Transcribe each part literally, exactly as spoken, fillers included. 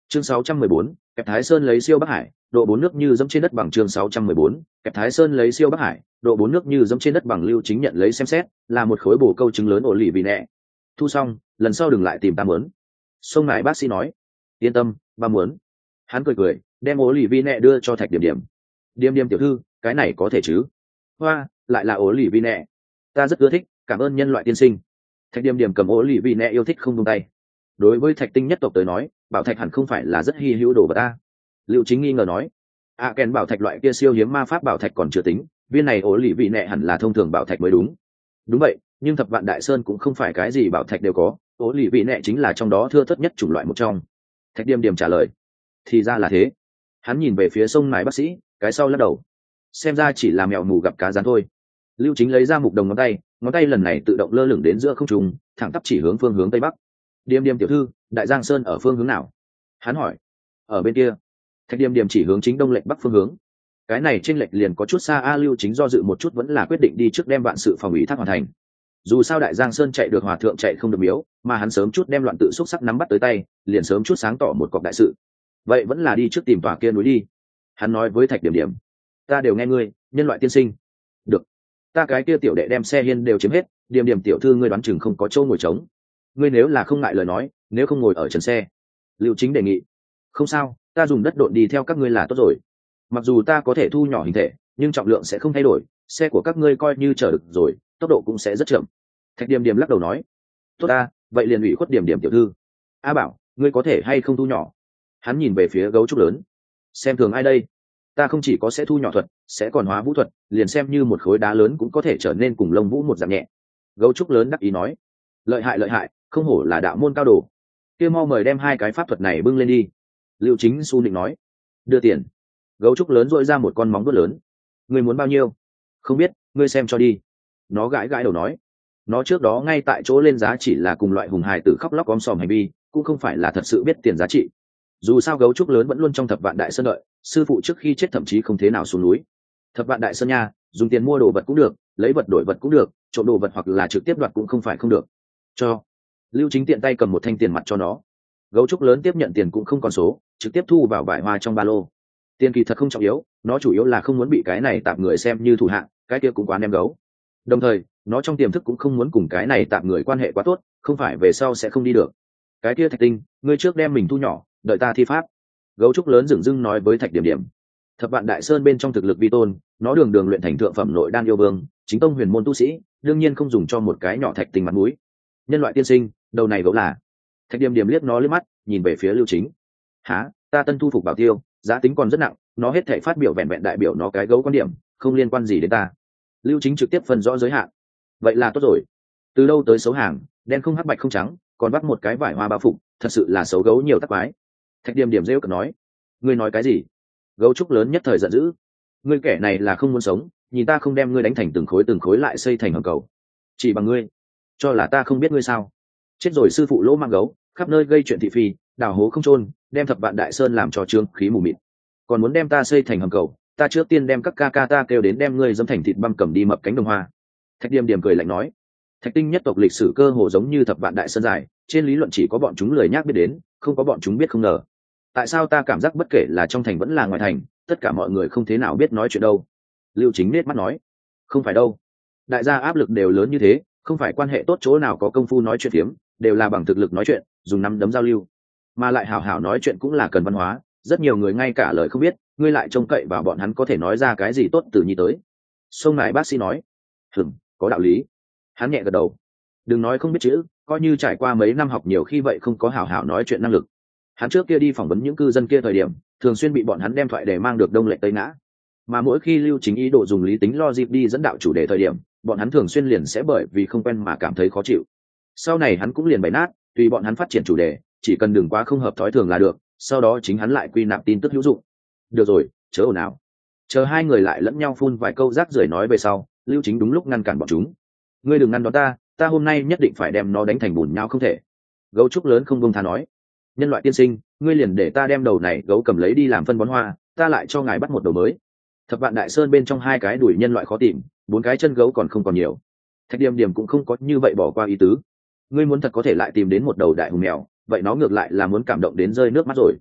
Chương sáu trăm mười bốn, kẹp Thái Sơn lấy siêu Bắc Hải, độ bốn nước như dẫm trên đất bằng. Chương sáu trăm mười bốn, kẹp Thái Sơn lấy siêu Bắc Hải, độ bốn nước như dẫm trên đất bằng. Lưu Chính nhận lấy xem xét, là một khối bổ câu trứng lớn ổ lì vì nẹ. Thu xong, lần sau đừng lại tìm ta muốn. Sông Nại bác sĩ nói, yên tâm, ba muốn. Hắn cười cười, đem ổ lì vi nẹ đưa cho Thạch Điểm Điểm. Điểm Điểm tiểu thư, cái này có thể chứ? Hoa, lại là ổ lì vi nẹ. Ta rất ưa thích, cảm ơn nhân loại tiên sinh. Thạch Điểm Điểm cầm ổ lì vi nẹ yêu thích không buông tay. Đối với Thạch Tinh nhất tộc tới nói, bảo thạch hẳn không phải là rất hy hữu đồ vật ta. Lưu Chính nghi ngờ nói, a à, kèn bảo thạch loại kia siêu hiếm ma pháp bảo thạch còn chưa tính, viên này ổ lì vi nẹ hẳn là thông thường bảo thạch mới đúng. Đúng vậy, nhưng thập vạn đại sơn cũng không phải cái gì bảo thạch đều có, ổ lì vi nẹ chính là trong đó thưa thớt nhất chủng loại một trong. Thạch Điểm Điểm trả lời, thì ra là thế. Hắn nhìn về phía sông Nài bác sĩ, cái sau lắc đầu, xem ra chỉ là mèo mù gặp cá rán thôi. Lưu Chính lấy ra mục đồng ngón tay, ngón tay lần này tự động lơ lửng đến giữa không trung, thẳng tắp chỉ hướng phương hướng tây bắc. Điểm Điểm tiểu thư, đại giang sơn ở phương hướng nào? Hắn hỏi. Ở bên kia. Thạch Điểm Điểm chỉ hướng chính đông lệch bắc phương hướng. Cái này trên lệch liền có chút xa. A Lưu Chính do dự một chút vẫn là quyết định đi trước đem vạn sự phòng ủy thác hoàn thành. Dù sao đại giang sơn chạy được hòa thượng chạy không được miếu, mà hắn sớm chút đem loạn tự xúc sắc nắm bắt tới tay, liền sớm chút sáng tỏ một cọc đại sự. Vậy vẫn là đi trước tìm tòa kia núi đi. Hắn nói với Thạch Điểm Điểm. Ta đều nghe ngươi, nhân loại tiên sinh. Được. Ta cái kia tiểu đệ đem xe hiên đều chiếm hết, Điểm Điểm tiểu thư ngươi đoán chừng không có chỗ ngồi trống. Ngươi nếu là không ngại lời nói, nếu không ngồi ở trần xe. Lưu Chính đề nghị. Không sao, ta dùng đất độn đi theo các ngươi là tốt rồi. Mặc dù ta có thể thu nhỏ hình thể, nhưng trọng lượng sẽ không thay đổi, xe của các ngươi coi như chở được rồi, tốc độ cũng sẽ rất chậm. Thạch Điểm Điểm lắc đầu nói. Tốt ta, vậy liền ủy khuất Điểm Điểm tiểu thư. A Bảo, ngươi có thể hay không thu nhỏ? Hắn nhìn về phía gấu trúc lớn. Xem thường ai đây? Ta không chỉ có sẽ thu nhỏ thuật, sẽ còn hóa vũ thuật, liền xem như một khối đá lớn cũng có thể trở nên cùng lông vũ một dạng nhẹ. Gấu trúc lớn đắc ý nói. Lợi hại lợi hại, không hổ là đạo môn cao đồ. Kia mau mời đem hai cái pháp thuật này bưng lên đi. Lưu Chính su định nói. Đưa tiền. Gấu trúc lớn dội ra một con móng vuốt lớn. Ngươi muốn bao nhiêu? Không biết, ngươi xem cho đi. Nó gãi gãi đầu nói. Nó trước đó ngay tại chỗ lên giá chỉ là cùng loại hùng hài tử khóc lóc om sòm hành vi, cũng không phải là thật sự biết tiền giá trị. Dù sao gấu trúc lớn vẫn luôn trong thập vạn đại sơn đợi, sư phụ trước khi chết thậm chí không thế nào xuống núi. Thập vạn đại sơn nha, dùng tiền mua đồ vật cũng được, lấy vật đổi vật cũng được, trộm đồ vật hoặc là trực tiếp đoạt cũng không phải không được. Cho. Lưu Chính tiện tay cầm một thanh tiền mặt cho nó. Gấu trúc lớn tiếp nhận tiền cũng không còn số, trực tiếp thu vào vải hoa trong ba lô. Tiền kỳ thật không trọng yếu, nó chủ yếu là không muốn bị cái này tạm người xem như thủ hạng, cái kia cũng quá nem gấu. Đồng thời, nó trong tiềm thức cũng không muốn cùng cái này tạm người quan hệ quá tốt, không phải về sau sẽ không đi được. Cái kia Thạch Tinh, ngươi trước đem mình thu nhỏ, đợi ta thi pháp. Gấu trúc lớn dửng dưng nói với Thạch Điểm Điểm. Thập vạn đại sơn bên trong thực lực vi tôn, nó đường đường luyện thành thượng phẩm nội đan yêu vương, chính tông huyền môn tu sĩ, đương nhiên không dùng cho một cái nhỏ Thạch Tinh mặt mũi. Nhân loại tiên sinh, đầu này gấu là. Thạch Điểm Điểm liếc nó liếc mắt, nhìn về phía Lưu Chính. Hả, ta tân thu phục bảo tiêu, giá tính còn rất nặng, nó hết thể phát biểu vẹn vẹn đại biểu nó cái gấu quan điểm, không liên quan gì đến ta. Lưu Chính trực tiếp phân rõ giới hạn. Vậy là tốt rồi. Từ đâu tới xấu hàng, đen không hắc bạch không trắng, còn bắt một cái vải hoa bao phục, thật sự là xấu gấu nhiều tắc quái. Thạch Điểm Điểm rêu cợt nói. Ngươi nói cái gì? Gấu trúc lớn nhất thời giận dữ. Ngươi kẻ này là không muốn sống, nhìn ta không đem ngươi đánh thành từng khối từng khối lại xây thành hầm cầu. Chỉ bằng ngươi, cho là ta không biết ngươi sao? Chết rồi sư phụ lỗ mang gấu, khắp nơi gây chuyện thị phi, đào hố không chôn, đem thập vạn đại sơn làm cho trương khí mù mịt. Còn muốn đem ta xây thành hầm cầu, ta trước tiên đem các ca ca ta kêu đến đem ngươi dâm thành thịt băm cầm đi mập cánh đồng hoa. Thạch Điểm Điểm cười lạnh nói. Thạch Tinh nhất tộc lịch sử cơ hồ giống như thập vạn đại sơn dài, trên lý luận chỉ có bọn chúng lười nhác biết đến, không có bọn chúng biết không ngờ. Tại sao ta cảm giác bất kể là trong thành vẫn là ngoài thành, tất cả mọi người không thế nào biết nói chuyện đâu? Lưu Chính nết mắt nói. Không phải đâu. Đại gia áp lực đều lớn như thế, không phải quan hệ tốt chỗ nào có công phu nói chuyện phiếm, đều là bằng thực lực nói chuyện, dùng nắm đấm giao lưu. Mà lại hảo hảo nói chuyện cũng là cần văn hóa, rất nhiều người ngay cả lời không biết, ngươi lại trông cậy vào bọn hắn có thể nói ra cái gì tốt từ nhi tới. Sông Nại bác sĩ nói. Hừm, có đạo lý. Hắn nhẹ gật đầu. Đừng nói không biết chữ, coi như trải qua mấy năm học nhiều khi vậy không có hảo hảo nói chuyện năng lực. Hắn trước kia đi phỏng vấn những cư dân kia thời điểm, thường xuyên bị bọn hắn đem thoại để mang được đông lệch tây ngã. Mà mỗi khi Lưu Chính ý đồ dùng lý tính logic đi dẫn đạo chủ đề thời điểm, bọn hắn thường xuyên liền sẽ bởi vì không quen mà cảm thấy khó chịu. Sau này hắn cũng liền bày nát, tùy bọn hắn phát triển chủ đề, chỉ cần đừng quá không hợp thói thường là được, sau đó chính hắn lại quy nạp tin tức hữu dụng. Được rồi, chớ ồn ào. Chờ hai người lại lẫn nhau phun vài câu rác rưởi nói về sau, Lưu Chính đúng lúc ngăn cản bọn chúng. Ngươi đừng ngăn đón ta, ta hôm nay nhất định phải đem nó đánh thành bùn nhau không thể. Gấu trúc lớn không buông tha nói. Nhân loại tiên sinh, ngươi liền để ta đem đầu này gấu cầm lấy đi làm phân bón hoa, ta lại cho ngài bắt một đầu mới. Thập vạn đại sơn bên trong hai cái đuổi nhân loại khó tìm, bốn cái chân gấu còn không còn nhiều. Thạch Điểm Điểm cũng không có như vậy bỏ qua ý tứ. Ngươi muốn thật có thể lại tìm đến một đầu đại hùng mèo, vậy nó ngược lại là muốn cảm động đến rơi nước mắt rồi.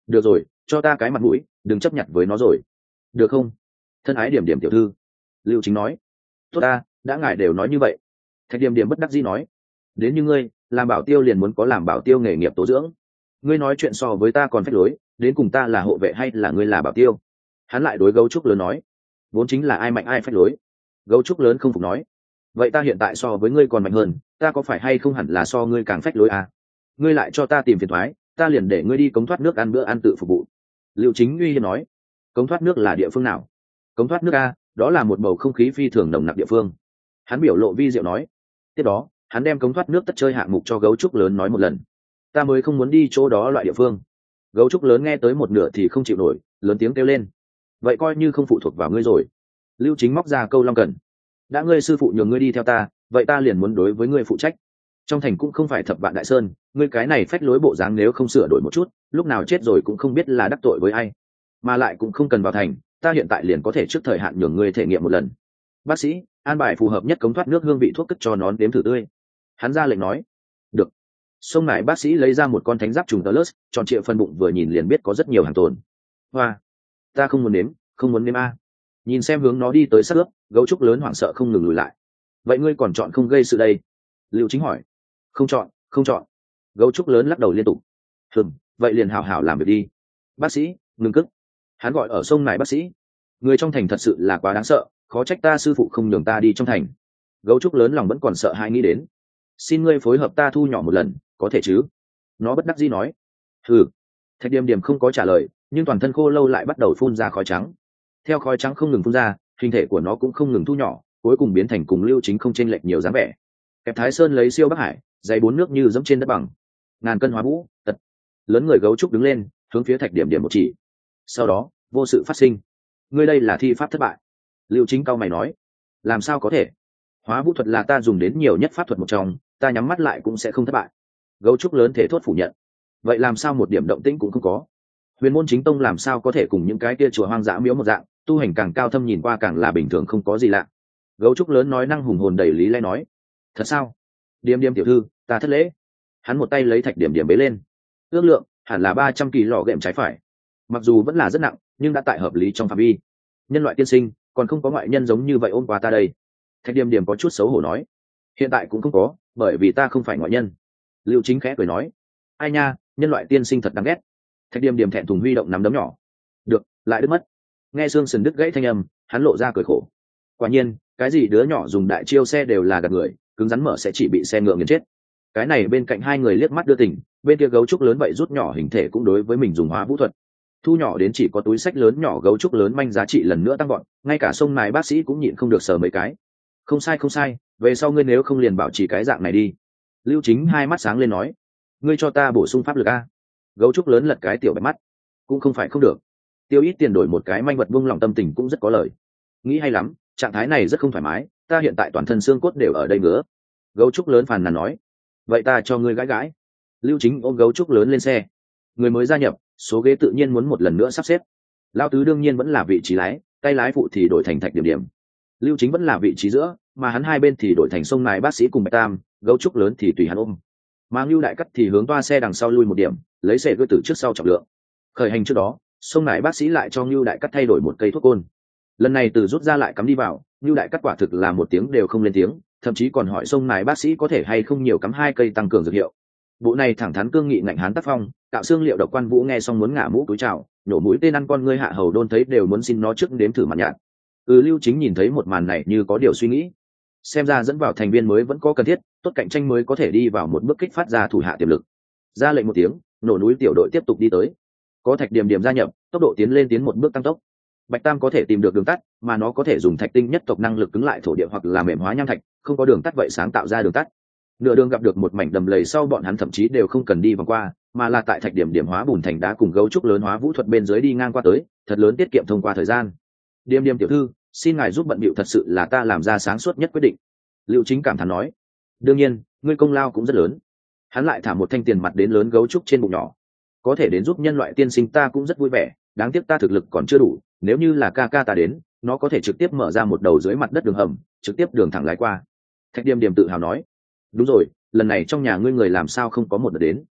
được rồi, cho ta cái mặt mũi, đừng chấp nhận với nó rồi, được không? Thân ái điểm điểm tiểu thư. Lưu Chính nói. Tốt ta, đã ngài đều nói như vậy. Thạch điểm điểm bất đắc dĩ nói. Đến như ngươi, làm bảo tiêu liền muốn có làm bảo tiêu nghề nghiệp tố dưỡng. Ngươi nói chuyện so với ta còn phách lối, đến cùng ta là hộ vệ hay là ngươi là bảo tiêu? Hắn lại đối gấu trúc lớn nói. Vốn chính là ai mạnh ai phách lối. Gấu trúc lớn không phục nói. Vậy ta hiện tại so với ngươi còn mạnh hơn, ta có phải hay không hẳn là so ngươi càng phách lối à? Ngươi lại cho ta tìm phiền thoái, ta liền để ngươi đi cống thoát nước ăn bữa ăn tự phục vụ. Liệu Chính uy hiếp nói. Cống thoát nước là địa phương nào? Cống thoát nước a, đó là một bầu không khí phi thường nồng nặc địa phương. Hắn biểu lộ vi diệu nói. Tiếp đó hắn đem cống thoát nước tất chơi hạng mục cho gấu trúc lớn nói một lần. Ta mới không muốn đi chỗ đó loại địa phương. Gấu trúc lớn nghe tới một nửa thì không chịu nổi, lớn tiếng kêu lên. Vậy coi như không phụ thuộc vào ngươi rồi. Lưu Chính móc ra câu long cần. Đã ngươi sư phụ nhường ngươi đi theo ta, vậy ta liền muốn đối với ngươi phụ trách. Trong thành cũng không phải thập vạn đại sơn, ngươi cái này phách lối bộ dáng nếu không sửa đổi một chút, lúc nào chết rồi cũng không biết là đắc tội với ai. Mà lại cũng không cần vào thành, ta hiện tại liền có thể trước thời hạn nhường ngươi thể nghiệm một lần. Bác sĩ, an bài phù hợp nhất cống thoát nước hương vị thuốc cất cho nón đếm thử tươi. Hắn ra lệnh nói. Được. Sông nải bác sĩ lấy ra một con thánh giáp trùng tơ lớt, tròn trịa phân bụng vừa nhìn liền biết có rất nhiều hàng tồn. Hoa, ta không muốn nếm, không muốn nếm a. Nhìn xem hướng nó đi tới sát ướp, gấu trúc lớn hoảng sợ không ngừng lùi lại. Vậy ngươi còn chọn không gây sự đây? Lưu Chính hỏi. Không chọn, không chọn. Gấu trúc lớn lắc đầu liên tục. Hừm, vậy liền hào hào làm việc đi. Bác sĩ, ngừng cức. Hắn gọi ở sông nải bác sĩ. Người trong thành thật sự là quá đáng sợ, khó trách ta sư phụ không nhường ta đi trong thành. Gấu trúc lớn lòng vẫn còn sợ hãi nghĩ đến. Xin ngươi phối hợp ta thu nhỏ một lần, có thể chứ? Nó bất đắc dĩ nói. Ừ. Thạch Điềm Điềm không có trả lời, nhưng toàn thân khô lâu lại bắt đầu phun ra khói trắng. Theo khói trắng không ngừng phun ra, hình thể của nó cũng không ngừng thu nhỏ, cuối cùng biến thành cùng Lưu Chính không chênh lệch nhiều dáng vẻ. Kẹp Thái Sơn lấy siêu Bắc Hải, dày bốn nước như dẫm trên đất bằng. Ngàn cân hóa vũ, tật. Lớn người gấu trúc đứng lên, hướng phía Thạch Điểm Điểm một chỉ. Sau đó, vô sự phát sinh. Ngươi đây là thi pháp thất bại. Lưu Chính cao mày nói. Làm sao có thể? Hóa vũ thuật là ta dùng đến nhiều nhất pháp thuật một trong, ta nhắm mắt lại cũng sẽ không thất bại. Gấu trúc lớn thể thốt phủ nhận. Vậy làm sao một điểm động tĩnh cũng không có? Huyền môn chính tông làm sao có thể cùng những cái kia chùa hoang dã miếu một dạng, tu hành càng cao thâm nhìn qua càng là bình thường không có gì lạ. Gấu trúc lớn nói năng hùng hồn đầy lý lẽ nói. Thật sao? Điềm Điềm tiểu thư, ta thất lễ. Hắn một tay lấy Thạch Điểm Điểm bế lên. Ước lượng hẳn là ba trăm kỳ lọ gệm trái phải. Mặc dù vẫn là rất nặng, nhưng đã tại hợp lý trong phạm vi. Nhân loại tiên sinh, còn không có ngoại nhân giống như vậy ôm qua ta đây. Thạch Điểm Điểm có chút xấu hổ nói. Hiện tại cũng không có, bởi vì ta không phải ngoại nhân. Lưu Chính khẽ cười nói. Ai nha, nhân loại tiên sinh thật đáng ghét. Thạch Điểm Điểm thẹn thùng huy động nắm đấm nhỏ. Được, lại đứt mất. Nghe xương sườn đứt gãy thanh âm, hắn lộ ra cười khổ. Quả nhiên, cái gì đứa nhỏ dùng đại chiêu xe đều là gạt người, cứng rắn mở sẽ chỉ bị xe ngựa nghiền chết. Cái này bên cạnh hai người liếc mắt đưa tình, bên kia gấu trúc lớn vậy rút nhỏ hình thể cũng đối với mình dùng hóa vũ thuật. Thu nhỏ đến chỉ có túi sách lớn nhỏ gấu trúc lớn manh giá trị lần nữa tăng gọn, ngay cả sông nài bác sĩ cũng nhịn không được sờ mấy cái. Không sai không sai, về sau ngươi nếu không liền bảo trì cái dạng này đi. Lưu Chính hai mắt sáng lên nói. Ngươi cho ta bổ sung pháp lực a. Gấu trúc lớn lật cái tiểu bạch mắt. Cũng không phải không được. Tiêu ít tiền đổi một cái manh vật vung lòng tâm tình cũng rất có lời. Nghĩ hay lắm, trạng thái này rất không thoải mái, ta hiện tại toàn thân xương cốt đều ở đây ngứa. Gấu trúc lớn phàn nàn nói. Vậy ta cho ngươi gãi gãi. Lưu Chính ôm gấu trúc lớn lên xe. Người mới gia nhập, số ghế tự nhiên muốn một lần nữa sắp xếp. Lao tứ đương nhiên vẫn là vị trí lái, tay lái phụ thì đổi thành Thạch Điểm Điểm. Lưu Chính vẫn là vị trí giữa, mà hắn hai bên thì đổi thành sông nài bác sĩ cùng Bạch Tam, gấu trúc lớn thì tùy hắn ôm. Mà Ngưu Đại Cắt thì hướng toa xe đằng sau lui một điểm, lấy xe gỡ từ trước sau trọng lượng. Khởi hành trước đó, sông nài bác sĩ lại cho Ngưu Đại Cắt thay đổi một cây thuốc côn. Lần này từ rút ra lại cắm đi vào, Ngưu Đại Cắt quả thực là một tiếng đều không lên tiếng, thậm chí còn hỏi sông nài bác sĩ có thể hay không nhiều cắm hai cây tăng cường dược hiệu. Bộ này thẳng thắn cương nghị ngạnh hán tác phong, cạo xương liệu độc quan vũ nghe xong muốn ngả mũ túi chào, nhổ mũi tên ăn con ngươi hạ hầu đôn thấy đều muốn xin nó trước đếm thử mặt nhạt. Ừ, Lưu Chính nhìn thấy một màn này như có điều suy nghĩ. Xem ra dẫn vào thành viên mới vẫn có cần thiết, tốt cạnh tranh mới có thể đi vào một bước kích phát ra thủ hạ tiềm lực. Ra lệnh một tiếng, nổ núi tiểu đội tiếp tục đi tới. Có Thạch Điểm Điểm gia nhập, tốc độ tiến lên tiến một bước tăng tốc. Bạch Tam có thể tìm được đường tắt, mà nó có thể dùng thạch tinh nhất tộc năng lực cứng lại thổ địa hoặc là mềm hóa nham thạch, không có đường tắt vậy sáng tạo ra đường tắt. Nửa đường gặp được một mảnh đầm lầy sau bọn hắn thậm chí đều không cần đi vòng qua, mà là tại Thạch Điểm Điểm hóa bùn thành đá cùng gấu trúc lớn hóa vũ thuật bên dưới đi ngang qua tới, thật lớn tiết kiệm thông qua thời gian. Điểm Điểm tiểu thư, xin ngài giúp bận bịu, thật sự là ta làm ra sáng suốt nhất quyết định. Lưu Chính cảm thán nói. Đương nhiên, ngươi công lao cũng rất lớn. Hắn lại thả một thanh tiền mặt đến lớn gấu trúc trên bụng nhỏ. Có thể đến giúp nhân loại tiên sinh ta cũng rất vui vẻ, đáng tiếc ta thực lực còn chưa đủ, nếu như là ca ca ta đến, nó có thể trực tiếp mở ra một đầu dưới mặt đất đường hầm, trực tiếp đường thẳng lái qua. Thạch Điểm Điểm tự hào nói. Đúng rồi, lần này trong nhà ngươi người làm sao không có một đợt đến?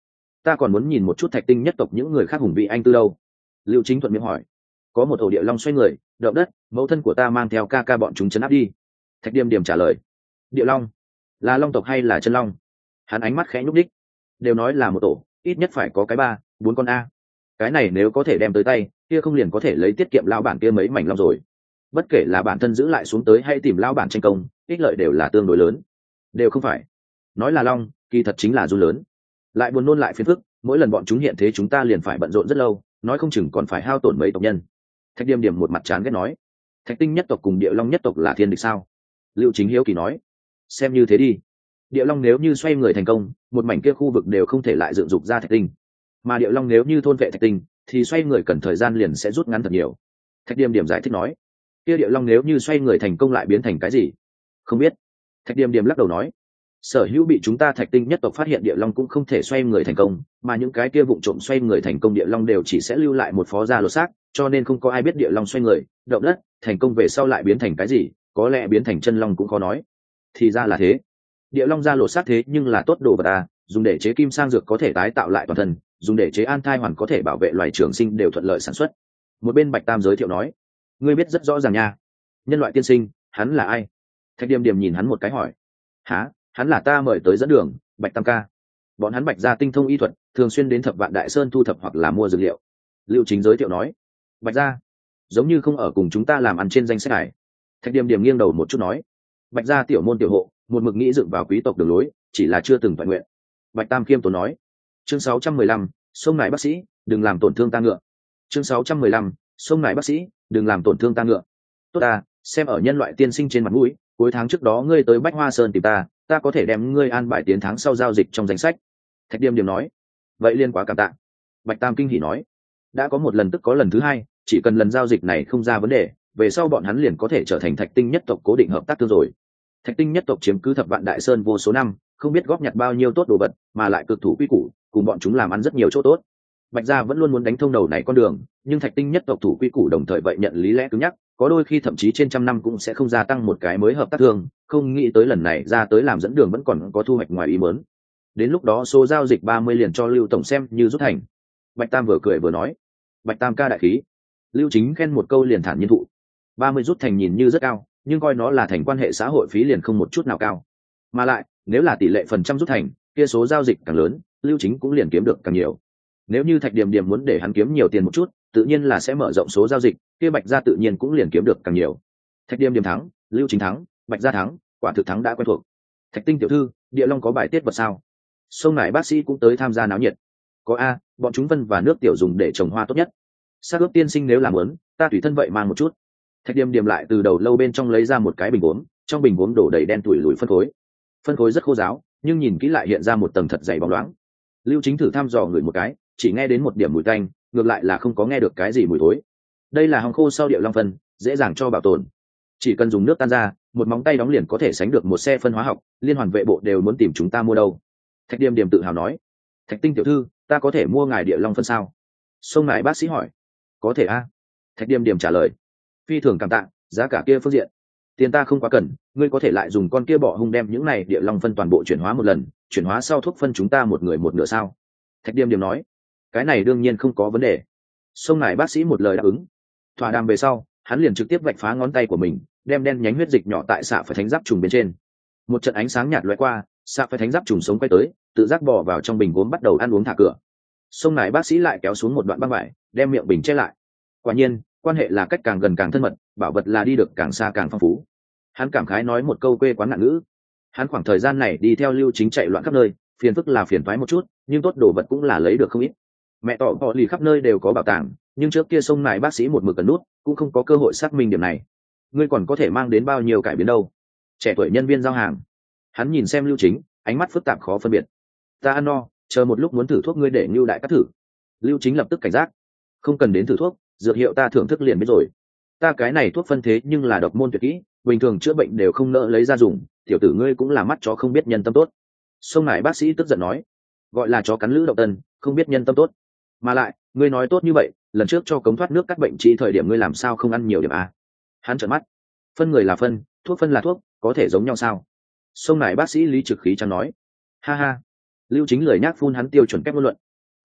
ta còn muốn nhìn một chút thạch tinh nhất tộc những người khác hùng vị anh tư đâu. Lưu Chính thuận miệng hỏi. Có một ổ địa long xoay người, động đất, mẫu thân của ta mang theo ca ca bọn chúng chấn áp đi. Thạch Điềm Điềm trả lời. Địa long là long tộc hay là chân long? Hắn ánh mắt khẽ nhúc đích. Đều nói là một tổ, ít nhất phải có cái ba bốn con a. Cái này nếu có thể đem tới tay, kia không liền có thể lấy tiết kiệm lao bản kia mấy mảnh long rồi. Bất kể là bản thân giữ lại xuống tới hay tìm lao bản tranh công, ích lợi đều là tương đối lớn. Đều không phải. Nói là long, kỳ thật chính là du lớn. Lại buồn nôn lại phiền phức, mỗi lần bọn chúng hiện thế chúng ta liền phải bận rộn rất lâu, nói không chừng còn phải hao tổn mấy tộc nhân. Thạch Điềm Điềm một mặt chán ghét nói. Thạch tinh nhất tộc cùng địa long nhất tộc là thiên địch sao? Lưu Chính hiếu kỳ nói. Xem như thế đi. Địa long nếu như xoay người thành công, một mảnh kia khu vực đều không thể lại dựng dục ra thạch tinh. Mà địa long nếu như thôn vệ thạch tinh, thì xoay người cần thời gian liền sẽ rút ngắn thật nhiều. Thạch Điềm Điềm giải thích nói. Kia địa long nếu như xoay người thành công lại biến thành cái gì? Không biết. Thạch Điềm Điềm lắc đầu nói. Sở hữu bị chúng ta thạch tinh nhất tộc phát hiện địa long cũng không thể xoay người thành công, mà những cái kia vụng trộm xoay người thành công địa long đều chỉ sẽ lưu lại một phó da lột xác, cho nên không có ai biết địa long xoay người động đất thành công về sau lại biến thành cái gì, có lẽ biến thành chân long cũng khó nói. Thì ra là thế. Địa long da lột xác thế nhưng là tốt đồ vật à, dùng để chế kim sang dược có thể tái tạo lại toàn thân, dùng để chế an thai hoàn có thể bảo vệ loài trường sinh đều thuận lợi sản xuất. Một bên Bạch Tam giới thiệu nói. Ngươi biết rất rõ ràng nha. Nhân loại tiên sinh, hắn là ai? Thạch Điềm Điềm nhìn hắn một cái hỏi. Hả? Hắn là ta mời tới dẫn đường, Bạch Tam ca. Bọn hắn Bạch gia tinh thông y thuật, thường xuyên đến Thập Vạn Đại Sơn thu thập hoặc là mua dược liệu. Lưu Chính giới thiệu nói. Bạch gia giống như không ở cùng chúng ta làm ăn trên danh sách này. Thạch Điềm Điềm nghiêng đầu một chút nói. Bạch gia tiểu môn tiểu hộ, một mực nghĩ dựng vào quý tộc đường lối, chỉ là chưa từng toàn nguyện. Bạch Tam khiêm tốn nói. Chương sáu trăm mười lăm, sông nải bác sĩ, đừng làm tổn thương ta ngựa. Chương sáu trăm mười lăm, sông nải bác sĩ, đừng làm tổn thương ta ngựa. Tốt à, xem ở nhân loại tiên sinh trên mặt mũi, cuối tháng trước đó ngươi tới Bách Hoa Sơn tìm ta, ta có thể đem ngươi an bài tiến tháng sau giao dịch trong danh sách. Thạch Điềm Điềm nói. Vậy liên quá cảm tạ. Bạch Tam kinh hỉ nói. Đã có một lần tức có lần thứ hai, chỉ cần lần giao dịch này không ra vấn đề, về sau bọn hắn liền có thể trở thành thạch tinh nhất tộc cố định hợp tác thương rồi. Thạch tinh nhất tộc chiếm cứ Thập Vạn Đại Sơn vô số năm, không biết góp nhặt bao nhiêu tốt đồ vật, mà lại cực thủ quy củ, cùng bọn chúng làm ăn rất nhiều chỗ tốt. Bạch gia vẫn luôn muốn đánh thông đầu này con đường, nhưng thạch tinh nhất tộc thủ quy củ đồng thời vậy nhận lý lẽ cứng nhắc, có đôi khi thậm chí trên trăm năm cũng sẽ không gia tăng một cái mới hợp tác thương, không nghĩ tới lần này ra tới làm dẫn đường vẫn còn có thu hoạch ngoài ý muốn. Đến lúc đó số giao dịch ba mươi liền cho Lưu tổng xem như rút thành. Bạch Tam vừa cười vừa nói. Bạch Tam ca đại khí. Lưu Chính khen một câu liền thản nhiên thụ. ba mươi rút thành nhìn như rất cao, nhưng coi nó là thành quan hệ xã hội phí liền không một chút nào cao. Mà lại, nếu là tỷ lệ phần trăm rút thành, kia số giao dịch càng lớn, Lưu Chính cũng liền kiếm được càng nhiều. Nếu như Thạch Điềm Điềm muốn để hắn kiếm nhiều tiền một chút, tự nhiên là sẽ mở rộng số giao dịch, kia Bạch gia tự nhiên cũng liền kiếm được càng nhiều. Thạch Điềm Điềm thắng, Lưu Chính thắng, Bạch gia thắng, quả thực thắng đã quen thuộc. Thạch Tinh tiểu thư, Địa Long có bài tiết vật sao? Sông Nải bác sĩ cũng tới tham gia náo nhiệt. Có a, bọn chúng vân và nước tiểu dùng để trồng hoa tốt nhất. Sát ướp tiên sinh nếu làm muốn, ta tùy thân vậy mang một chút. Thạch Điềm Điềm lại từ đầu lâu bên trong lấy ra một cái bình uống, trong bình uống đổ đầy đen tủi lùi phân khối. Phân khối rất khô ráo, nhưng nhìn kỹ lại hiện ra một tầng thật dày bóng loáng. Lưu Chính thử thăm dò ngửi một cái, chỉ nghe đến một điểm mùi tanh, ngược lại là không có nghe được cái gì mùi thối. Đây là hong khô sau Địa Long phân, dễ dàng cho bảo tồn. Chỉ cần dùng nước tan ra, một móng tay đóng liền có thể sánh được một xe phân hóa học, liên hoàn vệ bộ đều muốn tìm chúng ta mua đâu. Thạch Điềm Điềm tự hào nói. Thạch Tinh tiểu thư, ta có thể mua ngài Địa Long phân sao? Sông Nải bác sĩ hỏi. Có thể a. Thạch Điềm Điềm trả lời. Phi thường cảm tạ, giá cả kia phương diện tiền ta không quá cần, ngươi có thể lại dùng con kia bọ hung đem những này Địa Long phân toàn bộ chuyển hóa một lần, chuyển hóa sau thuốc phân chúng ta một người một nửa sao? Thạch Điềm Điềm nói. Cái này đương nhiên không có vấn đề. Sông Nải bác sĩ một lời đáp ứng. Thỏa đàm về sau, hắn liền trực tiếp vạch phá ngón tay của mình, đem đen nhánh huyết dịch nhỏ tại xạ phải thánh giáp trùng bên trên. Một trận ánh sáng nhạt lóe qua, xạ phải thánh giáp trùng sống quay tới, tự giác bò vào trong bình gốm bắt đầu ăn uống thả cửa. Sông Nải bác sĩ lại kéo xuống một đoạn băng vải, đem miệng bình che lại. Quả nhiên, quan hệ là cách càng gần càng thân mật, bảo vật là đi được càng xa càng phong phú. Hắn cảm khái nói một câu quê quán ngạn ngữ. Hắn khoảng thời gian này đi theo Lưu Chính chạy loạn khắp nơi, phiền phức là phiền toái một chút, nhưng tốt đồ vật cũng là lấy được không ít. Mẹ tỏ họ lì khắp nơi đều có bảo tàng, nhưng trước kia Sông Nải bác sĩ một mực cần nút, cũng không có cơ hội xác minh điểm này. Ngươi còn có thể mang đến bao nhiêu cải biến đâu? Trẻ tuổi nhân viên giao hàng. Hắn nhìn xem Lưu Chính, ánh mắt phức tạp khó phân biệt. Ta ăn no, chờ một lúc muốn thử thuốc ngươi để Lưu đại cắt thử. Lưu Chính lập tức cảnh giác. Không cần đến thử thuốc, dược hiệu ta thưởng thức liền biết rồi. Ta cái này thuốc phân thế nhưng là độc môn tuyệt kỹ, bình thường chữa bệnh đều không nỡ lấy ra dùng, tiểu tử ngươi cũng là mắt chó không biết nhân tâm tốt. Sông Nải bác sĩ tức giận nói. Gọi là chó cắn lữ động tân, không biết nhân tâm tốt. Mà lại, ngươi nói tốt như vậy, lần trước cho cống thoát nước cắt bệnh trị thời điểm ngươi làm sao không ăn nhiều điểm à? Hắn trợn mắt. Phân người là phân, thuốc phân là thuốc, có thể giống nhau sao? Sông Nải bác sĩ lý trực khí chẳng nói. Ha ha. Lưu Chính lười nhác phun hắn tiêu chuẩn kép ngôn luận.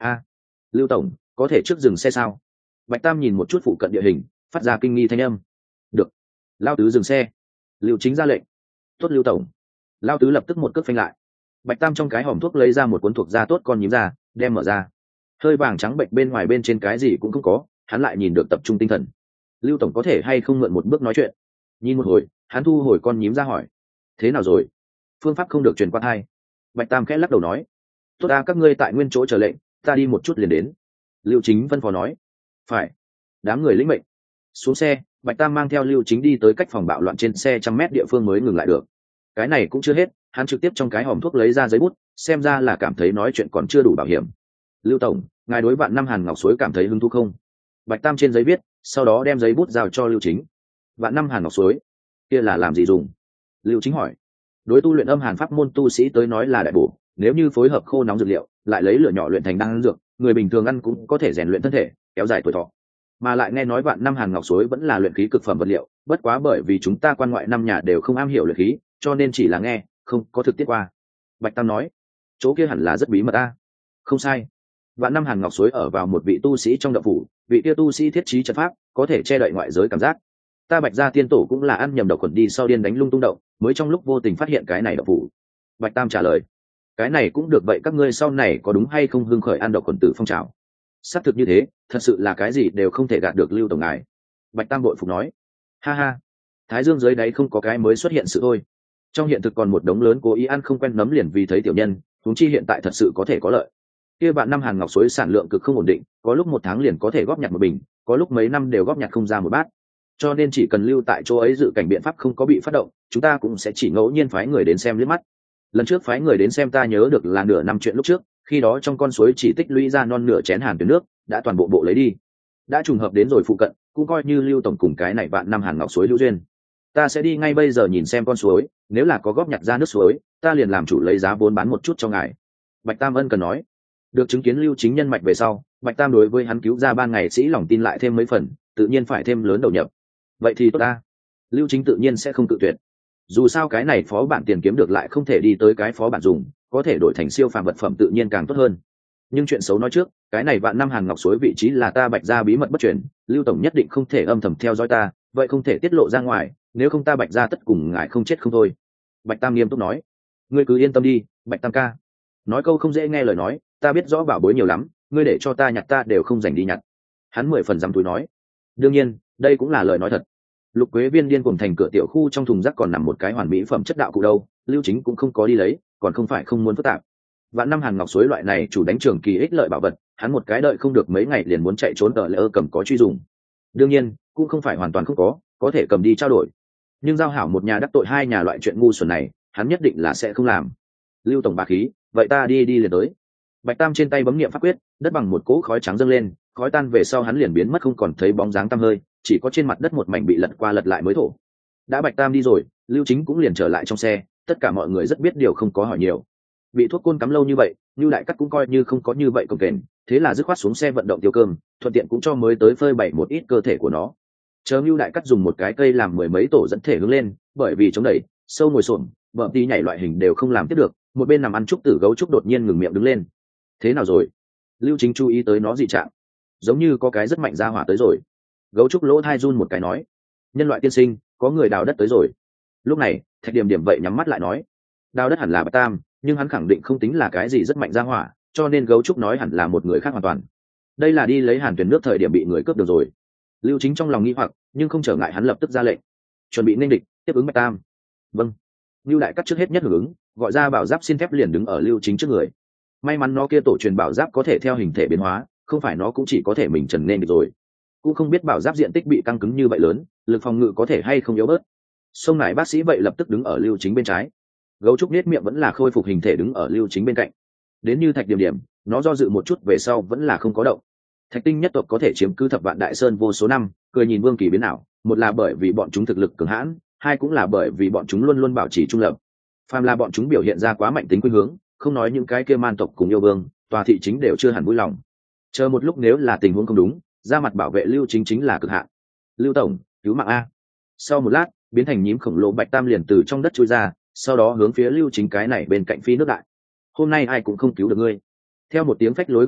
a Lưu tổng, có thể trước dừng xe sao? Bạch Tam nhìn một chút phụ cận địa hình, phát ra kinh nghi thanh âm. Được. Lao tứ dừng xe. Lưu Chính ra lệnh. Tốt Lưu tổng. Lao tứ lập tức một cước phanh lại. Bạch Tam trong cái hòm thuốc lấy ra một cuốn thuộc da tốt con nhím ra, đem mở ra. Hơi vàng trắng bệnh bên ngoài bên trên cái gì cũng không có, hắn lại nhìn được tập trung tinh thần. Lưu tổng có thể hay không mượn một bước nói chuyện? Nhìn một hồi, hắn thu hồi con nhím ra hỏi. Thế nào rồi? Phương pháp không được truyền qua hai. Bạch Tam khẽ lắc đầu nói. Tốt ta, các ngươi tại nguyên chỗ chờ lệnh, ta đi một chút liền đến. Lưu Chính phân phó nói. Phải. Đám người lĩnh mệnh. Xuống xe, Bạch Tam mang theo Lưu Chính đi tới cách phòng bạo loạn trên xe trăm mét địa phương mới ngừng lại được. Cái này cũng chưa hết, hắn trực tiếp trong cái hòm thuốc lấy ra giấy bút, xem ra là cảm thấy nói chuyện còn chưa đủ bảo hiểm. Lưu tổng, ngài đối bạn năm Hàn Ngọc Suối cảm thấy hứng thú không? Bạch Tam trên giấy viết, sau đó đem giấy bút giao cho Lưu Chính. Bạn năm Hàn Ngọc Suối, kia là làm gì dùng? Lưu Chính hỏi. Đối tu luyện âm hàn pháp môn tu sĩ tới nói là đại bổ, nếu như phối hợp khô nóng dược liệu, lại lấy lửa nhỏ luyện thành đan dược, người bình thường ăn cũng có thể rèn luyện thân thể, kéo dài tuổi thọ. Mà lại nghe nói bạn năm Hàn Ngọc Suối vẫn là luyện khí cực phẩm vật liệu, bất quá bởi vì chúng ta quan ngoại năm nhà đều không am hiểu luyện khí, cho nên chỉ là nghe, không có thực tiết qua. Bạch Tam nói. Chỗ kia hẳn là rất bí mật a. Không sai. Bạn năm Hàn Ngọc Suối ở vào một vị tu sĩ trong động phủ, vị kia tu sĩ thiết trí trận pháp, có thể che đậy ngoại giới cảm giác. Ta Bạch gia tiên tổ cũng là ăn nhầm độc khuẩn đi sau điên đánh lung tung động, mới trong lúc vô tình phát hiện cái này động phủ. Bạch Tam trả lời. Cái này cũng được, vậy các ngươi sau này có đúng hay không hưng khởi ăn độc khuẩn tử phong trào? Xác thực như thế, thật sự là cái gì đều không thể gạt được Lưu tổng ngài. Bạch Tam bội phục nói. Ha ha, thái dương dưới đáy không có cái mới xuất hiện sự thôi. Trong hiện thực còn một đống lớn cố ý ăn không quen nấm liền vì thấy tiểu nhân, huống chi hiện tại thật sự có thể có lợi. Kia bạn năm Hàn Ngọc Suối sản lượng cực không ổn định, có lúc một tháng liền có thể góp nhặt một bình, có lúc mấy năm đều góp nhặt không ra một bát. Cho nên chỉ cần lưu tại chỗ ấy dự cảnh biện pháp không có bị phát động, chúng ta cũng sẽ chỉ ngẫu nhiên phái người đến xem liếc mắt. Lần trước phái người đến xem ta nhớ được là nửa năm chuyện lúc trước, khi đó trong con suối chỉ tích lũy ra non nửa chén hàn tuyến nước, đã toàn bộ bộ lấy đi. Đã trùng hợp đến rồi phụ cận, cũng coi như Lưu tổng cùng cái này bạn năm Hàn Ngọc Suối hữu duyên. Ta sẽ đi ngay bây giờ nhìn xem con suối, nếu là có góp nhặt ra nước suối, ta liền làm chủ lấy giá vốn bán một chút cho ngài. Bạch Tam ân cần nói. Được chứng kiến Lưu Chính nhân mạch về sau, Bạch Tam đối với hắn cứu ra ban ngày sĩ lòng tin lại thêm mấy phần, tự nhiên phải thêm lớn đầu nhập. Vậy thì tốt ta. Lưu Chính tự nhiên sẽ không cự tuyệt. Dù sao cái này phó bản tiền kiếm được lại không thể đi tới cái phó bản dùng, có thể đổi thành siêu phàm vật phẩm tự nhiên càng tốt hơn. Nhưng chuyện xấu nói trước, cái này bạn năm Hàn Ngọc Suối vị trí là ta Bạch gia bí mật bất truyền, Lưu tổng nhất định không thể âm thầm theo dõi ta, vậy không thể tiết lộ ra ngoài, nếu không ta Bạch gia tất cùng ngài không chết không thôi. Bạch Tam nghiêm túc nói. Ngươi cứ yên tâm đi, Bạch Tam ca. Nói câu không dễ nghe lời nói, ta biết rõ bảo bối nhiều lắm, ngươi để cho ta nhặt ta đều không dành đi nhặt. Hắn mười phần dám túi nói. Đương nhiên, đây cũng là lời nói thật. Lục Quế Viên điên cuồng thành cửa tiểu khu trong thùng rác còn nằm một cái hoàn mỹ phẩm chất đạo cụ đâu, Lưu Chính cũng không có đi lấy, còn không phải không muốn phức tạp. Vạn năm Hàn Ngọc Suối loại này chủ đánh trường kỳ ích lợi bảo vật, hắn một cái đợi không được mấy ngày liền muốn chạy trốn ở lỡ cầm có truy dùng. Đương nhiên, cũng không phải hoàn toàn không có, có thể cầm đi trao đổi. Nhưng giao hảo một nhà đắc tội hai nhà loại chuyện ngu xuẩn này, hắn nhất định là sẽ không làm. Lưu tổng bá khí, vậy ta đi đi liền tới. Bạch Tam trên tay bấm niệm pháp quyết, đất bằng một cỗ khói trắng dâng lên, khói tan về sau hắn liền biến mất không còn thấy bóng dáng tăm hơi, chỉ có trên mặt đất một mảnh bị lật qua lật lại mới thổ. Đã Bạch Tam đi rồi, Lưu Chính cũng liền trở lại trong xe, tất cả mọi người rất biết điều không có hỏi nhiều. Bị thuốc côn cắm lâu như vậy, Lưu Đại Cắt cũng coi như không có như vậy công kềnh, thế là dứt khoát xuống xe vận động tiêu cơm, thuận tiện cũng cho mới tới phơi bày một ít cơ thể của nó. Chờ Lưu Đại Cắt dùng một cái cây làm mười mấy tổ dẫn thể hướng lên, bởi vì chống đẩy, sâu ngồi xổm, bợm tí nhảy loại hình đều không làm tiếp được, một bên nằm ăn trúc tử gấu trúc đột nhiên ngừng miệng đứng lên. Thế nào rồi? Lưu Chính chú ý tới nó dị trạng, giống như có cái rất mạnh ra hỏa tới rồi. Gấu trúc lỗ thai run một cái nói. Nhân loại tiên sinh, có người đào đất tới rồi. Lúc này Thạch Điểm Điểm vậy nhắm mắt lại nói. Đào đất hẳn là Bạch Tam, nhưng hắn khẳng định không tính là cái gì rất mạnh ra hỏa, cho nên gấu trúc nói hẳn là một người khác hoàn toàn. Đây là đi lấy hàn tuyển nước thời điểm bị người cướp được rồi. Lưu Chính trong lòng nghi hoặc, nhưng không trở ngại hắn lập tức ra lệnh, chuẩn bị nên địch, tiếp ứng Bạch Tam. Vâng. Lưu Đại Cắt trước hết nhất hưởng ứng, gọi ra bảo giáp xin phép liền đứng ở Lưu Chính trước người. May mắn nó kia tổ truyền bảo giáp có thể theo hình thể biến hóa, không phải nó cũng chỉ có thể mình trần nên được rồi. Cũng không biết bảo giáp diện tích bị căng cứng như vậy lớn, lực phòng ngự có thể hay không yếu bớt. Sông nải bác sĩ vậy lập tức đứng ở Lưu Chính bên trái. Gấu trúc nết miệng vẫn là khôi phục hình thể đứng ở Lưu Chính bên cạnh. Đến như Thạch Điểm Điểm, nó do dự một chút về sau vẫn là không có động. Thạch Tinh nhất tộc có thể chiếm cứ thập vạn đại sơn vô số năm, cười nhìn Vương Kỳ biến nào, một là bởi vì bọn chúng thực lực cường hãn, hai cũng là bởi vì bọn chúng luôn luôn bảo trì trung lập. Phàm là bọn chúng biểu hiện ra quá mạnh tính khuynh hướng, không nói những cái kia man tộc cùng yêu vương, tòa thị chính đều chưa hẳn vui lòng. Chờ một lúc nếu là tình huống không đúng, ra mặt bảo vệ Lưu Chính chính là cực hạn. Lưu tổng, cứu mạng a. Sau một lát, biến thành nhím khổng lồ Bạch Tam liền từ trong đất chui ra, sau đó hướng phía Lưu Chính cái này bên cạnh phi nước đại. Hôm nay ai cũng không cứu được ngươi. Theo một tiếng phách lối gầm thét,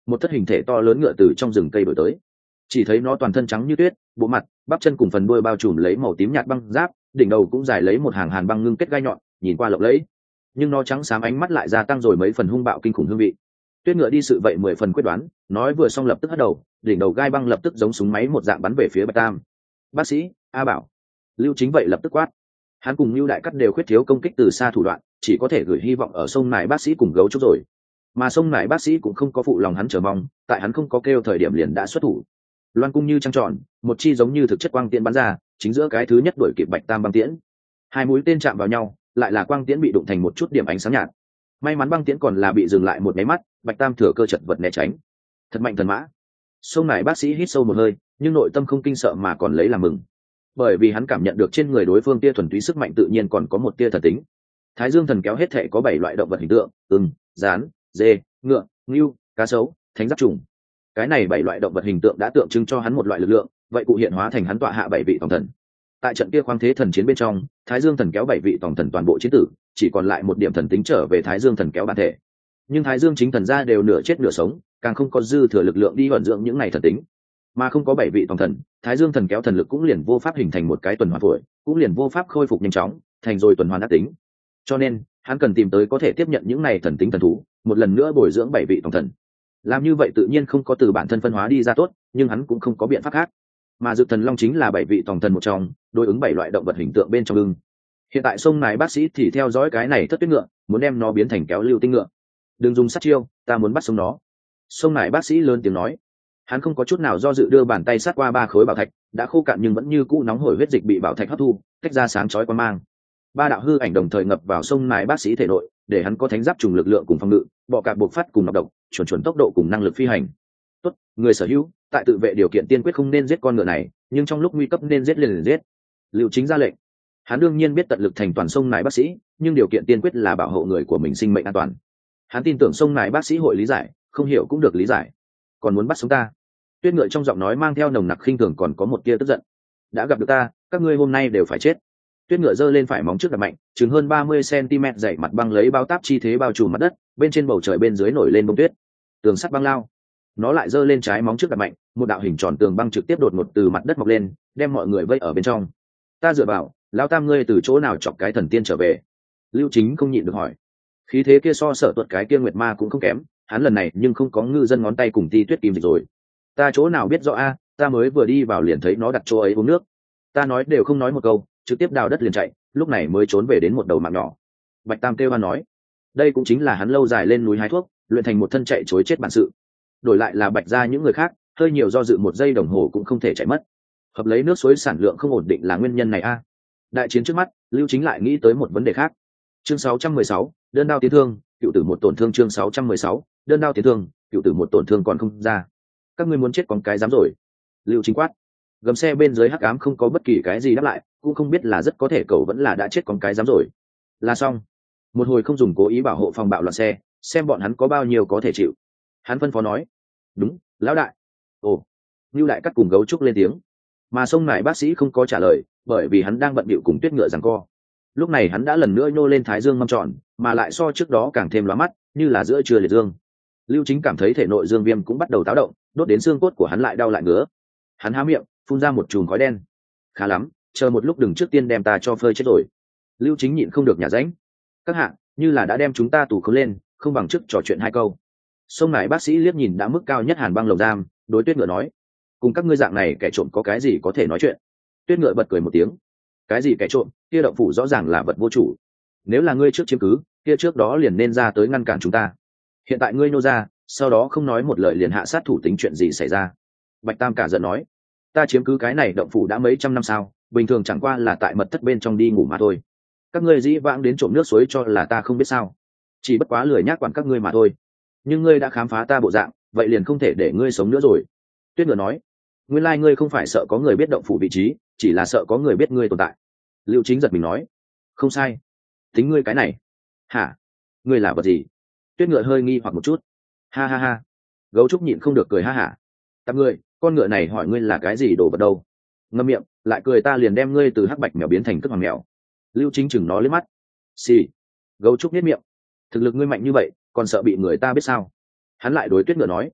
một thất hình thể to lớn ngựa từ trong rừng cây đổi tới. Chỉ thấy nó toàn thân trắng như tuyết, bộ mặt, bắp chân cùng phần đuôi bao trùm lấy màu tím nhạt băng giáp, đỉnh đầu cũng dài lấy một hàng hàn băng ngưng kết gai nhọn, nhìn qua lộng lẫy. Nhưng nó trắng xám ánh mắt lại gia tăng rồi mấy phần hung bạo kinh khủng hương vị. Tuyết ngựa đi sự vậy mười phần quyết đoán, nói vừa xong lập tức hất đầu, đỉnh đầu gai băng lập tức giống súng máy một dạng bắn về phía Bạch Tam. Bác sĩ, A Bảo. Lưu Chính vậy lập tức quát. Hắn cùng Lưu Đại Cắt đều khuyết thiếu công kích từ xa thủ đoạn, chỉ có thể gửi hy vọng ở sông nải bác sĩ cùng Gấu Trúc rồi. Mà sông nải bác sĩ cũng không có phụ lòng hắn chờ mong, tại hắn không có kêu thời điểm liền đã xuất thủ. Loan cung như trăng tròn, một chi giống như thực chất quang tiễn bắn ra, chính giữa cái thứ nhất đuổi kịp Bạch Tam băng tiễn. Hai mũi tên chạm vào nhau, lại là quang tiễn bị đụng thành một chút điểm ánh sáng nhạt. May mắn băng tiễn còn là bị dừng lại một máy mắt, Bạch Tam thừa cơ chật vật né tránh. Thật mạnh thần mã. Sông nải bác sĩ hít sâu một hơi, nhưng nội tâm không kinh sợ mà còn lấy làm mừng, bởi vì hắn cảm nhận được trên người đối phương tia thuần túy sức mạnh tự nhiên còn có một tia thần tính. Thái Dương thần kéo hết thể có bảy loại động vật hình tượng: ưng, rán, dê, ngựa, ngưu, cá sấu, thánh giáp trùng. Cái này bảy loại động vật hình tượng đã tượng trưng cho hắn một loại lực lượng, vậy cụ hiện hóa thành hắn tọa hạ bảy vị tòng thần. Tại trận kia khoáng thế thần chiến bên trong, Thái Dương thần kéo bảy vị tòng thần toàn bộ chiến tử, chỉ còn lại một điểm thần tính trở về Thái Dương thần kéo bản thể. Nhưng Thái Dương chính thần ra đều nửa chết nửa sống, càng không có dư thừa lực lượng đi vận dưỡng những này thần tính. Mà không có bảy vị tòng thần, Thái Dương thần kéo thần lực cũng liền vô pháp hình thành một cái tuần hoàn phổi, cũng liền vô pháp khôi phục nhanh chóng, thành rồi tuần hoàn ác tính. Cho nên, hắn cần tìm tới có thể tiếp nhận những này thần tính thần thú, một lần nữa bồi dưỡng bảy vị tòng thần. Làm như vậy tự nhiên không có từ bản thân phân hóa đi ra tốt, nhưng hắn cũng không có biện pháp khác. Mà Dực Thần Long chính là bảy vị tòng thần một trong, đối ứng bảy loại động vật hình tượng bên trong ưng. Hiện tại sông này bác sĩ thì theo dõi cái này thất tuyết ngựa, muốn đem nó biến thành kéo lưu tinh ngựa. Đừng dùng sát chiêu, ta muốn bắt sống nó. Sông này bác sĩ lớn tiếng nói. Hắn không có chút nào do dự đưa bàn tay sát qua ba khối bảo thạch, đã khô cạn nhưng vẫn như cũ nóng hổi huyết dịch bị bảo thạch hấp thu, tách ra sáng chói quang mang. Ba đạo hư ảnh đồng thời ngập vào sông này bác sĩ thể nội, để hắn có thánh giáp trùng lực lượng cùng phòng ngự, bọ cạp bộc phát cùng nọc độc, chuẩn chuẩn tốc độ cùng năng lực phi hành. Tốt, người sở hữu, tại tự vệ điều kiện tiên quyết không nên giết con ngựa này, nhưng trong lúc nguy cấp nên giết liền liền giết. Lưu Chính ra lệnh. Hắn đương nhiên biết tận lực thành toàn sông này bác sĩ, nhưng điều kiện tiên quyết là bảo hộ người của mình sinh mệnh an toàn. Hắn tin tưởng sông này bác sĩ hội lý giải, không hiểu cũng được lý giải. Còn muốn bắt sống ta? Tuyết ngựa trong giọng nói mang theo nồng nặc khinh thường còn có một tia tức giận. Đã gặp được ta, các ngươi hôm nay đều phải chết. Tuyết ngựa giơ lên phải móng trước đập mạnh, chừng hơn ba mươi xăng-ti-mét dày mặt băng lấy bao táp chi thế bao trùm mặt đất, bên trên bầu trời bên dưới nổi lên bông tuyết. Tường sắt băng lao. Nó lại giơ lên trái móng trước đập mạnh, một đạo hình tròn tường băng trực tiếp đột ngột từ mặt đất mọc lên, đem mọi người vây ở bên trong. Ta dựa vào, lão tam ngươi từ chỗ nào chọc cái thần tiên trở về? Lưu Chính không nhịn được hỏi. Khí thế kia so sở tuột cái kia nguyệt ma cũng không kém, hắn lần này nhưng không có ngư dân ngón tay cùng ti tuyết kim dịch rồi. Ta chỗ nào biết rõ a, ta mới vừa đi vào liền thấy nó đặt chỗ ấy uống nước. Ta nói đều không nói một câu, trực tiếp đào đất liền chạy, lúc này mới trốn về đến một đầu mạng nhỏ. Bạch Tam kêu hoan nói, đây cũng chính là hắn lâu dài lên núi hái thuốc, luyện thành một thân chạy chối chết bản sự. Đổi lại là Bạch gia những người khác, hơi nhiều do dự một giây đồng hồ cũng không thể chạy mất. Hợp lấy nước suối sản lượng không ổn định là nguyên nhân này a. Đại chiến trước mắt, Lưu Chính lại nghĩ tới một vấn đề khác. Chương sáu trăm mười sáu, đơn đao tiến thương, cựu tử một tổn thương. Chương sáu trăm mười sáu, đơn đao tiến thương, cựu tử một tổn thương còn không ra. Các ngươi muốn chết con cái dám rồi. Lưu Chính quát. Gầm xe bên dưới hắc ám không có bất kỳ cái gì đáp lại, cũng không biết là rất có thể cậu vẫn là đã chết con cái dám rồi. Là xong. Một hồi không dùng cố ý bảo hộ phòng bạo loạn xe, xem bọn hắn có bao nhiêu có thể chịu. Hắn phân phó nói. Đúng, lão đại. Ồ. Lưu Đại Cắt cùng Gấu Trúc lên tiếng. Mà sông này bác sĩ không có trả lời, bởi vì hắn đang bận bịu cùng Tuyết ngựa giằng co. Lúc này hắn đã lần nữa nhô lên thái dương mâm tròn, mà lại so trước đó càng thêm lóa mắt, như là giữa trưa liệt dương. Lưu Chính cảm thấy thể nội dương viêm cũng bắt đầu táo động, đốt đến xương cốt của hắn lại đau lại ngứa. Hắn há miệng, phun ra một chùm khói đen. Khá lắm, chờ một lúc đừng trước tiên đem ta cho phơi chết rồi. Lưu Chính nhịn không được nhả ránh. Các hạ, như là đã đem chúng ta tù khốn lên, không bằng trước trò chuyện hai câu. Sông này bác sĩ liếc nhìn đã mức cao nhất hàn băng lồng giam, đối Tuyết ngựa nói, cùng các ngươi dạng này kẻ trộm có cái gì có thể nói chuyện? Tuyết ngựa bật cười một tiếng. Cái gì kẻ trộm? Kia động phủ rõ ràng là vật vô chủ. Nếu là ngươi trước chiếm cứ, kia trước đó liền nên ra tới ngăn cản chúng ta. Hiện tại ngươi nô ra, sau đó không nói một lời liền hạ sát thủ, tính chuyện gì xảy ra? Bạch Tam cả giận nói, ta chiếm cứ cái này động phủ đã mấy trăm năm sao, bình thường chẳng qua là tại mật thất bên trong đi ngủ mà thôi. Các ngươi dĩ vãng đến trộm nước suối cho là ta không biết sao? Chỉ bất quá lười nhác quản các ngươi mà thôi. Nhưng ngươi đã khám phá ta bộ dạng, vậy liền không thể để ngươi sống nữa rồi. Tuyết ngựa nói, nguyên lai ngươi không phải sợ có người biết động phủ vị trí, chỉ là sợ có người biết ngươi tồn tại. Lưu Chính giật mình nói, không sai. Tính ngươi cái này. Hả? Ngươi là vật gì? Tuyết ngựa hơi nghi hoặc một chút. Ha ha ha. Gấu Trúc nhịn không được cười ha hả. Tạp ngươi, con ngựa này hỏi ngươi là cái gì đồ vật đâu? Ngâm miệng, lại cười ta liền đem ngươi từ hắc bạch mèo biến thành cất hoàng mèo. Lưu Chính chừng nó liếc mắt. Xì. Gấu Trúc nhếch miệng. Thực lực ngươi mạnh như vậy, còn sợ bị người ta biết sao? Hắn lại đối Tuyết ngựa nói,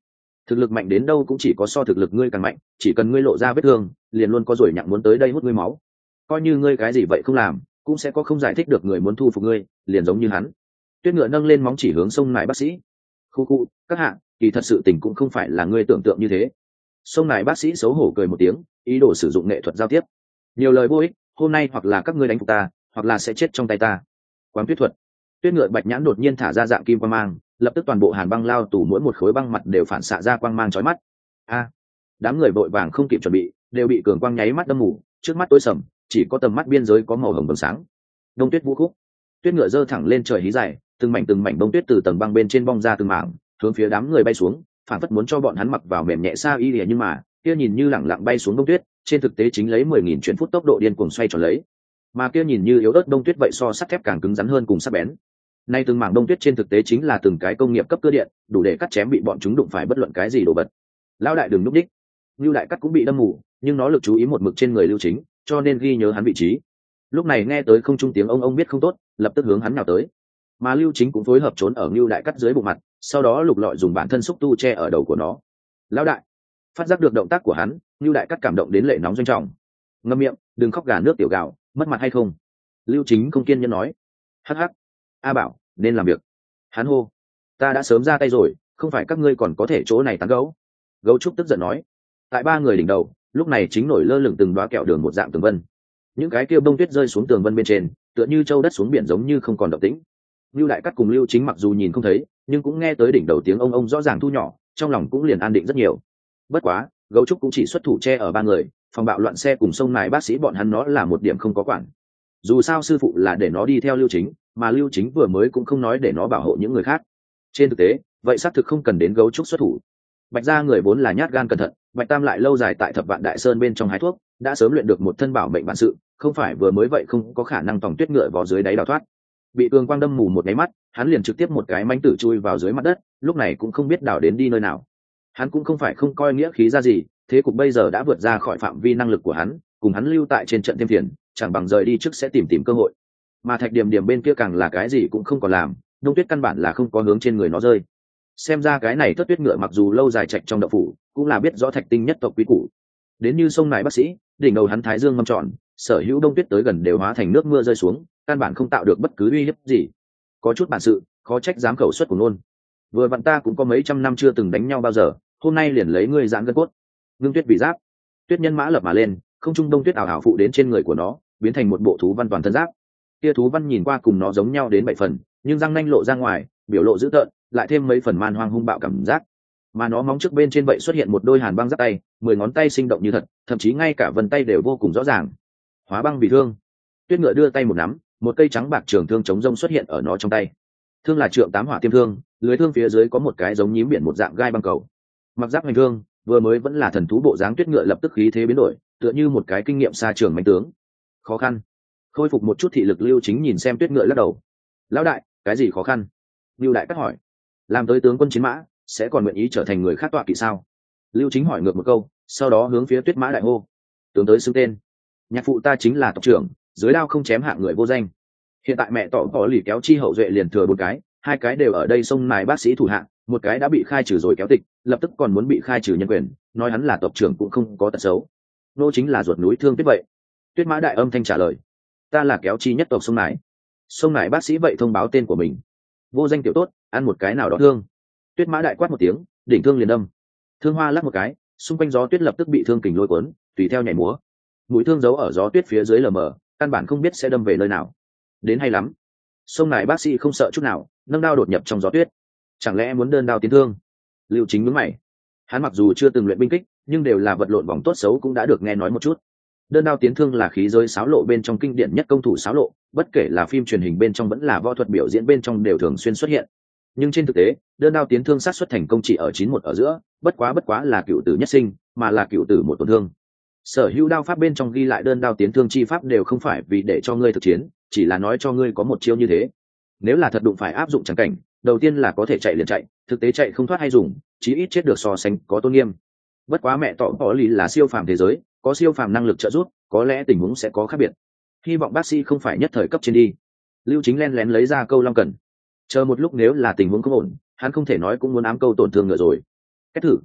thực lực mạnh đến đâu cũng chỉ có so thực lực ngươi càng mạnh, chỉ cần ngươi lộ ra vết thương liền luôn có rồi nhặng muốn tới đây hút ngươi máu. Coi như ngươi cái gì vậy không làm cũng sẽ có không giải thích được người muốn thu phục ngươi, liền giống như hắn. Tuyết Ngựa nâng lên móng chỉ hướng sông nải bác sĩ. Khu khu, các hạ, kỳ thật sự tình cũng không phải là ngươi tưởng tượng như thế. Sông nải bác sĩ xấu hổ cười một tiếng, ý đồ sử dụng nghệ thuật giao tiếp. Nhiều lời vô ích, hôm nay hoặc là các ngươi đánh phục ta, hoặc là sẽ chết trong tay ta. Quán tuyết thuật. Tuyết Ngựa bạch nhãn đột nhiên thả ra dạng kim quang mang, lập tức toàn bộ hàn băng lao tù mỗi một khối băng mặt đều phản xạ ra quang mang chói mắt. A! Đám người vội vàng không kịp chuẩn bị, đều bị cường quang nháy mắt đâm mù, trước mắt tối sầm, chỉ có tầm mắt biên giới có màu hồng vầng sáng. Đông tuyết vũ khúc. Tuyết Ngựa giơ thẳng lên trời hí dài, từng mảnh từng mảnh bông tuyết từ tầng băng bên trên bong ra từng mảng, hướng phía đám người bay xuống, phản phất muốn cho bọn hắn mặc vào mềm nhẹ sa y lìa, nhưng mà kia nhìn như lẳng lặng bay xuống bông tuyết, trên thực tế chính lấy mười nghìn chuyển phút tốc độ điên cuồng xoay tròn lấy, mà kia nhìn như yếu ớt bông tuyết vậy so sắt thép càng cứng rắn hơn cùng sắc bén. Nay từng mảng bông tuyết trên thực tế chính là từng cái công nghiệp cấp cơ điện, đủ để cắt chém bị bọn chúng đụng phải bất luận cái gì đồ vật. Lão đại đừng núp đích. Lưu Đại Cắt cũng bị đâm mù, nhưng nó lực chú ý một mực trên người Lưu Chính, cho nên ghi nhớ hắn vị trí. Lúc này nghe tới không trung tiếng ông ông biết không tốt, lập tức hướng hắn nào tới. Mà Lưu Chính cũng phối hợp trốn ở Lưu Đại Cắt dưới bụng mặt, sau đó lục lọi dùng bản thân xúc tu che ở đầu của nó. Lão đại, phát giác được động tác của hắn, Lưu Đại Cắt cảm động đến lệ nóng doanh trọng. Ngậm miệng, đừng khóc gà nước tiểu gạo, mất mặt hay không? Lưu Chính không kiên nhẫn nói. Hắc hắc. A Bảo, nên làm việc. Hắn hô. Ta đã sớm ra tay rồi, không phải các ngươi còn có thể chỗ này tán gấu. Gấu trúc tức giận nói. Tại ba người đỉnh đầu, lúc này chính nổi lơ lửng từng đoá kẹo đường một dạng tường vân. Những cái kia bông tuyết rơi xuống tường vân bên trên, tựa như châu đất xuống biển giống như không còn động tĩnh. Lưu Đại Cắt cùng Lưu Chính mặc dù nhìn không thấy, nhưng cũng nghe tới đỉnh đầu tiếng ông ông rõ ràng thu nhỏ, trong lòng cũng liền an định rất nhiều. Bất quá, gấu trúc cũng chỉ xuất thủ che ở ba người, phòng bạo loạn xe cùng sông nài bác sĩ bọn hắn nó là một điểm không có quản. Dù sao sư phụ là để nó đi theo Lưu Chính, mà Lưu Chính vừa mới cũng không nói để nó bảo hộ những người khác. Trên thực tế, vậy xác thực không cần đến gấu trúc xuất thủ. Bạch gia người vốn là nhát gan cẩn thận, Bạch Tam lại lâu dài tại Thập Vạn Đại Sơn bên trong hái thuốc, đã sớm luyện được một thân bảo mệnh bản sự, không phải vừa mới vậy không có khả năng tòng tuyết ngựa vào dưới đáy đào thoát. Bị cường quang đâm mù một cái mắt, hắn liền trực tiếp một cái mánh tử chui vào dưới mặt đất, lúc này cũng không biết đào đến đi nơi nào. Hắn cũng không phải không coi nghĩa khí ra gì, thế cục bây giờ đã vượt ra khỏi phạm vi năng lực của hắn, cùng hắn lưu tại trên trận thêm phiền, chẳng bằng rời đi trước sẽ tìm tìm cơ hội. Mà Thạch Điểm Điểm bên kia càng là cái gì cũng không còn làm, đông tuyết căn bản là không có hướng trên người nó rơi. Xem ra cái này Thất Tuyết ngựa mặc dù lâu dài trạch trong đậu phủ, cũng là biết rõ thạch tinh nhất tộc quý củ. Đến như sông nài bác sĩ, đỉnh đầu hắn thái dương ngâm tròn, sở hữu đông tuyết tới gần đều hóa thành nước mưa rơi xuống, căn bản không tạo được bất cứ uy hiếp gì. Có chút bản sự, khó trách dám khẩu xuất của nôn. Vừa vặn ta cũng có mấy trăm năm chưa từng đánh nhau bao giờ, hôm nay liền lấy ngươi giãn gân cốt. Ngưng tuyết bị giáp, tuyết nhân mã lập mà lên, không trung đông tuyết ảo ảo phụ đến trên người của nó, biến thành một bộ thú văn toàn thân giáp. Kia thú văn nhìn qua cùng nó giống nhau đến bảy phần, nhưng răng nanh lộ ra ngoài, biểu lộ dữ tợn, lại thêm mấy phần man hoang hung bạo cảm giác. Mà nó móng trước bên trên vậy xuất hiện một đôi hàn băng giáp tay, mười ngón tay sinh động như thật, thậm chí ngay cả vân tay đều vô cùng rõ ràng. Hóa băng bị thương. Tuyết ngựa đưa tay một nắm, một cây trắng bạc trường thương chống rông xuất hiện ở nó trong tay. Thương là trượng tám hỏa tiêm thương, lưới thương phía dưới có một cái giống nhím biển một dạng gai băng cầu. Mặc giáp hành thương, vừa mới vẫn là thần thú bộ dáng Tuyết ngựa lập tức khí thế biến đổi, tựa như một cái kinh nghiệm xa trường mãnh tướng. Khó khăn. Khôi phục một chút thị lực Lưu Chính nhìn xem Tuyết ngựa lắc đầu. Lão đại, cái gì khó khăn? Lưu Đại Cắt hỏi. Làm tới tướng quân chiến mã, sẽ còn nguyện ý trở thành người khác tọa kỵ sao? Lưu Chính hỏi ngược một câu, sau đó hướng phía Tuyết mã đại hô. Tướng tới xưng tên. Nhạc phụ ta chính là tộc trưởng, dưới đao không chém hạng người vô danh. Hiện tại mẹ tỏ có lì kéo chi hậu duệ liền thừa bốn cái, hai cái đều ở đây sông nài bác sĩ thủ hạng, một cái đã bị khai trừ rồi kéo tịch, lập tức còn muốn bị khai trừ nhân quyền, nói hắn là tộc trưởng cũng không có tật xấu. Nô chính là ruột núi thương Tuyết vậy. Tuyết mã đại âm thanh trả lời. Ta là kéo chi nhất tộc sông nài. Sông nài bác sĩ vậy thông báo tên của mình. Vô danh tiểu tốt, ăn một cái nào đó thương. Tuyết mã đại quát một tiếng, đỉnh thương liền đâm. Thương hoa lắc một cái, xung quanh gió tuyết lập tức bị thương kình lôi cuốn, tùy theo nhảy múa. Mũi thương giấu ở gió tuyết phía dưới lờ mờ, căn bản không biết sẽ đâm về nơi nào. Đến hay lắm. Sông nài bác sĩ không sợ chút nào, nâng đao đột nhập trong gió tuyết. Chẳng lẽ muốn đơn đao tiến thương? Lưu Chính nhướng mày. Hắn mặc dù chưa từng luyện binh kích, nhưng đều là vật lộn vòng tốt xấu cũng đã được nghe nói một chút. Đơn đao tiến thương là khí giới sáo lộ bên trong kinh điển nhất công thủ sáo lộ, bất kể là phim truyền hình bên trong vẫn là võ thuật biểu diễn bên trong đều thường xuyên xuất hiện. Nhưng trên thực tế, đơn đao tiến thương sát xuất thành công chỉ ở chín một ở giữa, bất quá bất quá là cựu tử nhất sinh, mà là cựu tử một tổn thương. Sở hữu đao pháp bên trong ghi lại đơn đao tiến thương chi pháp đều không phải vì để cho ngươi thực chiến, chỉ là nói cho ngươi có một chiêu như thế. Nếu là thật đụng phải áp dụng chẳng cảnh, đầu tiên là có thể chạy liền chạy, thực tế chạy không thoát hay dùng, chí ít chết được so sánh có tôn nghiêm. Bất quá mẹ tỏ có lý là siêu phàm thế giới, có siêu phàm năng lực trợ giúp, có lẽ tình huống sẽ có khác biệt. Hy vọng bác sĩ không phải nhất thời cấp trên đi. Lưu Chính len lén lấy ra câu long cần. Chờ một lúc nếu là tình huống không ổn, hắn không thể nói cũng muốn ám câu tổn thương ngựa rồi. Cách thử,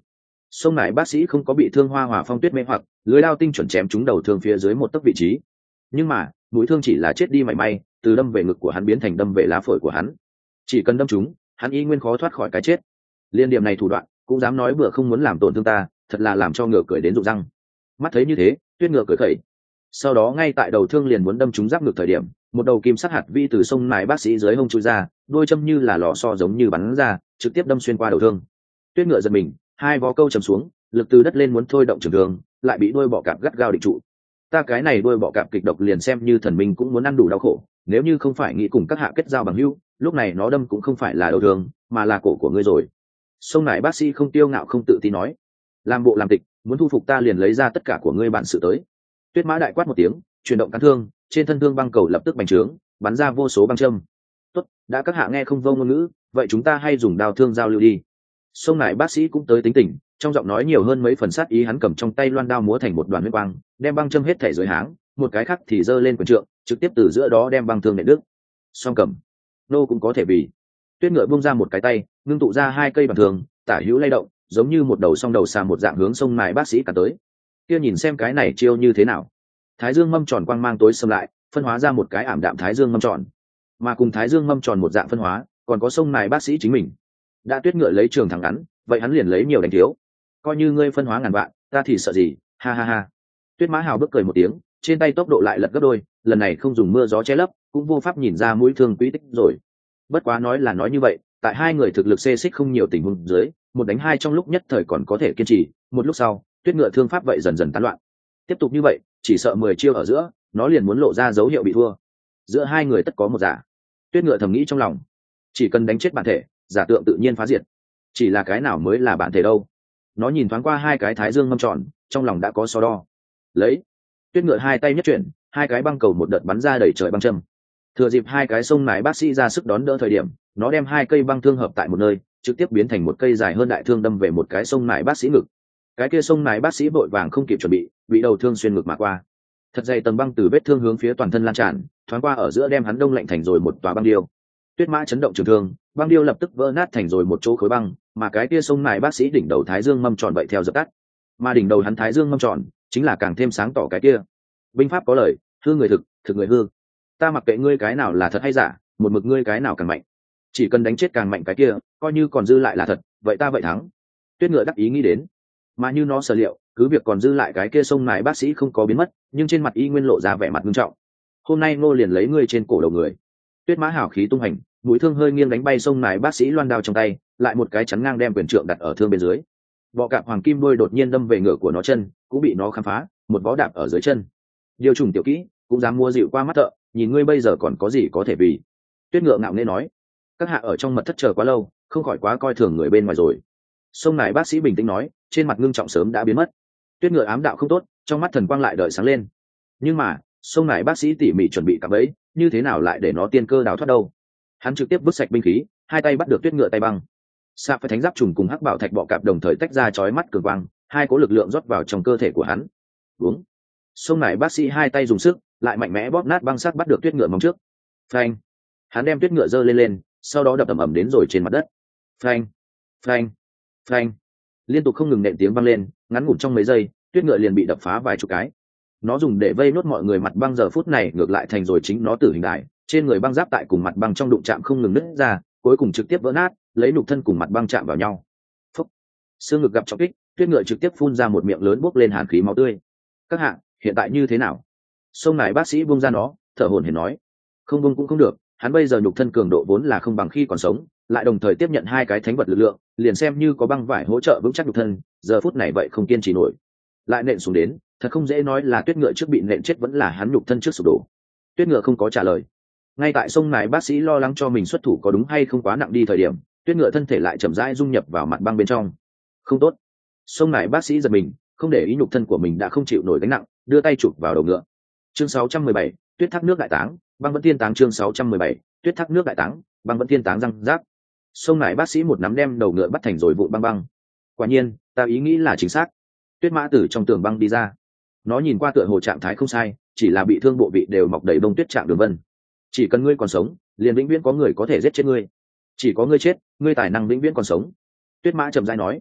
Sông nải bác sĩ không có bị thương hoa hòa phong tuyết mê hoặc, lưới đao tinh chuẩn chém trúng đầu thương phía dưới một tấc vị trí. Nhưng mà mũi thương chỉ là chết đi mảy may, từ đâm về ngực của hắn biến thành đâm về lá phổi của hắn. Chỉ cần đâm trúng, hắn y nguyên khó thoát khỏi cái chết. Liên điểm này thủ đoạn cũng dám nói bừa không muốn làm tổn thương ta, thật là làm cho ngựa cười đến rụng răng. Mắt thấy như thế, Tuyết ngựa cười khẩy. Sau đó ngay tại đầu thương liền muốn đâm trúng giáp ngực thời điểm, một đầu kim sắc hạt vi từ sông nải bác sĩ dưới hông chui ra, đôi châm như là lò xo giống như bắn ra, trực tiếp đâm xuyên qua đầu thương. Tuyết ngựa giật mình, hai vó câu chầm xuống, lực từ đất lên muốn thôi động trường thương, lại bị đuôi bọ cạp gắt gao định trụ. Ta cái này đuôi bọ cạp kịch độc liền xem như thần minh cũng muốn ăn đủ đau khổ, nếu như không phải nghĩ cùng các hạ kết giao bằng hữu, lúc này nó đâm cũng không phải là đầu thương, mà là cổ của ngươi rồi. Sông nải bác sĩ không tiêu ngạo không tự tin nói, làm bộ làm tịch, muốn thu phục ta liền lấy ra tất cả của ngươi bản sự tới. Tuyết mã đại quát một tiếng, chuyển động cán thương, trên thân thương băng cầu lập tức bành trướng, bắn ra vô số băng châm. Tốt, đã các hạ nghe không vô ngôn ngữ, vậy chúng ta hay dùng đao thương giao lưu đi. Sông nải bác sĩ cũng tới tính tình, trong giọng nói nhiều hơn mấy phần sát ý, hắn cầm trong tay loan đao múa thành một đoàn huyết quang, đem băng châm hết thể dưới háng, một cái khác thì giơ lên quyền trượng, trực tiếp từ giữa đó đem băng thương nện đứt. Song cầm, nô cũng có thể vì. Tuyết ngựa buông ra một cái tay, ngưng tụ ra hai cây bằng thường, tả hữu lay động, giống như một đầu song đầu xà một dạng hướng sông nải bác sĩ cả tới. Kia nhìn xem cái này chiêu như thế nào. Thái dương mâm tròn quang mang tối xâm lại, phân hóa ra một cái ảm đạm thái dương mâm tròn, mà cùng thái dương mâm tròn một dạng phân hóa, còn có sông nải bác sĩ chính mình. Đã Tuyết ngựa lấy trường thẳng ngắn, vậy hắn liền lấy nhiều đánh thiếu. Coi như ngươi phân hóa ngàn vạn, ta thì sợ gì? Ha ha ha. Tuyết mã hào bước cười một tiếng, trên tay tốc độ lại lật gấp đôi, lần này không dùng mưa gió che lấp, cũng vô pháp nhìn ra mũi thương quỹ tích rồi. Bất quá nói là nói như vậy, tại hai người thực lực xê xích không nhiều tình huống dưới, một đánh hai trong lúc nhất thời còn có thể kiên trì, một lúc sau, Tuyết ngựa thương pháp vậy dần dần tán loạn. Tiếp tục như vậy, chỉ sợ mười chiêu ở giữa, nó liền muốn lộ ra dấu hiệu bị thua. Giữa hai người tất có một giả. Tuyết ngựa thầm nghĩ trong lòng, chỉ cần đánh chết bản thể, giả tượng tự nhiên phá diệt. Chỉ là cái nào mới là bản thể đâu? Nó nhìn thoáng qua hai cái thái dương mâm tròn, trong lòng đã có so đo. Lấy, Tuyết ngựa hai tay nhất chuyển, hai cái băng cầu một đợt bắn ra đầy trời băng châm. Thừa dịp hai cái sông nải bác sĩ ra sức đón đỡ thời điểm, nó đem hai cây băng thương hợp tại một nơi, trực tiếp biến thành một cây dài hơn đại thương đâm về một cái sông nải bác sĩ ngực. Cái kia sông nải bác sĩ vội vàng không kịp chuẩn bị, bị đầu thương xuyên ngực mà qua. Thật dày tầng băng từ vết thương hướng phía toàn thân lan tràn, thoáng qua ở giữa đem hắn đông lạnh thành rồi một tòa băng điêu. Tuyết mã chấn động trường thương, băng điêu lập tức vỡ nát thành rồi một chỗ khối băng, mà cái kia sông nải bác sĩ đỉnh đầu thái dương mâm tròn vậy theo dập tắt. Mà đỉnh đầu hắn thái dương mâm tròn chính là càng thêm sáng tỏ cái kia. Binh pháp có lời, hư người thực, thực người hư. Ta mặc kệ ngươi cái nào là thật hay giả, một mực ngươi cái nào càng mạnh, chỉ cần đánh chết càng mạnh cái kia, coi như còn dư lại là thật, vậy ta vậy thắng. Tuyết ngựa đắc ý nghĩ đến, mà như nó sở liệu, cứ việc còn dư lại cái kia sông nải bác sĩ không có biến mất, nhưng trên mặt y nguyên lộ ra vẻ mặt nghiêm trọng. Hôm nay ngô liền lấy ngươi trên cổ đầu người. Tuyết mã hào khí tung hành, mũi thương hơi nghiêng đánh bay sông nải bác sĩ loan đao trong tay, lại một cái chắn ngang đem quyền trượng đặt ở thương bên dưới. Bọ cạp hoàng kim đuôi đột nhiên đâm về ngựa của nó chân, cũng bị nó khám phá, một vó đạp ở dưới chân. Điều trùng tiểu kỹ, cũng dám mua dịu qua mắt thợ, nhìn ngươi bây giờ còn có gì có thể vì. Tuyết ngựa ngạo nghễ nói, các hạ ở trong mật thất chờ quá lâu, không khỏi quá coi thường người bên ngoài rồi. Sông nải bác sĩ bình tĩnh nói, trên mặt ngưng trọng sớm đã biến mất. Tuyết ngựa ám đạo không tốt, trong mắt thần quang lại đợi sáng lên. Nhưng mà sông nải bác sĩ tỉ mỉ chuẩn bị cạm bẫy, như thế nào lại để nó tiên cơ đào thoát đâu? Hắn trực tiếp vứt sạch binh khí, hai tay bắt được Tuyết ngựa tay băng. Sa phải thánh giáp trùng cùng hắc bảo thạch bọ cạp đồng thời tách ra chói mắt cường quang, hai cỗ lực lượng rót vào trong cơ thể của hắn. Uống. Sông nải bác sĩ hai tay dùng sức, lại mạnh mẽ bóp nát băng sắc bắt được Tuyết ngựa móng trước. Phanh. Hắn đem Tuyết ngựa giơ lên lên, sau đó đập ầm ầm đến rồi trên mặt đất. Phanh, phanh, phanh. Liên tục không ngừng nện tiếng vang lên, ngắn ngủn trong mấy giây, Tuyết ngựa liền bị đập phá vài chục cái. Nó dùng để vây nốt mọi người mặt băng giờ phút này ngược lại thành rồi chính nó tử hình đại, trên người băng giáp tại cùng mặt băng trong đụng chạm không ngừng nứt ra, cuối cùng trực tiếp vỡ nát, lấy nhục thân cùng mặt băng chạm vào nhau. Phúc. Xương ngực gặp trọng kích, Tuyết ngựa trực tiếp phun ra một miệng lớn bốc lên hàn khí máu tươi. Các hạ, hiện tại như thế nào? Sông nải bác sĩ buông ra nó, thở hổn hển nói. Không buông cũng không được, hắn bây giờ nhục thân cường độ vốn là không bằng khi còn sống, lại đồng thời tiếp nhận hai cái thánh vật lực lượng, liền xem như có băng vải hỗ trợ vững chắc nhục thân, giờ phút này vậy không kiên trì nổi. Lại nện xuống đến, thật không dễ nói là Tuyết ngựa trước bị nện chết vẫn là hắn nhục thân trước sụp đổ. Tuyết ngựa không có trả lời. Ngay tại sông nải bác sĩ lo lắng cho mình xuất thủ có đúng hay không quá nặng đi thời điểm, Tuyết ngựa thân thể lại chậm rãi dung nhập vào mặt băng bên trong. Không tốt. Sông nải bác sĩ giật mình, không để ý nhục thân của mình đã không chịu nổi gánh nặng, đưa tay chụp vào đầu ngựa. Chương sáu trăm mười bảy, Tuyết thác nước đại táng, băng vẫn thiên táng. Chương sáu trăm mười bảy, Tuyết thác nước đại táng, băng vẫn thiên táng. Răng rác. Sông nải bác sĩ một nắm đem đầu ngựa bắt thành rồi vụn băng băng. Quả nhiên, ta ý nghĩ là chính xác. Tuyết mã từ trong tường băng đi ra. Nó nhìn qua tựa hồ trạng thái không sai, chỉ là bị thương bộ vị đều mọc đầy bông tuyết trạng đường vân. Chỉ cần ngươi còn sống, liền vĩnh viễn có người có thể giết chết ngươi. Chỉ có ngươi chết, ngươi tài năng vĩnh viễn còn sống. Tuyết mã trầm rãi nói.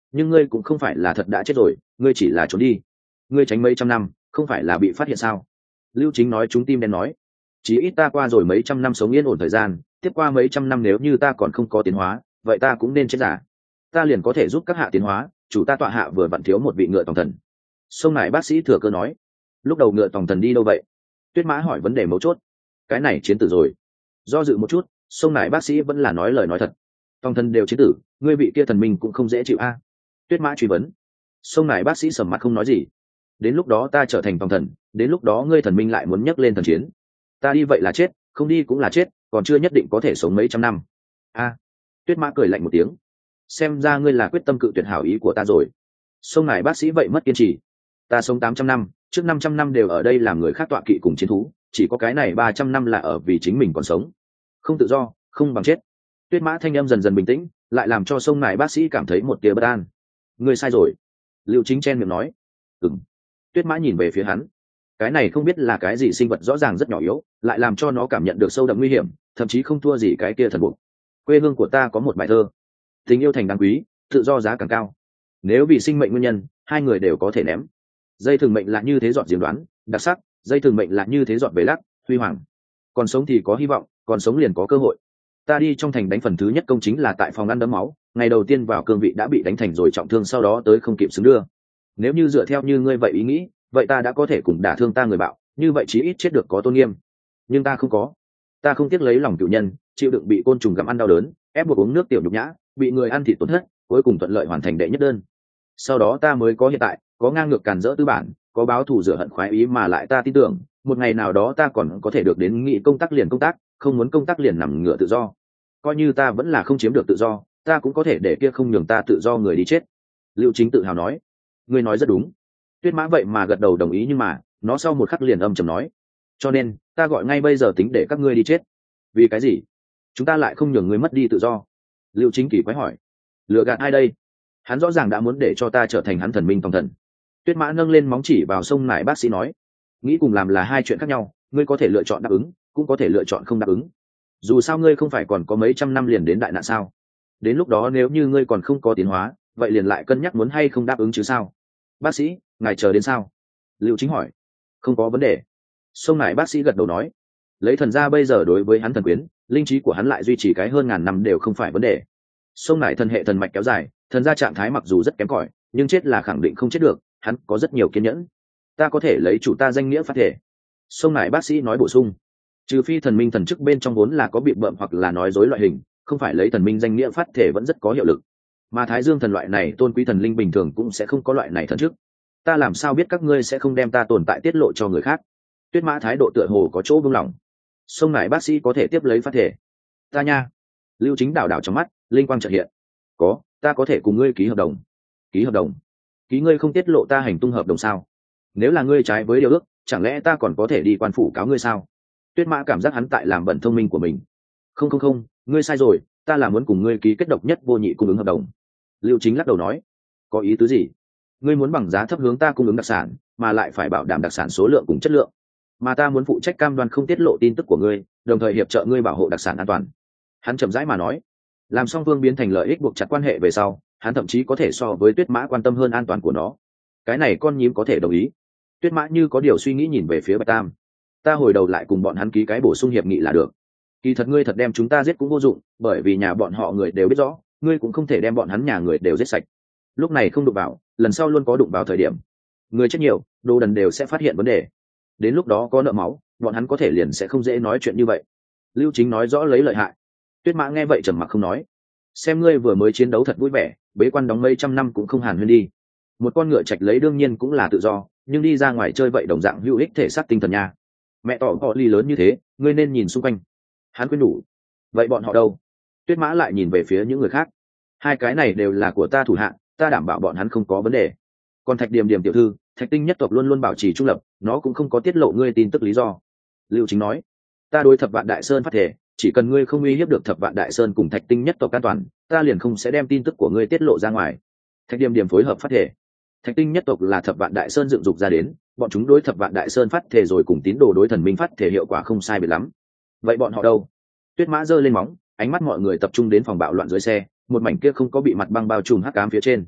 nhưng ngươi cũng không phải là thật đã chết rồi, ngươi chỉ là trốn đi. Ngươi tránh mấy trăm năm không phải là bị phát hiện sao? Lưu Chính nói chúng tim đen nói, chỉ ít ta qua rồi mấy trăm năm sống yên ổn thời gian, tiếp qua mấy trăm năm nếu như ta còn không có tiến hóa, vậy ta cũng nên chết giả. Ta liền có thể giúp các hạ tiến hóa, chủ ta tọa hạ vừa vặn thiếu một vị ngựa tòng thần. Sông này bác sĩ thừa cơ nói, lúc đầu ngựa tòng thần đi đâu vậy? Tuyết Mã hỏi vấn đề mấu chốt. Cái này chiến tử rồi. Do dự một chút, sông này bác sĩ vẫn là nói lời nói thật. Tòng thần đều chiến tử, ngươi vị kia thần minh cũng không dễ chịu a. Tuyết Mã truy vấn. Sông này bác sĩ sầm mặt không nói gì. Đến lúc đó ta trở thành tòng thần, đến lúc đó ngươi thần minh lại muốn nhấc lên thần chiến. Ta đi vậy là chết, không đi cũng là chết, còn chưa nhất định có thể sống mấy trăm năm. A. Tuyết Mã cười lạnh một tiếng. Xem ra ngươi là quyết tâm cự tuyệt hảo ý của ta rồi. Sông này bác sĩ vậy mất kiên trì. Ta sống tám trăm năm, trước năm trăm năm đều ở đây làm người khác tọa kỵ cùng chiến thú, chỉ có cái này ba trăm năm là ở vì chính mình còn sống. Không tự do, không bằng chết. Tuyết Mã thanh âm dần dần bình tĩnh, lại làm cho sông này bác sĩ cảm thấy một tia bất an. Ngươi sai rồi. Lưu Chính chen miệng nói. Ừm. Tuyết Mã nhìn về phía hắn. Cái này không biết là cái gì sinh vật rõ ràng rất nhỏ yếu, lại làm cho nó cảm nhận được sâu đậm nguy hiểm, thậm chí không thua gì cái kia thần buộc. Quê hương của ta có một bài thơ: tình yêu thành đáng quý, tự do giá càng cao. Nếu vì sinh mệnh nguyên nhân, hai người đều có thể ném. Dây thường mệnh là như thế dọn diếm đoán, đặc sắc, dây thường mệnh là như thế dọn về lắc, huy hoàng. Còn sống thì có hy vọng, còn sống liền có cơ hội. Ta đi trong thành đánh phần thứ nhất công chính là tại phòng ăn đấm máu, ngày đầu tiên vào cương vị đã bị đánh thành rồi trọng thương, sau đó tới không kịp xứng đưa. Nếu như dựa theo như ngươi vậy ý nghĩ, vậy ta đã có thể cùng đả thương ta người bạo, như vậy chí ít chết được có tôn nghiêm. Nhưng ta không có. Ta không tiếc lấy lòng cựu nhân, chịu đựng bị côn trùng gặm ăn đau đớn, ép buộc uống nước tiểu nhục nhã, bị người ăn thịt tổn thất, cuối cùng thuận lợi hoàn thành đệ nhất đơn. Sau đó ta mới có hiện tại, có ngang ngược càn rỡ tư bản, có báo thù rửa hận khoái ý, mà lại ta tin tưởng một ngày nào đó ta còn có thể được đến nghị công tác liền công tác, không muốn công tác liền nằm ngửa tự do. Coi như ta vẫn là không chiếm được tự do, ta cũng có thể để kia không nhường ta tự do người đi chết. Lưu Chính tự hào nói. Ngươi nói rất đúng. Tuyết Mã vậy mà gật đầu đồng ý, nhưng mà nó sau một khắc liền âm trầm nói, cho nên ta gọi ngay bây giờ tính để các ngươi đi chết. Vì cái gì? Chúng ta lại không nhường ngươi mất đi tự do. Lưu Chính kỳ quái hỏi. Lừa gạt ai đây? Hắn rõ ràng đã muốn để cho ta trở thành hắn thần minh tòng thần. Tuyết Mã nâng lên móng chỉ vào sông nải bác sĩ nói, nghĩ cùng làm là hai chuyện khác nhau, ngươi có thể lựa chọn đáp ứng, cũng có thể lựa chọn không đáp ứng. Dù sao ngươi không phải còn có mấy trăm năm liền đến đại nạn sao? Đến lúc đó nếu như ngươi còn không có tiến hóa, vậy liền lại cân nhắc muốn hay không đáp ứng chứ sao? Bác sĩ, ngài chờ đến sao? Lưu Chính hỏi. Không có vấn đề. Sông nải bác sĩ gật đầu nói, lấy thần gia bây giờ đối với hắn thần quyến, linh trí của hắn lại duy trì cái hơn ngàn năm đều không phải vấn đề. Sông nải thần hệ thần mạch kéo dài, thần gia trạng thái mặc dù rất kém cỏi, nhưng chết là khẳng định không chết được, hắn có rất nhiều kiên nhẫn. Ta có thể lấy chủ ta danh nghĩa phát thể. Sông nải bác sĩ nói bổ sung, trừ phi thần minh thần chức bên trong vốn là có bị bợm hoặc là nói dối loại hình, không phải lấy thần minh danh nghĩa phát thể vẫn rất có hiệu lực. Mà Thái Dương thần loại này tôn quý thần linh bình thường cũng sẽ không có loại này thần chức. Ta làm sao biết các ngươi sẽ không đem ta tồn tại tiết lộ cho người khác? Tuyết Mã thái độ tựa hồ có chỗ buông lỏng. Sông nải bác sĩ có thể tiếp lấy phát thể. Ta nha. Lưu Chính đảo đảo trong mắt, linh quang chợt hiện. Có, ta có thể cùng ngươi ký hợp đồng. Ký hợp đồng? Ký ngươi không tiết lộ ta hành tung hợp đồng sao? Nếu là ngươi trái với điều ước, chẳng lẽ ta còn có thể đi quan phủ cáo ngươi sao? Tuyết Mã cảm giác hắn tại làm bẩn thông minh của mình. Không không không, ngươi sai rồi, ta là muốn cùng ngươi ký kết độc nhất vô nhị cung ứng hợp đồng. Lưu Chính lắc đầu nói, có ý tứ gì? Ngươi muốn bằng giá thấp hướng ta cung ứng đặc sản, mà lại phải bảo đảm đặc sản số lượng cùng chất lượng, mà ta muốn phụ trách cam đoan không tiết lộ tin tức của ngươi, đồng thời hiệp trợ ngươi bảo hộ đặc sản an toàn. Hắn chậm rãi mà nói, làm song phương biến thành lợi ích buộc chặt quan hệ về sau, hắn thậm chí có thể so với Tuyết Mã quan tâm hơn an toàn của nó. Cái này con nhím có thể đồng ý. Tuyết Mã như có điều suy nghĩ nhìn về phía Bạch Tam. Ta hồi đầu lại cùng bọn hắn ký cái bổ sung hiệp nghị là được. Kỳ thật ngươi thật đem chúng ta giết cũng vô dụng, bởi vì nhà bọn họ người đều biết rõ, ngươi cũng không thể đem bọn hắn nhà người đều giết sạch. Lúc này không đụng vào, lần sau luôn có đụng vào thời điểm. Người chết nhiều, đồ đần đều sẽ phát hiện vấn đề. Đến lúc đó có nợ máu, bọn hắn có thể liền sẽ không dễ nói chuyện như vậy. Lưu Chính nói rõ lấy lợi hại. Tuyết Mã nghe vậy trầm mặc không nói. Xem ngươi vừa mới chiến đấu thật vui vẻ, bế quan đóng mấy trăm năm cũng không hàn huyên đi. Một con ngựa trạch lấy đương nhiên cũng là tự do, nhưng đi ra ngoài chơi vậy đồng dạng hữu ích thể xác tinh thần nha. Mẹ tỏ họ ly lớn như thế, ngươi nên nhìn xung quanh. Hắn khuyên đủ. Vậy bọn họ đâu? Tuyết Mã lại nhìn về phía những người khác. Hai cái này đều là của ta thủ hạ, ta đảm bảo bọn hắn không có vấn đề. Còn Thạch Điềm Điềm tiểu thư, Thạch Tinh nhất tộc luôn luôn bảo trì trung lập, nó cũng không có tiết lộ ngươi tin tức lý do. Lưu Chính nói, ta đối Thập Vạn Đại Sơn phát thể, chỉ cần ngươi không uy hiếp được Thập Vạn Đại Sơn cùng Thạch Tinh nhất tộc an toàn, ta liền không sẽ đem tin tức của ngươi tiết lộ ra ngoài. Thạch Điềm Điềm phối hợp phát thể. Thạch Tinh nhất tộc là Thập Vạn Đại Sơn dựng dục ra đến, bọn chúng đối Thập Vạn Đại Sơn phát thể rồi cùng tín đồ đối thần minh phát thể hiệu quả không sai biệt lắm. Vậy bọn họ đâu? Tuyết Mã giơ lên móng, ánh mắt mọi người tập trung đến phòng bạo loạn dưới xe, một mảnh kia không có bị mặt băng bao trùm hắc ám phía trên.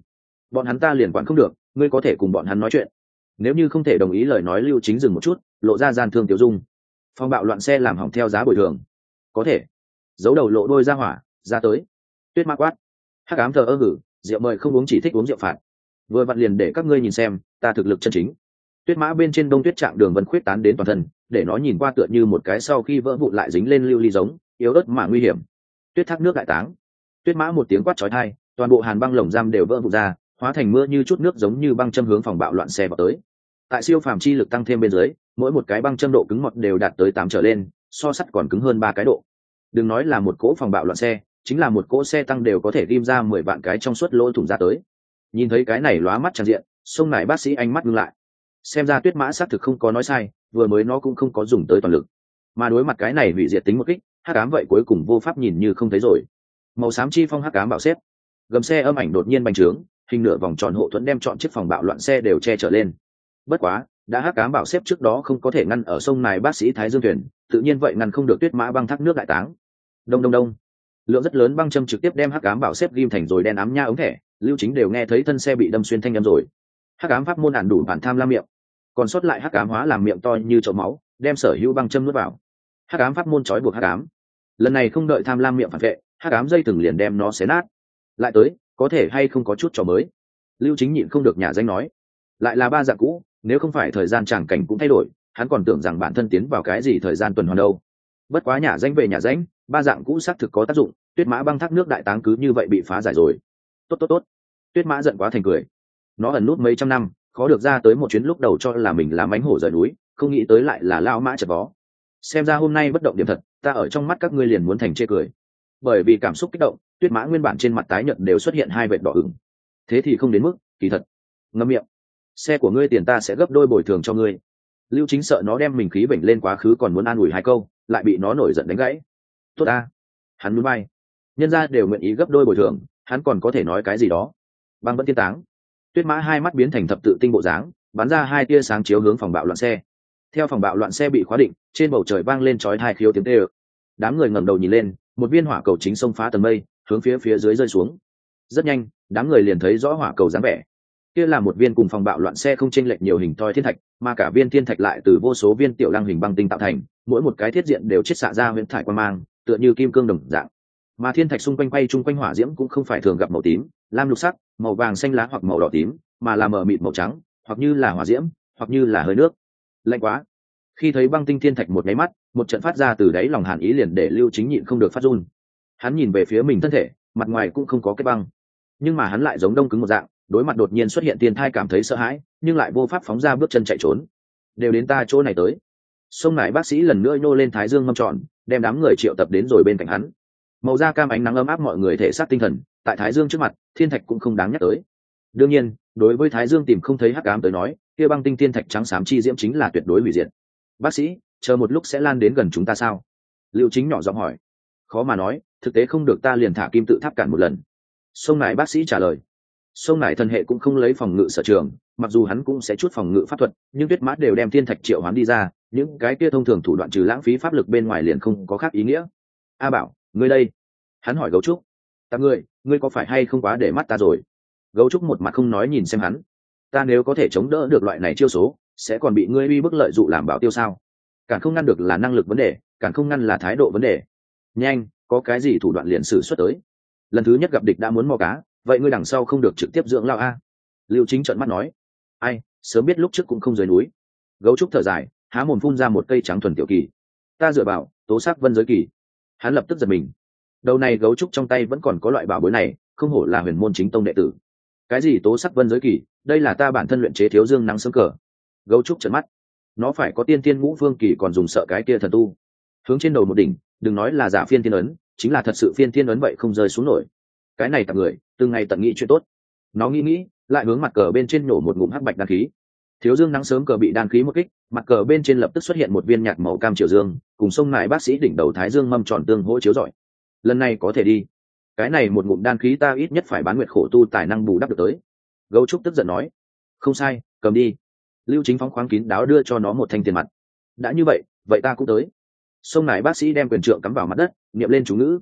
bọn hắn ta liền quản không được, ngươi có thể cùng bọn hắn nói chuyện. Nếu như không thể đồng ý lời nói, Lưu Chính dừng một chút, lộ ra gian thương tiểu dung. Phong bạo loạn xe làm hỏng theo giá bồi thường, có thể. Giấu đầu lộ đôi ra hỏa, ra tới. Tuyết Mã quát. Hắc ám thờ ơ hử, rượu mời không uống, chỉ thích uống rượu phạt. Vừa vặn liền để các ngươi nhìn xem, ta thực lực chân chính. Tuyết Mã bên trên đông tuyết trạng đường vân khuyết tán đến toàn thân, để nó nhìn qua tựa như một cái sau khi vỡ vụn lại dính lên lưu ly giống, yếu ớt mà nguy hiểm. Tuyết thác nước đại táng. Tuyết Mã một tiếng quát chói tai, toàn bộ hàn băng lồng giam đều vỡ vụn ra, hóa thành mưa như chút nước giống như băng châm hướng phòng bạo loạn xe vào tới. Tại siêu phàm chi lực tăng thêm bên dưới, mỗi một cái băng châm độ cứng mọt đều đạt tới tám trở lên, so sắt còn cứng hơn ba cái độ. Đừng nói là một cỗ phòng bạo loạn xe, chính là một cỗ xe tăng đều có thể ghim ra mười vạn cái trong suốt lỗ thủng ra tới. Nhìn thấy cái này lóa mắt tràn diện, sông này bác sĩ ánh mắt ngưng lại. Xem ra Tuyết Mã xác thực không có nói sai, vừa mới nó cũng không có dùng tới toàn lực, mà đối mặt cái này hủy diệt tính một kích, hắc ám vậy cuối cùng vô pháp nhìn như không thấy rồi. Màu xám chi phong hắc ám bảo xếp, gầm xe âm ảnh đột nhiên bành trướng, hình nửa vòng tròn hộ thuẫn đem chọn chiếc phòng bạo loạn xe đều che trở lên. Bất quá, đã hắc ám bảo xếp trước đó không có thể ngăn ở sông này bác sĩ Thái Dương thuyền, tự nhiên vậy ngăn không được Tuyết Mã băng thác nước đại táng. Đông đông đông, lượng rất lớn băng châm trực tiếp đem hắc ám bảo xếp ghim thành rồi đen ám nha ống thẻ. Lưu Chính đều nghe thấy thân xe bị đâm xuyên thanh âm rồi. Hắc ám pháp môn ản đủ bản tham lam miệng, còn sót lại hắc ám hóa làm miệng to như chậu máu, đem sở hữu băng châm nuốt vào. Hắc ám pháp môn trói buộc hắc ám, lần này không đợi tham lam miệng phản vệ, hắc ám dây từng liền đem nó xé nát. Lại tới, có thể hay không có chút trò mới? Lưu Chính nhịn không được nhả danh nói, lại là ba dạng cũ, nếu không phải thời gian tràng cảnh cũng thay đổi, hắn còn tưởng rằng bản thân tiến vào cái gì thời gian tuần hoàn đâu. Bất quá nhả danh về nhả danh, ba dạng cũ xác thực có tác dụng, Tuyết Mã băng thác nước đại táng cứ như vậy bị phá giải rồi. Tốt tốt tốt. Tuyết Mã giận quá thành cười. Nó ẩn nút mấy trăm năm, khó được ra tới một chuyến, lúc đầu cho là mình làm mánh hổ rời núi, không nghĩ tới lại là lao mã chật vó. Xem ra hôm nay bất động điểm thật, ta ở trong mắt các ngươi liền muốn thành chê cười. Bởi vì cảm xúc kích động, Tuyết Mã nguyên bản trên mặt tái nhợt đều xuất hiện hai vệt đỏ ửng. Thế thì không đến mức, kỳ thật. Ngậm miệng. Xe của ngươi tiền ta sẽ gấp đôi bồi thường cho ngươi. Lưu Chính sợ nó đem mình khí bệnh lên quá khứ, còn muốn an ủi hai câu, lại bị nó nổi giận đánh gãy. Tốt ta. Hắn muốn bay. Nhân gia đều nguyện ý gấp đôi bồi thường, hắn còn có thể nói cái gì đó. Băng vẫn tiên táng. Tuyết Mã hai mắt biến thành thập tự tinh bộ dáng, bắn ra hai tia sáng chiếu hướng phòng bạo loạn xe. Theo phòng bạo loạn xe bị khóa định, trên bầu trời vang lên chói tai khiếu tiếng tê ơ. Đám người ngẩng đầu nhìn lên, một viên hỏa cầu chính xông phá tầng mây, hướng phía phía dưới rơi xuống. Rất nhanh, đám người liền thấy rõ hỏa cầu dáng vẻ. Kia là một viên cùng phòng bạo loạn xe không chênh lệch nhiều hình thoi thiên thạch, mà cả viên thiên thạch lại từ vô số viên tiểu lăng hình băng tinh tạo thành, mỗi một cái thiết diện đều chiết xạ ra huyễn thải quang mang, tựa như kim cương đồng dạng. Mà thiên thạch xung quanh quay chung quanh hỏa diễm cũng không phải thường gặp màu tím, lam lục sắc, màu vàng xanh lá hoặc màu đỏ tím, mà là mờ mịt màu trắng, hoặc như là hỏa diễm, hoặc như là hơi nước. Lạnh quá. Khi thấy băng tinh thiên thạch một cái mắt, một trận phát ra từ đáy lòng hàn ý liền để Lưu Chính nhịn không được phát run. Hắn nhìn về phía mình thân thể, mặt ngoài cũng không có cái băng, nhưng mà hắn lại giống đông cứng một dạng, đối mặt đột nhiên xuất hiện thiên thai cảm thấy sợ hãi, nhưng lại vô pháp phóng ra bước chân chạy trốn. Đều đến ta chỗ này tới. Sông nải bác sĩ lần nữa nhô lên thái dương ngâm tròn, đem đám người triệu tập đến rồi bên cạnh hắn. Màu da cam ánh nắng ấm áp mọi người thể xác tinh thần, tại thái dương trước mặt, thiên thạch cũng không đáng nhắc tới. Đương nhiên, đối với thái dương tìm không thấy hắc ám tới nói, kia băng tinh thiên thạch trắng xám chi diễm chính là tuyệt đối hủy diệt. Bác sĩ, chờ một lúc sẽ lan đến gần chúng ta sao? Lưu Chính nhỏ giọng hỏi. Khó mà nói, thực tế không được ta liền thả kim tự tháp cản một lần. Sông nải bác sĩ trả lời. Sông nải thần hệ cũng không lấy phòng ngự sở trường, mặc dù hắn cũng sẽ chút phòng ngự pháp thuật, nhưng Tuyết Mã đều đem thiên thạch triệu hoán đi ra, những cái kia thông thường thủ đoạn trừ lãng phí pháp lực bên ngoài liền không có khác ý nghĩa. A Bảo, ngươi đây? Hắn hỏi Gấu Trúc. Ta ngươi, ngươi có phải hay không quá để mắt ta rồi? Gấu Trúc một mặt không nói nhìn xem hắn. Ta nếu có thể chống đỡ được loại này chiêu số, sẽ còn bị ngươi uy bức lợi dụ làm bảo tiêu sao? Cản không ngăn được là năng lực vấn đề, cản không ngăn là thái độ vấn đề. Nhanh, có cái gì thủ đoạn liền sử xuất tới. Lần thứ nhất gặp địch đã muốn mò cá, vậy ngươi đằng sau không được trực tiếp dưỡng lao a? Lưu Chính trợn mắt nói. Ai, sớm biết lúc trước cũng không rời núi. Gấu Trúc thở dài, há mồm phun ra một cây trắng thuần tiểu kỳ. Ta dựa vào, tố sắc vân giới kỳ. Hắn lập tức giật mình. Đầu này Gấu Trúc trong tay vẫn còn có loại bảo bối này, không hổ là huyền môn chính tông đệ tử. Cái gì tố sắc vân giới kỳ, đây là ta bản thân luyện chế thiếu dương nắng sớm cờ. Gấu Trúc trợn mắt. Nó phải có tiên tiên ngũ phương kỳ còn dùng sợ cái kia thần tu. Hướng trên đầu một đỉnh, đừng nói là giả phiên thiên ấn, chính là thật sự phiên thiên ấn vậy không rơi xuống nổi. Cái này tặng người, từng ngày tận nghĩ chuyện tốt. Nó nghĩ nghĩ, lại hướng mặt cờ bên trên nổ một ngụm hắc bạch đan khí. Thiếu dương nắng sớm cờ bị đan khí một kích, mặt cờ bên trên lập tức xuất hiện một viên nhạt màu cam triều dương, cùng sông nại bác sĩ đỉnh đầu thái dương mâm tròn tương hỗ chiếu rọi. Lần này có thể đi. Cái này một ngụm đan khí ta ít nhất phải bán nguyệt khổ tu tài năng bù đắp được tới. Gấu Trúc tức giận nói. Không sai, cầm đi. Lưu Chính phóng khoáng kín đáo đưa cho nó một thanh tiền mặt. Đã như vậy, vậy ta cũng tới. Sông nại bác sĩ đem quyền trượng cắm vào mặt đất, niệm lên chú ngữ.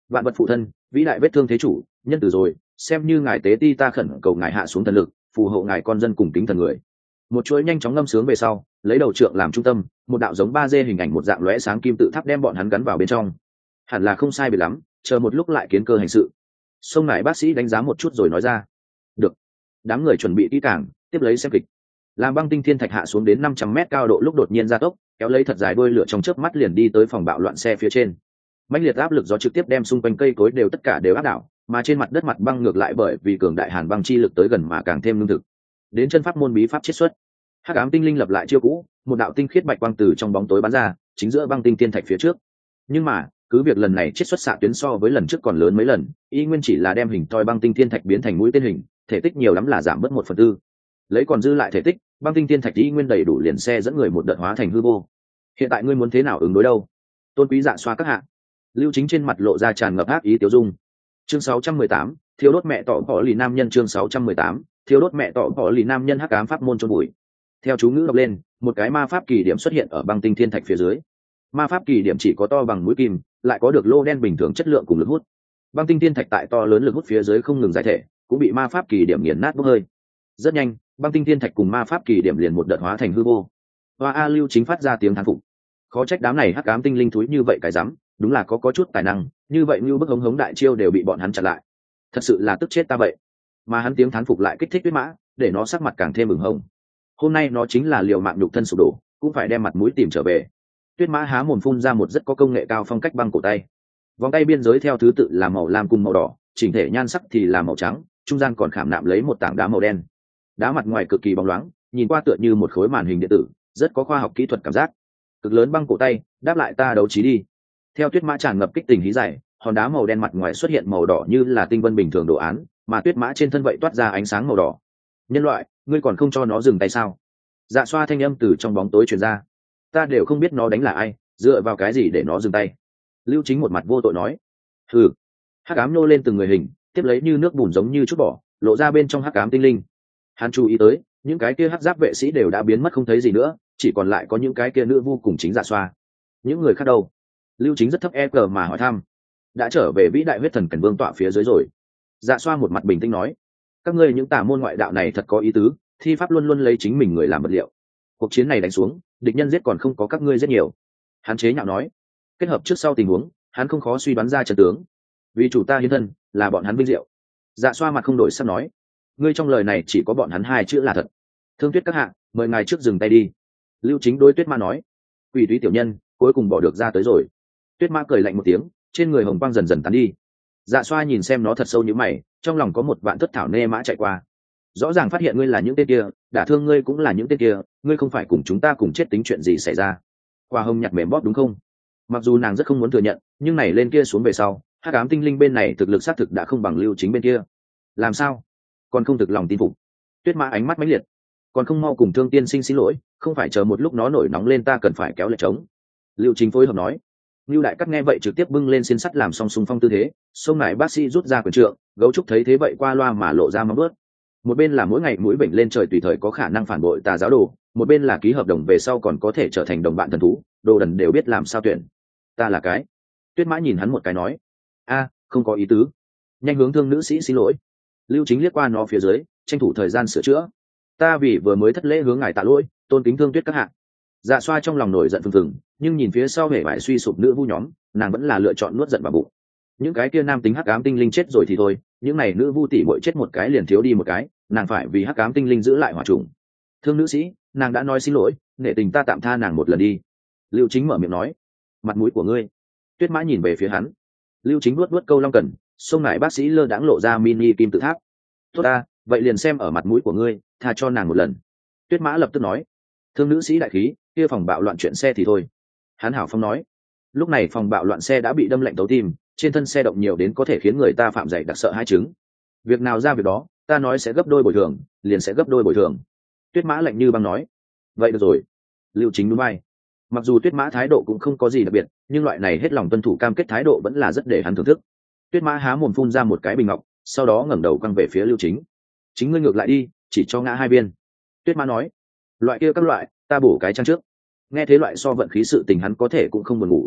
vạn vật phụ thân, vĩ đại vết thương thế chủ, nhân từ rồi, xem như ngài tế ti ta khẩn cầu ngài hạ xuống thần lực, phù hộ ngài con dân cùng kính thần người. Một chuỗi nhanh chóng ngâm sướng về sau, lấy đầu trượng làm trung tâm, một đạo giống ba d hình ảnh một dạng lóe sáng kim tự tháp đem bọn hắn gắn vào bên trong. Hẳn là không sai biệt lắm, chờ một lúc lại kiến cơ hành sự. Sông ngài bác sĩ đánh giá một chút rồi nói ra. Được. Đám người chuẩn bị kỹ càng, tiếp lấy xem kịch. Làm băng tinh thiên thạch hạ xuống đến năm trăm mét cao độ lúc đột nhiên gia tốc, kéo lấy thật dài đuôi lửa trong chớp mắt liền đi tới phòng bạo loạn xe phía trên. Mãnh liệt áp lực gió trực tiếp đem xung quanh cây cối đều tất cả đều áp đảo, mà trên mặt đất mặt băng ngược lại bởi vì cường đại hàn băng chi lực tới gần mà càng thêm lương thực. Đến chân pháp môn bí pháp chiết xuất, hắc ám tinh linh lập lại chiêu cũ, một đạo tinh khiết bạch quang từ trong bóng tối bắn ra, chính giữa băng tinh thiên thạch phía trước. Nhưng mà, cứ việc lần này chiết xuất xạ tuyến so với lần trước còn lớn mấy lần, y nguyên chỉ là đem hình toi băng tinh thiên thạch biến thành mũi tên hình, thể tích nhiều lắm là giảm bớt một phần tư. Lấy còn dư lại thể tích, băng tinh thiên thạch y nguyên đầy đủ liền xe dẫn người một đợt hóa thành hư vô. Hiện tại ngươi muốn thế nào ứng đối đâu? Tôn Quý Dạ xoa các hạ. Lưu Chính trên mặt lộ ra tràn ngập ác ý tiêu dung. Chương sáu trăm mười tám, thiếu đốt mẹ tỏ bỏ lì nam nhân. Chương sáu trăm mười tám, thiếu đốt mẹ tỏ bỏ lì nam nhân. Hắc ám pháp môn chôn bụi. Theo chú ngữ đọc lên, một cái ma pháp kỳ điểm xuất hiện ở băng tinh thiên thạch phía dưới. Ma pháp kỳ điểm chỉ có to bằng mũi kim, lại có được lô đen bình thường chất lượng cùng lực hút. Băng tinh thiên thạch tại to lớn lực hút phía dưới không ngừng giải thể, cũng bị ma pháp kỳ điểm nghiền nát bốc hơi. Rất nhanh, băng tinh thiên thạch cùng ma pháp kỳ điểm liền một đợt hóa thành hư vô. Hoa A Lưu Chính phát ra tiếng thán phục. Khó trách đám này hắc ám tinh linh thúi như vậy cái rắm, đúng là có có chút tài năng, như vậy như bức hống hống đại chiêu đều bị bọn hắn chặn lại. Thật sự là tức chết ta vậy. Mà hắn tiếng thán phục lại kích thích Tuyết Mã, để nó sắc mặt càng thêm ửng hồng. Hôm nay nó chính là liều mạng nhục thân sụp đổ, cũng phải đem mặt mũi tìm trở về. Tuyết Mã há mồm phun ra một rất có công nghệ cao phong cách băng cổ tay. Vòng tay biên giới theo thứ tự là màu lam cùng màu đỏ, chỉnh thể nhan sắc thì là màu trắng, trung gian còn khảm nạm lấy một tảng đá màu đen. Đá mặt ngoài cực kỳ bóng loáng, nhìn qua tựa như một khối màn hình điện tử, rất có khoa học kỹ thuật cảm giác. Cực lớn băng cổ tay, đáp lại ta đấu trí đi. Theo Tuyết Mã tràn ngập kích tình hí giải, hòn đá màu đen mặt ngoài xuất hiện màu đỏ như là tinh vân bình thường đồ án, mà Tuyết Mã trên thân vậy toát ra ánh sáng màu đỏ. Nhân loại, ngươi còn không cho nó dừng tay sao? Dạ xoa thanh âm từ trong bóng tối truyền ra. Ta đều không biết nó đánh là ai, dựa vào cái gì để nó dừng tay? Lưu Chính một mặt vô tội nói. Hừ. Hắc ám nô lên từng người hình, tiếp lấy như nước bùn giống như chút bỏ, lộ ra bên trong hắc ám tinh linh. Hắn chú ý tới, những cái kia hắc giáp vệ sĩ đều đã biến mất không thấy gì nữa, chỉ còn lại có những cái kia nữ vu cùng chính Dạ xoa. Những người khác đâu? Lưu Chính rất thấp e cờ mà hỏi thăm. Đã trở về vĩ đại huyết thần cảnh vương tọa phía dưới rồi. Dạ xoa một mặt bình tĩnh nói. Các ngươi những tà môn ngoại đạo này thật có ý tứ, thi pháp luôn luôn lấy chính mình người làm vật liệu. Cuộc chiến này đánh xuống, địch nhân giết còn không có các ngươi rất nhiều. Hắn chế nhạo nói. Kết hợp trước sau tình huống, hắn không khó suy đoán ra trận tướng. Vì chủ ta hiến thân, là bọn hắn vinh diệu. Dạ xoa mặt không đổi sắc nói. Ngươi trong lời này chỉ có bọn hắn hai chữ là thật. Thương Tuyết các hạ, mời ngài trước dừng tay đi. Lưu Chính đối Tuyết Mã nói. Quỷ túy tiểu nhân, cuối cùng bỏ được ra tới rồi. Tuyết Mã cười lạnh một tiếng, trên người hồng quang dần dần tán đi. Dạ xoa nhìn xem nó thật sâu như mày, trong lòng có một vạn thất thảo nê mã chạy qua. Rõ ràng phát hiện ngươi là những tên kia, đả thương ngươi cũng là những tên kia, ngươi không phải cùng chúng ta cùng chết tính chuyện gì xảy ra. Qua hồng nhặt mềm bóp đúng không? Mặc dù nàng rất không muốn thừa nhận, nhưng này lên kia xuống về sau, hắc ám tinh linh bên này thực lực xác thực đã không bằng Lưu Chính bên kia. Làm sao? Còn không thực lòng tin phục. Tuyết Mã ánh mắt mãnh liệt. Còn không mau cùng Thương Tiên Sinh xin lỗi, không phải chờ một lúc nó nổi nóng lên ta cần phải kéo lại trống. Lưu Chính phối hợp nói. Lưu Đại Cắt nghe vậy trực tiếp bưng lên xiên sắt làm xong xung phong tư thế, xông lại bác sĩ rút ra quyền trượng, Gấu Trúc thấy thế vậy qua loa mà lộ ra móng vuốt. Một bên là mỗi ngày mũi bệnh lên trời tùy thời có khả năng phản bội tà giáo đồ, một bên là ký hợp đồng về sau còn có thể trở thành đồng bạn thần thú, đồ đần đều biết làm sao tuyển. Ta là cái. Tuyết Mã nhìn hắn một cái nói. A, không có ý tứ. Nhanh hướng Thương nữ sĩ xin lỗi. Lưu Chính liếc qua nó phía dưới, tranh thủ thời gian sửa chữa. Ta vì vừa mới thất lễ hướng ngài tạ lỗi, tôn kính Thương Tuyết các hạ. Dạ xoa trong lòng nổi giận phừng phừng, nhưng nhìn phía sau hề vải suy sụp nữ vu nhóm, nàng vẫn là lựa chọn nuốt giận vào bụng. Những cái kia nam tính hắc ám tinh linh chết rồi thì thôi, những này nữ vu tỷ muội chết một cái liền thiếu đi một cái, nàng phải vì hắc ám tinh linh giữ lại hỏa trùng. Thương nữ sĩ, nàng đã nói xin lỗi, nể tình ta tạm tha nàng một lần đi. Lưu Chính mở miệng nói. Mặt mũi của ngươi. Tuyết Mã nhìn về phía hắn. Lưu Chính nuốt nuốt câu long cần, xông lại bác sĩ lơ đãng lộ ra mini kim tự tháp. Tốt ta, vậy liền xem ở mặt mũi của ngươi, tha cho nàng một lần. Tuyết Mã lập tức nói. Thương nữ sĩ đại khí, kia phòng bạo loạn chuyện xe thì thôi. Hắn hảo phong nói. Lúc này phòng bạo loạn xe đã bị đâm lạnh tấu tim, trên thân xe động nhiều đến có thể khiến người ta phạm dày đặc sợ hai chứng. Việc nào ra việc đó, ta nói sẽ gấp đôi bồi thường, liền sẽ gấp đôi bồi thường. Tuyết Mã lạnh như băng nói. Vậy được rồi. Lưu Chính núi bay. Mặc dù Tuyết Mã thái độ cũng không có gì đặc biệt, nhưng loại này hết lòng tuân thủ cam kết thái độ vẫn là rất để hắn thưởng thức. Tuyết Mã há mồm phun ra một cái bình ngọc, sau đó ngẩng đầu quăng về phía Lưu Chính. Chính ngươi ngược lại đi, chỉ cho ngã hai viên. Tuyết Mã nói. Loại kia các loại, ta bổ cái trang trước. Nghe thế loại so vận khí sự tình hắn có thể cũng không buồn ngủ.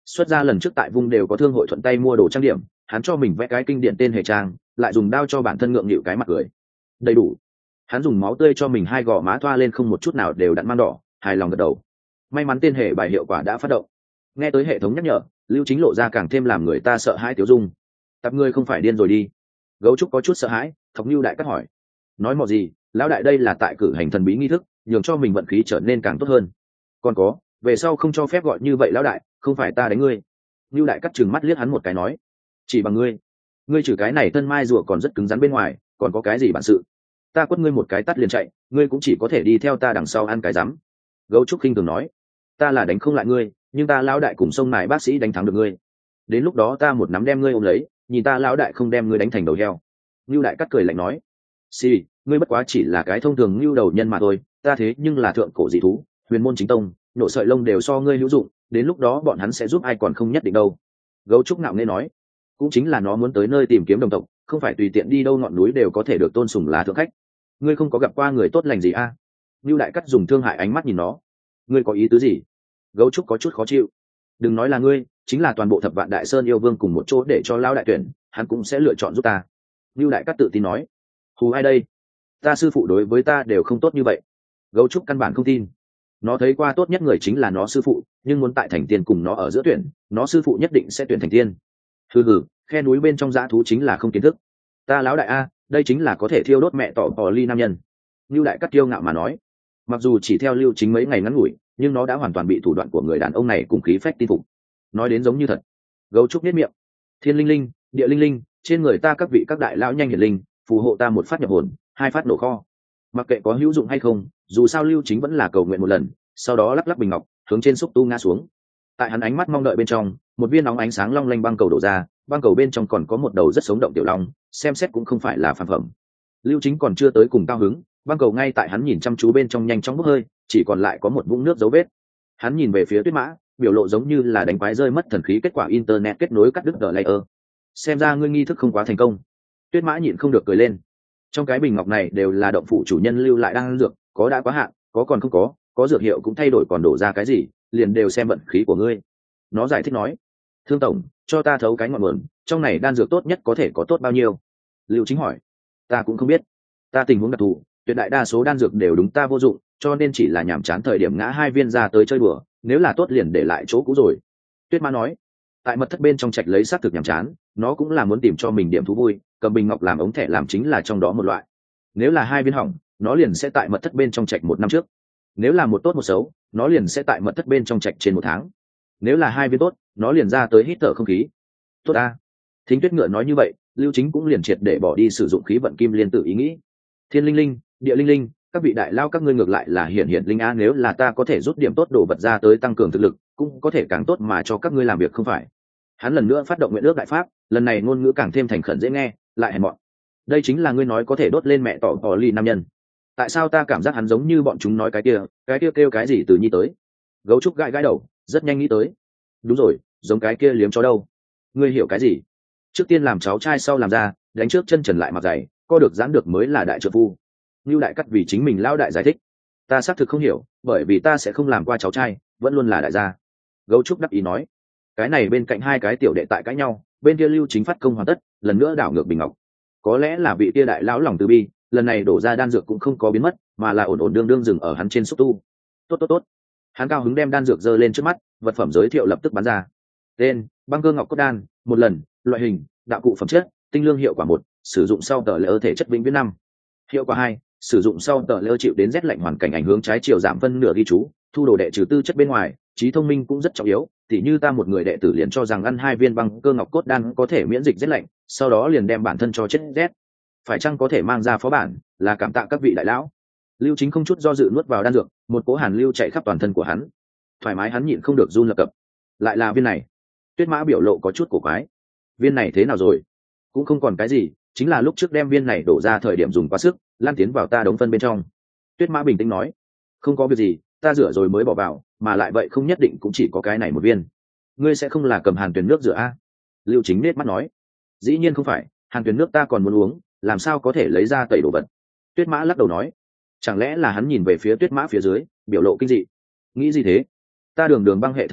Xuất ra lần trước tại vùng đều có thương hội thuận tay mua đồ trang điểm, hắn cho mình vẽ cái kinh điển tên hề trang, lại dùng đao cho bản thân ngượng nghịu cái mặt cười. Đầy đủ. Hắn dùng máu tươi cho mình hai gò má thoa lên không một chút nào đều đặn man đỏ, hài lòng gật đầu. May mắn tên hề bài hiệu quả đã phát động. Nghe tới hệ thống nhắc nhở, Lưu Chính lộ ra càng thêm làm người ta sợ hãi Tiểu Dung. Tập ngươi không phải điên rồi đi? Gấu trúc có chút sợ hãi, Thọc Nưu Đại cắt hỏi. Nói mò gì, lão đại đây là tại cử hành thần bí nghi thức, nhường cho mình vận khí trở nên càng tốt hơn. Còn có, về sau không cho phép gọi như vậy lão đại, không phải ta đánh ngươi. Nưu Đại cắt trừng mắt liếc hắn một cái nói, chỉ bằng ngươi, ngươi trừ cái này thân mai rùa còn rất cứng rắn bên ngoài, còn có cái gì bản sự? Ta quất ngươi một cái tắt liền chạy, ngươi cũng chỉ có thể đi theo ta đằng sau ăn cái rắm. Gấu trúc khinh thường nói, ta là đánh không lại ngươi, nhưng ta lão đại cùng sông này bác sĩ đánh thắng được ngươi. Đến lúc đó ta một nắm đem ngươi ôm lấy, nhìn ta lão đại không đem ngươi đánh thành đầu heo. Nưu Đại cắt cười lạnh nói, xì, ngươi bất quá chỉ là cái thông thường nưu đầu nhân mà thôi, ta thế nhưng là thượng cổ dị thú, huyền môn chính tông, nổ sợi lông đều so ngươi hữu dụng, đến lúc đó bọn hắn sẽ giúp ai còn không nhất định đâu. Gấu trúc ngạo nghễ nói, cũng chính là nó muốn tới nơi tìm kiếm đồng tộc, không phải tùy tiện đi đâu ngọn núi đều có thể được tôn sùng là thượng khách. Ngươi không có gặp qua người tốt lành gì a? À? Nưu Đại cắt dùng thương hại ánh mắt nhìn nó, ngươi có ý tứ gì? Gấu trúc có chút khó chịu. Đừng nói là ngươi, chính là toàn bộ thập vạn đại sơn yêu vương cùng một chỗ để cho lão đại tuyển, hắn cũng sẽ lựa chọn giúp ta. Nưu Đại cắt tự tin nói, hù ai đây? Ta sư phụ đối với ta đều không tốt như vậy. Gấu trúc căn bản không tin. Nó thấy qua tốt nhất người chính là nó sư phụ, nhưng muốn tại thành tiên cùng nó ở giữa tuyển, nó sư phụ nhất định sẽ tuyển thành tiên. Hừ hừ, khe núi bên trong dã thú chính là không kiến thức. Ta lão đại a, đây chính là có thể thiêu đốt mẹ tỏ bò ly nam nhân. Nưu Đại cắt kiêu ngạo mà nói, mặc dù chỉ theo Lưu Chính mấy ngày ngắn ngủi, nhưng nó đã hoàn toàn bị thủ đoạn của người đàn ông này cùng khí phách tin phục. Nói đến giống như thật. Gấu trúc biết miệng, thiên linh linh, địa linh linh, trên người ta các vị các đại lão nhanh hiển linh, phù hộ ta một phát nhập hồn, hai phát nổ kho. Mặc kệ có hữu dụng hay không, dù sao Lưu Chính vẫn là cầu nguyện một lần, sau đó lắc lắc bình ngọc, hướng trên xúc tu ngã xuống. Tại hắn ánh mắt mong đợi bên trong, một viên nóng ánh sáng long lanh băng cầu đổ ra, băng cầu bên trong còn có một đầu rất sống động tiểu long, xem xét cũng không phải là phàm phẩm. Lưu Chính còn chưa tới cùng cao hứng, băng cầu ngay tại hắn nhìn chăm chú bên trong nhanh chóng bốc hơi, chỉ còn lại có một vũng nước dấu vết. Hắn nhìn về phía Tuyết Mã, biểu lộ giống như là đánh quái rơi mất thần khí kết quả internet kết nối cắt đứt đờ layer. Xem ra ngươi nghi thức không quá thành công. Tuyết Mã nhịn không được cười lên. Trong cái bình ngọc này đều là động phủ chủ nhân lưu lại đang dược, có đã quá hạn, có còn không có, có dược hiệu cũng thay đổi còn đổ ra cái gì, liền đều xem vận khí của ngươi. Nó giải thích nói, Thương tổng, cho ta thấu cái ngọn nguồn, trong này đan dược tốt nhất có thể có tốt bao nhiêu? Lưu Chính hỏi, ta cũng không biết, ta tình huống đặc thù, tuyệt đại đa số đan dược đều đúng ta vô dụng, cho nên chỉ là nhảm chán thời điểm ngã hai viên ra tới chơi đùa, nếu là tốt liền để lại chỗ cũ rồi. Tuyết Mã nói, tại mật thất bên trong trạch lấy xác thực nhảm chán, nó cũng là muốn tìm cho mình điểm thú vui, cầm bình ngọc làm ống thẻ làm chính là trong đó một loại. Nếu là hai viên hỏng, nó liền sẽ tại mật thất bên trong trạch một năm trước. Nếu là một tốt một xấu, nó liền sẽ tại mật thất bên trong trạch trên một tháng. Nếu là hai viên tốt, nó liền ra tới hít thở không khí. Tốt a. Thính Tuyết Ngựa nói như vậy, Lưu Chính cũng liền triệt để bỏ đi sử dụng khí vận kim liên tự ý nghĩ. Thiên linh linh, địa linh linh, các vị đại lao các ngươi ngược lại là hiển hiện linh a, nếu là ta có thể rút điểm tốt đồ vật ra tới tăng cường thực lực, cũng có thể càng tốt mà cho các ngươi làm việc không phải. Hắn lần nữa phát động nguyện ước đại pháp, lần này ngôn ngữ càng thêm thành khẩn dễ nghe, lại hèn mọn. Đây chính là ngươi nói có thể đốt lên mẹ tỏ tỏ ly nam nhân. Tại sao ta cảm giác hắn giống như bọn chúng nói cái kia, cái kia kêu cái gì từ nhi tới? Gấu trúc gãi gãi đầu, rất nhanh nghĩ tới. Đúng rồi, giống cái kia liếm chó đâu? Ngươi hiểu cái gì? Trước tiên làm cháu trai sau làm ra, đánh trước chân trần lại mặc giày, co được giãn được mới là đại trợ phu. Nưu Đại cắt vì chính mình lão đại giải thích. Ta xác thực không hiểu, bởi vì ta sẽ không làm qua cháu trai, vẫn luôn là đại gia. Gấu trúc đắc ý nói. Cái này bên cạnh hai cái tiểu đệ tại cãi nhau, bên kia Lưu Chính phát công hoàn tất, lần nữa đảo ngược bình ngọc. Có lẽ là vị kia đại lão lòng từ bi, lần này đổ ra đan dược cũng không có biến mất, mà là ổn ổn đương đương dừng ở hắn trên xúc tu. Tốt tốt tốt. Hắn cao hứng đem đan dược giơ lên trước mắt, vật phẩm giới thiệu lập tức bắn ra. Tên: Băng cơ ngọc cốt đan, một lần, loại hình: đạo cụ phẩm chất, tinh lương hiệu quả một, sử dụng sau tờ lỡ thể chất vĩnh viễn năm. Hiệu quả hai, sử dụng sau tờ lỡ chịu đến rét lạnh hoàn cảnh ảnh hưởng trái chiều giảm phân nửa ghi chú, thu đồ đệ trừ tư chất bên ngoài, trí thông minh cũng rất trọng yếu, tỉ như ta một người đệ tử liền cho rằng ăn hai viên băng cơ ngọc cốt đan có thể miễn dịch rét lạnh, sau đó liền đem bản thân cho chết rét. Phải chăng có thể mang ra phó bản, là cảm tạ các vị đại lão. Lưu Chính không chút do dự nuốt vào đan dược, một cỗ hàn lưu chạy khắp toàn thân của hắn. Thoải mái hắn nhịn không được run lập cập. Lại là viên này. Tuyết Mã biểu lộ có chút cổ quái. Viên này thế nào rồi? Cũng không còn cái gì, chính là lúc trước đem viên này đổ ra thời điểm dùng quá sức, lan tiến vào ta đống phân bên trong. Tuyết Mã bình tĩnh nói, không có việc gì, ta rửa rồi mới bỏ vào, mà lại vậy không nhất định cũng chỉ có cái này một viên. Ngươi sẽ không là cầm Hàn Tuyền nước rửa a? Lưu Chính nết mắt nói, dĩ nhiên không phải, Hàn Tuyền nước ta còn muốn uống, làm sao có thể lấy ra tẩy đồ vật. Tuyết Mã lắc đầu nói, chẳng lẽ là hắn nhìn về phía Tuyết Mã phía dưới, biểu lộ kinh dị. Nghĩ gì thế? Ta đường đường băng hệ thần thú,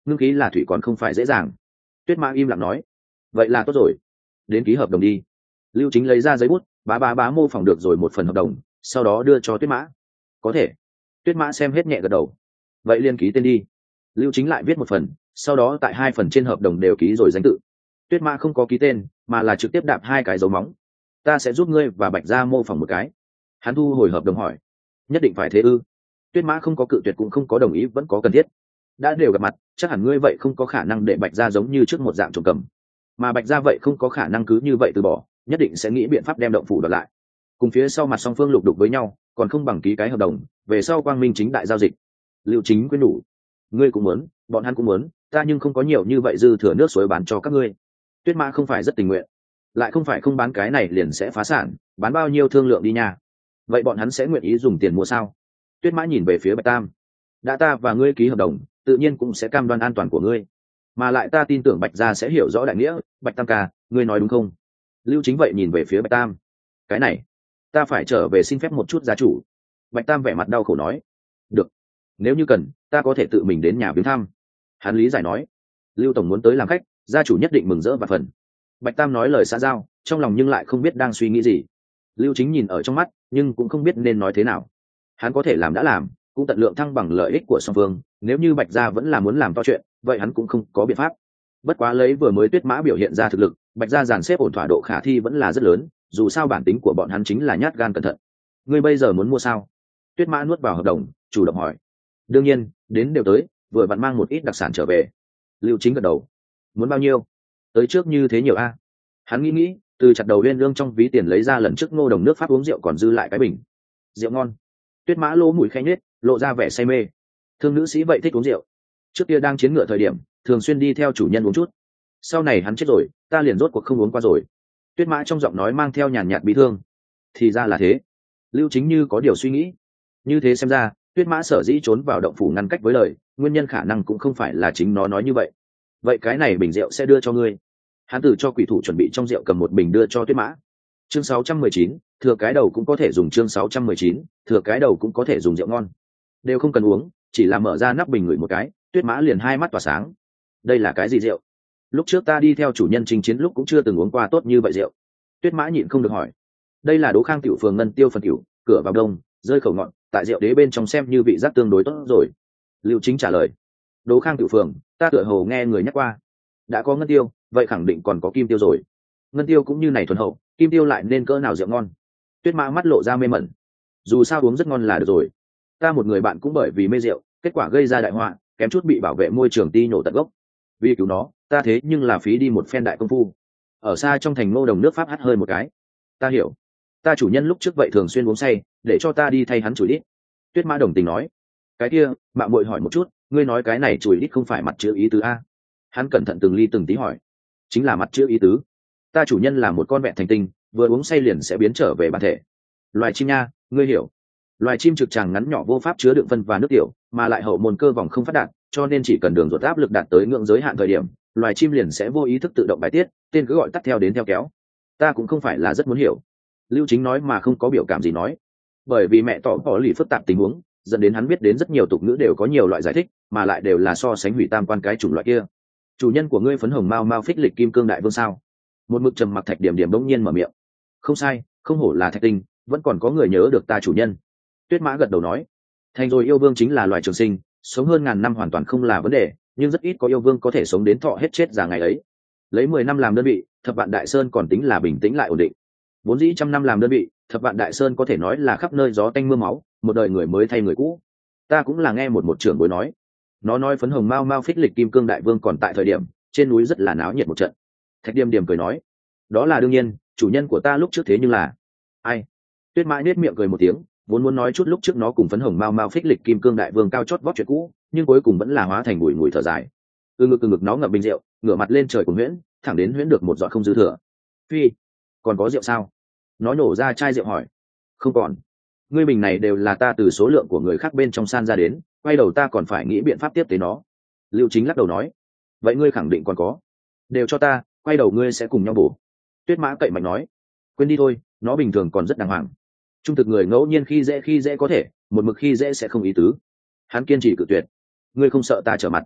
ngưng khí là thủy còn không phải dễ dàng. Tuyết Mã im lặng nói. Vậy là tốt rồi, đến ký hợp đồng đi. Lưu Chính lấy ra giấy bút, bá bá bá mô phỏng được rồi một phần hợp đồng, sau đó đưa cho Tuyết Mã. Có thể. Tuyết Mã xem hết nhẹ gật đầu. Vậy liên ký tên đi. Lưu Chính lại viết một phần, sau đó tại hai phần trên hợp đồng đều ký rồi danh tự. Tuyết Mã không có ký tên, mà là trực tiếp đạp hai cái dấu móng. Ta sẽ giúp ngươi và Bạch Gia mô phỏng một cái. Hắn thu hồi hợp đồng hỏi. Nhất định phải thế ư? Tuyết Mã không có cự tuyệt cũng không có đồng ý, vẫn có cần thiết. Đã đều gặp mặt, chắc hẳn ngươi vậy không có khả năng để Bạch Gia giống như trước một dạng trộm cầm, mà Bạch Gia vậy không có khả năng cứ như vậy từ bỏ, nhất định sẽ nghĩ biện pháp đem động phủ đoạt lại. Cùng phía sau mặt song phương lục đục với nhau, còn không bằng ký cái hợp đồng, về sau quang minh chính đại giao dịch. Lưu Chính quyến đủ. Ngươi cũng muốn, bọn hắn cũng muốn, ta nhưng không có nhiều như vậy dư thừa nước suối bán cho các ngươi. Tuyết Mã không phải rất tình nguyện, lại không phải không bán cái này liền sẽ phá sản, bán bao nhiêu thương lượng đi nha. Vậy bọn hắn sẽ nguyện ý dùng tiền mua sao? Tuyết Mã nhìn về phía Bạch Tam. Đã ta và ngươi ký hợp đồng, tự nhiên cũng sẽ cam đoan an toàn của ngươi, mà lại ta tin tưởng Bạch Gia sẽ hiểu rõ đại nghĩa. Bạch Tam ca, ngươi nói đúng không? Lưu Chính vậy nhìn về phía Bạch Tam. Cái này, ta phải trở về xin phép một chút gia chủ. Bạch Tam vẻ mặt đau khổ nói. Được, nếu như cần, ta có thể tự mình đến nhà viếng thăm. Hắn lý giải nói. Lưu tổng muốn tới làm khách, gia chủ nhất định mừng rỡ và phần. Bạch Tam nói lời xã giao, trong lòng nhưng lại không biết đang suy nghĩ gì. Lưu Chính nhìn ở trong mắt, nhưng cũng không biết nên nói thế nào. Hắn có thể làm đã làm, cũng tận lượng thăng bằng lợi ích của song phương. Nếu như Bạch Gia vẫn là muốn làm to chuyện, vậy hắn cũng không có biện pháp. Bất quá lấy vừa mới Tuyết Mã biểu hiện ra thực lực, Bạch Gia dàn xếp ổn thỏa độ khả thi vẫn là rất lớn. Dù sao bản tính của bọn hắn chính là nhát gan cẩn thận. Ngươi bây giờ muốn mua sao? Tuyết Mã nuốt vào hợp đồng, chủ động hỏi. Đương nhiên, đến đều tới, vừa vặn mang một ít đặc sản trở về. Lưu Chính gật đầu. Muốn bao nhiêu? Tới trước như thế nhiều a? Hắn nghĩ nghĩ, từ chặt đầu uyên lương trong ví tiền lấy ra lần trước Ngô Đồng nước Pháp uống rượu còn dư lại cái bình. Rượu ngon. Tuyết Mã lỗ mũi khẽ nhếch, lộ ra vẻ say mê. Thương nữ sĩ vậy thích uống rượu. Trước kia đang chiến ngựa thời điểm, thường xuyên đi theo chủ nhân uống chút. Sau này hắn chết rồi, ta liền rốt cuộc không uống qua rồi. Tuyết Mã trong giọng nói mang theo nhàn nhạt bi thương. Thì ra là thế. Lưu Chính như có điều suy nghĩ. Như thế xem ra, Tuyết Mã sở dĩ trốn vào động phủ ngăn cách với lời, nguyên nhân khả năng cũng không phải là chính nó nói như vậy. Vậy cái này bình rượu sẽ đưa cho ngươi. Hắn từ cho quỷ thủ chuẩn bị trong rượu cầm một bình đưa cho Tuyết Mã. Chương sáu trăm mười chín, thừa cái đầu cũng có thể dùng. Chương sáu trăm mười chín, thừa cái đầu cũng có thể dùng. Rượu ngon đều không cần uống, chỉ là mở ra nắp bình ngửi một cái, Tuyết Mã liền hai mắt tỏa sáng. Đây là cái gì rượu? Lúc trước ta đi theo chủ nhân chinh chiến lúc cũng chưa từng uống qua tốt như vậy rượu. Tuyết Mã nhịn không được hỏi. Đây là Đỗ Khang tiểu phường Ngân Tiêu phần tiểu, cửa vào đông, rơi khẩu ngọn, tại rượu đế bên trong xem như vị giác tương đối tốt rồi. Lưu Chính trả lời. Đỗ Khang tiểu phường, ta tựa hồ nghe người nhắc qua. Đã có Ngân Tiêu, vậy khẳng định còn có Kim Tiêu rồi. Ngân Tiêu cũng như này thuần hậu, Kim Tiêu lại nên cỡ nào rượu ngon? Tuyết Mã mắt lộ ra mê mẩn. Dù sao uống rất ngon là được rồi. Ta một người bạn cũng bởi vì mê rượu, kết quả gây ra đại họa, kém chút bị bảo vệ môi trường ti nhổ tận gốc. Vì cứu nó, ta thế nhưng là phí đi một phen đại công phu. Ở xa trong thành Ngô Đồng nước Pháp hắt hơi một cái. Ta hiểu. Ta chủ nhân lúc trước vậy thường xuyên uống say, để cho ta đi thay hắn chùi đít. Tuyết Mã đồng tình nói. Cái kia, mạng muội hỏi một chút, ngươi nói cái này chùi đít không phải mặt chữ ý tứ a? Hắn cẩn thận từng ly từng tí hỏi. Chính là mặt chữ ý tứ. Ta chủ nhân là một con vẹn thành tinh, vừa uống say liền sẽ biến trở về bản thể. Loài chim nha, ngươi hiểu. Loài chim trực tràng ngắn nhỏ vô pháp chứa đựng phân và nước tiểu, mà lại hậu môn cơ vòng không phát đạt, cho nên chỉ cần đường ruột áp lực đạt tới ngưỡng giới hạn thời điểm, loài chim liền sẽ vô ý thức tự động bài tiết, tên cứ gọi tắt theo đến theo kéo. Ta cũng không phải là rất muốn hiểu. Lưu Chính nói mà không có biểu cảm gì nói. Bởi vì mẹ tỏ bỏ lì phức tạp tình huống, dẫn đến hắn biết đến rất nhiều tục ngữ đều có nhiều loại giải thích, mà lại đều là so sánh hủy tam quan cái chủng loại kia. Chủ nhân của ngươi phấn hồng mau mau phích lịch kim cương đại vương sao? Một mực trầm mặc Thạch Điểm Điểm bỗng nhiên mở miệng. Không sai, không hổ là Thạch Tinh, vẫn còn có người nhớ được ta chủ nhân. Tuyết Mã gật đầu nói. Thành rồi yêu vương chính là loài trường sinh, sống hơn ngàn năm hoàn toàn không là vấn đề, nhưng rất ít có yêu vương có thể sống đến thọ hết chết già ngày ấy. Lấy mười năm làm đơn vị, Thập Vạn Đại Sơn còn tính là bình tĩnh lại ổn định. Vốn dĩ trăm năm làm đơn vị, Thập Vạn Đại Sơn có thể nói là khắp nơi gió tanh mưa máu, một đời người mới thay người cũ. Ta cũng là nghe một một trưởng bối nói, nó nói phấn hồng mau mau phích lịch kim cương đại vương còn tại thời điểm trên núi rất là náo nhiệt một trận. Thạch Điềm Điềm cười nói, đó là đương nhiên, chủ nhân của ta lúc trước thế nhưng là ai? Tuyết Mã nết miệng cười một tiếng, vốn muốn nói chút lúc trước nó cùng phấn hồng mau mau phích lịch kim cương đại vương cao chót vót chuyện cũ, nhưng cuối cùng vẫn là hóa thành bụi mùi thở dài. từ ngực từ ngực nó ngậm bình rượu, ngửa mặt lên trời cùng huyễn, thẳng đến huyễn được một giọt không dư thừa. Phi, còn có rượu sao? Nó nổ ra chai rượu hỏi. Không còn. Ngươi bình này đều là ta từ số lượng của người khác bên trong san ra đến, quay đầu ta còn phải nghĩ biện pháp tiếp tế nó. Lưu Chính lắc đầu nói. Vậy ngươi khẳng định còn có. Đều cho ta, quay đầu ngươi sẽ cùng nhau bổ. Tuyết Mã cậy mạnh nói. Quên đi thôi, nó bình thường còn rất đàng hoàng. Trung thực người ngẫu nhiên khi dễ khi dễ có thể, một mực khi dễ sẽ không ý tứ. Hắn kiên trì cự tuyệt. Ngươi không sợ ta trở mặt?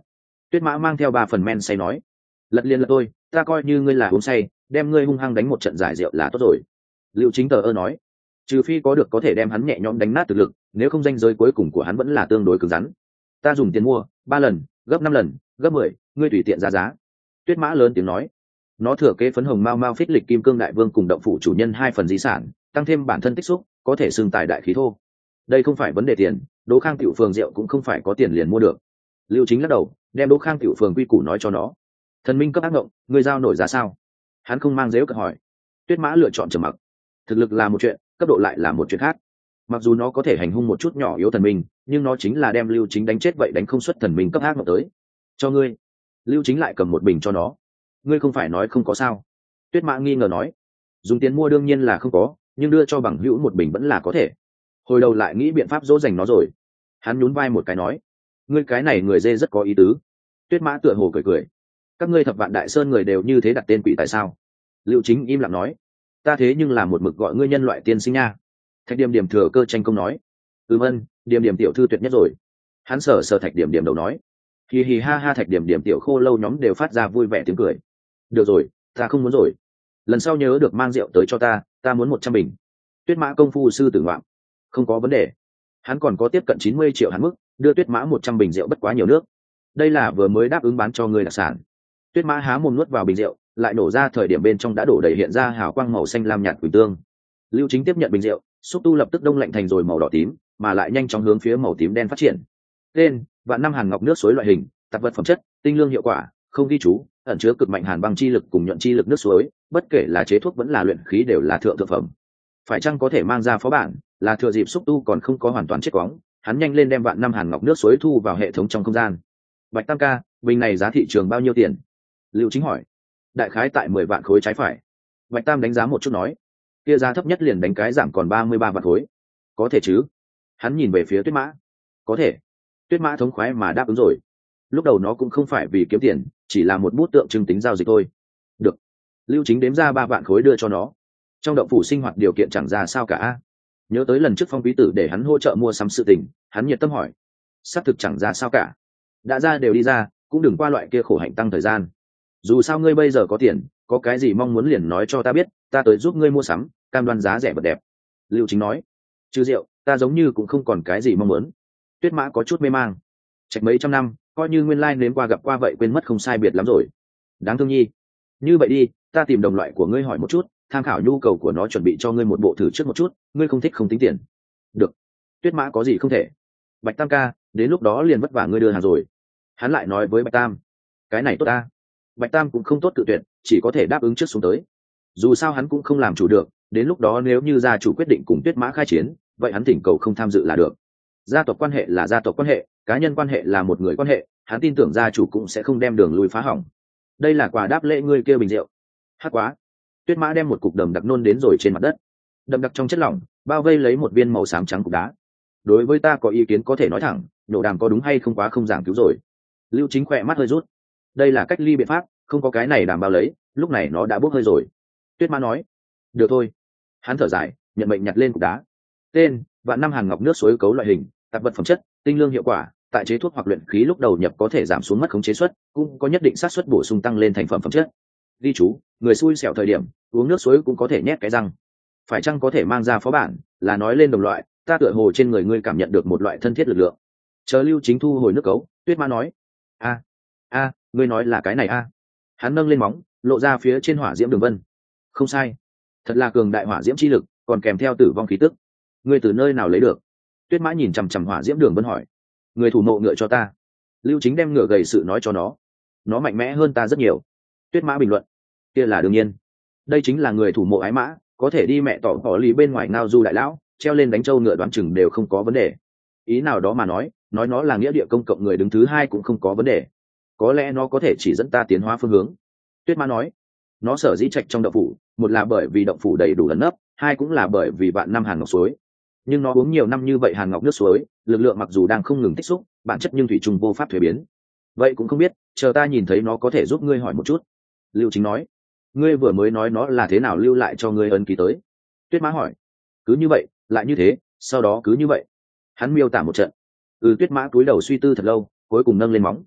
Tuyết Mã mang theo ba phần men say nói, lật liền là tôi, ta coi như ngươi là uống say, đem ngươi hung hăng đánh một trận giải rượu là tốt rồi. Lưu Chính tờ ơ nói, trừ phi có được có thể đem hắn nhẹ nhõm đánh nát thực lực, nếu không danh giới cuối cùng của hắn vẫn là tương đối cứng rắn. Ta dùng tiền mua, ba lần, gấp năm lần, gấp mười, ngươi tùy tiện ra giá. Tuyết Mã lớn tiếng nói, nó thừa kế phấn hồng mao mao phích lịch kim cương đại vương cùng động phủ chủ nhân hai phần di sản, tăng thêm bản thân tích xúc, có thể xưng tài đại khí thô. Đây không phải vấn đề tiền, Đỗ Khang tiểu phường rượu cũng không phải có tiền liền mua được. Lưu Chính lắc đầu, đem Đỗ Khang tiểu phường quy củ nói cho nó. Thần minh cấp ác động, ngươi giao nổi giá sao? Hắn không mang dếu cợt hỏi. Tuyết Mã lựa chọn trầm mặc. Thực lực là một chuyện, cấp độ lại là một chuyện khác. Mặc dù nó có thể hành hung một chút nhỏ yếu thần minh, nhưng nó chính là đem Lưu Chính đánh chết vậy đánh không xuất thần minh cấp ác động tới. Cho ngươi. Lưu Chính lại cầm một bình cho nó. Ngươi không phải nói không có sao? Tuyết Mã nghi ngờ nói. Dùng tiền mua đương nhiên là không có, nhưng đưa cho bằng hữu một bình vẫn là có thể. Hồi đầu lại nghĩ biện pháp dỗ dành nó rồi. Hắn nhún vai một cái nói, ngươi cái này người dê rất có ý tứ. Tuyết Mã tựa hồ cười cười, các ngươi thập vạn đại sơn người đều như thế đặt tên quỷ tại sao? Lưu Chính im lặng nói, ta thế nhưng là một mực gọi ngươi nhân loại tiên sinh nha. Thạch Điểm Điểm thừa cơ tranh công nói, ừm ân, Điểm Điểm tiểu thư tuyệt nhất rồi. Hắn sờ sờ Thạch Điểm Điểm đầu nói, hì hì ha ha. Thạch Điểm Điểm tiểu khô lâu nhóm đều phát ra vui vẻ tiếng cười. Được rồi, ta không muốn rồi, lần sau nhớ được mang rượu tới cho ta, ta muốn một trăm bình. Tuyết Mã công phu sư tử ngoạm, không có vấn đề. Hắn còn có tiếp cận chín mươi triệu hắn mức, đưa Tuyết Mã một trăm bình rượu bất quá nhiều nước. Đây là vừa mới đáp ứng bán cho người đặc sản. Tuyết Mã há mồm nuốt vào bình rượu, lại nổ ra thời điểm bên trong đã đổ đầy hiện ra hào quang màu xanh lam nhạt quỷ tương. Lưu Chính tiếp nhận bình rượu, xúc tu lập tức đông lạnh thành rồi màu đỏ tím, mà lại nhanh chóng hướng phía màu tím đen phát triển. Tên: Vạn năm hàn ngọc nước suối loại hình, tạp vật phẩm chất, tinh lương hiệu quả, không ghi chú, ẩn chứa cực mạnh hàn băng chi lực cùng nhuận chi lực nước suối, bất kể là chế thuốc vẫn là luyện khí đều là thượng thượng phẩm. Phải chăng có thể mang ra phó bản, là thừa dịp xúc tu còn không có hoàn toàn chết quóng, hắn nhanh lên đem vạn năm hàn ngọc nước suối thu vào hệ thống trong không gian. Bạch Tam ca, bình này giá thị trường bao nhiêu tiền? Lưu Chính hỏi. Đại khái tại mười vạn khối trái phải. Bạch Tam đánh giá một chút nói, kia giá thấp nhất liền đánh cái giảm còn ba mươi ba vạn khối. Có thể chứ? Hắn nhìn về phía Tuyết Mã. Có thể. Tuyết Mã thống khoái mà đáp ứng rồi. Lúc đầu nó cũng không phải vì kiếm tiền, chỉ là một bút tượng trưng tính giao dịch thôi. Được. Lưu Chính đếm ra ba vạn khối đưa cho nó. Trong động phủ sinh hoạt điều kiện chẳng ra sao cả. Nhớ tới lần trước Phong Quý Tử để hắn hỗ trợ mua sắm sự tình, hắn nhiệt tâm hỏi, xác thực chẳng ra sao cả. Đã ra đều đi ra, cũng đừng qua loại kia khổ hạnh tăng thời gian. Dù sao ngươi bây giờ có tiền, có cái gì mong muốn liền nói cho ta biết, ta tới giúp ngươi mua sắm, cam đoan giá rẻ vật đẹp. Lưu Chính nói, trừ rượu, ta giống như cũng không còn cái gì mong muốn. Tuyết Mã có chút mê mang. Trạch mấy trăm năm, coi như nguyên lai nếm qua gặp qua vậy quên mất không sai biệt lắm rồi. Đáng thương nhi. Như vậy đi, ta tìm đồng loại của ngươi hỏi một chút, tham khảo nhu cầu của nó chuẩn bị cho ngươi một bộ thử trước một chút, ngươi không thích không tính tiền. Được. Tuyết Mã có gì không thể. Bạch Tam ca, đến lúc đó liền vất vả ngươi đưa hàng rồi. Hắn lại nói với Bạch Tam, cái này tốt ta. Bạch Tam cũng không tốt tự tuyệt, chỉ có thể đáp ứng trước xuống tới. Dù sao hắn cũng không làm chủ được, đến lúc đó nếu như gia chủ quyết định cùng Tuyết Mã khai chiến, vậy hắn thỉnh cầu không tham dự là được. Gia tộc quan hệ là gia tộc quan hệ, cá nhân quan hệ là một người quan hệ, hắn tin tưởng gia chủ cũng sẽ không đem đường lui phá hỏng. Đây là quà đáp lễ ngươi kêu bình rượu. Hắc quá. Tuyết Mã đem một cục đầm đặc nôn đến rồi trên mặt đất. Đầm đặc trong chất lỏng, bao vây lấy một viên màu xám trắng cục đá. Đối với ta có ý kiến có thể nói thẳng, nhổ đàm có đúng hay không quá không giảng cứu rồi. Lưu Chính khỏe mắt hơi rút. Đây là cách ly biện pháp, không có cái này đảm bảo lấy, lúc này nó đã bốc hơi rồi. Tuyết Mã nói, được thôi. Hắn thở dài, nhận mệnh nhặt lên cục đá. Tên: Vạn năm hàn ngọc nước suối cấu loại hình, tạp vật phẩm chất, tinh lương hiệu quả, tại chế thuốc hoặc luyện khí lúc đầu nhập có thể giảm xuống mất khống chế suất, cũng có nhất định xác suất bổ sung tăng lên thành phẩm phẩm chất. Ghi chú, người xui xẻo thời điểm uống nước suối cũng có thể nhét cái răng. Phải chăng có thể mang ra phó bản, là nói lên đồng loại, ta tựa hồ trên người ngươi cảm nhận được một loại thân thiết lực lượng. Chờ Lưu Chính thu hồi nước cấu, Tuyết Mã nói, a a ngươi nói là cái này a. Hắn nâng lên móng, lộ ra phía trên hỏa diễm đường vân. Không sai, thật là cường đại hỏa diễm chi lực, còn kèm theo tử vong khí tức. Ngươi từ nơi nào lấy được? Tuyết Mã nhìn chằm chằm hỏa diễm đường vân hỏi. Người thủ mộ ngựa cho ta. Lưu Chính đem ngựa gầy sự nói cho nó. Nó mạnh mẽ hơn ta rất nhiều. Tuyết Mã bình luận. Kia là đương nhiên. Đây chính là người thủ mộ ái mã, có thể đi mẹ tỏ bỏ lì bên ngoài ngao du đại lão, treo lên đánh trâu ngựa đoán chừng đều không có vấn đề. Ý nào đó mà nói, nói nó là nghĩa địa công cộng người đứng thứ hai cũng không có vấn đề. Có lẽ nó có thể chỉ dẫn ta tiến hóa phương hướng. Tuyết Mã nói. Nó sở dĩ trạch trong động phủ, một là bởi vì động phủ đầy đủ ẩn nấp, hai cũng là bởi vì vạn năm hàn ngọc suối. Nhưng nó uống nhiều năm như vậy hàn ngọc nước suối, lực lượng mặc dù đang không ngừng tích xúc, bản chất nhưng thủy trùng vô pháp thuế biến. Vậy cũng không biết, chờ ta nhìn thấy nó có thể giúp ngươi hỏi một chút. Lưu Chính nói. Ngươi vừa mới nói nó là thế nào lưu lại cho ngươi ấn ký tới? Tuyết Mã hỏi. Cứ như vậy, lại như thế, sau đó cứ như vậy. Hắn miêu tả một trận. Ừ, Tuyết Mã cúi đầu suy tư thật lâu, cuối cùng nâng lên móng.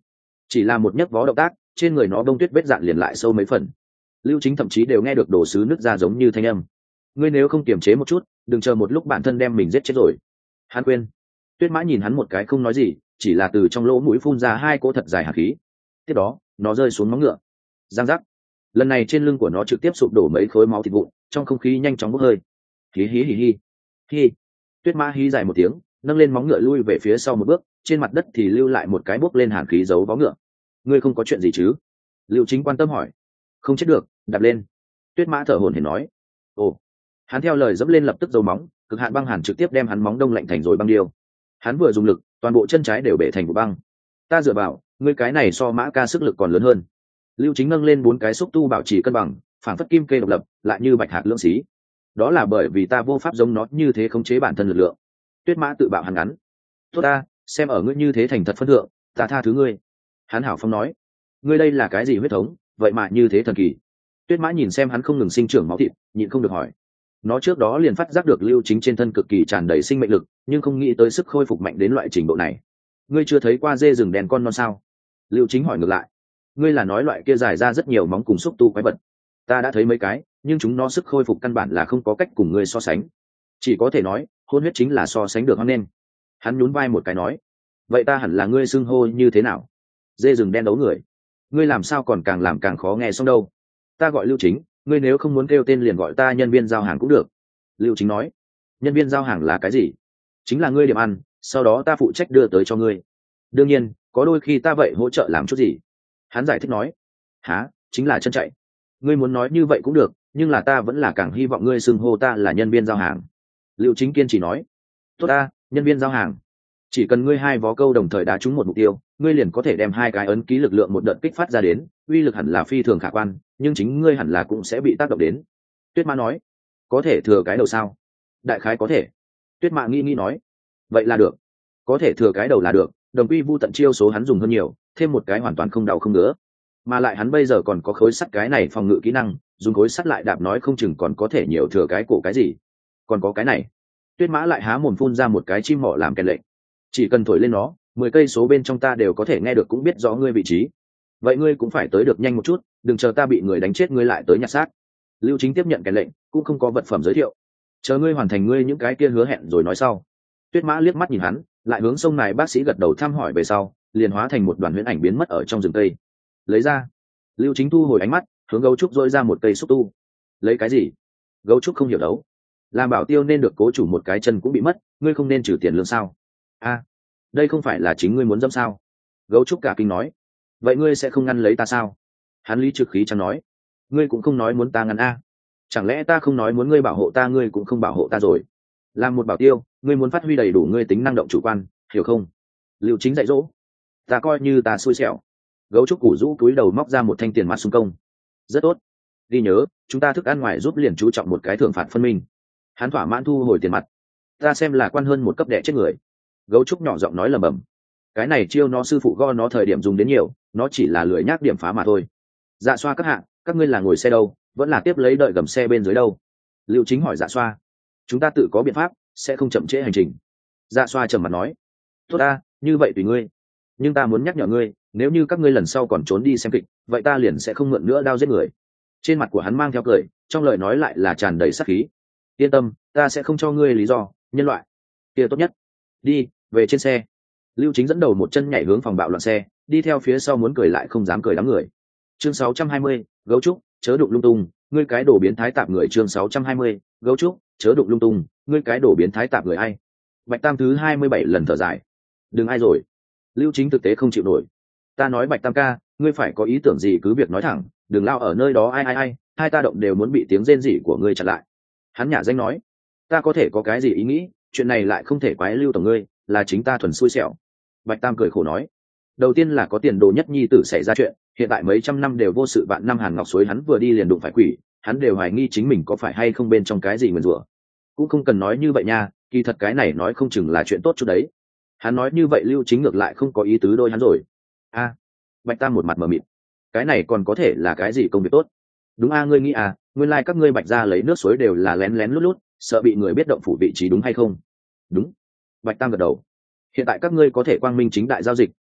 chỉ là một nhấc vó động tác, trên người nó bông tuyết vết dạn liền lại sâu mấy phần. Lưu Chính thậm chí đều nghe được đồ sứ nứt ra giống như thanh âm. Ngươi nếu không kiềm chế một chút, đừng chờ một lúc bản thân đem mình giết chết rồi. Hắn quên. Tuyết Mã nhìn hắn một cái không nói gì, chỉ là từ trong lỗ mũi phun ra hai cỗ thật dài hạt khí. Tiếp đó, nó rơi xuống móng ngựa. Giang giác. Lần này trên lưng của nó trực tiếp sụp đổ mấy khối máu thịt vụn, trong không khí nhanh chóng bốc hơi. Hí hí hí hí. Hí. Tuyết Mã hí dài một tiếng, nâng lên móng ngựa lui về phía sau một bước, trên mặt đất thì lưu lại một cái bốc lên hàn khí giấu vó ngựa. Ngươi không có chuyện gì chứ? Lưu Chính quan tâm hỏi. Không chết được, đạp lên. Tuyết Mã thở hổn hển nói. Ồ. Hắn theo lời dẫm lên lập tức giấu móng, cực hạn băng hàn trực tiếp đem hắn móng đông lạnh thành rồi băng điêu. Hắn vừa dùng lực, toàn bộ chân trái đều bể thành vụ băng. Ta dựa vào, ngươi cái này so Mã ca sức lực còn lớn hơn. Lưu Chính nâng lên bốn cái xúc tu bảo trì cân bằng, phản phất kim kê độc lập, lại như bạch hạt lưỡng xí. Đó là bởi vì ta vô pháp giống nó như thế khống chế bản thân lực lượng. Tuyết Mã tự bạo hắn ngắn. Tốt ta, xem ở ngươi như thế thành thật phân thượng, ta tha thứ ngươi. Hắn hảo phong nói. Ngươi đây là cái gì huyết thống, vậy mà như thế thần kỳ. Tuyết Mã nhìn xem hắn không ngừng sinh trưởng máu thịt, nhịn không được hỏi. Nó trước đó liền phát giác được Lưu Chính trên thân cực kỳ tràn đầy sinh mệnh lực, nhưng không nghĩ tới sức khôi phục mạnh đến loại trình độ này. Ngươi chưa thấy qua dê rừng đèn con non sao? Lưu Chính hỏi ngược lại. Ngươi là nói loại kia dài ra rất nhiều móng cùng xúc tu quái vật. Ta đã thấy mấy cái, nhưng chúng nó sức khôi phục căn bản là không có cách cùng ngươi so sánh. Chỉ có thể nói, hôn huyết chính là so sánh được hoang nên. Hắn nhún vai một cái nói. Vậy ta hẳn là ngươi xưng hô như thế nào? Dê rừng đen đấu người. Ngươi làm sao còn càng làm càng khó nghe xong đâu. Ta gọi Lưu Chính, ngươi nếu không muốn kêu tên liền gọi ta nhân viên giao hàng cũng được. Lưu Chính nói. Nhân viên giao hàng là cái gì? Chính là ngươi điểm ăn, sau đó ta phụ trách đưa tới cho ngươi. Đương nhiên, có đôi khi ta vậy hỗ trợ làm chút gì. Hắn giải thích nói. Hả, chính là chân chạy. Ngươi muốn nói như vậy cũng được, nhưng là ta vẫn là càng hy vọng ngươi xưng hô ta là nhân viên giao hàng. Lưu Chính kiên trì nói. Tốt ta, nhân viên giao hàng. Chỉ cần ngươi hai vó câu đồng thời đá trúng một mục tiêu, ngươi liền có thể đem hai cái ấn ký lực lượng một đợt kích phát ra đến, uy lực hẳn là phi thường khả quan, nhưng chính ngươi hẳn là cũng sẽ bị tác động đến. Tuyết Mã nói. Có thể thừa cái đầu sao? Đại khái có thể. Tuyết Mã nghĩ nghĩ nói. Vậy là được. Có thể thừa cái đầu là được, đồng quy vu tận chiêu số hắn dùng hơn nhiều, thêm một cái hoàn toàn không đau không ngứa. Mà lại hắn bây giờ còn có khối sắt cái này phòng ngự kỹ năng, dùng khối sắt lại đạp nói không chừng còn có thể nhiều thừa cái cổ cái gì. Còn có cái này. Tuyết Mã lại há mồm phun ra một cái chim mỏ làm kèn lệnh. Chỉ cần thổi lên nó, mười cây số bên trong ta đều có thể nghe được cũng biết rõ ngươi vị trí. Vậy ngươi cũng phải tới được nhanh một chút, đừng chờ ta bị người đánh chết ngươi lại tới nhặt xác. Lưu Chính tiếp nhận kèn lệnh, cũng không có vật phẩm giới thiệu. Chờ ngươi hoàn thành ngươi những cái kia hứa hẹn rồi nói sau. Tuyết Mã liếc mắt nhìn hắn, lại hướng sông này bác sĩ gật đầu thăm hỏi về sau, liền hóa thành một đoàn huyễn ảnh biến mất ở trong rừng cây. Lấy ra. Lưu Chính thu hồi ánh mắt, hướng gấu trúc dội ra một cây xúc tu. Lấy cái gì? Gấu trúc không hiểu đấu. Làm bảo tiêu nên được cố chủ một cái chân cũng bị mất, ngươi không nên trừ tiền lương sao? A, đây không phải là chính ngươi muốn dâm sao? Gấu trúc cả kinh nói. Vậy ngươi sẽ không ngăn lấy ta sao? Hắn lý trực khí chẳng nói. Ngươi cũng không nói muốn ta ngăn a? Chẳng lẽ ta không nói muốn ngươi bảo hộ ta, ngươi cũng không bảo hộ ta rồi? Làm một bảo tiêu, ngươi muốn phát huy đầy đủ ngươi tính năng động chủ quan, hiểu không? Lưu Chính dạy dỗ. Ta coi như ta xui xẻo. Gấu trúc củ rũ túi đầu móc ra một thanh tiền mặt xung công. Rất tốt. Ghi nhớ, chúng ta thức ăn ngoài giúp liền chú trọng một cái thưởng phạt phân minh. Hắn thỏa mãn thu hồi tiền mặt. Ta xem là quan hơn một cấp đẻ chết người. Gấu trúc nhỏ giọng nói lầm bầm. Cái này chiêu nó sư phụ go nó thời điểm dùng đến nhiều, nó chỉ là lười nhác điểm phá mà thôi. Dạ xoa các hạng, các ngươi là ngồi xe đâu, vẫn là tiếp lấy đợi gầm xe bên dưới đâu? Lưu Chính hỏi dạ xoa. Chúng ta tự có biện pháp, sẽ không chậm trễ hành trình. Dạ xoa trầm mặt nói. Tốt ta, như vậy tùy ngươi. Nhưng ta muốn nhắc nhở ngươi, nếu như các ngươi lần sau còn trốn đi xem kịch, vậy ta liền sẽ không mượn nữa đao giết người. Trên mặt của hắn mang theo cười, trong lời nói lại là tràn đầy sát khí. Yên tâm, ta sẽ không cho ngươi lý do, nhân loại. Kia tốt nhất. Đi, về trên xe. Lưu Chính dẫn đầu một chân nhảy hướng phòng bạo loạn xe, đi theo phía sau muốn cười lại không dám cười đám người. Chương sáu trăm hai mươi, gấu trúc, chớ đụng lung tung, ngươi cái đồ biến thái tạp người. Chương sáu trăm hai mươi, gấu trúc, chớ đụng lung tung, ngươi cái đồ biến thái tạp người ai? Bạch Tam thứ hai mươi bảy lần thở dài. Đừng ai rồi. Lưu Chính thực tế không chịu nổi. Ta nói Bạch Tam ca, ngươi phải có ý tưởng gì cứ việc nói thẳng, đừng lao ở nơi đó ai ai ai, hai ta động đều muốn bị tiếng rên rỉ của ngươi chặn lại. Hắn nhả danh nói. Ta có thể có cái gì ý nghĩ, chuyện này lại không thể quái Lưu tổng ngươi, là chính ta thuần xui xẻo. Bạch Tam cười khổ nói. Đầu tiên là có tiền đồ nhất nhi tử xảy ra chuyện, hiện tại mấy trăm năm đều vô sự, vạn năm Hàn Ngọc Suối hắn vừa đi liền đụng phải quỷ, hắn đều hoài nghi chính mình có phải hay không bên trong cái gì nguyền rủa. Cũng không cần nói như vậy nha, kỳ thật cái này nói không chừng là chuyện tốt chút đấy. Hắn nói như vậy Lưu Chính ngược lại không có ý tứ đôi hắn rồi. A, à, Bạch Tam một mặt mờ mịt. Cái này còn có thể là cái gì công việc tốt? Đúng a, ngươi nghĩ à, nguyên lai like các ngươi Bạch gia lấy nước suối đều là lén lén lút lút, sợ bị người biết động phủ vị trí đúng hay không? Đúng. Bạch Tam gật đầu. Hiện tại các ngươi có thể quang minh chính đại giao dịch,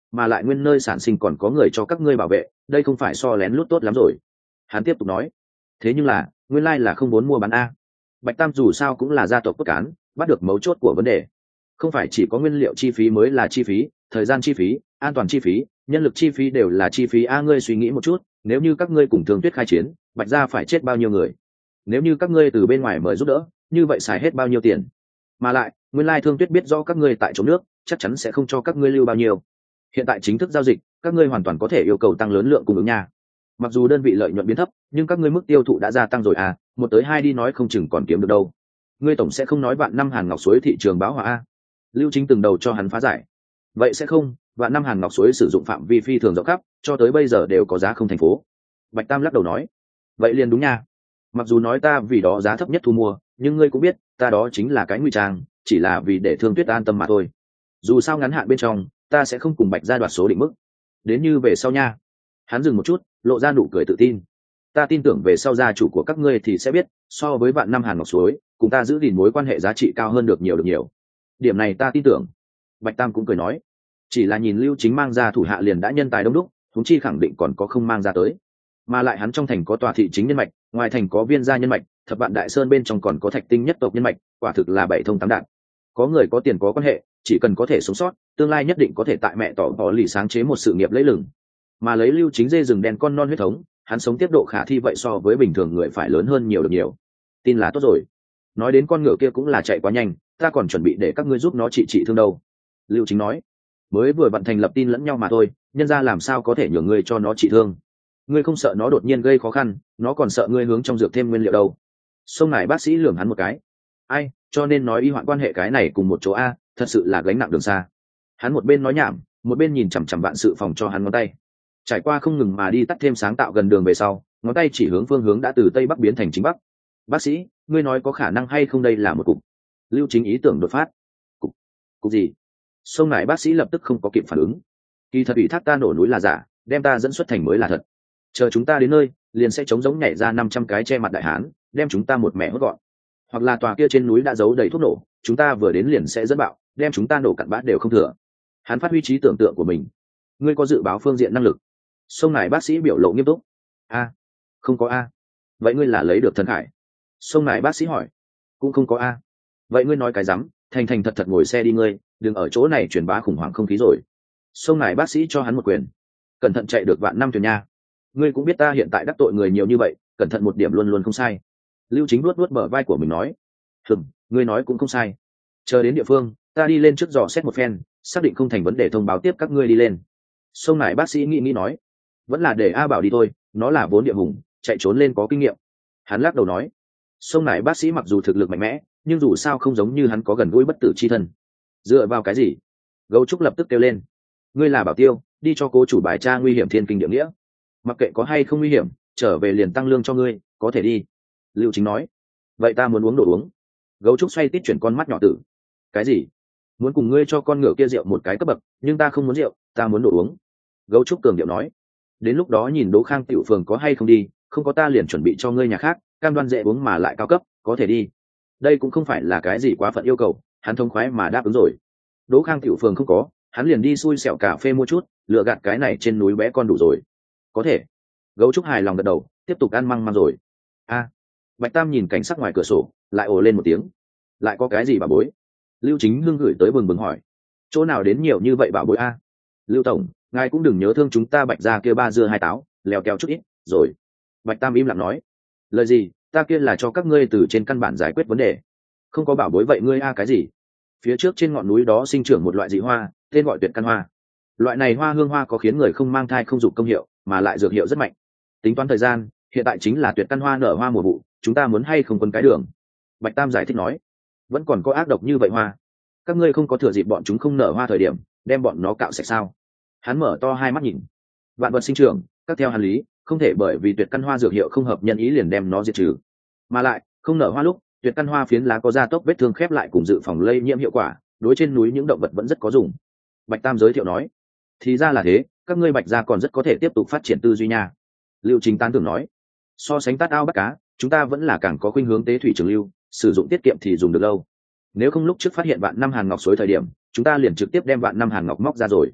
mà lại nguyên nơi sản sinh còn có người cho các ngươi bảo vệ, đây không phải so lén lút tốt lắm rồi. Hắn tiếp tục nói, thế nhưng là nguyên lai là không muốn mua bán a. Bạch Tam dù sao cũng là gia tộc cốt cán, bắt được mấu chốt của vấn đề. Không phải chỉ có nguyên liệu chi phí mới là chi phí, thời gian chi phí, an toàn chi phí, nhân lực chi phí đều là chi phí a. Ngươi suy nghĩ một chút, nếu như các ngươi cùng Thương Tuyết khai chiến, Bạch gia phải chết bao nhiêu người? Nếu như các ngươi từ bên ngoài mời giúp đỡ, như vậy xài hết bao nhiêu tiền? Mà lại nguyên lai Thương Tuyết biết rõ các ngươi tại chỗ nước, chắc chắn sẽ không cho các ngươi lưu bao nhiêu. Hiện tại chính thức giao dịch, các ngươi hoàn toàn có thể yêu cầu tăng lớn lượng cung ứng nha. Mặc dù đơn vị lợi nhuận biến thấp, nhưng các ngươi mức tiêu thụ đã gia tăng rồi à, một tới hai đi nói không chừng còn kiếm được đâu. Ngươi tổng sẽ không nói vạn năm Hàn Ngọc Suối thị trường báo hỏa a. Lưu Chính từng đầu cho hắn phá giải. Vậy sẽ không, vạn năm Hàn Ngọc Suối sử dụng phạm vi phi thường rộng khắp, cho tới bây giờ đều có giá không thành phố. Bạch Tam lắc đầu nói, vậy liền đúng nha. Mặc dù nói ta vì đó giá thấp nhất thu mua, nhưng ngươi cũng biết, ta đó chính là cái nguy trang, chỉ là vì để Thương Tuyết an tâm mà thôi. Dù sao ngắn hạn bên trong, ta sẽ không cùng Bạch gia đoạt số định mức. Đến như về sau nha. Hắn dừng một chút, lộ ra nụ cười tự tin. Ta tin tưởng về sau gia chủ của các ngươi thì sẽ biết, so với vạn năm Hàn Ngọc Suối, cùng ta giữ gìn mối quan hệ giá trị cao hơn được nhiều được nhiều. Điểm này ta tin tưởng. Bạch Tam cũng cười nói, chỉ là nhìn Lưu Chính mang ra thủ hạ liền đã nhân tài đông đúc, huống chi khẳng định còn có không mang ra tới. Mà lại hắn trong thành có tòa thị chính nhân mạch, ngoài thành có viên gia nhân mạch, thập vạn đại sơn bên trong còn có thạch tinh nhất tộc nhân mạch, quả thực là bảy thông tám đạn. Có người có tiền có quan hệ, chỉ cần có thể sống sót, tương lai nhất định có thể tại mẹ tỏ bỏ lì sáng chế một sự nghiệp lẫy lừng. Mà lấy Lưu Chính dê rừng đen con non huyết thống, hắn sống tiếp độ khả thi vậy so với bình thường người phải lớn hơn nhiều được nhiều. Tin là tốt rồi. Nói đến con ngựa kia cũng là chạy quá nhanh, ta còn chuẩn bị để các ngươi giúp nó trị trị thương đâu. Lưu Chính nói, mới vừa vận thành lập tin lẫn nhau mà thôi, nhân ra làm sao có thể nhường ngươi cho nó trị thương. Ngươi không sợ nó đột nhiên gây khó khăn, nó còn sợ ngươi hướng trong dược thêm nguyên liệu đâu. Sông này bác sĩ lườm hắn một cái, ai, cho nên nói y hoạn quan hệ cái này cùng một chỗ a, thật sự là gánh nặng đường xa. Hắn một bên nói nhảm, một bên nhìn chằm chằm vạn sự phòng cho hắn ngón tay. Trải qua không ngừng mà đi tắt thêm sáng tạo gần đường về sau, ngón tay chỉ hướng phương hướng đã từ tây bắc biến thành chính bắc. Bác sĩ, ngươi nói có khả năng hay không đây là một cục? Lưu Chính ý tưởng đột phát. Cục? Cục gì? Sông này bác sĩ lập tức không có kịp phản ứng. Kỳ thật ủy thác ta nổ núi là giả, đem ta dẫn xuất thành mới là thật. Chờ chúng ta đến nơi, liền sẽ chống giống nhảy ra năm trăm cái che mặt đại hán, đem chúng ta một mẻ hốt gọn. Hoặc là tòa kia trên núi đã giấu đầy thuốc nổ, chúng ta vừa đến liền sẽ dẫn bạo, đem chúng ta nổ cặn bã đều không thừa. Hắn phát huy trí tưởng tượng của mình. Ngươi có dự báo phương diện năng lực? Sông này bác sĩ biểu lộ nghiêm túc. A, không có a. Vậy ngươi là lấy được thần khải? Sông này bác sĩ hỏi. Cũng không có a. Vậy ngươi nói cái rắm, thành thành thật thật ngồi xe đi ngươi, đừng ở chỗ này truyền bá khủng hoảng không khí rồi. Sông này bác sĩ cho hắn một quyền. Cẩn thận chạy được vạn năm thuyền nha. Ngươi cũng biết ta hiện tại đắc tội người nhiều như vậy, cẩn thận một điểm luôn luôn không sai. Lưu Chính nuốt nuốt bờ vai của mình nói. Hừm, ngươi nói cũng không sai. Chờ đến địa phương, ta đi lên trước dò xét một phen, xác định không thành vấn đề thông báo tiếp các ngươi đi lên. Sông này bác sĩ nghĩ nghĩ nói, vẫn là để A Bảo đi thôi, nó là vốn địa hùng, chạy trốn lên có kinh nghiệm. Hắn lắc đầu nói, sông này bác sĩ mặc dù thực lực mạnh mẽ, nhưng dù sao không giống như hắn có gần gũi bất tử chi thân. Dựa vào cái gì? Gấu trúc lập tức kêu lên, ngươi là Bảo Tiêu, đi cho cố chủ bài tra nguy hiểm thiên kinh địa nghĩa. Mặc kệ có hay không nguy hiểm, trở về liền tăng lương cho ngươi, có thể đi. Lưu Chính nói, vậy ta muốn uống đồ uống. Gấu trúc xoay tít chuyển con mắt nhỏ tử. Cái gì? Muốn cùng ngươi cho con ngựa kia rượu một cái cấp bậc, nhưng ta không muốn rượu, ta muốn đồ uống. Gấu trúc cường điệu nói, đến lúc đó nhìn Đỗ Khang tiểu phường có hay không đi, không có ta liền chuẩn bị cho ngươi nhà khác, cam đoan dễ uống mà lại cao cấp, có thể đi. Đây cũng không phải là cái gì quá phận yêu cầu, hắn thông khoái mà đáp ứng rồi. Đỗ Khang tiểu phường không có, hắn liền đi xui xẻo cà phê mua chút, lựa gạt cái này trên núi bé con đủ rồi. Có thể. Gấu trúc hài lòng gật đầu, tiếp tục ăn măng măng rồi. A. Bạch Tam nhìn cảnh sắc ngoài cửa sổ, lại ồ lên một tiếng. Lại có cái gì bà bối? Lưu Chính Hưng gửi tới bừng bừng hỏi, chỗ nào đến nhiều như vậy bảo bối a? Lưu tổng, ngài cũng đừng nhớ thương chúng ta Bạch gia kia ba dưa hai táo, lèo kẹo chút ít rồi. Bạch Tam im lặng nói, lời gì, ta kia là cho các ngươi từ trên căn bản giải quyết vấn đề, không có bảo bối vậy ngươi a cái gì? Phía trước trên ngọn núi đó sinh trưởng một loại dị hoa, tên gọi tuyệt căn hoa. Loại này hoa hương hoa có khiến người không mang thai không dục công hiệu, mà lại dược hiệu rất mạnh. Tính toán thời gian, hiện tại chính là tuyệt căn hoa nở hoa mùa vụ, chúng ta muốn hay không quân cái đường? Bạch Tam giải thích nói, vẫn còn có ác độc như vậy hoa, các ngươi không có thừa dịp bọn chúng không nở hoa thời điểm, đem bọn nó cạo sạch sao? Hắn mở to hai mắt nhìn, vạn vật sinh trưởng, các theo hàn lý, không thể bởi vì tuyệt căn hoa dược hiệu không hợp nhân ý liền đem nó diệt trừ. Mà lại, không nở hoa lúc, tuyệt căn hoa phiến lá có gia tốc vết thương khép lại cùng dự phòng lây nhiễm hiệu quả, đối trên núi những động vật vẫn rất có dùng. Bạch Tam giới thiệu nói, thì ra là thế, các ngươi Bạch gia còn rất có thể tiếp tục phát triển tư duy nha. Lưu Chính tán tưởng nói, so sánh tát ao bắt cá, chúng ta vẫn là càng có khuynh hướng tế thủy trường lưu, sử dụng tiết kiệm thì dùng được lâu. Nếu không lúc trước phát hiện vạn năm Hàn Ngọc Suối thời điểm, chúng ta liền trực tiếp đem vạn năm Hàn Ngọc móc ra rồi.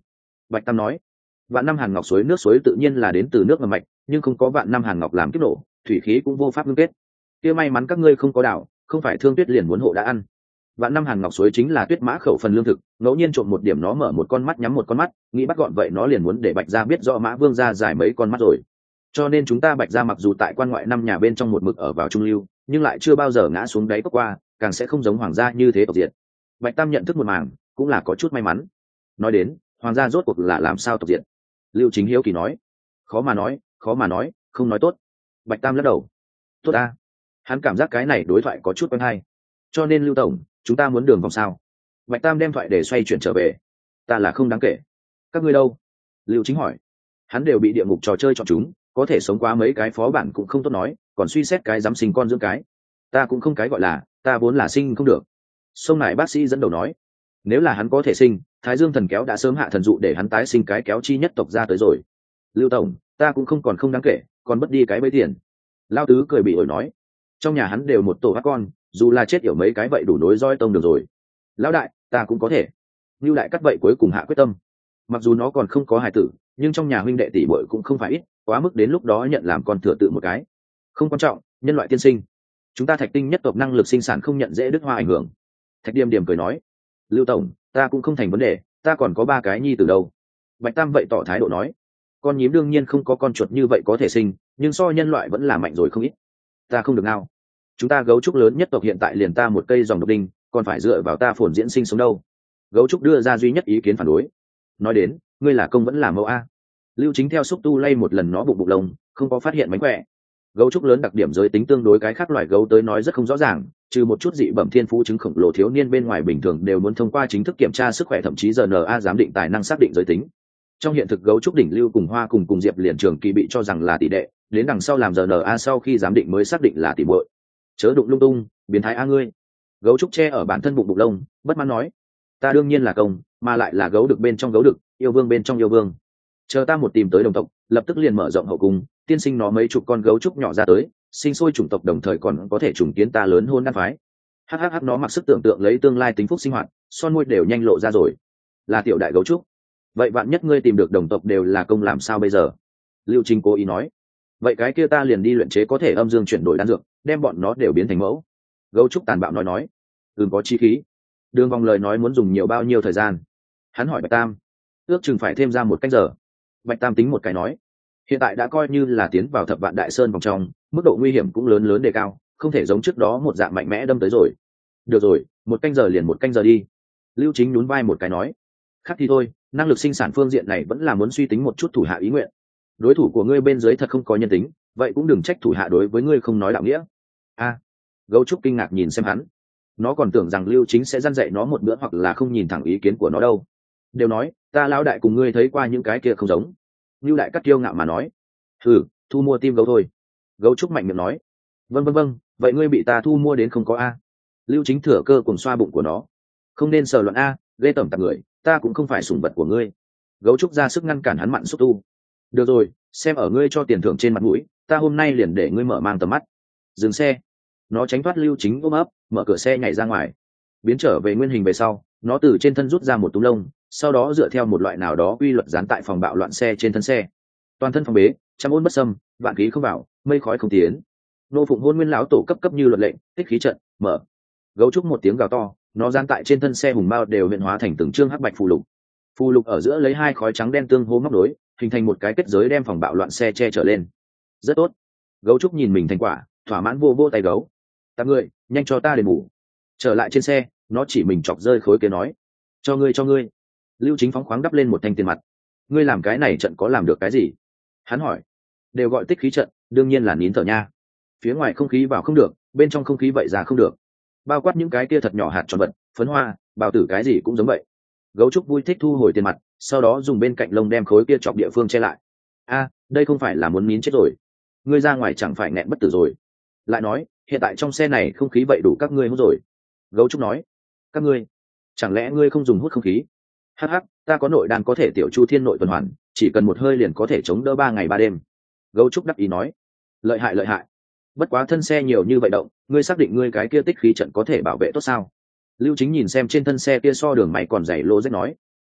Bạch Tam nói. Vạn năm hàn ngọc suối nước suối tự nhiên là đến từ nước ngầm mạch, nhưng không có vạn năm hàn ngọc làm kiếp nổ, thủy khí cũng vô pháp ngưng kết. Kia may mắn các ngươi không có đảo, không phải Thương Tuyết liền muốn hộ đã ăn. Vạn năm hàn ngọc suối chính là Tuyết Mã khẩu phần lương thực, ngẫu nhiên trộm một điểm nó mở một con mắt nhắm một con mắt, nghĩ bắt gọn vậy nó liền muốn để Bạch gia biết rõ Mã Vương gia giải mấy con mắt rồi. Cho nên chúng ta Bạch gia mặc dù tại quan ngoại năm nhà bên trong một mực ở vào trung lưu, nhưng lại chưa bao giờ ngã xuống đáy cốc qua, càng sẽ không giống hoàng gia như thế tộc diệt. Bạch Tam nhận thức một màng, cũng là có chút may mắn. Nói đến, hoàng gia rốt cuộc là làm sao tộc diệt? Lưu Chính hiếu kỳ nói. Khó mà nói, khó mà nói, không nói tốt. Bạch Tam lắc đầu. Tốt a. Hắn cảm giác cái này đối thoại có chút quen hay. Cho nên Lưu tổng, chúng ta muốn đường vòng sao? Bạch Tam đem thoại để xoay chuyển trở về. Ta là không đáng kể. Các ngươi đâu? Lưu Chính hỏi. Hắn đều bị địa ngục trò chơi chọn chúng, có thể sống qua mấy cái phó bản cũng không tốt nói, còn suy xét cái dám sinh con dưỡng cái. Ta cũng không cái gọi là, ta vốn là sinh không được. Sông này bác sĩ dẫn đầu nói. Nếu là hắn có thể sinh, Thái Dương thần kéo đã sớm hạ thần dụ để hắn tái sinh cái kéo chi nhất tộc ra tới rồi. Lưu tổng, ta cũng không còn không đáng kể, còn mất đi cái bấy tiền. Lao Tứ cười bị ổi nói. Trong nhà hắn đều một tổ các con, dù là chết yểu mấy cái vậy đủ nối roi tông được rồi. Lão đại, ta cũng có thể. Lưu đại cắt vậy cuối cùng hạ quyết tâm. Mặc dù nó còn không có hài tử, nhưng trong nhà huynh đệ tỷ muội cũng không phải ít, quá mức đến lúc đó nhận làm con thừa tự một cái. Không quan trọng, nhân loại tiên sinh. Chúng ta Thạch Tinh nhất tộc năng lực sinh sản không nhận dễ đức hoa ảnh hưởng. Thạch Điềm Điềm cười nói. Lưu tổng, ta cũng không thành vấn đề, ta còn có ba cái nhi từ đâu. Bạch Tam vậy tỏ thái độ nói. Con nhím đương nhiên không có con chuột như vậy có thể sinh, nhưng so nhân loại vẫn là mạnh rồi không ít. Ta không được nào. Chúng ta gấu trúc lớn nhất tộc hiện tại liền ta một cây dòng độc đinh, còn phải dựa vào ta phồn diễn sinh sống đâu. Gấu trúc đưa ra duy nhất ý kiến phản đối. Nói đến, ngươi là công vẫn là mẫu a. Lưu Chính theo xúc tu lay một lần nó bụng bụng lông, không có phát hiện mánh khỏe. Gấu trúc lớn đặc điểm giới tính tương đối cái khác loài gấu tới nói rất không rõ ràng, trừ một chút dị bẩm thiên phú chứng khổng lồ thiếu niên bên ngoài bình thường đều muốn thông qua chính thức kiểm tra sức khỏe, thậm chí rờ en a giám định tài năng xác định giới tính. Trong hiện thực gấu trúc đỉnh Lưu cùng Hoa cùng cùng Diệp liền trường kỳ bị cho rằng là tỷ đệ, đến đằng sau làm rờ en a sau khi giám định mới xác định là tỷ muội. Chớ đụng lung tung, biến thái a ngươi. Gấu trúc che ở bản thân bụng bụng lông, bất mãn nói. Ta đương nhiên là công, mà lại là gấu đực bên trong gấu đực, yêu vương bên trong yêu vương. Chờ ta một tìm tới đồng tộc, lập tức liền mở rộng hậu cung, tiên sinh nó mấy chục con gấu trúc nhỏ ra tới, sinh sôi chủng tộc đồng thời còn có thể trùng kiến ta lớn hôn đan phái. Hhh nó mặc sức tưởng tượng lấy tương lai tính phúc sinh hoạt, son môi đều nhanh lộ ra rồi. Là tiểu đại gấu trúc. Vậy bạn nhất ngươi tìm được đồng tộc đều là công làm sao bây giờ? Lưu Trình cố ý nói. Vậy cái kia ta liền đi luyện chế có thể âm dương chuyển đổi đan dược, đem bọn nó đều biến thành mẫu. Gấu trúc tàn bạo nói nói. Đừng có chi khí. Đường vòng lời nói muốn dùng nhiều bao nhiêu thời gian? Hắn hỏi Bạch Tam. Ước chừng phải thêm ra một canh giờ. Bạch Tam tính một cái nói. Hiện tại đã coi như là tiến vào thập vạn đại sơn vòng trong, mức độ nguy hiểm cũng lớn lớn đề cao, không thể giống trước đó một dạng mạnh mẽ đâm tới rồi. Được rồi, một canh giờ liền một canh giờ đi. Lưu Chính nhún vai một cái nói. Khác thì thôi, năng lực sinh sản phương diện này vẫn là muốn suy tính một chút thủ hạ ý nguyện. Đối thủ của ngươi bên dưới thật không có nhân tính, vậy cũng đừng trách thủ hạ đối với ngươi không nói đạo nghĩa. A, gấu trúc kinh ngạc nhìn xem hắn. Nó còn tưởng rằng Lưu Chính sẽ dăn dạy nó một bữa hoặc là không nhìn thẳng ý kiến của nó đâu. Đều nói, ta lão đại cùng ngươi thấy qua những cái kia không giống. Lưu đại cắt kiêu ngạo mà nói. Thử, thu mua tim gấu thôi. Gấu trúc mạnh miệng nói. Vâng vâng vâng, vậy ngươi bị ta thu mua đến không có a? Lưu Chính thừa cơ cùng xoa bụng của nó. Không nên sờ loạn a, ghê tởm tạp người, ta cũng không phải sủng vật của ngươi. Gấu trúc ra sức ngăn cản hắn mặn xúc tu. Được rồi, xem ở ngươi cho tiền thưởng trên mặt mũi, ta hôm nay liền để ngươi mở mang tầm mắt. Dừng xe. Nó tránh thoát Lưu Chính ôm ấp, mở cửa xe nhảy ra ngoài. Biến trở về nguyên hình về sau, nó từ trên thân rút ra một túm lông, sau đó dựa theo một loại nào đó quy luật dán tại phòng bạo loạn xe trên thân xe. Toàn thân phòng bế, trăm ôn bất xâm, vạn khí không vào, mây khói không tiến. Nô Phụng Hôn Nguyên lão tổ cấp cấp như luật lệnh, tích khí trận, mở. Gấu trúc một tiếng gào to, nó dán tại trên thân xe hùng bao đều hiện hóa thành từng trương hắc bạch phù lục. Phù lục ở giữa lấy hai khói trắng đen tương hô móc nối, hình thành một cái kết giới đem phòng bạo loạn xe che trở lên. Rất tốt. Gấu trúc nhìn mình thành quả, thỏa mãn vô vô tay gấu. Ta ngươi, nhanh cho ta đền bù. Trở lại trên xe, nó chỉ mình chọc rơi khối kia nói. Cho ngươi cho ngươi. Lưu Chính phóng khoáng đắp lên một thanh tiền mặt. Ngươi làm cái này trận có làm được cái gì? Hắn hỏi. Đều gọi tích khí trận, đương nhiên là nín thở nha. Phía ngoài không khí vào không được, bên trong không khí vậy ra không được. Bao quát những cái kia thật nhỏ hạt tròn vật, phấn hoa, bào tử cái gì cũng giống vậy. Gấu trúc vui thích thu hồi tiền mặt, sau đó dùng bên cạnh lông đem khối kia chọc địa phương che lại. A, đây không phải là muốn nín chết rồi. Ngươi ra ngoài chẳng phải nghẹn bất tử rồi. Lại nói, hiện tại trong xe này không khí vậy đủ các ngươi hút rồi. Gấu trúc nói. Các ngươi, chẳng lẽ ngươi không dùng hút không khí? Hắc hắc, ta có nội đan có thể tiểu chu thiên nội tuần hoàn, chỉ cần một hơi liền có thể chống đỡ ba ngày ba đêm. Gấu trúc đắc ý nói. Lợi hại lợi hại. Bất quá thân xe nhiều như vậy động, ngươi xác định ngươi cái kia tích khí trận có thể bảo vệ tốt sao? Lưu Chính nhìn xem trên thân xe kia so đường máy còn dày lô rách nói.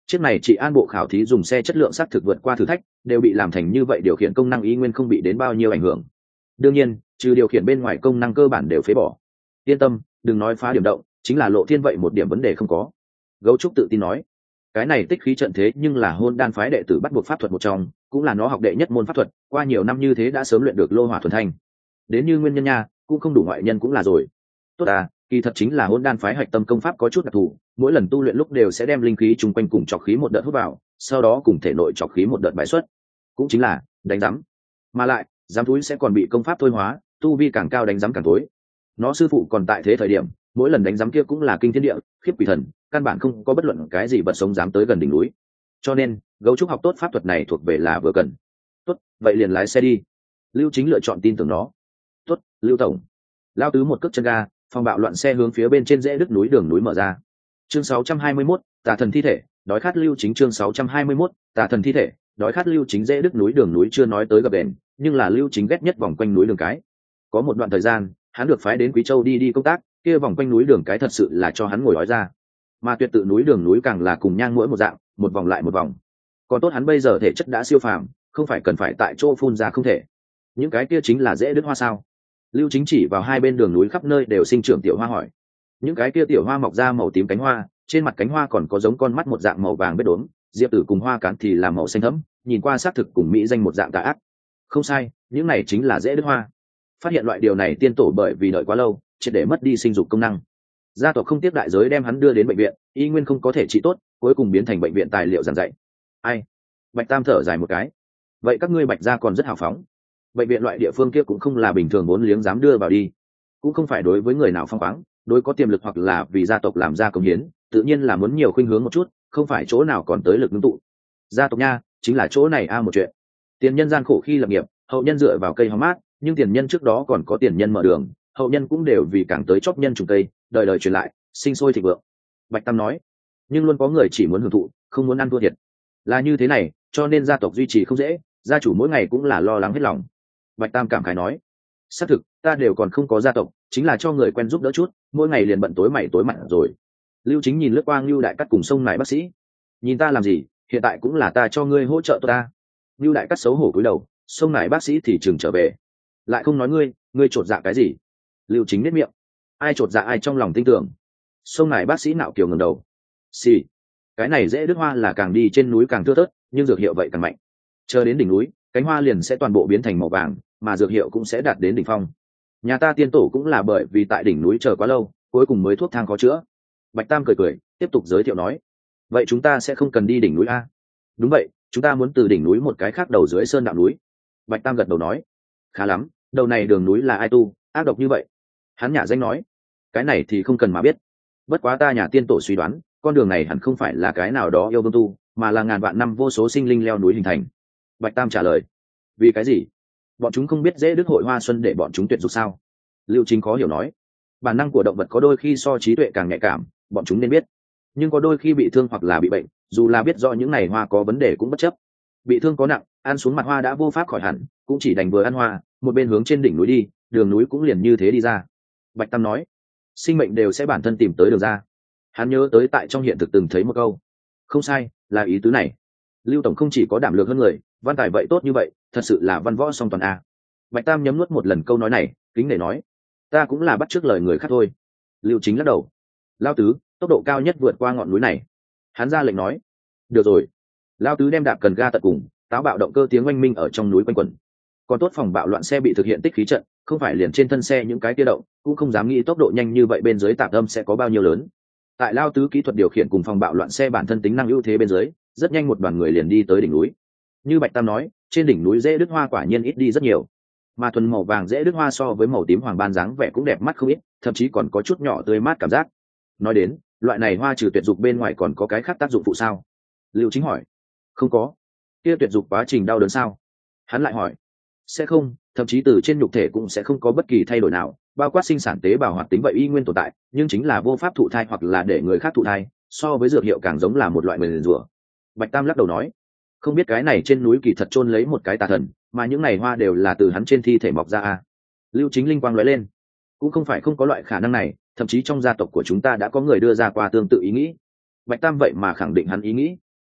Chiếc này chị an bộ khảo thí dùng xe chất lượng xác thực vượt qua thử thách, đều bị làm thành như vậy, điều khiển công năng ý nguyên không bị đến bao nhiêu ảnh hưởng. Đương nhiên, trừ điều khiển bên ngoài công năng cơ bản đều phế bỏ. Yên tâm, đừng nói phá điểm động, chính là Lộ Thiên vậy một điểm vấn đề không có. Gấu trúc tự tin nói. Cái này tích khí trận thế nhưng là hôn đan phái đệ tử bắt buộc pháp thuật một trong, cũng là nó học đệ nhất môn pháp thuật, qua nhiều năm như thế đã sớm luyện được lô hỏa thuần thanh. Đến như nguyên nhân nha, cũng không đủ ngoại nhân cũng là rồi. Tốt à, kỳ thật chính là hôn đan phái hạch tâm công pháp có chút đặc thù, mỗi lần tu luyện lúc đều sẽ đem linh khí chung quanh cùng trọc khí một đợt hút vào, sau đó cùng thể nội trọc khí một đợt bài xuất, cũng chính là đánh giám. Mà lại giám thúi sẽ còn bị công pháp thôi hóa, tu vi càng cao đánh giám càng tối. Nó sư phụ còn tại thế thời điểm, mỗi lần đánh giám kia cũng là kinh thiên địa khiếp quỷ thần, căn bản không có bất luận cái gì vật sống dám tới gần đỉnh núi. Cho nên gấu trúc học tốt pháp thuật này thuộc về là vừa cần. Tốt, vậy liền lái xe đi. Lưu Chính lựa chọn tin tưởng nó. Tốt, Lưu tổng. Lao tứ một cước chân ga, phong bạo loạn xe hướng phía bên trên rẽ đứt núi đường núi mở ra. Chương sáu trăm hai mươi mốt, tà thần thi thể, đói khát Lưu Chính. Chương sáu trăm hai mươi mốt, tà thần thi thể, đói khát Lưu Chính. Rẽ đứt núi đường núi chưa nói tới gập đền, nhưng là Lưu Chính ghét nhất vòng quanh núi đường cái. Có một đoạn thời gian, hắn được phái đến Quý Châu đi đi công tác, kia vòng quanh núi đường cái thật sự là cho hắn ngồi ói ra. Mà tuyệt tự núi đường núi càng là cùng nhang mỗi một dạng, một vòng lại một vòng. Còn tốt hắn bây giờ thể chất đã siêu phàm, không phải cần phải tại chỗ phun ra không thể. Những cái kia chính là dễ đứt hoa sao? Lưu Chính chỉ vào hai bên đường núi khắp nơi đều sinh trưởng tiểu hoa hỏi. Những cái kia tiểu hoa mọc ra màu tím cánh hoa, trên mặt cánh hoa còn có giống con mắt một dạng màu vàng bết đốm, diệp tử cùng hoa cán thì là màu xanh thẫm, nhìn qua xác thực cùng mỹ danh một dạng tà ác. Không sai, những này chính là dễ đứt hoa. Phát hiện loại điều này tiên tổ bởi vì đợi quá lâu, triệt để mất đi sinh dục công năng. Gia tộc không tiếc đại giới đem hắn đưa đến bệnh viện, y nguyên không có thể trị tốt, cuối cùng biến thành bệnh viện tài liệu giảng dạy. Ai? Bạch Tam thở dài một cái. Vậy các ngươi Bạch gia còn rất hào phóng. Bệnh viện loại địa phương kia cũng không là bình thường vốn liếng dám đưa vào đi, cũng không phải đối với người nào phong khoáng, đối có tiềm lực hoặc là vì gia tộc làm ra công hiến, tự nhiên là muốn nhiều khuynh hướng một chút, không phải chỗ nào còn tới lực ngưng tụ. Gia tộc nha, chính là chỗ này a một chuyện. Tiền nhân gian khổ khi lập nghiệp, hậu nhân dựa vào cây hóng mát, nhưng tiền nhân trước đó còn có tiền nhân mở đường, hậu nhân cũng đều vì càng tới chóp nhân trùng cây, đời đời truyền lại, sinh sôi thịnh vượng. Bạch Tam nói, nhưng luôn có người chỉ muốn hưởng thụ, không muốn ăn thua thiệt. Là như thế này, cho nên gia tộc duy trì không dễ, gia chủ mỗi ngày cũng là lo lắng hết lòng. Bạch Tam cảm khái nói, xác thực, ta đều còn không có gia tộc, chính là cho người quen giúp đỡ chút, mỗi ngày liền bận tối mày tối mặt rồi. Lưu Chính nhìn lướt qua Ngưu Đại Cắt cùng sông Nải bác sĩ, nhìn ta làm gì, hiện tại cũng là ta cho ngươi hỗ trợ tôi ta. Ngưu Đại Cắt xấu hổ cúi đầu, sông Nải bác sĩ thì chừng trở về, lại không nói ngươi, ngươi chột dạ cái gì? Lưu Chính nếp miệng, ai chột dạ ai trong lòng tin tưởng. Sông Nải bác sĩ nạo kiều ngẩng đầu, xì, cái này dễ đứt hoa là càng đi trên núi càng thưa thớt, nhưng dược hiệu vậy càng mạnh. Chờ đến đỉnh núi, cánh hoa liền sẽ toàn bộ biến thành màu vàng, mà dược hiệu cũng sẽ đạt đến đỉnh phong. Nhà ta tiên tổ cũng là bởi vì tại đỉnh núi chờ quá lâu, cuối cùng mới thuốc thang có chữa. Bạch Tam cười cười, tiếp tục giới thiệu nói, vậy chúng ta sẽ không cần đi đỉnh núi a? Đúng vậy, chúng ta muốn từ đỉnh núi một cái khác đầu dưới sơn đạo núi. Bạch Tam gật đầu nói, khá lắm, đầu này đường núi là ai tu, ác độc như vậy? Hắn nhả danh nói, cái này thì không cần mà biết. Bất quá ta nhà tiên tổ suy đoán, con đường này hẳn không phải là cái nào đó yêu vương tu, mà là ngàn vạn năm vô số sinh linh leo núi hình thành. Bạch Tam trả lời, vì cái gì? Bọn chúng không biết dễ đứt hội hoa xuân để bọn chúng tuyệt dục sao? Lưu Chính khó hiểu nói, bản năng của động vật có đôi khi so trí tuệ càng nhạy cảm, bọn chúng nên biết, nhưng có đôi khi bị thương hoặc là bị bệnh, dù là biết rõ những này hoa có vấn đề cũng bất chấp. Bị thương có nặng, ăn xuống mặt hoa đã vô pháp khỏi hẳn, cũng chỉ đành vừa ăn hoa, một bên hướng trên đỉnh núi đi, đường núi cũng liền như thế đi ra. Bạch Tam nói, sinh mệnh đều sẽ bản thân tìm tới đường ra. Hắn nhớ tới tại trong hiện thực từng thấy một câu, không sai, là ý tứ này. Lưu tổng không chỉ có đảm lược hơn người, văn tài vậy tốt như vậy, thật sự là văn võ song toàn a. Bạch Tam nhấm nuốt một lần câu nói này, kính để nói, ta cũng là bắt chước lời người khác thôi. Lưu Chính lắc đầu, Lao Tứ, tốc độ cao nhất vượt qua ngọn núi này. Hắn ra lệnh nói, được rồi. Lao Tứ đem đạp cần ga tận cùng, táo bạo động cơ tiếng oanh minh ở trong núi quanh quẩn. Còn tốt phòng bạo loạn xe bị thực hiện tích khí trận, không phải liền trên thân xe những cái kia động, cũng không dám nghĩ tốc độ nhanh như vậy bên dưới tạp âm sẽ có bao nhiêu lớn. Tại Lao Tứ kỹ thuật điều khiển cùng phòng bạo loạn xe bản thân tính năng ưu thế bên dưới, rất nhanh một đoàn người liền đi tới đỉnh núi. Như Bạch Tam nói, trên đỉnh núi dễ đứt hoa quả nhiên ít đi rất nhiều, mà thuần màu vàng dễ đứt hoa so với màu tím hoàng ban dáng vẻ cũng đẹp mắt không ít, thậm chí còn có chút nhỏ tươi mát cảm giác. Nói đến, loại này hoa trừ tuyệt dục bên ngoài còn có cái khác tác dụng phụ sao? Lưu Chính hỏi. Không có. Kia tuyệt dục quá trình đau đớn sao? Hắn lại hỏi. Sẽ không, thậm chí từ trên nhục thể cũng sẽ không có bất kỳ thay đổi nào, bao quát sinh sản tế bào hoạt tính vậy y nguyên tồn tại, nhưng chính là vô pháp thụ thai hoặc là để người khác thụ thai, so với dược hiệu càng giống là một loại mền rủa. Bạch Tam lắc đầu nói, không biết cái này trên núi kỳ thật chôn lấy một cái tà thần, mà những này hoa đều là từ hắn trên thi thể mọc ra à? Lưu Chính linh quang lóe lên, cũng không phải không có loại khả năng này, thậm chí trong gia tộc của chúng ta đã có người đưa ra qua tương tự ý nghĩ. Bạch Tam vậy mà khẳng định hắn ý nghĩ.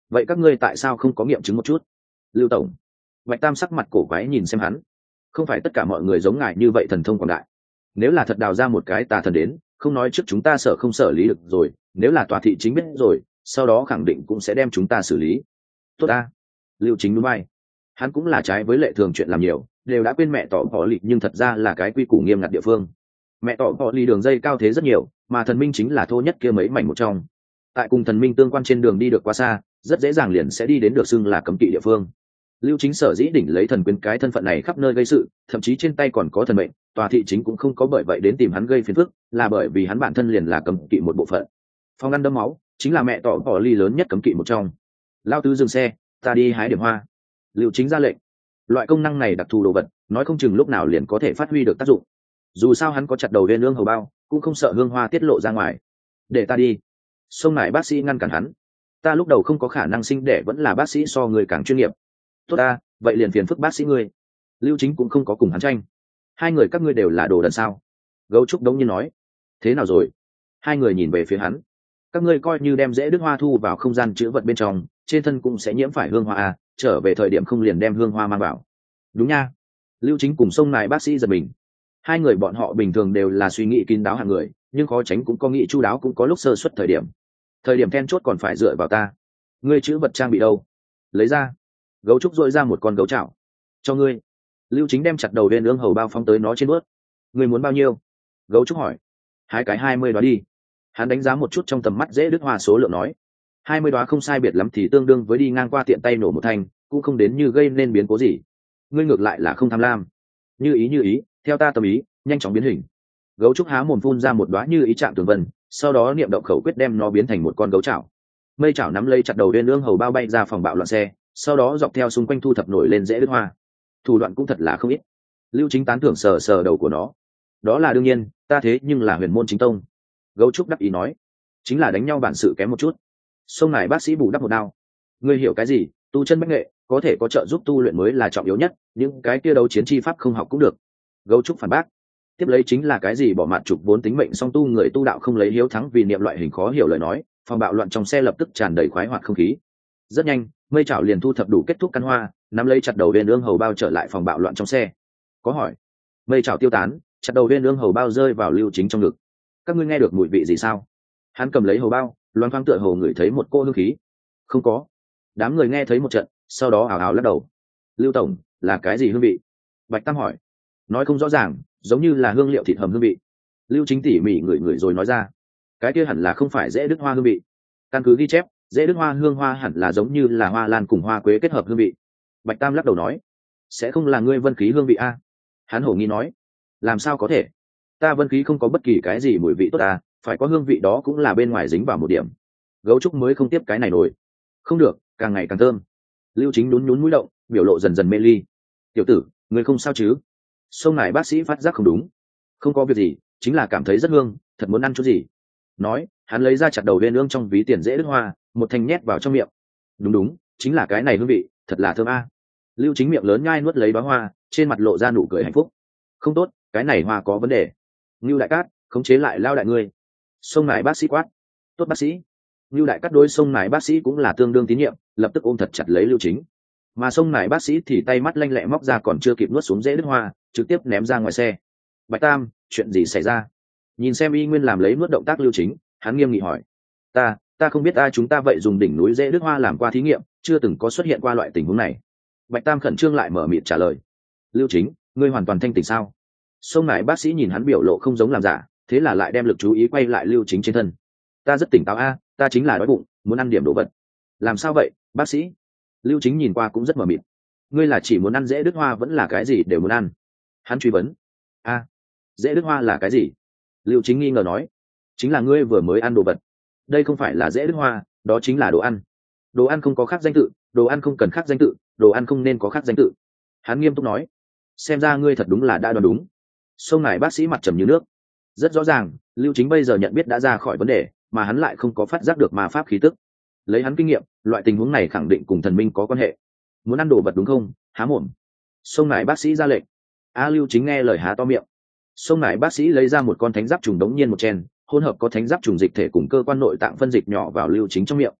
vậy các ngươi tại sao không có nghiệm chứng một chút? Lưu tổng. Bạch Tam sắc mặt cổ quái nhìn xem hắn. Không phải tất cả mọi người giống ngài như vậy thần thông quảng đại. Nếu là thật đào ra một cái tà thần đến, không nói trước chúng ta sợ không xử lý được rồi, nếu là tòa thị chính biết rồi, sau đó khẳng định cũng sẽ đem chúng ta xử lý. Tốt a. Lưu Chính núi bay. Hắn cũng là trái với lệ thường chuyện làm nhiều, đều đã quên mẹ tỏ bỏ lì nhưng thật ra là cái quy củ nghiêm ngặt địa phương. Mẹ tỏ bỏ lì đường dây cao thế rất nhiều, mà thần minh chính là thô nhất kia mấy mảnh một trong. Tại cùng thần minh tương quan trên đường đi được quá xa, rất dễ dàng liền sẽ đi đến được xưng là cấm kỵ địa phương. Lưu Chính sở dĩ đỉnh lấy thần quyến cái thân phận này khắp nơi gây sự, thậm chí trên tay còn có thần mệnh, tòa thị chính cũng không có bởi vậy đến tìm hắn gây phiền phức, là bởi vì hắn bản thân liền là cấm kỵ một bộ phận. Phòng ngăn đẫm máu chính là mẹ tỏ bỏ ly lớn nhất cấm kỵ một trong. Lao tứ dừng xe, ta đi hái điểm hoa. Lưu Chính ra lệnh. Loại công năng này đặc thù đồ vật, nói không chừng lúc nào liền có thể phát huy được tác dụng. Dù sao hắn có chặt đầu viên lương hầu bao, cũng không sợ hương hoa tiết lộ ra ngoài. Để ta đi. Xông lại bác sĩ ngăn cản hắn. Ta lúc đầu không có khả năng sinh đẻ, vẫn là bác sĩ so người càng chuyên nghiệp. Tốt ta, vậy liền phiền phức bác sĩ ngươi. Lưu Chính cũng không có cùng hắn tranh. Hai người các ngươi đều là đồ đần sao? Gấu trúc đống nhiên nói. Thế nào rồi? Hai người nhìn về phía hắn. Các ngươi coi như đem rễ đức hoa thu vào không gian chữ vật bên trong, trên thân cũng sẽ nhiễm phải hương hoa à, trở về thời điểm không liền đem hương hoa mang vào. Đúng nha. Lưu Chính cùng sông này bác sĩ giật mình. Hai người bọn họ bình thường đều là suy nghĩ kín đáo hàng người, nhưng khó tránh cũng có nghĩ chu đáo, cũng có lúc sơ suất thời điểm. Thời điểm then chốt còn phải dựa vào ta. Ngươi chữ vật trang bị đâu? Lấy ra. Gấu trúc dội ra một con gấu chảo. Cho ngươi. Lưu Chính đem chặt đầu viên ương hầu bao phóng tới nó trên bước. Ngươi muốn bao nhiêu? Gấu trúc hỏi. Hai cái hai mươi đoá đi. Hắn đánh giá một chút trong tầm mắt dễ đứt hoa số lượng nói. Hai mươi đoá không sai biệt lắm thì tương đương với đi ngang qua tiện tay nổ một thanh, cũng không đến như gây nên biến cố gì. Ngươi ngược lại là không tham lam. Như ý như ý, theo ta tâm ý, nhanh chóng biến hình. Gấu trúc há mồm phun ra một đoá như ý trạng tường vân, sau đó niệm động khẩu quyết đem nó biến thành một con gấu chảo. Mây chảo nắm lấy chặt đầu viên ương hầu bao bay ra phòng bạo loạn xe, sau đó dọc theo xung quanh thu thập nổi lên dễ đứt hoa. Thủ đoạn cũng thật là không ít. Lưu Chính tán thưởng sờ sờ đầu của nó. Đó là đương nhiên, ta thế nhưng là huyền môn chính tông. Gấu trúc đắc ý nói. Chính là đánh nhau bản sự kém một chút. Sông này bác sĩ bù đắp một đao. Ngươi hiểu cái gì? Tu chân bách nghệ có thể có trợ giúp tu luyện mới là trọng yếu nhất, những cái kia đấu chiến chi pháp không học cũng được. Gấu trúc phản bác. Tiếp lấy chính là cái gì bỏ mặt trục vốn tính mệnh song tu người tu đạo không lấy hiếu thắng vì niệm loại hình khó hiểu lời nói. Phòng bạo loạn trong xe lập tức tràn đầy khoái hoạt không khí. Rất nhanh, mây chảo liền thu thập đủ kết thúc căn hoa, nắm lấy chặt đầu viên ương hầu bao trở lại phòng bạo loạn trong xe. Có hỏi. Mây chảo tiêu tán, chặt đầu viên ương hầu bao rơi vào Lưu Chính trong ngực. Các ngươi nghe được mùi vị gì sao? Hắn cầm lấy hầu bao, loan thoáng tựa hồ ngửi thấy một cô hương khí. Không có. Đám người nghe thấy một trận, sau đó ảo ảo lắc đầu. Lưu tổng, là cái gì hương vị? Bạch Tam hỏi. Nói không rõ ràng, giống như là hương liệu thịt hầm hương vị. Lưu Chính tỉ mỉ ngửi ngửi rồi nói ra. Cái kia hẳn là không phải dễ đứt hoa hương vị. Căn cứ ghi chép, dễ đứt hoa hương hoa hẳn là giống như là hoa lan cùng hoa quế kết hợp hương vị. Bạch Tam lắc đầu nói. Sẽ không là ngươi vân khí hương vị a? Hắn hổ nghi nói. Làm sao có thể? Ta vân khí không có bất kỳ cái gì mùi vị tốt à, phải có hương vị đó cũng là bên ngoài dính vào một điểm. Gấu trúc mới không tiếp cái này nổi. Không được, càng ngày càng thơm. Lưu Chính nhún nhún mũi động, biểu lộ dần dần mê ly. Tiểu tử, ngươi không sao chứ? Sông này bác sĩ phát giác không đúng. Không có việc gì, chính là cảm thấy rất hương, thật muốn ăn chút gì. Nói, hắn lấy ra chặt đầu viên ương trong ví tiền dễ đứt hoa, một thanh nhét vào trong miệng. Đúng đúng, chính là cái này hương vị, thật là thơm a. Lưu Chính miệng lớn nhai nuốt lấy bá hoa, trên mặt lộ ra nụ cười hạnh phúc. Không tốt, cái này hoa có vấn đề. Ngưu Đại Cát, khống chế lại lao đại ngươi. Sông này bác sĩ quát. Tốt bác sĩ. Ngưu Đại Cát đối sông này bác sĩ cũng là tương đương tín nhiệm, lập tức ôm thật chặt lấy Lưu Chính. Mà sông này bác sĩ thì tay mắt lanh lẹ móc ra còn chưa kịp nuốt xuống dễ đứt hoa, trực tiếp ném ra ngoài xe. Bạch Tam, chuyện gì xảy ra? Nhìn xem y nguyên làm lấy nuốt động tác Lưu Chính, hắn nghiêm nghị hỏi. Ta, ta không biết ai chúng ta vậy dùng đỉnh núi dễ đứt hoa làm qua thí nghiệm, chưa từng có xuất hiện qua loại tình huống này. Bạch Tam khẩn trương lại mở miệng trả lời. Lưu Chính, ngươi hoàn toàn thanh tỉnh sao? Sông này bác sĩ nhìn hắn biểu lộ không giống làm giả, thế là lại đem lực chú ý quay lại Lưu Chính trên thân. Ta rất tỉnh táo a, ta chính là đói bụng, muốn ăn điểm đồ vật. Làm sao vậy, bác sĩ? Lưu Chính nhìn qua cũng rất mờ mịt. Ngươi là chỉ muốn ăn dễ đứt hoa vẫn là cái gì đều muốn ăn? Hắn truy vấn. A, dễ đứt hoa là cái gì? Lưu Chính nghi ngờ nói. Chính là ngươi vừa mới ăn đồ vật. Đây không phải là dễ đứt hoa, đó chính là đồ ăn. Đồ ăn không có khác danh tự, đồ ăn không cần khác danh tự, đồ ăn không nên có khác danh tự. Hắn nghiêm túc nói. Xem ra ngươi thật đúng là đã đoán đúng. Sông này bác sĩ mặt trầm như nước. Rất rõ ràng, Lưu Chính bây giờ nhận biết đã ra khỏi vấn đề, mà hắn lại không có phát giác được ma pháp khí tức. Lấy hắn kinh nghiệm, loại tình huống này khẳng định cùng thần minh có quan hệ. Muốn ăn đồ vật đúng không? Há mồm. Sông này bác sĩ ra lệnh. A Lưu Chính nghe lời há to miệng. Sông này bác sĩ lấy ra một con thánh giáp trùng đống nhiên một chén, hỗn hợp có thánh giáp trùng dịch thể cùng cơ quan nội tạng phân dịch nhỏ vào Lưu Chính trong miệng.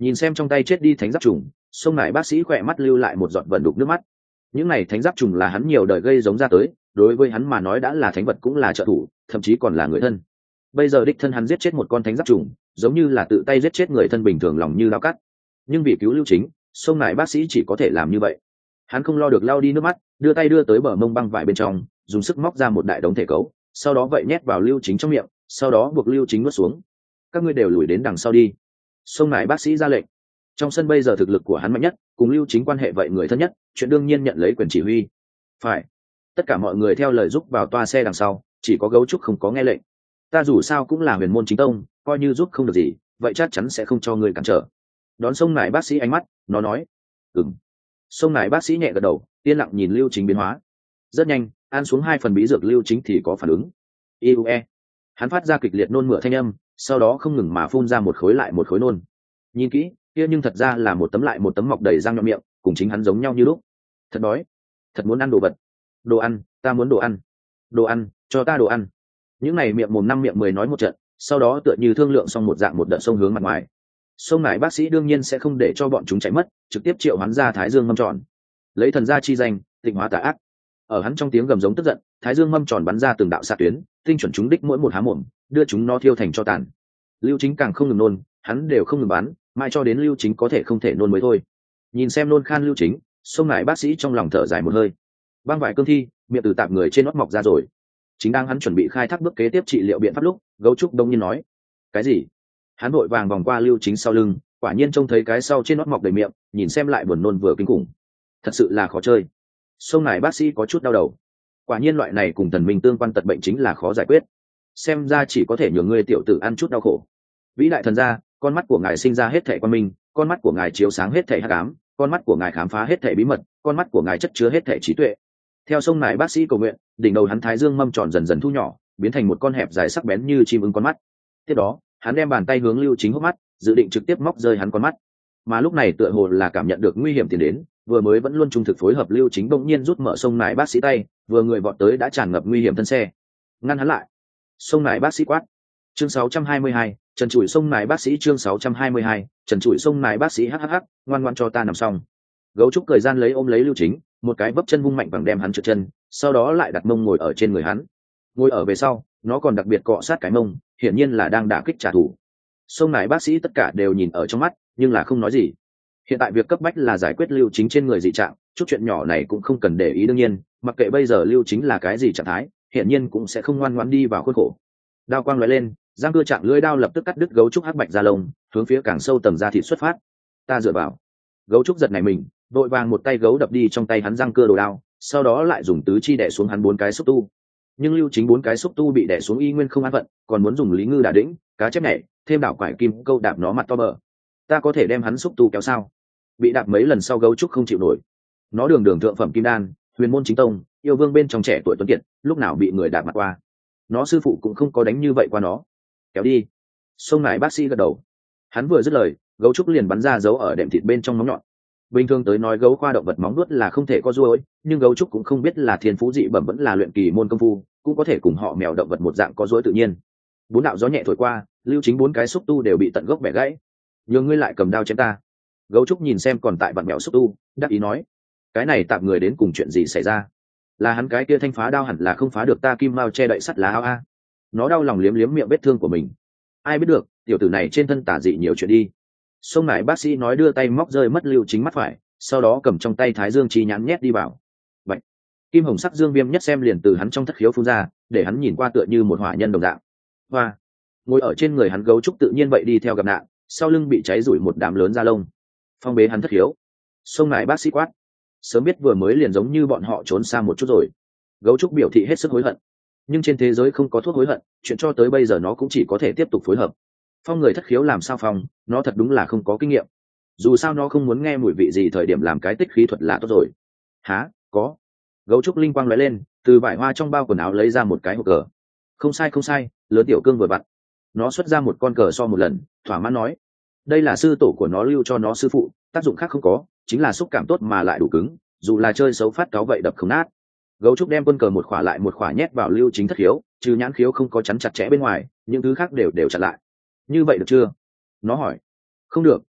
Nhìn xem trong tay chết đi thánh giáp trùng, sông nải bác sĩ khỏe mắt lưu lại một giọt vẩn đục nước mắt. Những này thánh giáp trùng là hắn nhiều đời gây giống ra tới, đối với hắn mà nói đã là thánh vật cũng là trợ thủ, thậm chí còn là người thân. Bây giờ đích thân hắn giết chết một con thánh giáp trùng, giống như là tự tay giết chết người thân bình thường, lòng như dao cắt. Nhưng vì cứu Lưu Chính, sông nải bác sĩ chỉ có thể làm như vậy. Hắn không lo được lau đi nước mắt, đưa tay đưa tới bờ mông băng vải bên trong, dùng sức móc ra một đại đống thể cấu, sau đó vậy nhét vào Lưu Chính trong miệng, sau đó buộc Lưu Chính nuốt xuống. Các ngươi đều lùi đến đằng sau đi. Sông nải bác sĩ ra lệnh. Trong sân bây giờ thực lực của hắn mạnh nhất, cùng Lưu Chính quan hệ vậy người thân nhất, chuyện đương nhiên nhận lấy quyền chỉ huy. Phải. Tất cả mọi người theo lời giúp vào toa xe đằng sau, chỉ có Gấu Trúc không có nghe lệnh. Ta dù sao cũng là huyền môn chính tông, coi như giúp không được gì, vậy chắc chắn sẽ không cho người cản trở. Đón sông nải bác sĩ ánh mắt, nó nói. Ừm. Sông nải bác sĩ nhẹ gật đầu, yên lặng nhìn Lưu Chính biến hóa. Rất nhanh, ăn xuống hai phần bí dược Lưu Chính thì có phản ứng. Iue. Hắn phát ra kịch liệt nôn mửa thanh âm, sau đó không ngừng mà phun ra một khối lại một khối nôn. Nhìn kỹ, kia nhưng thật ra là một tấm lại một tấm mọc đầy răng nhọn miệng, cùng chính hắn giống nhau như lúc. Thật đói, thật muốn ăn đồ vật. Đồ ăn, ta muốn đồ ăn. Đồ ăn, cho ta đồ ăn. Những này miệng mồm năm miệng mười nói một trận, sau đó tựa như thương lượng xong một dạng một đợt sông hướng mặt ngoài. Sông nải bác sĩ đương nhiên sẽ không để cho bọn chúng chạy mất, trực tiếp triệu hắn ra Thái Dương mâm tròn, lấy thần gia chi danh tịnh hóa tà ác. Ở hắn trong tiếng gầm giống tức giận, Thái Dương mâm tròn bắn ra từng đạo xạ tuyến, tinh chuẩn chúng đích mỗi một há mồm, đưa chúng nó thiêu thành cho tàn. Lưu Chính càng không ngừng nôn, hắn đều không ngừng bắn, mai cho đến Lưu Chính có thể không thể nôn mới thôi. Nhìn xem nôn khan Lưu Chính, sông nải bác sĩ trong lòng thở dài một hơi. Băng vải cương thi, miệng từ tạp người trên nót mọc ra rồi. Chính đang hắn chuẩn bị khai thác bước kế tiếp trị liệu biện pháp lúc, Gấu Trúc đông nhiên nói. Cái gì? Hắn vội vàng vòng qua Lưu Chính sau lưng, quả nhiên trông thấy cái sau trên nót mọc đầy miệng, nhìn xem lại buồn nôn vừa kinh khủng. Thật sự là khó chơi. Sông nải bác sĩ có chút đau đầu. Quả nhiên loại này cùng thần minh tương quan tật bệnh chính là khó giải quyết. Xem ra chỉ có thể nhường ngươi tiểu tử ăn chút đau khổ. Vĩ đại thần gia, con mắt của ngài sinh ra hết thảy quan minh, con mắt của ngài chiếu sáng hết thảy hắc ám, con mắt của ngài khám phá hết thảy bí mật, con mắt của ngài chất chứa hết thảy trí tuệ. Theo sông nải bác sĩ cầu nguyện, đỉnh đầu hắn Thái Dương mâm tròn dần dần thu nhỏ, biến thành một con hẹp dài sắc bén như chim ưng con mắt. Tiếp đó, hắn đem bàn tay hướng Lưu Chính hốc mắt, dự định trực tiếp móc rơi hắn con mắt. Mà lúc này tựa hồ là cảm nhận được nguy hiểm tiến đến, vừa mới vẫn luôn trung thực phối hợp Lưu Chính bỗng nhiên rút mở sông nải bác sĩ tay, vừa người vọt tới đã tràn ngập nguy hiểm thân xe. Ngăn hắn lại. Sông nải bác sĩ quát. Chương sáu trăm hai mươi hai, Trần Trụi sông nải bác sĩ chương sáu trăm hai mươi hai, Trần Trụi sông nải bác sĩ hhh, ngoan ngoan cho ta nằm xong. Gấu Trúc cười gian lấy ôm lấy Lưu Chính, một cái vấp chân vung mạnh bằng đem hắn trượt chân, sau đó lại đặt mông ngồi ở trên người hắn. Ngồi ở về sau, nó còn đặc biệt cọ sát cái mông, hiển nhiên là đang đả kích trả thù. Sông nải bác sĩ tất cả đều nhìn ở trong mắt, nhưng là không nói gì. Hiện tại việc cấp bách là giải quyết Lưu Chính trên người dị trạng, chút chuyện nhỏ này cũng không cần để ý. Đương nhiên, mặc kệ bây giờ Lưu Chính là cái gì trạng thái, hiển nhiên cũng sẽ không ngoan ngoãn đi vào khuôn khổ. Đao quang lóe lên, giang cưa chạm lưỡi đao lập tức cắt đứt Gấu Trúc hắc bạch da lông, hướng phía càng sâu tầng da thịt xuất phát. Ta dựa vào. Gấu Trúc giật này mình, vội vàng một tay gấu đập đi trong tay hắn giang cưa đồ đao, sau đó lại dùng tứ chi đè xuống hắn bốn cái xúc tu. Nhưng Lưu Chính bốn cái xúc tu bị đè xuống y nguyên không an phận, còn muốn dùng lý ngư đả đĩnh, cá chép nhảy, thêm đảo quải kim câu đạp nó mặt to bờ. Ta có thể đem hắn xúc tu kéo sao? Bị đạp mấy lần sau Gấu Trúc không chịu nổi. Nó đường đường thượng phẩm kim đan, huyền môn chính tông, yêu vương bên trong trẻ tuổi tuấn kiệt, lúc nào bị người đạp mặt qua? Nó sư phụ cũng không có đánh như vậy qua nó. Kéo đi. Sông nải bác sĩ gật đầu. Hắn vừa dứt lời, Gấu Trúc liền bắn ra dấu ở đệm thịt bên trong móng nhọn. Bình thường tới nói gấu khoa động vật móng vuốt là không thể có ruồi, nhưng Gấu Trúc cũng không biết là thiên phú dị bẩm vẫn là luyện kỳ môn công phu, cũng có thể cùng họ mèo động vật một dạng có ruồi tự nhiên. Bốn đạo gió nhẹ thổi qua, Lưu Chính bốn cái xúc tu đều bị tận gốc bẻ gãy. Nhưng ngươi lại cầm đao chém ta. Gấu Trúc nhìn xem còn tại vặn mèo xúc tu, đắc ý nói: cái này tạm người đến cùng chuyện gì xảy ra? Là hắn cái kia thanh phá đao hẳn là không phá được ta kim mao che đậy sắt lá áo a. Nó đau lòng liếm liếm miệng vết thương của mình. Ai biết được, tiểu tử này trên thân tả dị nhiều chuyện đi. Sông nải bác sĩ nói, đưa tay móc rơi mất Lưu Chính mắt phải, sau đó cầm trong tay Thái Dương chi nhãn nhét đi vào. Vậy, kim hồng sắc dương viêm nhất xem liền từ hắn trong thất khiếu phun ra, để hắn nhìn qua tựa như một hỏa nhân đồng dạng. Hoa, ngồi ở trên người hắn Gấu Trúc tự nhiên vậy đi theo gặp nạn, sau lưng bị cháy rủi một đám lớn da lông. Phong bế hắn thất khiếu. Sông nải bác sĩ quát: sớm biết vừa mới liền giống như bọn họ trốn xa một chút rồi. Gấu Trúc biểu thị hết sức hối hận, nhưng trên thế giới không có thuốc hối hận, chuyện cho tới bây giờ nó cũng chỉ có thể tiếp tục phối hợp. Phong người thất khiếu làm sao phong, nó thật đúng là không có kinh nghiệm. Dù sao nó không muốn nghe mùi vị gì thời điểm làm cái tích khí thuật là tốt rồi. Há, có. Gấu Trúc linh quang lóe lên, từ vải hoa trong bao quần áo lấy ra một cái hộp cờ. Không sai không sai, lớn tiểu cương vừa vặn. Nó xuất ra một con cờ so một lần, thỏa mãn nói: đây là sư tổ của nó lưu cho nó sư phụ, tác dụng khác không có, chính là xúc cảm tốt mà lại đủ cứng, dù là chơi xấu phát cáo vậy đập không nát. Gấu Trúc đem quân cờ một khỏa lại một khỏa nhét vào Lưu Chính thất khiếu, trừ nhãn khiếu không có chắn chặt chẽ bên ngoài, những thứ khác đều đều chặn lại. Như vậy được chưa? Nó hỏi. Không được,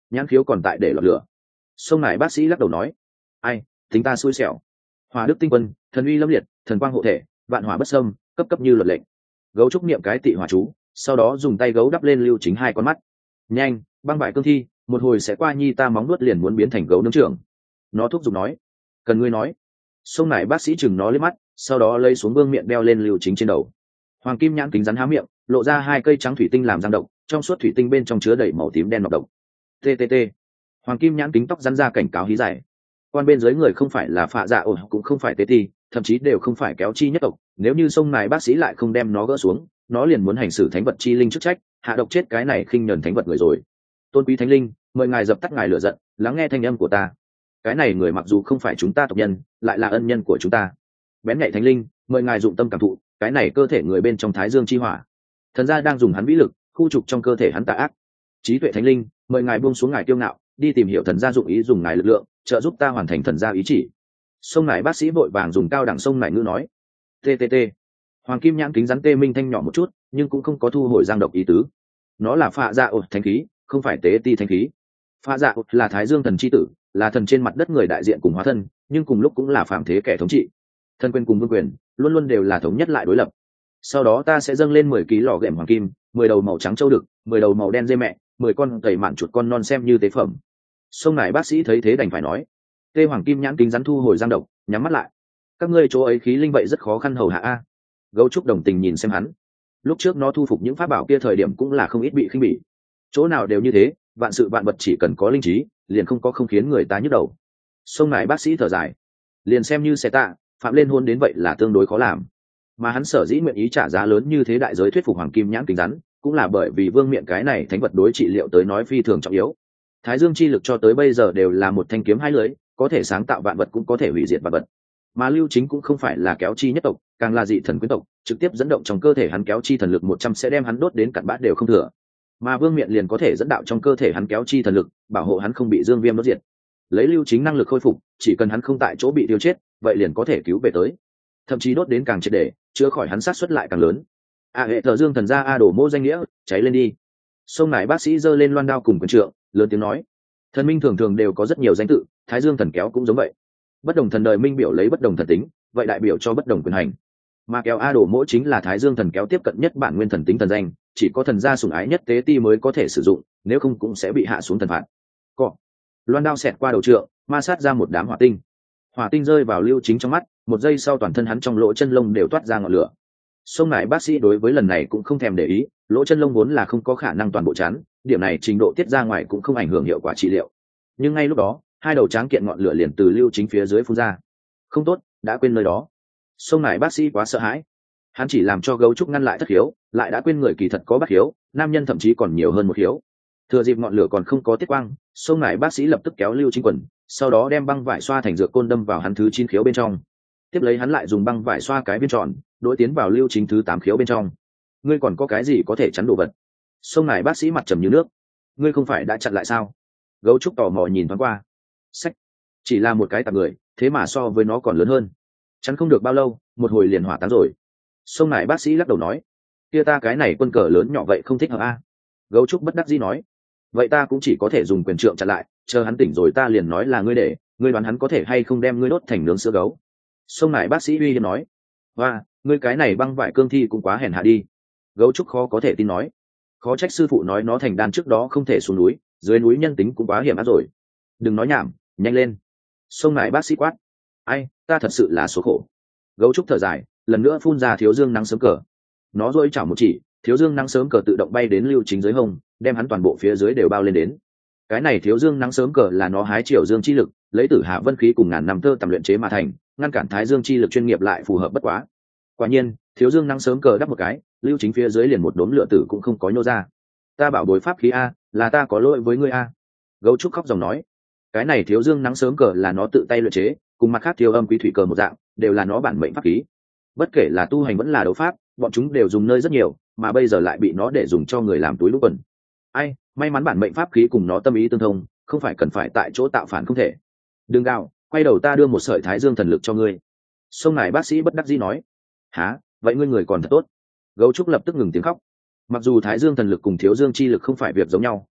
nhãn khiếu còn tại để lọt lửa. Sông này bác sĩ lắc đầu nói, ai, tính ta xui xẻo. Hỏa đức tinh quân, thần uy lâm liệt, thần quang hộ thể, vạn hỏa bất xâm, cấp cấp như luật lệnh. Gấu trúc niệm cái tị hỏa chú, sau đó dùng tay gấu đắp lên Lưu Chính hai con mắt. Nhanh, băng bại cương thi, một hồi sẽ qua nhi ta móng nuốt liền muốn biến thành gấu nướng trưởng. Nó thúc giục nói, cần ngươi nói. Sông này bác sĩ chừng nó lên mắt, sau đó lấy xuống vương miệng đeo lên Lưu Chính trên đầu. Hoàng kim nhãn kính rắn há miệng, lộ ra hai cây trắng thủy tinh làm răng độc, trong suốt thủy tinh bên trong chứa đầy màu tím đen nọc độc. Ttt. Hoàng kim nhãn kính tóc rắn ra cảnh cáo hí giải. Quan bên dưới người không phải là phạ dạ ổ, cũng không phải tế ti, thậm chí đều không phải kéo chi nhất tộc, nếu như sông này bác sĩ lại không đem nó gỡ xuống, nó liền muốn hành xử thánh vật chi linh chức trách, hạ độc chết cái này khinh nhẫn thánh vật người rồi. Tôn quý thánh linh, mời ngài dập tắt ngài lửa giận, lắng nghe thanh âm của ta. Cái này người mặc dù không phải chúng ta tộc nhân, lại là ân nhân của chúng ta. Bén nhạy thánh linh, mời ngài dụng tâm cảm thụ, cái này cơ thể người bên trong thái dương chi hỏa. Thần gia đang dùng hắn vĩ lực, khu trục trong cơ thể hắn tà ác. Trí tuệ thánh linh, mời ngài buông xuống ngài kiêu ngạo, đi tìm hiểu thần gia dụng ý dùng ngài lực lượng, trợ giúp ta hoàn thành thần gia ý chỉ. Sông này bác sĩ vội vàng dùng cao đẳng sông này ngữ nói, ttt. Hoàng kim nhãn kính rắn tê minh thanh nhỏ một chút, nhưng cũng không có thu hồi giang độc ý tứ. Nó là phạ dạ ột thánh khí, không phải tế ti thánh khí. Phạ dạ ột là thái dương thần chi tử, là thần trên mặt đất người đại diện cùng hóa thân, nhưng cùng lúc cũng là phàm thế kẻ thống trị. Thần quyền cùng vương quyền luôn luôn đều là thống nhất lại đối lập. Sau đó ta sẽ dâng lên mười ký lò ghệm hoàng kim, mười đầu màu trắng châu đực, mười đầu màu đen dê mẹ, mười con cầy mạn chuột con non xem như tế phẩm. Sông này bác sĩ thấy thế đành phải nói, tê hoàng kim nhãn kính rắn thu hồi giang độc, nhắm mắt lại. Các ngươi chỗ ấy khí linh vậy rất khó khăn hầu hạ a. Gấu trúc đồng tình nhìn xem hắn. Lúc trước nó thu phục những pháp bảo kia thời điểm cũng là không ít bị khinh bỉ. Chỗ nào đều như thế, vạn sự vạn vật chỉ cần có linh trí, liền không có không khiến người ta nhức đầu. Sông này bác sĩ thở dài, liền xem như xe tạ, phạm lên hôn đến vậy là tương đối khó làm. Mà hắn sở dĩ nguyện ý trả giá lớn như thế đại giới thuyết phục hoàng kim nhãn kính rắn, cũng là bởi vì vương miện cái này thánh vật đối trị liệu tới nói phi thường trọng yếu. Thái dương chi lực cho tới bây giờ đều là một thanh kiếm hai lưỡi, có thể sáng tạo vạn vật cũng có thể hủy diệt vạn vật. Mà Lưu Chính cũng không phải là kéo chi nhất tộc, càng là dị thần quyến tộc, trực tiếp dẫn động trong cơ thể hắn kéo chi thần lực một trăm sẽ đem hắn đốt đến cặn bã đều không thừa. Mà vương miện liền có thể dẫn đạo trong cơ thể hắn kéo chi thần lực, bảo hộ hắn không bị dương viêm đốt diệt. Lấy Lưu Chính năng lực khôi phục, chỉ cần hắn không tại chỗ bị tiêu chết, vậy liền có thể cứu về tới. Thậm chí đốt đến càng triệt để, chữa khỏi hắn sát suất lại càng lớn. A hệ thờ dương thần gia a đổ mô danh nghĩa, cháy lên đi. Sông này bác sĩ giơ lên loan đao cùng quyền trượng, lớn tiếng nói, thần minh thường thường đều có rất nhiều danh tự, thái dương thần kéo cũng giống vậy. Bất đồng thần đời minh biểu lấy bất đồng thần tính, vậy đại biểu cho bất đồng quyền hành. Mà kéo a đổ mỗ chính là thái dương thần kéo tiếp cận nhất bản nguyên thần tính thần danh, chỉ có thần gia sủng ái nhất tế ti mới có thể sử dụng, nếu không cũng sẽ bị hạ xuống thần phạt. Cọ, loan đao xẹt qua đầu trượng, ma sát ra một đám hỏa tinh. Hỏa tinh rơi vào Lưu Chính trong mắt, một giây sau toàn thân hắn trong lỗ chân lông đều toát ra ngọn lửa. Sông này bác sĩ đối với lần này cũng không thèm để ý, lỗ chân lông vốn là không có khả năng toàn bộ chắn, điểm này trình độ tiết ra ngoài cũng không ảnh hưởng hiệu quả trị liệu. Nhưng ngay lúc đó, hai đầu tráng kiện ngọn lửa liền từ Lưu Chính phía dưới phun ra. Không tốt, đã quên nơi đó. Sông này bác sĩ quá sợ hãi, hắn chỉ làm cho gấu trúc ngăn lại thất hiếu, lại đã quên người kỳ thật có bát hiếu, nam nhân thậm chí còn nhiều hơn một hiếu. Thừa dịp ngọn lửa còn không có tiết quang, sông này bác sĩ lập tức kéo Lưu Chính quần, sau đó đem băng vải xoa thành dược côn đâm vào hắn thứ chín khiếu bên trong. Tiếp lấy hắn lại dùng băng vải xoa cái viên tròn, đối tiến vào Lưu Chính thứ tám khiếu bên trong. Ngươi còn có cái gì có thể chắn đồ vật? Sông này bác sĩ mặt trầm như nước. Ngươi không phải đã chặn lại sao? Gấu trúc tò mò nhìn thoáng qua. Sách, chỉ là một cái tạp người, thế mà so với nó còn lớn hơn. Chắn không được bao lâu, một hồi liền hỏa táng rồi. Sông này bác sĩ lắc đầu nói, kia ta cái này quân cờ lớn nhỏ vậy không thích hợp a. Gấu trúc bất đắc dĩ nói, vậy ta cũng chỉ có thể dùng quyền trượng chặn lại, chờ hắn tỉnh rồi ta liền nói là ngươi để, ngươi đoán hắn có thể hay không đem ngươi đốt thành nướng sữa gấu. Sông này bác sĩ uy hiếp nói, và ngươi cái này băng vải cương thi cũng quá hèn hạ đi. Gấu trúc khó có thể tin nói, khó trách sư phụ nói nó thành đan trước đó không thể xuống núi, dưới núi nhân tính cũng quá hiểm ác rồi. Đừng nói nhảm, nhanh lên. Sông này bác sĩ quát, ai, ta thật sự là số khổ. Gấu trúc thở dài, lần nữa phun ra thiếu dương nắng sớm cờ. Nó dỗi chảo một chỉ, thiếu dương nắng sớm cờ tự động bay đến Lưu Chính dưới hông, đem hắn toàn bộ phía dưới đều bao lên đến. Cái này thiếu dương nắng sớm cờ là nó hái triều dương chi lực, lấy tử hạ vân khí cùng ngàn năm tơ tầm luyện chế mà thành, ngăn cản thái dương chi lực chuyên nghiệp lại phù hợp bất quá. Quả nhiên, thiếu dương nắng sớm cờ đắp một cái, Lưu Chính phía dưới liền một đốm lửa tử cũng không có nhô ra. Ta bảo bối pháp khí a, là ta có lỗi với ngươi a. Gấu trúc khóc dòng nói, cái này thiếu dương nắng sớm cờ là nó tự tay luyện chế, cùng mặt khác thiếu âm quý thủy cờ một dạng, đều là nó bản mệnh pháp khí. Bất kể là tu hành vẫn là đấu pháp, bọn chúng đều dùng nơi rất nhiều, mà bây giờ lại bị nó để dùng cho người làm túi lũ quần. Ai, may mắn bản mệnh pháp khí cùng nó tâm ý tương thông, không phải cần phải tại chỗ tạo phản không thể. Đừng gào, quay đầu ta đưa một sợi thái dương thần lực cho ngươi. Sông này bác sĩ bất đắc dĩ nói, há, vậy ngươi người còn thật tốt. Gấu trúc lập tức ngừng tiếng khóc. Mặc dù thái dương thần lực cùng thiếu dương chi lực không phải việc giống nhau,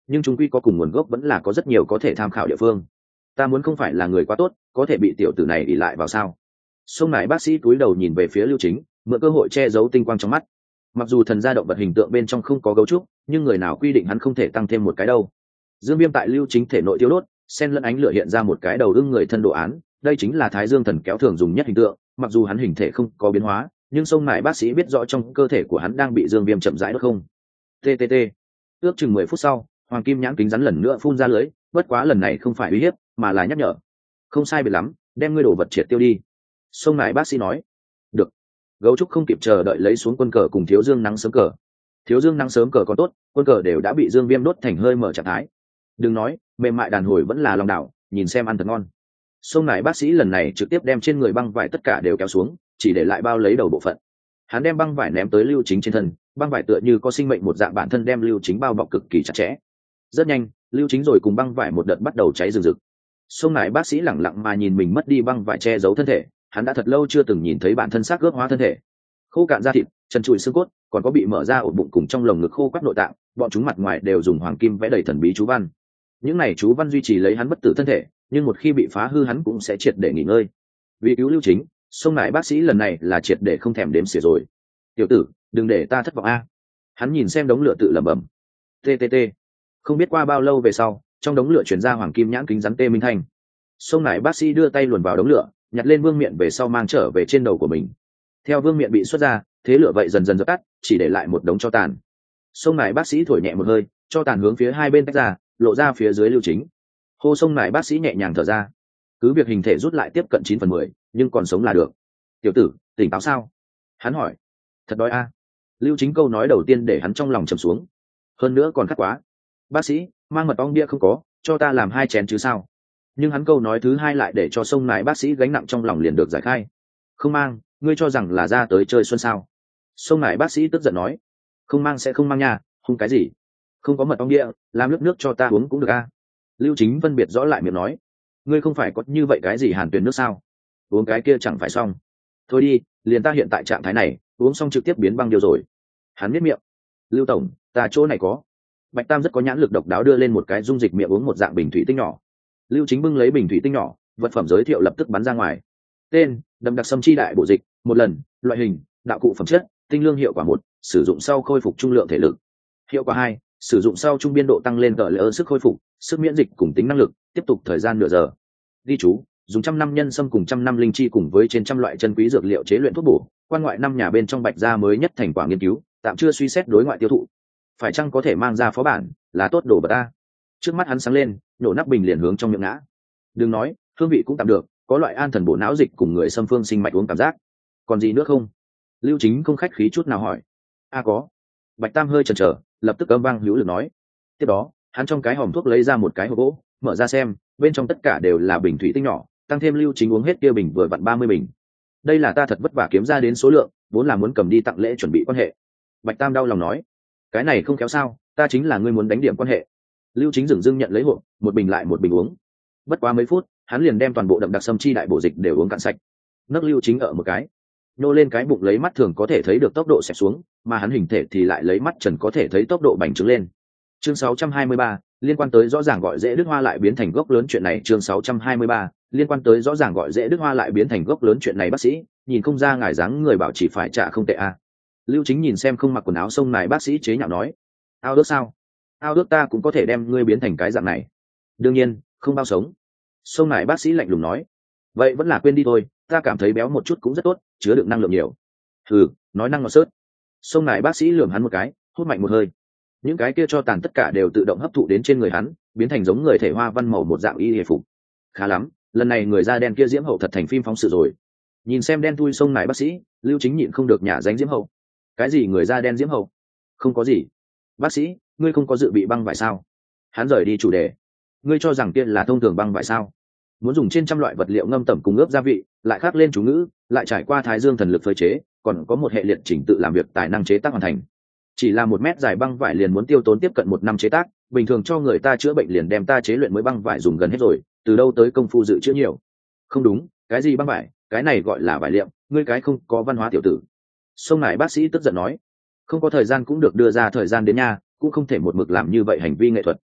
nhưng chúng quy có cùng nguồn gốc vẫn là có rất nhiều có thể tham khảo địa phương. Ta muốn không phải là người quá tốt có thể bị tiểu tử này ỉ lại vào sao? Sông nải bác sĩ cúi đầu nhìn về phía Lưu Chính, mượn cơ hội che giấu tinh quang trong mắt. Mặc dù thần gia động vật hình tượng bên trong không có gấu trúc, nhưng người nào quy định hắn không thể tăng thêm một cái đâu? Dương viêm tại Lưu Chính thể nội tiêu đốt, xen lẫn ánh lửa hiện ra một cái đầu ưng người thân đồ án, đây chính là Thái Dương thần kéo thường dùng nhất hình tượng. Mặc dù hắn hình thể không có biến hóa, nhưng sông nải bác sĩ biết rõ trong cơ thể của hắn đang bị Dương viêm chậm rãi đốt không. Ttt. Ước chừng mười phút sau, Hoàng Kim nhãn kính rắn lần nữa phun ra lưới, bất quá lần này không phải uy hiếp, mà là nhắc nhở. Không sai biệt lắm, đem ngươi đồ vật triệt tiêu đi. Sông nải bác sĩ nói. Được. Gấu trúc không kịp chờ đợi lấy xuống quân cờ cùng Thiếu Dương nắng sớm cờ. Thiếu Dương nắng sớm cờ còn tốt, quân cờ đều đã bị Dương viêm đốt thành hơi mở trạng thái. Đừng nói, mềm mại đàn hồi vẫn là lòng đảo, nhìn xem ăn thật ngon. Sông nải bác sĩ lần này trực tiếp đem trên người băng vải tất cả đều kéo xuống, chỉ để lại bao lấy đầu bộ phận. Hắn đem băng vải ném tới Lưu Chính trên thân, băng vải tựa như có sinh mệnh một dạng bản thân đem Lưu Chính bao bọc cực kỳ chặt chẽ. Rất nhanh, Lưu Chính rồi cùng băng vải một đợt bắt đầu cháy rừng rực. Sông nải bác sĩ lẳng lặng mà nhìn mình mất đi băng vải che giấu thân thể, hắn đã thật lâu chưa từng nhìn thấy bản thân xác ướp hóa thân thể. Khô cạn da thịt, chân trụi xương cốt, còn có bị mở ra ổ bụng cùng trong lồng ngực khô quắt nội tạng, bọn chúng mặt ngoài đều dùng hoàng kim vẽ đầy thần bí chú văn. Những này chú văn duy trì lấy hắn bất tử thân thể, nhưng một khi bị phá hư hắn cũng sẽ triệt để nghỉ ngơi. Vì cứu Lưu Chính, sông nải bác sĩ lần này là triệt để không thèm đếm xỉa rồi. Tiểu tử, đừng để ta thất vọng a. Hắn nhìn xem đống lửa tự lẩm bẩm. Ttt. Không biết qua bao lâu về sau, trong đống lửa chuyển ra hoàng kim nhãn kính rắn tê minh thanh. Sông nải bác sĩ đưa tay luồn vào đống lửa, nhặt lên vương miện về sau mang trở về trên đầu của mình. Theo vương miện bị xuất ra, thế lửa vậy dần dần dập tắt, chỉ để lại một đống tro tàn. Sông nải bác sĩ thổi nhẹ một hơi, cho tàn hướng phía hai bên tách ra, lộ ra phía dưới Lưu Chính. Hô sông nải bác sĩ nhẹ nhàng thở ra. Cứ việc hình thể rút lại tiếp cận chín phần mười, nhưng còn sống là được. Tiểu tử, tỉnh táo sao? Hắn hỏi. Thật đói a. Lưu Chính câu nói đầu tiên để hắn trong lòng trầm xuống. Hơn nữa còn khát quá. Bác sĩ, mang mật ong bia không có, cho ta làm hai chén chứ sao? Nhưng hắn câu nói thứ hai lại để cho sông nải bác sĩ gánh nặng trong lòng liền được giải khai. Không mang, ngươi cho rằng là ra tới chơi xuân sao? Sông nải bác sĩ tức giận nói. Không mang sẽ không mang nha, không cái gì. Không có mật ong bia, làm nước nước cho ta uống cũng được a. Lưu Chính phân biệt rõ lại miệng nói. Ngươi không phải có như vậy cái gì hàn tuyền nước sao? Uống cái kia chẳng phải xong. Thôi đi, liền ta hiện tại trạng thái này, uống xong trực tiếp biến băng điêu rồi. Hắn biết miệng. Lưu tổng, ta chỗ này có. Bạch Tam rất có nhãn lực độc đáo đưa lên một cái dung dịch miệng uống một dạng bình thủy tinh nhỏ. Lưu Chính bưng lấy bình thủy tinh nhỏ, vật phẩm giới thiệu lập tức bắn ra ngoài. Tên: đậm đặc sâm chi đại bổ dịch, một lần, loại hình: đạo cụ phẩm chất, tinh lương hiệu quả một, sử dụng sau khôi phục trung lượng thể lực. Hiệu quả hai, sử dụng sau trung biên độ tăng lên tờ lỡ sức khôi phục, sức miễn dịch cùng tính năng lực, tiếp tục thời gian nửa giờ. Ghi chú: dùng trăm năm nhân sâm cùng trăm năm linh chi cùng với trên trăm loại chân quý dược liệu chế luyện thuốc bổ, quan ngoại năm nhà bên trong Bạch gia mới nhất thành quả nghiên cứu, tạm chưa suy xét đối ngoại tiêu thụ. Phải chăng có thể mang ra phó bản, là tốt đồ bật ta. Trước mắt hắn sáng lên, nhổ nắp bình liền hướng trong miệng ngã. Đừng nói, hương vị cũng tạm được, có loại an thần bổ não dịch cùng người xâm phương sinh mạch uống cảm giác. Còn gì nữa không? Lưu Chính không khách khí chút nào hỏi. A có. Bạch Tam hơi chần chờ, lập tức âm vang hữu lực nói. Tiếp đó, hắn trong cái hòm thuốc lấy ra một cái hộp gỗ, mở ra xem, bên trong tất cả đều là bình thủy tinh nhỏ, tăng thêm Lưu Chính uống hết kia bình vừa vặn ba mươi bình. Đây là ta thật vất vả kiếm ra đến số lượng, vốn là muốn cầm đi tặng lễ chuẩn bị quan hệ. Bạch Tam đau lòng nói. Cái này không khéo sao, ta chính là ngươi muốn đánh điểm quan hệ. Lưu Chính dừng dưng nhận lấy hộp, một bình lại một bình uống. Bất quá mấy phút, hắn liền đem toàn bộ đậm đặc sâm chi đại bổ dịch đều uống cạn sạch. Nấc Lưu Chính ở một cái, nô lên cái bụng lấy mắt thường có thể thấy được tốc độ xẹp xuống, mà hắn hình thể thì lại lấy mắt trần có thể thấy tốc độ bành trướng lên. Chương sáu trăm hai mươi ba, liên quan tới rõ ràng gọi dễ đức hoa lại biến thành gốc lớn chuyện này. Chương sáu trăm hai mươi ba, liên quan tới rõ ràng gọi dễ đức hoa lại biến thành gốc lớn chuyện này. Bác sĩ, nhìn không ra ngài dáng người bảo chỉ phải trả không tệ a. À. Lưu Chính nhìn xem không mặc quần áo sông này bác sĩ chế nhạo nói. Ao ước sao? Ao ước ta cũng có thể đem ngươi biến thành cái dạng này. Đương nhiên, không bao sống. Sông này bác sĩ lạnh lùng nói. Vậy vẫn là quên đi thôi, ta cảm thấy béo một chút cũng rất tốt, chứa đựng năng lượng nhiều. Thử, nói năng ngọt sớt. Sông này bác sĩ lườm hắn một cái, hút mạnh một hơi. Những cái kia cho tàn tất cả đều tự động hấp thụ đến trên người hắn, biến thành giống người thể hoa văn màu một dạng y hề phục. Khá lắm, lần này người da đen kia diễm hậu thật thành phim phóng sự rồi. Nhìn xem đen thui sông này bác sĩ, Lưu Chính nhịn không được nhả danh diễm hậu. Cái gì người da đen diễm hậu? Không có gì. Bác sĩ, ngươi không có dự bị băng vải sao? Hắn rời đi chủ đề. Ngươi cho rằng kia là thông thường băng vải sao? Muốn dùng trên trăm loại vật liệu ngâm tẩm cùng ướp gia vị, lại khắc lên chú ngữ, lại trải qua Thái Dương thần lực phơi chế, còn có một hệ liệt chỉnh tự làm việc tài năng chế tác hoàn thành. Chỉ là một mét dài băng vải liền muốn tiêu tốn tiếp cận một năm chế tác, bình thường cho người ta chữa bệnh liền đem ta chế luyện mới băng vải dùng gần hết rồi, từ đâu tới công phu dự chữa nhiều. Không đúng, cái gì băng vải, cái này gọi là vải liệm, ngươi cái không có văn hóa tiểu tử. Sông này bác sĩ tức giận nói, không có thời gian cũng được đưa ra thời gian đến nha, cũng không thể một mực làm như vậy hành vi nghệ thuật.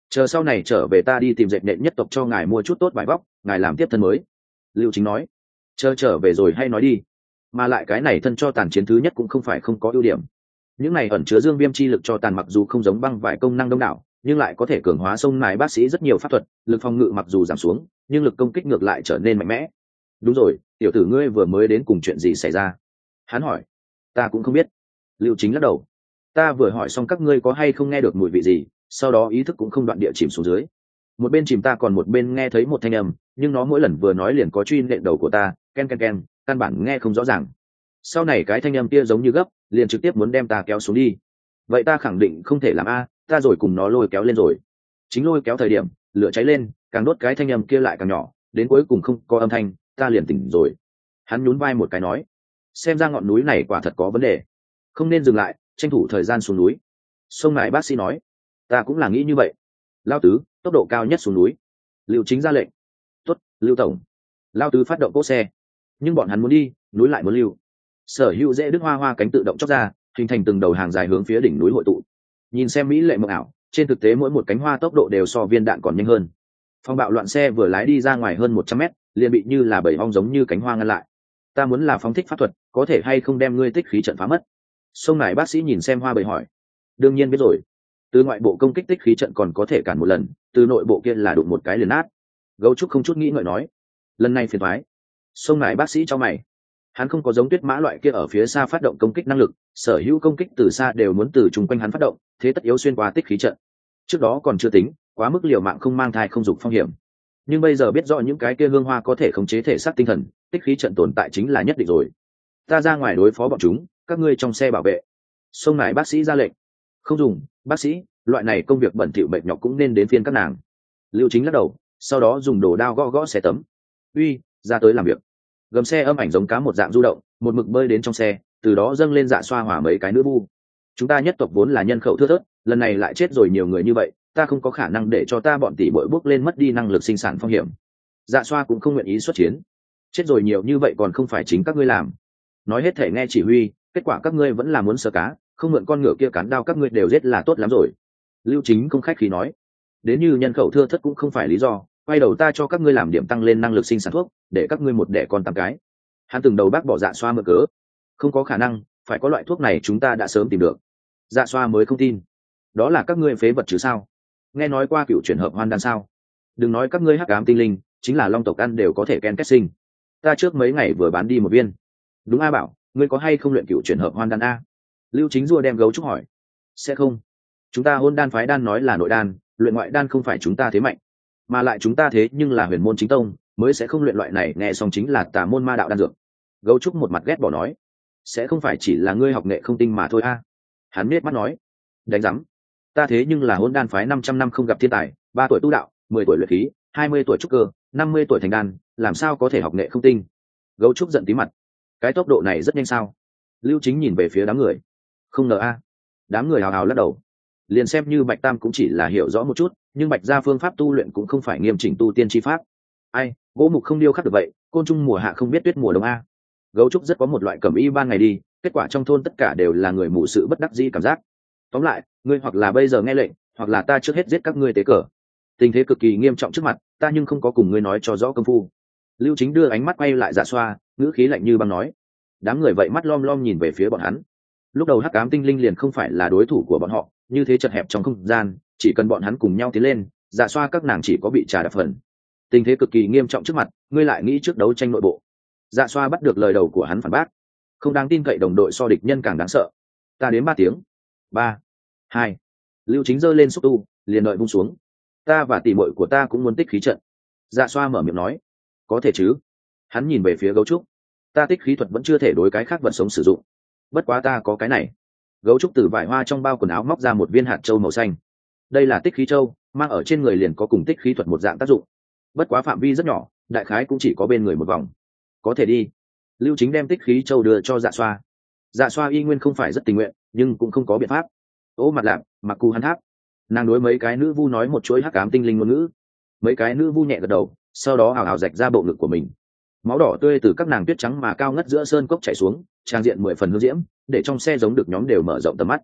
chờ sau này trở về ta đi tìm dệt nện nhất tộc cho ngài mua chút tốt vải vóc, ngài làm tiếp thân mới. Lưu Chính nói. Chờ trở về rồi hay nói đi. Mà lại cái này thân cho tàn chiến thứ nhất cũng không phải không có ưu điểm. Những này ẩn chứa dương viêm chi lực cho tàn mặc dù không giống băng vải công năng đông đảo, nhưng lại có thể cường hóa sông nài bác sĩ rất nhiều pháp thuật, lực phòng ngự mặc dù giảm xuống, nhưng lực công kích ngược lại trở nên mạnh mẽ. Đúng rồi, tiểu tử ngươi vừa mới đến cùng chuyện gì xảy ra? Hắn hỏi. Ta cũng không biết. Lưu Chính lắc đầu. Ta vừa hỏi xong các ngươi có hay không nghe được mùi vị gì, sau đó ý thức cũng không đoạn địa chìm xuống dưới. Một bên chìm ta còn một bên nghe thấy một thanh âm, nhưng nó mỗi lần vừa nói liền có truy nện đầu của ta, ken ken ken, căn bản nghe không rõ ràng. Sau này cái thanh âm kia giống như gấp, liền trực tiếp muốn đem ta kéo xuống đi. Vậy ta khẳng định không thể làm a, ta rồi cùng nó lôi kéo lên rồi. Chính lôi kéo thời điểm, lửa cháy lên, càng đốt cái thanh âm kia lại càng nhỏ, đến cuối cùng không có âm thanh, ta liền tỉnh rồi. Hắn nhún vai một cái nói, xem ra ngọn núi này quả thật có vấn đề, không nên dừng lại, tranh thủ thời gian xuống núi. Sông Nại bác sĩ nói, ta cũng là nghĩ như vậy. Lao tứ, tốc độ cao nhất xuống núi. Lưu Chính ra lệnh. Tuất, Lưu tổng. Lao tứ phát động cỗ xe, nhưng bọn hắn muốn đi, núi lại muốn lưu. Sở hữu dễ đức hoa hoa cánh tự động chóc ra, hình thành từng đầu hàng dài hướng phía đỉnh núi hội tụ. Nhìn xem mỹ lệ mộng ảo, trên thực tế mỗi một cánh hoa tốc độ đều so viên đạn còn nhanh hơn. Phong bạo loạn xe vừa lái đi ra ngoài hơn một trăm mét, liền bị như là bầy ong giống như cánh hoa ngăn lại. Ta muốn là phóng thích pháp thuật, có thể hay không đem ngươi tích khí trận phá mất? Sông Nải bác sĩ nhìn xem hoa bầy hỏi. Đương nhiên biết rồi. Từ ngoại bộ công kích tích khí trận còn có thể cản một lần, từ nội bộ kia là đụng một cái liền nát. Gấu trúc không chút nghĩ ngợi nói. Lần này phiền thoái. Sông Nải bác sĩ cho mày. Hắn không có giống tuyết mã loại kia ở phía xa phát động công kích năng lực, sở hữu công kích từ xa đều muốn từ chung quanh hắn phát động, thế tất yếu xuyên qua tích khí trận. Trước đó còn chưa tính, quá mức liều mạng không mang thai không dục phong hiểm. Nhưng bây giờ biết rõ những cái kia hương hoa có thể khống chế thể xác tinh thần, tích khí trận tồn tại chính là nhất định rồi. Ta ra ngoài đối phó bọn chúng, các ngươi trong xe bảo vệ. Sông Nải bác sĩ ra lệnh. Không dùng, bác sĩ, loại này công việc bẩn thỉu bệnh nhọc cũng nên đến phiên các nàng. Lưu Chính lắc đầu, sau đó dùng đồ đao gõ gõ xe tấm. Uy, ra tới làm việc. Gầm xe âm ảnh giống cá một dạng du động, một mực bơi đến trong xe, từ đó dâng lên dạ xoa hỏa mấy cái nữ bu. Chúng ta nhất tộc vốn là nhân khẩu thưa thớt, lần này lại chết rồi nhiều người như vậy, ta không có khả năng để cho ta bọn tỷ bội bước lên mất đi năng lực sinh sản phong hiểm. Dạ xoa cũng không nguyện ý xuất chiến. Chết rồi nhiều như vậy còn không phải chính các ngươi làm. Nói hết thể nghe chỉ huy, kết quả các ngươi vẫn là muốn sờ cá, không mượn con ngựa kia cán đao các ngươi đều giết là tốt lắm rồi. Lưu Chính không khách khí nói. Đến như nhân khẩu thưa thớt cũng không phải lý do, quay đầu ta cho các ngươi làm điểm tăng lên năng lực sinh sản thuốc, để các ngươi một đẻ con tám cái. Hắn từng đầu bác bỏ dạ xoa mượn cớ. Không có khả năng, phải có loại thuốc này chúng ta đã sớm tìm được. Dạ xoa mới không tin. Đó là các ngươi phế vật chứ sao? Nghe nói qua cựu chuyển hợp hoan đan sao? Đừng nói các ngươi hắc ám tinh linh, chính là long tộc ăn đều có thể ken kết sinh. Ta trước mấy ngày vừa bán đi một viên. Đúng a Bảo, ngươi có hay không luyện cựu chuyển hợp hoan đan a? Lưu Chính Dua đem gấu trúc hỏi. Sẽ không. Chúng ta hôn đan phái đan nói là nội đan, luyện ngoại đan không phải chúng ta thế mạnh, mà lại chúng ta thế nhưng là huyền môn chính tông, mới sẽ không luyện loại này, nghe xong chính là tà môn ma đạo đan dược. Gấu trúc một mặt ghét bỏ nói. Sẽ không phải chỉ là ngươi học nghệ không tinh mà thôi a? Hắn biết mắt nói. Đánh rắm. Ta thế nhưng là hôn đan phái năm trăm năm không gặp thiên tài, ba tuổi tu đạo, mười tuổi luyện khí, hai mươi tuổi trúc cơ, năm mươi tuổi thành đan, làm sao có thể học nghệ không tinh? Gấu trúc giận tí mặt. Cái tốc độ này rất nhanh sao? Lưu Chính nhìn về phía đám người. Không ngờ a. Đám người hào hào lắc đầu. Liền xem như Bạch Tam cũng chỉ là hiểu rõ một chút, nhưng Bạch gia phương pháp tu luyện cũng không phải nghiêm chỉnh tu tiên chi pháp. Ai, gỗ mục không điêu khắc được vậy, côn trùng mùa hạ không biết tuyết mùa đông a. Gấu trúc rất có một loại cẩm y ban ngày đi, kết quả trong thôn tất cả đều là người mù sự bất đắc dĩ cảm giác. Tóm lại, ngươi hoặc là bây giờ nghe lệnh, hoặc là ta trước hết giết các ngươi tế cờ. Tình thế cực kỳ nghiêm trọng trước mặt, ta nhưng không có cùng ngươi nói cho rõ công phu. Lưu Chính đưa ánh mắt quay lại Dạ Xoa, ngữ khí lạnh như băng nói. Đám người vậy mắt lom lom nhìn về phía bọn hắn. Lúc đầu hắc ám tinh linh liền không phải là đối thủ của bọn họ, như thế chật hẹp trong không gian, chỉ cần bọn hắn cùng nhau tiến lên, Dạ Xoa các nàng chỉ có bị trả đạp phần. Tình thế cực kỳ nghiêm trọng trước mặt, ngươi lại nghĩ trước đấu tranh nội bộ. Dạ Xoa bắt được lời đầu của hắn phản bác. Không đáng tin cậy đồng đội so địch nhân càng đáng sợ. Ta đến ba tiếng. Ba, hai. Lưu Chính giơ lên xúc tu, liền đợi buông xuống. Ta và tỷ muội của ta cũng muốn tích khí trận. Dạ Xoa mở miệng nói. Có thể chứ? Hắn nhìn về phía gấu trúc. Ta tích khí thuật vẫn chưa thể đối cái khác vật sống sử dụng. Bất quá ta có cái này. Gấu trúc từ vải hoa trong bao quần áo móc ra một viên hạt châu màu xanh. Đây là tích khí châu, mang ở trên người liền có cùng tích khí thuật một dạng tác dụng. Bất quá phạm vi rất nhỏ, đại khái cũng chỉ có bên người một vòng. Có thể đi. Lưu Chính đem tích khí châu đưa cho Dạ Xoa. Dạ Xoa y nguyên không phải rất tình nguyện, nhưng cũng không có biện pháp. Ô mặt lạp, mặc cù hắn tháp. Nàng đối mấy cái nữ vu nói một chuỗi hắc ám tinh linh ngôn ngữ. Mấy cái nữ vu nhẹ gật đầu, sau đó hào hào rạch ra bộ ngực của mình. Máu đỏ tươi từ các nàng tuyết trắng mà cao ngất giữa sơn cốc chảy xuống, trang diện mười phần hương diễm, để trong xe giống được nhóm đều mở rộng tầm mắt.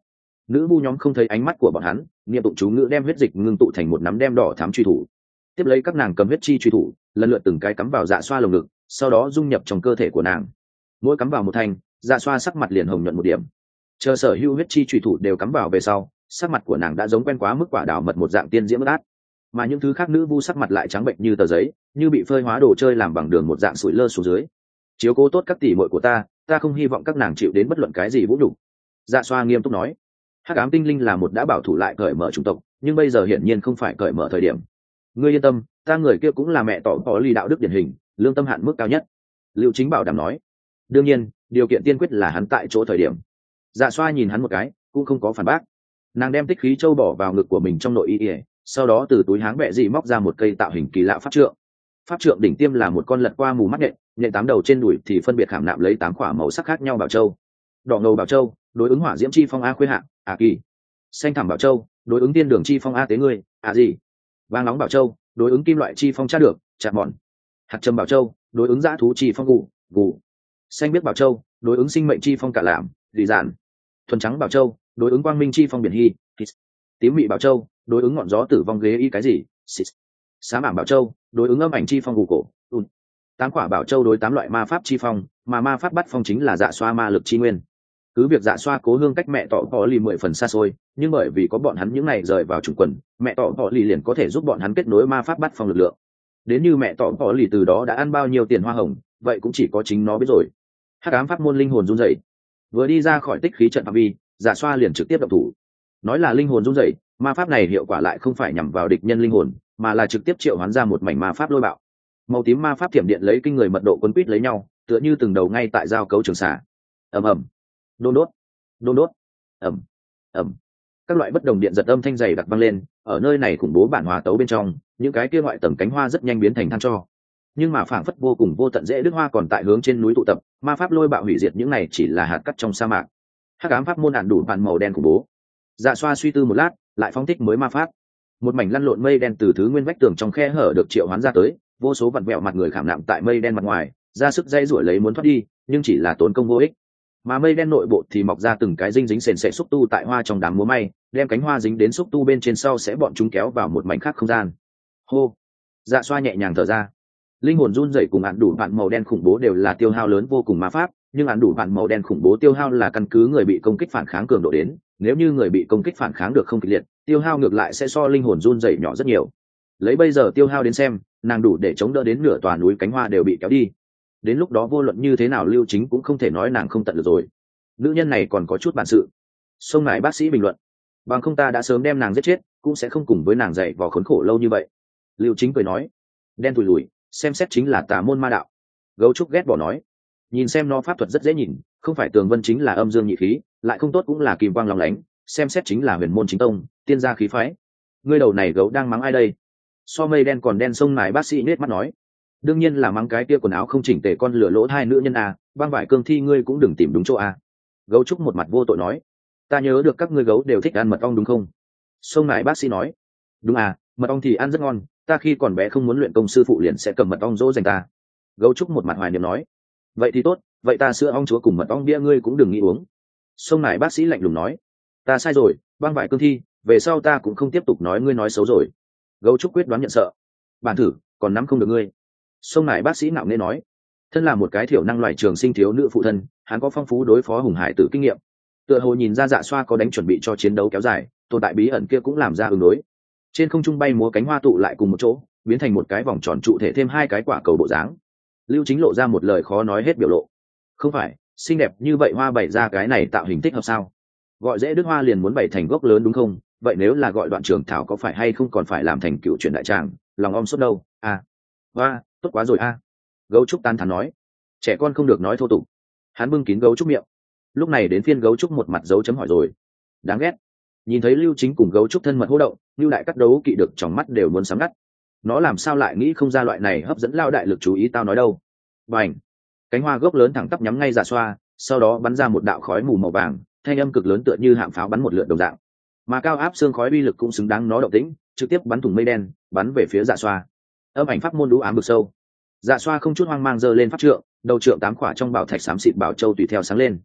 nữ vu nhóm không thấy ánh mắt của bọn hắn, niệm tụng chú ngữ đem huyết dịch ngưng tụ thành một nắm đem đỏ thám truy thủ. Tiếp lấy các nàng cầm huyết chi truy thủ lần lượt từng cái cắm vào dạ xoa lồng ngực, sau đó dung nhập trong cơ thể của nàng. Mỗi cắm vào một thanh, dạ xoa sắc mặt liền hồng nhuận một điểm. Chờ sở hữu huyết chi truy thủ đều cắm vào về sau, sắc mặt của nàng đã giống quen quá mức quả đào mật một dạng tiên diễm át, mà những thứ khác nữ vu sắc mặt lại trắng bệnh như tờ giấy, như bị phơi hóa đồ chơi làm bằng đường một dạng sủi lơ xuống dưới. Chiếu cố tốt các tỷ muội của ta, ta không hy vọng các nàng chịu đến bất luận cái gì vũ nhục. Dạ xoa nghiêm túc nói. Hắc ám tinh linh là một đã bảo thủ lại cởi mở chủng tộc, nhưng bây giờ hiển nhiên không phải cởi mở thời điểm. Ngươi yên tâm, ta người kia cũng là mẹ tỏ có ly đạo đức điển hình, lương tâm hạn mức cao nhất. Lưu Chính bảo đảm nói. Đương nhiên, điều kiện tiên quyết là hắn tại chỗ thời điểm. Dạ xoa nhìn hắn một cái, cũng không có phản bác. Nàng đem tích khí châu bỏ vào ngực của mình trong nội y, sau đó từ túi háng bẹ dị móc ra một cây tạo hình kỳ lạ pháp trượng. Pháp trượng đỉnh tiêm là một con lật qua mù mắt nhện, nhện tám đầu trên đùi thì phân biệt khảm nạm lấy tám quả màu sắc khác nhau bảo châu. Đỏ ngầu bảo châu đối ứng hỏa diễm chi phong a khuê hạ a kỳ. Xanh thẳm bảo châu đối ứng tiên đường chi phong a tế ngươi a gì. Vàng nóng bảo châu đối ứng kim loại chi phong tra được chặt mòn. Hạt trầm bảo châu đối ứng dã thú chi phong gù gù. Xanh biếc bảo châu đối ứng sinh mệnh chi phong cả làm dị dạn. Thuần trắng bảo châu đối ứng quang minh chi phong biển hy hít. Tím mị bảo châu đối ứng ngọn gió tử vong ghế y cái gì xít. Xám ảm bảo châu đối ứng âm ảnh chi phong gù cổ un. Tám quả bảo châu đối tám loại ma pháp chi phong, mà ma pháp bắt phong chính là dạ xoa ma lực chi nguyên. Cứ việc dạ xoa cố hương cách mẹ tỏ họ lì mười phần xa xôi, nhưng bởi vì có bọn hắn những này rời vào chủng quần, mẹ tỏ họ lì liền có thể giúp bọn hắn kết nối ma pháp bắt phong lực lượng. Đến như mẹ tỏ họ lì từ đó đã ăn bao nhiêu tiền hoa hồng, vậy cũng chỉ có chính nó biết rồi. Hắc ám pháp môn linh hồn run rẩy, vừa đi ra khỏi tích khí trận phạm vi, dạ xoa liền trực tiếp động thủ. Nói là linh hồn run rẩy, ma pháp này hiệu quả lại không phải nhằm vào địch nhân linh hồn, mà là trực tiếp triệu hoán ra một mảnh ma pháp lôi bạo. Màu tím ma pháp thiểm điện lấy kinh người mật độ quấn quýt lấy nhau, tựa như từng đầu ngay tại giao cấu trường xả. Ầm ầm, đôn đốt, đôn đốt, ầm, ầm. Các loại bất đồng điện giật âm thanh dày đặc vang lên, ở nơi này khủng bố bản hòa tấu bên trong, những cái kia ngoại tầng cánh hoa rất nhanh biến thành than tro. Nhưng mà phảng phất vô cùng vô tận dễ đứt hoa còn tại hướng trên núi tụ tập, ma pháp lôi bạo hủy diệt những này chỉ là hạt cát trong sa mạc. Hắc ám pháp môn ản đủ bản màu đen khủng bố. Dạ xoa suy tư một lát, lại phóng thích mới ma pháp. Một mảnh lăn lộn mây đen từ thứ nguyên vách tường trong khe hở được triệu hoán ra tới, vô số vặn vẹo mặt người khảm nạm tại mây đen mặt ngoài, ra sức dây rủi lấy muốn thoát đi, nhưng chỉ là tốn công vô ích. Mà mây đen nội bộ thì mọc ra từng cái dinh dính sền sệt xúc tu tại hoa trong đám múa may, đem cánh hoa dính đến xúc tu bên trên sau sẽ bọn chúng kéo vào một mảnh khác không gian. Hô, dạ xoa nhẹ nhàng thở ra. Linh hồn run rẩy cùng án đủ bạn màu đen khủng bố đều là tiêu hao lớn vô cùng ma pháp, nhưng án đủ bạn màu đen khủng bố tiêu hao là căn cứ người bị công kích phản kháng cường độ đến, nếu như người bị công kích phản kháng được không kịch liệt, tiêu hao ngược lại sẽ so linh hồn run rẩy nhỏ rất nhiều. Lấy bây giờ tiêu hao đến xem, nàng đủ để chống đỡ đến nửa tòa núi cánh hoa đều bị kéo đi. Đến lúc đó vô luận như thế nào Lưu Chính cũng không thể nói nàng không tận được rồi. Nữ nhân này còn có chút bản sự. Sông ngài bác sĩ bình luận, bằng không ta đã sớm đem nàng giết chết, cũng sẽ không cùng với nàng dạy vò khốn khổ lâu như vậy. Lưu Chính cười nói, đen tủi lùi, xem xét chính là tà môn ma đạo. Gấu trúc ghét bỏ nói, nhìn xem nó pháp thuật rất dễ nhìn, không phải tường vân chính là âm dương nhị khí, lại không tốt cũng là kim quang lòng lánh, xem xét chính là huyền môn chính tông, tiên gia khí phái. Ngươi đầu này gấu đang mắng ai đây? So mây đen còn đen sông mài bác sĩ nết mắt nói, đương nhiên là mắng cái kia quần áo không chỉnh tề con lửa lỗ hai nữ nhân à, băng vải cương thi ngươi cũng đừng tìm đúng chỗ à. Gấu trúc một mặt vô tội nói, ta nhớ được các ngươi gấu đều thích ăn mật ong đúng không? Sông mài bác sĩ nói, đúng à, mật ong thì ăn rất ngon, ta khi còn bé không muốn luyện công sư phụ liền sẽ cầm mật ong dỗ dành ta. Gấu trúc một mặt hoài niệm nói, vậy thì tốt, vậy ta sữa ong chúa cùng mật ong bia ngươi cũng đừng nghĩ uống. Sông mài bác sĩ lạnh lùng nói, ta sai rồi, băng vải cương thi, về sau ta cũng không tiếp tục nói ngươi nói xấu rồi. Gấu trúc quyết đoán nhận sợ, bản thử còn nắm không được ngươi. Sông mài bác sĩ nạo nghễ nói, thân là một cái thiểu năng loài trường sinh thiếu nữ phụ thân, hắn có phong phú đối phó hùng hải tử kinh nghiệm. Tựa hồ nhìn ra dạ xoa có đánh chuẩn bị cho chiến đấu kéo dài, tồn tại bí ẩn kia cũng làm ra ứng đối. Trên không trung bay múa cánh hoa tụ lại cùng một chỗ, biến thành một cái vòng tròn trụ thể thêm hai cái quả cầu bộ dáng. Lưu Chính lộ ra một lời khó nói hết biểu lộ, không phải xinh đẹp như vậy hoa bày ra cái này tạo hình thích hợp sao? Gọi dễ đứt hoa liền muốn bày thành gốc lớn đúng không? Vậy nếu là gọi đoạn trường thảo có phải hay không còn phải làm thành cựu truyền đại tràng, lòng om sốt đâu? À, hoa tốt quá rồi a. À. Gấu trúc tan thán nói, trẻ con không được nói thô tục. Hắn bưng kín gấu trúc miệng. Lúc này đến phiên gấu trúc một mặt dấu chấm hỏi rồi. Đáng ghét. Nhìn thấy Lưu Chính cùng gấu trúc thân mật hô động, Lưu đại cắt đấu kỵ được trong mắt đều muốn sắm ngắt. Nó làm sao lại nghĩ không ra loại này hấp dẫn lao đại lực chú ý tao nói đâu. Bành, cánh hoa gốc lớn thẳng tắp nhắm ngay Dạ xoa, sau đó bắn ra một đạo khói mù màu vàng, thanh âm cực lớn tựa như hạm pháo bắn một lượt đồng dạng. Mà cao áp xương khói uy lực cũng xứng đáng nó động tĩnh, trực tiếp bắn thủng mây đen, bắn về phía Dạ xoa. Âm ảnh pháp môn đũ ám vực sâu. Dạ xoa không chút hoang mang giơ lên pháp trượng, đầu trượng tám khỏa trong bảo thạch xám xịt bảo châu tùy theo sáng lên.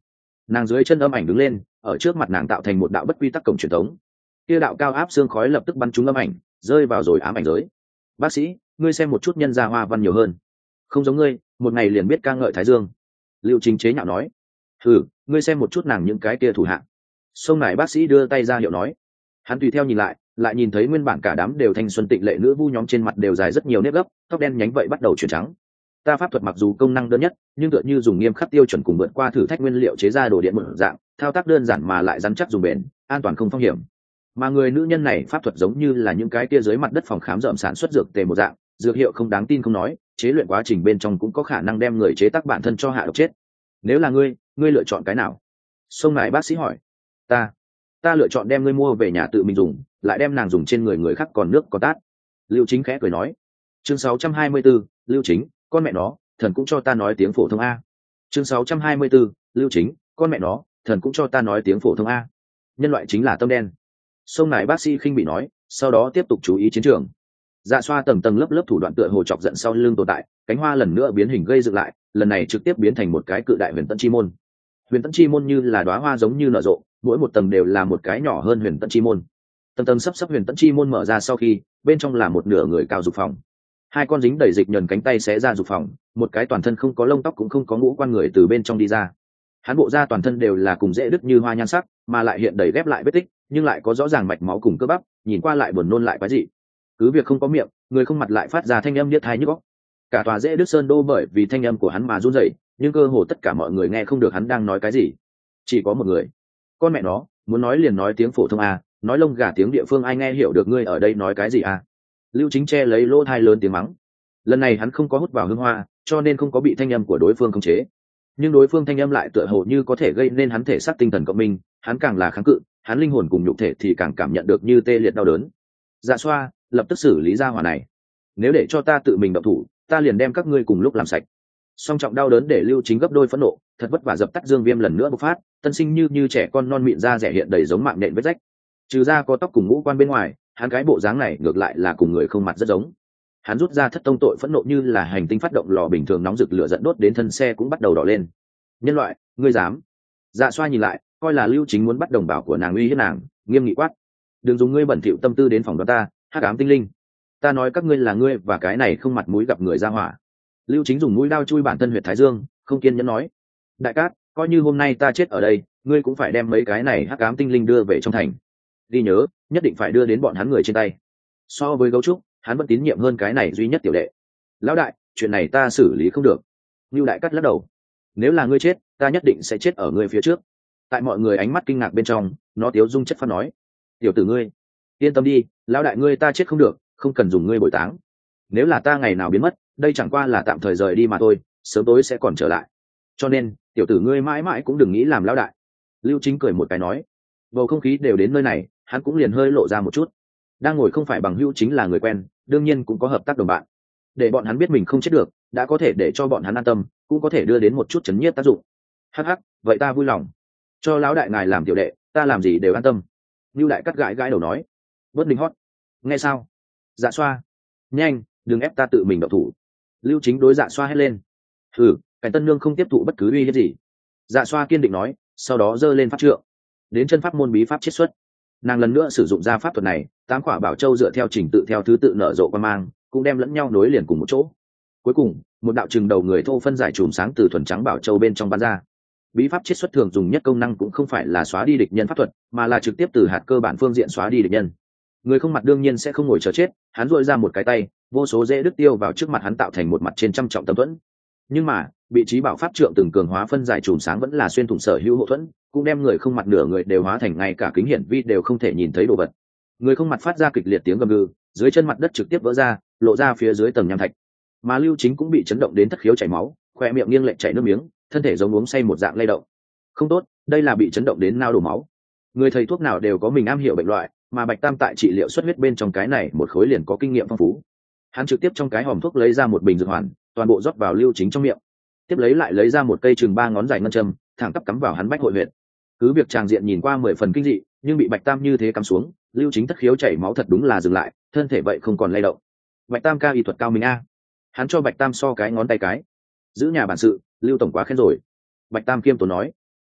Nàng dưới chân âm ảnh đứng lên, ở trước mặt nàng tạo thành một đạo bất quy tắc cổng truyền thống. Kia đạo cao áp xương khói lập tức bắn trúng âm ảnh, rơi vào rồi ám ảnh giới. Bác sĩ, ngươi xem một chút nhân gia hoa văn nhiều hơn. Không giống ngươi, một ngày liền biết ca ngợi thái dương. Lưu Chính chế nhạo nói. Thử, ngươi xem một chút nàng những cái kia thủ hạ. Sông này bác sĩ đưa tay ra hiệu nói. Hắn tùy theo nhìn lại, lại nhìn thấy nguyên bản cả đám đều thanh xuân tịnh lệ nữ vu nhóm trên mặt đều dài rất nhiều nếp gấp, tóc đen nhánh vậy bắt đầu chuyển trắng. Ta pháp thuật mặc dù công năng đơn nhất, nhưng tựa như dùng nghiêm khắc tiêu chuẩn cùng vượt qua thử thách nguyên liệu chế ra đồ điện một dạng, thao tác đơn giản mà lại rắn chắc dùng bền, an toàn không phong hiểm. Mà người nữ nhân này pháp thuật giống như là những cái kia dưới mặt đất phòng khám rậm sản xuất dược tề một dạng, dược hiệu không đáng tin không nói, chế luyện quá trình bên trong cũng có khả năng đem người chế tác bản thân cho hạ độc chết. Nếu là ngươi, ngươi lựa chọn cái nào? Sông này bác sĩ hỏi. Ta, ta lựa chọn đem ngươi mua về nhà tự mình dùng, lại đem nàng dùng trên người người khác còn nước còn tát. Lưu Chính khẽ cười nói. Chương sáu trăm hai mươi 624, Lưu Chính, con mẹ nó, thần cũng cho ta nói tiếng phổ thông a. Chương sáu trăm hai mươi 624, Lưu Chính, con mẹ nó, thần cũng cho ta nói tiếng phổ thông a. Nhân loại chính là tâm đen. Sông này bác sĩ khinh bị nói, sau đó tiếp tục chú ý chiến trường. Dạ xoa tầng tầng lớp lớp thủ đoạn tựa hồ chọc giận sau lưng tồn tại, cánh hoa lần nữa biến hình gây dựng lại, lần này trực tiếp biến thành một cái cự đại huyền tận chi môn. Huyền tận chi môn như là đóa hoa giống như nở rộ, mỗi một tầng đều là một cái nhỏ hơn huyền tận chi môn. Tầng tầng sắp sắp huyền tận chi môn mở ra sau khi, bên trong là một nửa người cao dục phòng. Hai con dính đầy dịch nhờn cánh tay xé ra dục phòng, một cái toàn thân không có lông tóc cũng không có ngũ quan người từ bên trong đi ra. Hắn bộ da toàn thân đều là cùng dễ đứt như hoa nhan sắc, mà lại hiện đầy ghép lại vết tích, nhưng lại có rõ ràng mạch máu cùng cơ bắp, nhìn qua lại buồn nôn lại quái dị. Cứ việc không có miệng, người không mặt lại phát ra thanh âm điếc tai nhức óc. Cả tòa dễ đứt sơn đô bởi vì thanh âm của hắn mà run rẩy, nhưng cơ hồ tất cả mọi người nghe không được hắn đang nói cái gì. Chỉ có một người. Con mẹ nó, muốn nói liền nói tiếng phổ thông à, nói lông gà tiếng địa phương ai nghe hiểu được ngươi ở đây nói cái gì à? Lưu Chính che lấy lỗ thai lớn tiếng mắng. Lần này hắn không có hút vào hương hoa, cho nên không có bị thanh âm của đối phương khống chế. Nhưng đối phương thanh âm lại tựa hồ như có thể gây nên hắn thể xác tinh thần cộng minh, hắn càng là kháng cự, hắn linh hồn cùng nhục thể thì càng cảm nhận được như tê liệt đau đớn. Dạ xoa, lập tức xử lý ra hỏa này. Nếu để cho ta tự mình động thủ, ta liền đem các ngươi cùng lúc làm sạch. Song trọng đau đớn để Lưu Chính gấp đôi phẫn nộ, thật vất vả dập tắt dương viêm lần nữa bộc phát, tân sinh như như trẻ con non mịn da rẻ hiện đầy giống mạng nện vết rách. Trừ ra có tóc cùng ngũ quan bên ngoài, hắn cái bộ dáng này ngược lại là cùng người không mặt rất giống. Hắn rút ra thất tông tội phẫn nộ như là hành tinh phát động lò bình thường nóng rực lửa dẫn đốt đến thân xe cũng bắt đầu đỏ lên. Nhân loại, ngươi dám? Dạ xoa nhìn lại, coi là Lưu Chính muốn bắt đồng bào của nàng uy hiếp nàng, nghiêm nghị quát: đừng dùng ngươi bẩn thỉu tâm tư đến phòng đoán ta, hắc ám tinh linh. Ta nói các ngươi là ngươi và cái này không mặt mũi gặp người ra hỏa. Lưu Chính dùng mũi đao chui bản thân huyệt thái dương, không kiên nhẫn nói: đại cát, coi như hôm nay ta chết ở đây, ngươi cũng phải đem mấy cái này hắc ám tinh linh đưa về trong thành. Ghi nhớ, nhất định phải đưa đến bọn hắn người trên tay. So với gấu trúc, hắn vẫn tín nhiệm hơn cái này duy nhất tiểu đệ. Lão đại, chuyện này ta xử lý không được. Lưu Đại Cát lắc đầu: nếu là ngươi chết, ta nhất định sẽ chết ở ngươi phía trước. Tại mọi người ánh mắt kinh ngạc bên trong, nó tiếu dung chất phát nói: tiểu tử ngươi, yên tâm đi, lão đại ngươi ta chết không được, không cần dùng ngươi bồi táng. Nếu là ta ngày nào biến mất, đây chẳng qua là tạm thời rời đi mà thôi, sớm tối sẽ còn trở lại. Cho nên, tiểu tử ngươi mãi mãi cũng đừng nghĩ làm lão đại. Lưu Chính cười một cái nói. Bầu không khí đều đến nơi này, hắn cũng liền hơi lộ ra một chút. Đang ngồi không phải bằng hữu chính là người quen, đương nhiên cũng có hợp tác đồng bạn. Để bọn hắn biết mình không chết được, đã có thể để cho bọn hắn an tâm, cũng có thể đưa đến một chút chấn nhiếp tác dụng. Hắc hắc, vậy ta vui lòng. Cho lão đại ngài làm tiểu đệ, ta làm gì đều an tâm. Lưu Đại Cát gãi gãi đầu nói. Bớt linh hót. Nghe sao? Dạ xoa. Nhanh, đừng ép ta tự mình động thủ. Lưu Chính đối Dạ xoa hét lên. Hừ, cảnh tân nương không tiếp thụ bất cứ uy hiếp gì. Dạ xoa kiên định nói, sau đó giơ lên pháp trượng. Đến chân pháp môn bí pháp chiết xuất. Nàng lần nữa sử dụng ra pháp thuật này, tám quả bảo châu dựa theo trình tự theo thứ tự nở rộ quan mang, cũng đem lẫn nhau nối liền cùng một chỗ. Cuối cùng, một đạo chừng đầu người thô phân giải chùm sáng từ thuần trắng bảo châu bên trong bắn ra. Bí pháp chiết xuất thường dùng nhất công năng cũng không phải là xóa đi địch nhân pháp thuật, mà là trực tiếp từ hạt cơ bản phương diện xóa đi địch nhân. Người không mặt đương nhiên sẽ không ngồi chờ chết, hắn duỗi ra một cái tay, vô số rễ đứt tiêu vào trước mặt hắn tạo thành một mặt trên trăm trọng tâm thuẫn. Nhưng mà, vị trí bảo pháp trượng từng cường hóa phân giải chùm sáng vẫn là xuyên thủng sở hữu hộ thuẫn, cũng đem người không mặt nửa người đều hóa thành ngay cả kính hiển vi đều không thể nhìn thấy đồ vật. Người không mặt phát ra kịch liệt tiếng gầm gừ, dưới chân mặt đất trực tiếp vỡ ra, lộ ra phía dưới tầng nham thạch. Mà Lưu Chính cũng bị chấn động đến thất khiếu chảy máu, khoe miệng nghiêng lệch chảy nước miếng, thân thể giống uống say một dạng lay động. Không tốt, đây là bị chấn động đến nao đổ máu. Người thầy thuốc nào đều có mình am hiểu bệnh loại, mà Bạch Tam tại trị liệu xuất huyết bên trong cái này một khối liền có kinh nghiệm phong phú. Hắn trực tiếp trong cái hòm thuốc lấy ra một bình dược hoàn, toàn bộ rót vào Lưu Chính trong miệng. Tiếp lấy lại lấy ra một cây chừng ba ngón dài ngân châm, thẳng tắp cắm vào hắn bách hội huyệt. Cứ việc tràng diện nhìn qua mười phần kinh dị, nhưng bị Bạch Tam như thế cắm xuống, Lưu Chính thất khiếu chảy máu thật đúng là dừng lại, thân thể vậy không còn lay động. Bạch Tam ca y thuật cao minh a. Hắn cho Bạch Tam so cái ngón tay cái. Giữ nhà bản sự, Lưu tổng quá khen rồi. Bạch Tam kiêm tốn nói.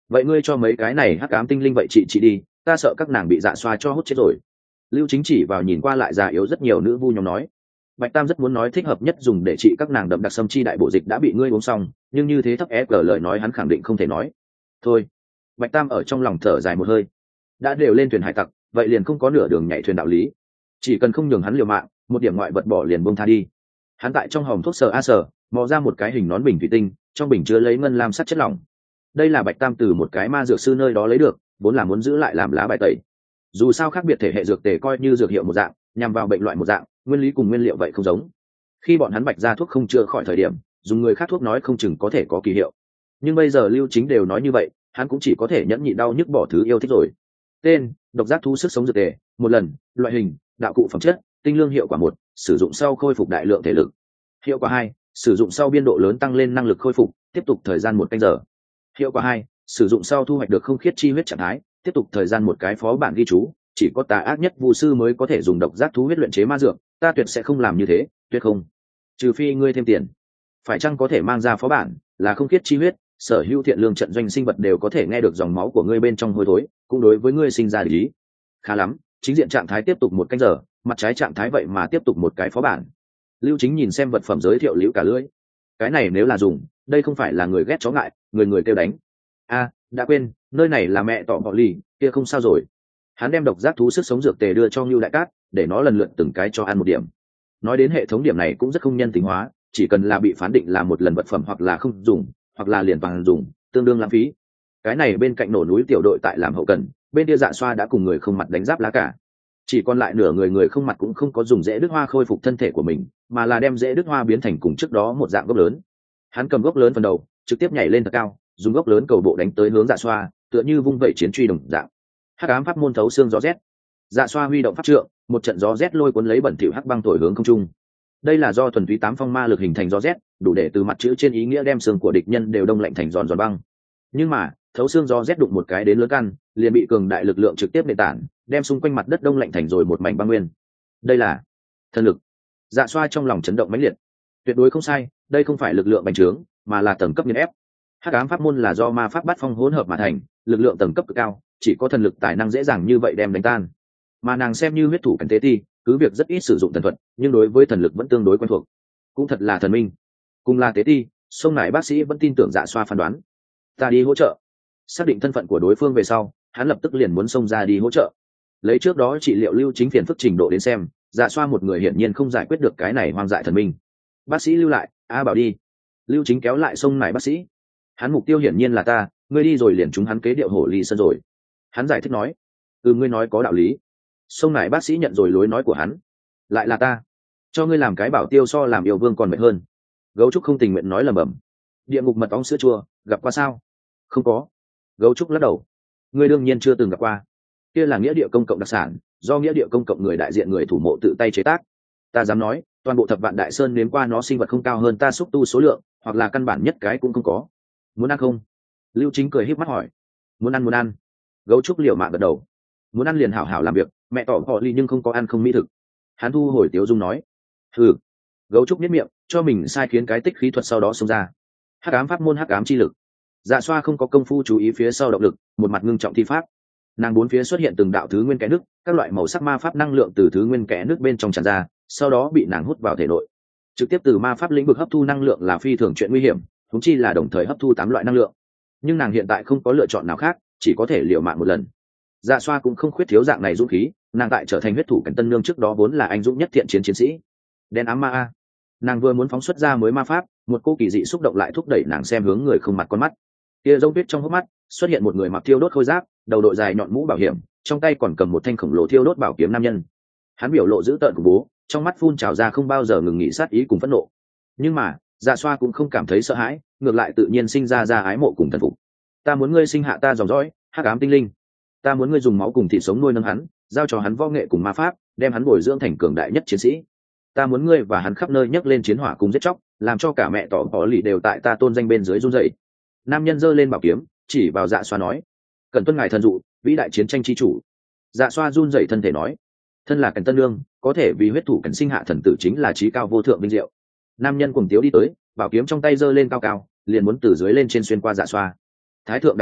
vậy ngươi cho mấy cái này hắc ám tinh linh vậy chị chị đi, ta sợ các nàng bị dạ xoa cho hút chết rồi. Lưu Chính chỉ vào nhìn qua lại già yếu rất nhiều nữ vu nhóm nói. Bạch Tam rất muốn nói thích hợp nhất dùng để trị các nàng đậm đặc sâm chi đại bổ dịch đã bị ngươi uống xong, nhưng như thế thấp ép gờ lời nói hắn khẳng định không thể nói. Thôi. Bạch Tam ở trong lòng thở dài một hơi. Đã đều lên thuyền hải tặc, vậy liền không có nửa đường nhảy thuyền đạo lý. Chỉ cần không nhường hắn liều mạng, một điểm ngoại vật bỏ liền buông tha đi. Hắn tại trong hòm thuốc sờ a sờ, mò ra một cái hình nón bình thủy tinh, trong bình chứa lấy ngân lam sắt chất lỏng. Đây là Bạch Tam từ một cái ma dược sư nơi đó lấy được, vốn là muốn giữ lại làm lá bài tẩy. Dù sao khác biệt thể hệ dược tề coi như dược hiệu một dạng, nhằm vào bệnh loại một dạng, nguyên lý cùng nguyên liệu vậy không giống. Khi bọn hắn Bạch ra thuốc không chữa khỏi thời điểm, dùng người khác thuốc nói không chừng có thể có kỳ hiệu. Nhưng bây giờ Lưu Chính đều nói như vậy, hắn cũng chỉ có thể nhẫn nhịn đau nhức bỏ thứ yêu thích rồi. Tên: độc giác thú sức sống dược tề, một lần, loại hình: đạo cụ phẩm chất, tinh lương. Hiệu quả một, sử dụng sau khôi phục đại lượng thể lực. Hiệu quả hai, sử dụng sau biên độ lớn tăng lên năng lực khôi phục, tiếp tục thời gian một canh giờ. Hiệu quả hai, sử dụng sau thu hoạch được không khiết chi huyết trạng thái, tiếp tục thời gian một cái phó bản ghi chú. Chỉ có tà ác nhất vu sư mới có thể dùng độc giác thú huyết luyện chế ma dược, ta tuyệt sẽ không làm như thế, tuyệt không. Trừ phi ngươi thêm tiền. Phải chăng có thể mang ra phó bản là không khiết chi huyết, sở hữu thiện lương trận doanh sinh vật đều có thể nghe được dòng máu của ngươi bên trong hôi thối, cũng đối với ngươi sinh ra địch ý. Khá lắm, chính diện trạng thái tiếp tục một canh giờ, mặt trái trạng thái vậy mà tiếp tục một cái phó bản. Lưu Chính nhìn xem vật phẩm giới thiệu liễu cả lưỡi. Cái này nếu là dùng, đây không phải là người ghét chó ngại, người người kêu đánh. A, đã quên, nơi này là mẹ tọ họ lì, kia không sao rồi. Hắn đem độc giác thú sức sống dược tề đưa cho Ngưu Đại Cát, để nó lần lượt từng cái cho ăn một điểm. Nói đến hệ thống điểm này cũng rất không nhân tính hóa, chỉ cần là bị phán định là một lần vật phẩm hoặc là không dùng, hoặc là liền bằng dùng, tương đương lãng phí. Cái này bên cạnh nổ núi tiểu đội tại làm hậu cần, bên kia Dạ Xoa đã cùng người không mặt đánh giáp lá cả. Chỉ còn lại nửa người người không mặt cũng không có dùng rễ đức hoa khôi phục thân thể của mình, mà là đem rễ đức hoa biến thành cùng trước đó một dạng gốc lớn. Hắn cầm gốc lớn phần đầu, trực tiếp nhảy lên thật cao, dùng gốc lớn cầu bộ đánh tới hướng Dạ Xoa, tựa như vung vẩy chiến truy đồng dạng. Hắc ám pháp môn thấu xương gió rét. Dạ Xoa huy động pháp trượng, một trận gió rét lôi cuốn lấy bẩn thỉu hắc băng thổi hướng không trung. Đây là do thuần túy tám phong ma lực hình thành gió rét, đủ để từ mặt chữ trên ý nghĩa đem xương của địch nhân đều đông lạnh thành giòn giòn băng. Nhưng mà thấu xương gió rét đụng một cái đến lớn căn, liền bị cường đại lực lượng trực tiếp nện tản, đem xung quanh mặt đất đông lạnh thành rồi một mảnh băng nguyên. Đây là thần lực. Dạ Xoa trong lòng chấn động mãnh liệt. Tuyệt đối không sai, đây không phải lực lượng bành trướng, mà là tầng cấp nghiền ép. Hắc ám pháp môn là do ma pháp bát phong hỗn hợp mà thành, lực lượng tầng cấp cực cao, chỉ có thần lực tài năng dễ dàng như vậy đem đánh tan. Mà nàng xem như huyết thủ cảnh tế ti, cứ việc rất ít sử dụng thần thuật, nhưng đối với thần lực vẫn tương đối quen thuộc. Cũng thật là thần minh. Cùng là tế ti, sông nải bác sĩ vẫn tin tưởng Dạ Xoa phán đoán. Ta đi hỗ trợ. Xác định thân phận của đối phương về sau, hắn lập tức liền muốn xông ra đi hỗ trợ. Lấy trước đó trị liệu Lưu Chính phiền phức trình độ đến xem, Dạ Xoa một người hiển nhiên không giải quyết được cái này hoang dại thần minh. Bác sĩ lưu lại, a bảo đi. Lưu Chính kéo lại sông nải bác sĩ. Hắn mục tiêu hiển nhiên là ta, ngươi đi rồi liền chúng hắn kế điệu hổ ly sân rồi. Hắn giải thích nói. Ừ, ngươi nói có đạo lý. Sông nải bác sĩ nhận rồi lối nói của hắn. Lại là ta, cho ngươi làm cái bảo tiêu so làm yêu vương còn mệt hơn. Gấu trúc không tình nguyện nói lầm bầm. Địa ngục mật ong sữa chua gặp qua sao? Không có. Gấu trúc lắc đầu. Ngươi đương nhiên chưa từng gặp qua. Kia là nghĩa địa công cộng đặc sản, do nghĩa địa công cộng người đại diện người thủ mộ tự tay chế tác. Ta dám nói, toàn bộ thập vạn đại sơn nếm qua nó sinh vật không cao hơn ta xúc tu số lượng, hoặc là căn bản nhất cái cũng không có. Muốn ăn không? Lưu Chính cười híp mắt hỏi. Muốn ăn muốn ăn. Gấu trúc liều mạng gật đầu. Muốn ăn liền hảo hảo làm việc, mẹ tỏ họ ly nhưng không có ăn không mỹ thực. Hắn thu hồi tiếu dung nói. Ừ. Gấu trúc nhếch miệng, cho mình sai khiến cái tích khí thuật sau đó xông ra. Hắc ám pháp môn hắc ám chi lực. Dạ Xoa không có công phu chú ý phía sau động lực, một mặt ngưng trọng thi pháp. Nàng bốn phía xuất hiện từng đạo thứ nguyên kẽ nước, các loại màu sắc ma pháp năng lượng từ thứ nguyên kẽ nước bên trong tràn ra, sau đó bị nàng hút vào thể nội. Trực tiếp từ ma pháp lĩnh vực hấp thu năng lượng là phi thường chuyện nguy hiểm, huống chi là đồng thời hấp thu tám loại năng lượng. Nhưng nàng hiện tại không có lựa chọn nào khác, chỉ có thể liều mạng một lần. Dạ Xoa cũng không khuyết thiếu dạng này dũng khí, nàng tại trở thành huyết thủ cảnh tân nương trước đó vốn là anh dũng nhất thiện chiến chiến sĩ. Đen ám ma a. Nàng vừa muốn phóng xuất ra mới ma pháp, một cô kỳ dị xúc động lại thúc đẩy nàng xem hướng người không mặt con mắt. Kia giống tuyết trong hốc mắt xuất hiện một người mặc thiêu đốt khôi giáp, đầu đội dài nhọn mũ bảo hiểm, trong tay còn cầm một thanh khổng lồ thiêu đốt bảo kiếm nam nhân. Hắn biểu lộ dữ tợn khủng bố, trong mắt phun trào ra không bao giờ ngừng nghỉ sát ý cùng phẫn nộ. Nhưng mà Dạ Xoa cũng không cảm thấy sợ hãi, ngược lại tự nhiên sinh ra ra ái mộ cùng thần phục. Ta muốn ngươi sinh hạ ta dòng dõi hắc ám tinh linh, ta muốn ngươi dùng máu cùng thịt sống nuôi nấng hắn, giao cho hắn võ nghệ cùng ma pháp, đem hắn bồi dưỡng thành cường đại nhất chiến sĩ. Ta muốn ngươi và hắn khắp nơi nhấc lên chiến hỏa cùng giết chóc, làm cho cả mẹ tỏ bỏ lì đều tại ta tôn danh bên dưới run rẩy. Nam nhân giơ lên bảo kiếm, chỉ vào Dạ Xoa nói. Cần tuân ngài thần dụ, vĩ đại chiến tranh chi chủ. Dạ Xoa run rẩy thân thể nói. Thân là cảnh tân lương, có thể vì huyết thủ cảnh sinh hạ thần tử chính là trí cao vô thượng vinh diệu. Nam nhân cuồng tiếu đi tới, bảo kiếm trong tay giơ lên cao cao, liền muốn từ dưới lên trên xuyên qua Dạ Xoa. Thái thượng đại tinh,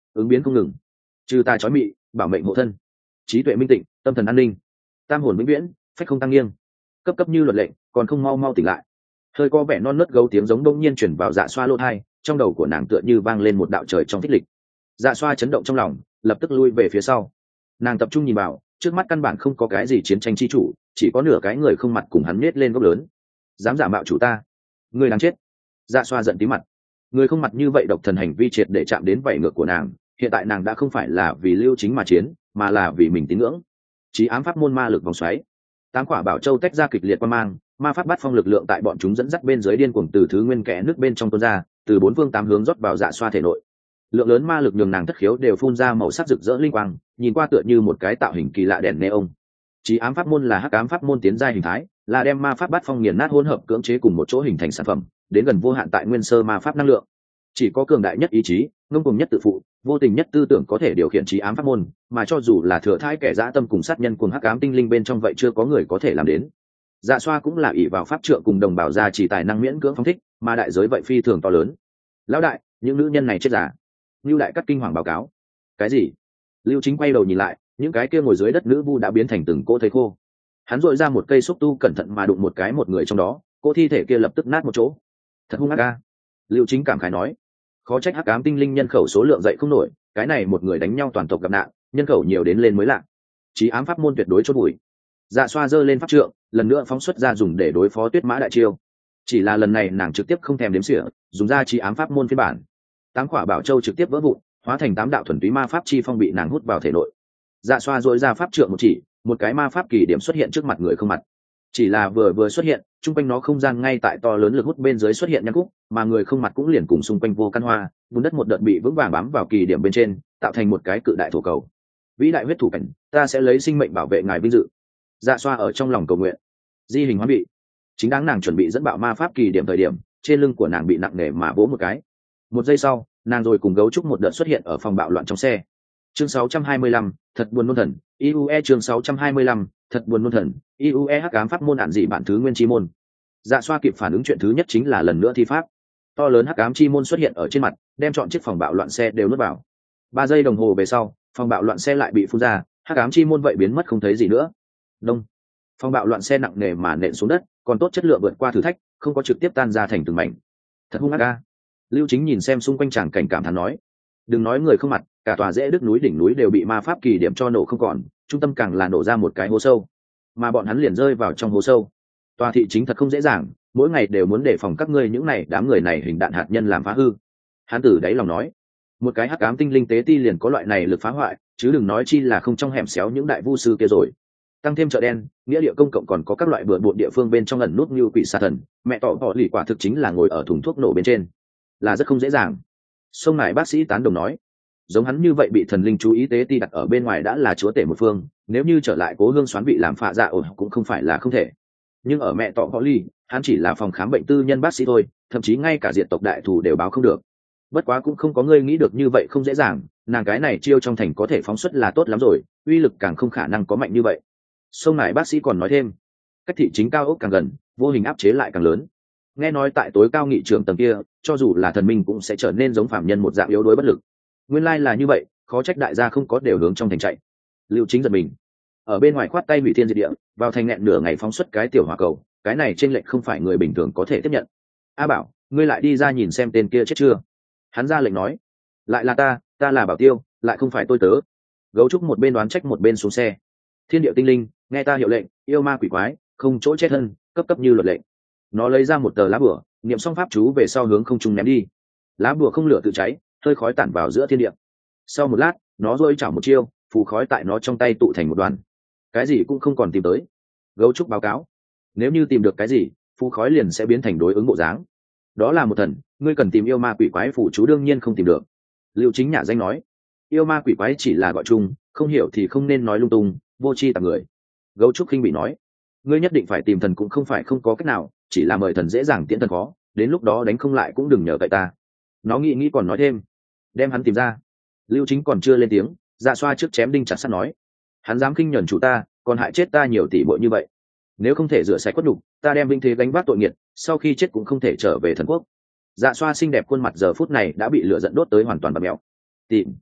ứng biến không ngừng, trừ tà chói mị, bảo mệnh hộ thân, trí tuệ minh tịnh, tâm thần an ninh, tam hồn vĩnh viễn, phách không tăng nghiêng, cấp cấp như luật lệnh, còn không mau mau tỉnh lại. Hơi có vẻ non nớt gấu tiếng giống đông nhiên chuyển vào Dạ Xoa lỗ tai, trong đầu của nàng tựa như vang lên một đạo trời trong thích lịch. Dạ Xoa chấn động trong lòng, lập tức lui về phía sau. Nàng tập trung nhìn vào, trước mắt căn bản không có cái gì chiến tranh chi chủ, chỉ có nửa cái người không mặt cùng hắn nhếch lên góc lớn. Dám giả mạo chủ ta, người đáng chết. Dạ Xoa giận tí mặt. Người không mặt như vậy độc thần hành vi triệt để chạm đến vảy ngược của nàng, hiện tại nàng đã không phải là vì Lưu Chính mà chiến, mà là vì mình tín ngưỡng. Chí ám pháp môn ma lực vòng xoáy, tám quả bảo châu tách ra kịch liệt quang mang, ma pháp bắt phong lực lượng tại bọn chúng dẫn dắt bên dưới điên cuồng từ thứ nguyên kẽ nước bên trong tuôn ra, từ bốn phương tám hướng rót vào Dạ Xoa thể nội. Lượng lớn ma lực nhường nàng thất khiếu đều phun ra màu sắc rực rỡ linh quang, nhìn qua tựa như một cái tạo hình kỳ lạ đèn neon. Chí ám pháp môn là hắc ám pháp môn tiến giai hình thái, là đem ma pháp bắt phong nghiền nát hỗn hợp cưỡng chế cùng một chỗ hình thành sản phẩm, đến gần vô hạn tại nguyên sơ ma pháp năng lượng. Chỉ có cường đại nhất ý chí, ngông cuồng nhất tự phụ, vô tình nhất tư tưởng có thể điều khiển chí ám pháp môn, mà cho dù là thừa thai kẻ dã tâm cùng sát nhân cùng hắc ám tinh linh bên trong vậy chưa có người có thể làm đến. Dạ Xoa cũng là ỷ vào pháp trượng cùng đồng bào gia chỉ tài năng miễn cưỡng phóng thích, mà đại giới vậy phi thường to lớn. Lão đại, những nữ nhân này chết giả. Lưu đại cắt kinh hoàng báo cáo. Cái gì? Lưu Chính quay đầu nhìn lại, những cái kia ngồi dưới đất nữ vu đã biến thành từng cỗ thây khô. Hắn dội ra một cây xúc tu cẩn thận mà đụng một cái một người trong đó, cỗ thi thể kia lập tức nát một chỗ. Thật hung ác a. Lưu Chính cảm khái nói. Khó trách hắc ám tinh linh nhân khẩu số lượng dậy không nổi, cái này một người đánh nhau toàn tộc gặp nạn, nhân khẩu nhiều đến lên mới lạ. Chí ám pháp môn tuyệt đối chốt bụi. Dạ Xoa giơ lên pháp trượng, lần nữa phóng xuất ra dùng để đối phó Tuyết Mã đại chiêu. Chỉ là lần này nàng trực tiếp không thèm đếm xỉa, dùng ra chí ám pháp môn phiên bản. Tám quả bảo châu trực tiếp vỡ vụn, hóa thành tám đạo thuần túy ma pháp chi phong bị nàng hút vào thể nội. Dạ Xoa dội ra pháp trượng một chỉ, một cái ma pháp kỳ điểm xuất hiện trước mặt người không mặt. Chỉ là vừa vừa xuất hiện, trung quanh nó không gian ngay tại to lớn lực hút bên dưới xuất hiện nhăn khúc, mà người không mặt cũng liền cùng xung quanh vô căn hoa, bùn đất một đợt bị vững vàng bám vào kỳ điểm bên trên, tạo thành một cái cự đại thổ cầu. Vĩ đại huyết thủ cảnh, ta sẽ lấy sinh mệnh bảo vệ ngài vinh dự. Dạ Xoa ở trong lòng cầu nguyện. Di hình hóa bị, chính đáng nàng chuẩn bị dẫn bạo ma pháp kỳ điểm thời điểm, trên lưng của nàng bị nặng nề mà vỗ một cái. Một giây sau, nàng rồi cùng gấu trúc một đợt xuất hiện ở phòng bạo loạn trong xe. Chương sáu trăm hai mươi lăm, thật buồn nôn thần. i u e chương sáu trăm hai mươi lăm, thật buồn nôn thần. i u e hắc ám pháp môn ản dị bản thứ nguyên chi môn. Dạ Xoa kịp phản ứng chuyện thứ nhất chính là lần nữa thi pháp. To lớn hắc ám chi môn xuất hiện ở trên mặt, đem chọn chiếc phòng bạo loạn xe đều nuốt vào. Ba giây đồng hồ về sau, phòng bạo loạn xe lại bị phun ra, hắc ám chi môn vậy biến mất không thấy gì nữa. Đông. Phòng bạo loạn xe nặng nề mà nện xuống đất, còn tốt chất lượng vượt qua thử thách, không có trực tiếp tan ra thành từng mảnh. Thật hung ác a. Lưu Chính nhìn xem xung quanh tràng cảnh cảm thán nói, đừng nói người không mặt, cả tòa rễ đức núi đỉnh núi đều bị ma pháp kỳ điểm cho nổ không còn, trung tâm càng là nổ ra một cái hố sâu, mà bọn hắn liền rơi vào trong hố sâu. Tòa thị chính thật không dễ dàng, mỗi ngày đều muốn đề phòng các ngươi những này đám người này hình đạn hạt nhân làm phá hư. Hắn tử đáy lòng nói, một cái hắc ám tinh linh tế ti liền có loại này lực phá hoại, chứ đừng nói chi là không trong hẻm xéo những đại vu sư kia rồi. Tăng thêm chợ đen, nghĩa địa công cộng còn có các loại bừa bộn địa phương bên trong ẩn nút như quỷ xà thần, mẹ tỏ tỏ lì quả thực chính là ngồi ở thùng thuốc nổ bên trên, là rất không dễ dàng. Sông này bác sĩ tán đồng nói, giống hắn như vậy bị thần linh chú ý tế ti đặt ở bên ngoài đã là chúa tể một phương, nếu như trở lại cố hương xoán bị làm phạ dạ ổn cũng không phải là không thể. Nhưng ở mẹ tỏ tỏ lì, hắn chỉ là phòng khám bệnh tư nhân bác sĩ thôi, thậm chí ngay cả diện tộc đại thù đều báo không được. Bất quá cũng không có ngươi nghĩ được như vậy không dễ dàng, nàng cái này chiêu trong thành có thể phóng xuất là tốt lắm rồi, uy lực càng không khả năng có mạnh như vậy. Sông này bác sĩ còn nói thêm, cách thị chính cao ốc càng gần, vô hình áp chế lại càng lớn. Nghe nói tại tối cao nghị trường tầng kia, cho dù là thần minh cũng sẽ trở nên giống phạm nhân một dạng yếu đuối bất lực. Nguyên lai là như vậy, khó trách đại gia không có đều hướng trong thành chạy. Lưu Chính giật mình, ở bên ngoài khoát tay hủy thiên diệt địa, vào thành nghẹn nửa ngày phóng xuất cái tiểu hỏa cầu, cái này trên lệnh không phải người bình thường có thể tiếp nhận. A Bảo, ngươi lại đi ra nhìn xem tên kia chết chưa? Hắn ra lệnh nói, lại là ta, ta là Bảo Tiêu, lại không phải tôi tớ. Gấu trúc một bên đoán trách một bên xuống xe. Thiên địa tinh linh, nghe ta hiệu lệnh, yêu ma quỷ quái, không chỗ chết thân, cấp cấp như luật lệnh. Nó lấy ra một tờ lá bùa, niệm xong pháp chú về sau hướng không trung ném đi. Lá bùa không lửa tự cháy, hơi khói tản vào giữa thiên địa. Sau một lát, nó rơi chảo một chiêu, phù khói tại nó trong tay tụ thành một đoàn. Cái gì cũng không còn tìm tới. Gấu trúc báo cáo, nếu như tìm được cái gì, phù khói liền sẽ biến thành đối ứng bộ dáng. Đó là một thần, ngươi cần tìm yêu ma quỷ quái phù chú đương nhiên không tìm được. Lưu Chính nhả danh nói, yêu ma quỷ quái chỉ là gọi chung, không hiểu thì không nên nói lung tung, vô tri tạp người. Gấu trúc khinh bị nói, ngươi nhất định phải tìm thần cũng không phải không có cách nào, chỉ là mời thần dễ dàng tiễn thần khó, đến lúc đó đánh không lại cũng đừng nhờ cậy ta. Nó nghĩ nghĩ còn nói thêm, đem hắn tìm ra. Lưu Chính còn chưa lên tiếng, Dạ Xoa trước chém đinh chặt sắt nói, hắn dám khinh nhẫn chủ ta, còn hại chết ta nhiều tỷ bội như vậy, nếu không thể rửa sạch quất đục, ta đem binh thế gánh vác tội nghiệt, sau khi chết cũng không thể trở về thần quốc. Dạ Xoa xinh đẹp khuôn mặt giờ phút này đã bị lửa giận đốt tới hoàn toàn bầm mèo. Tìm,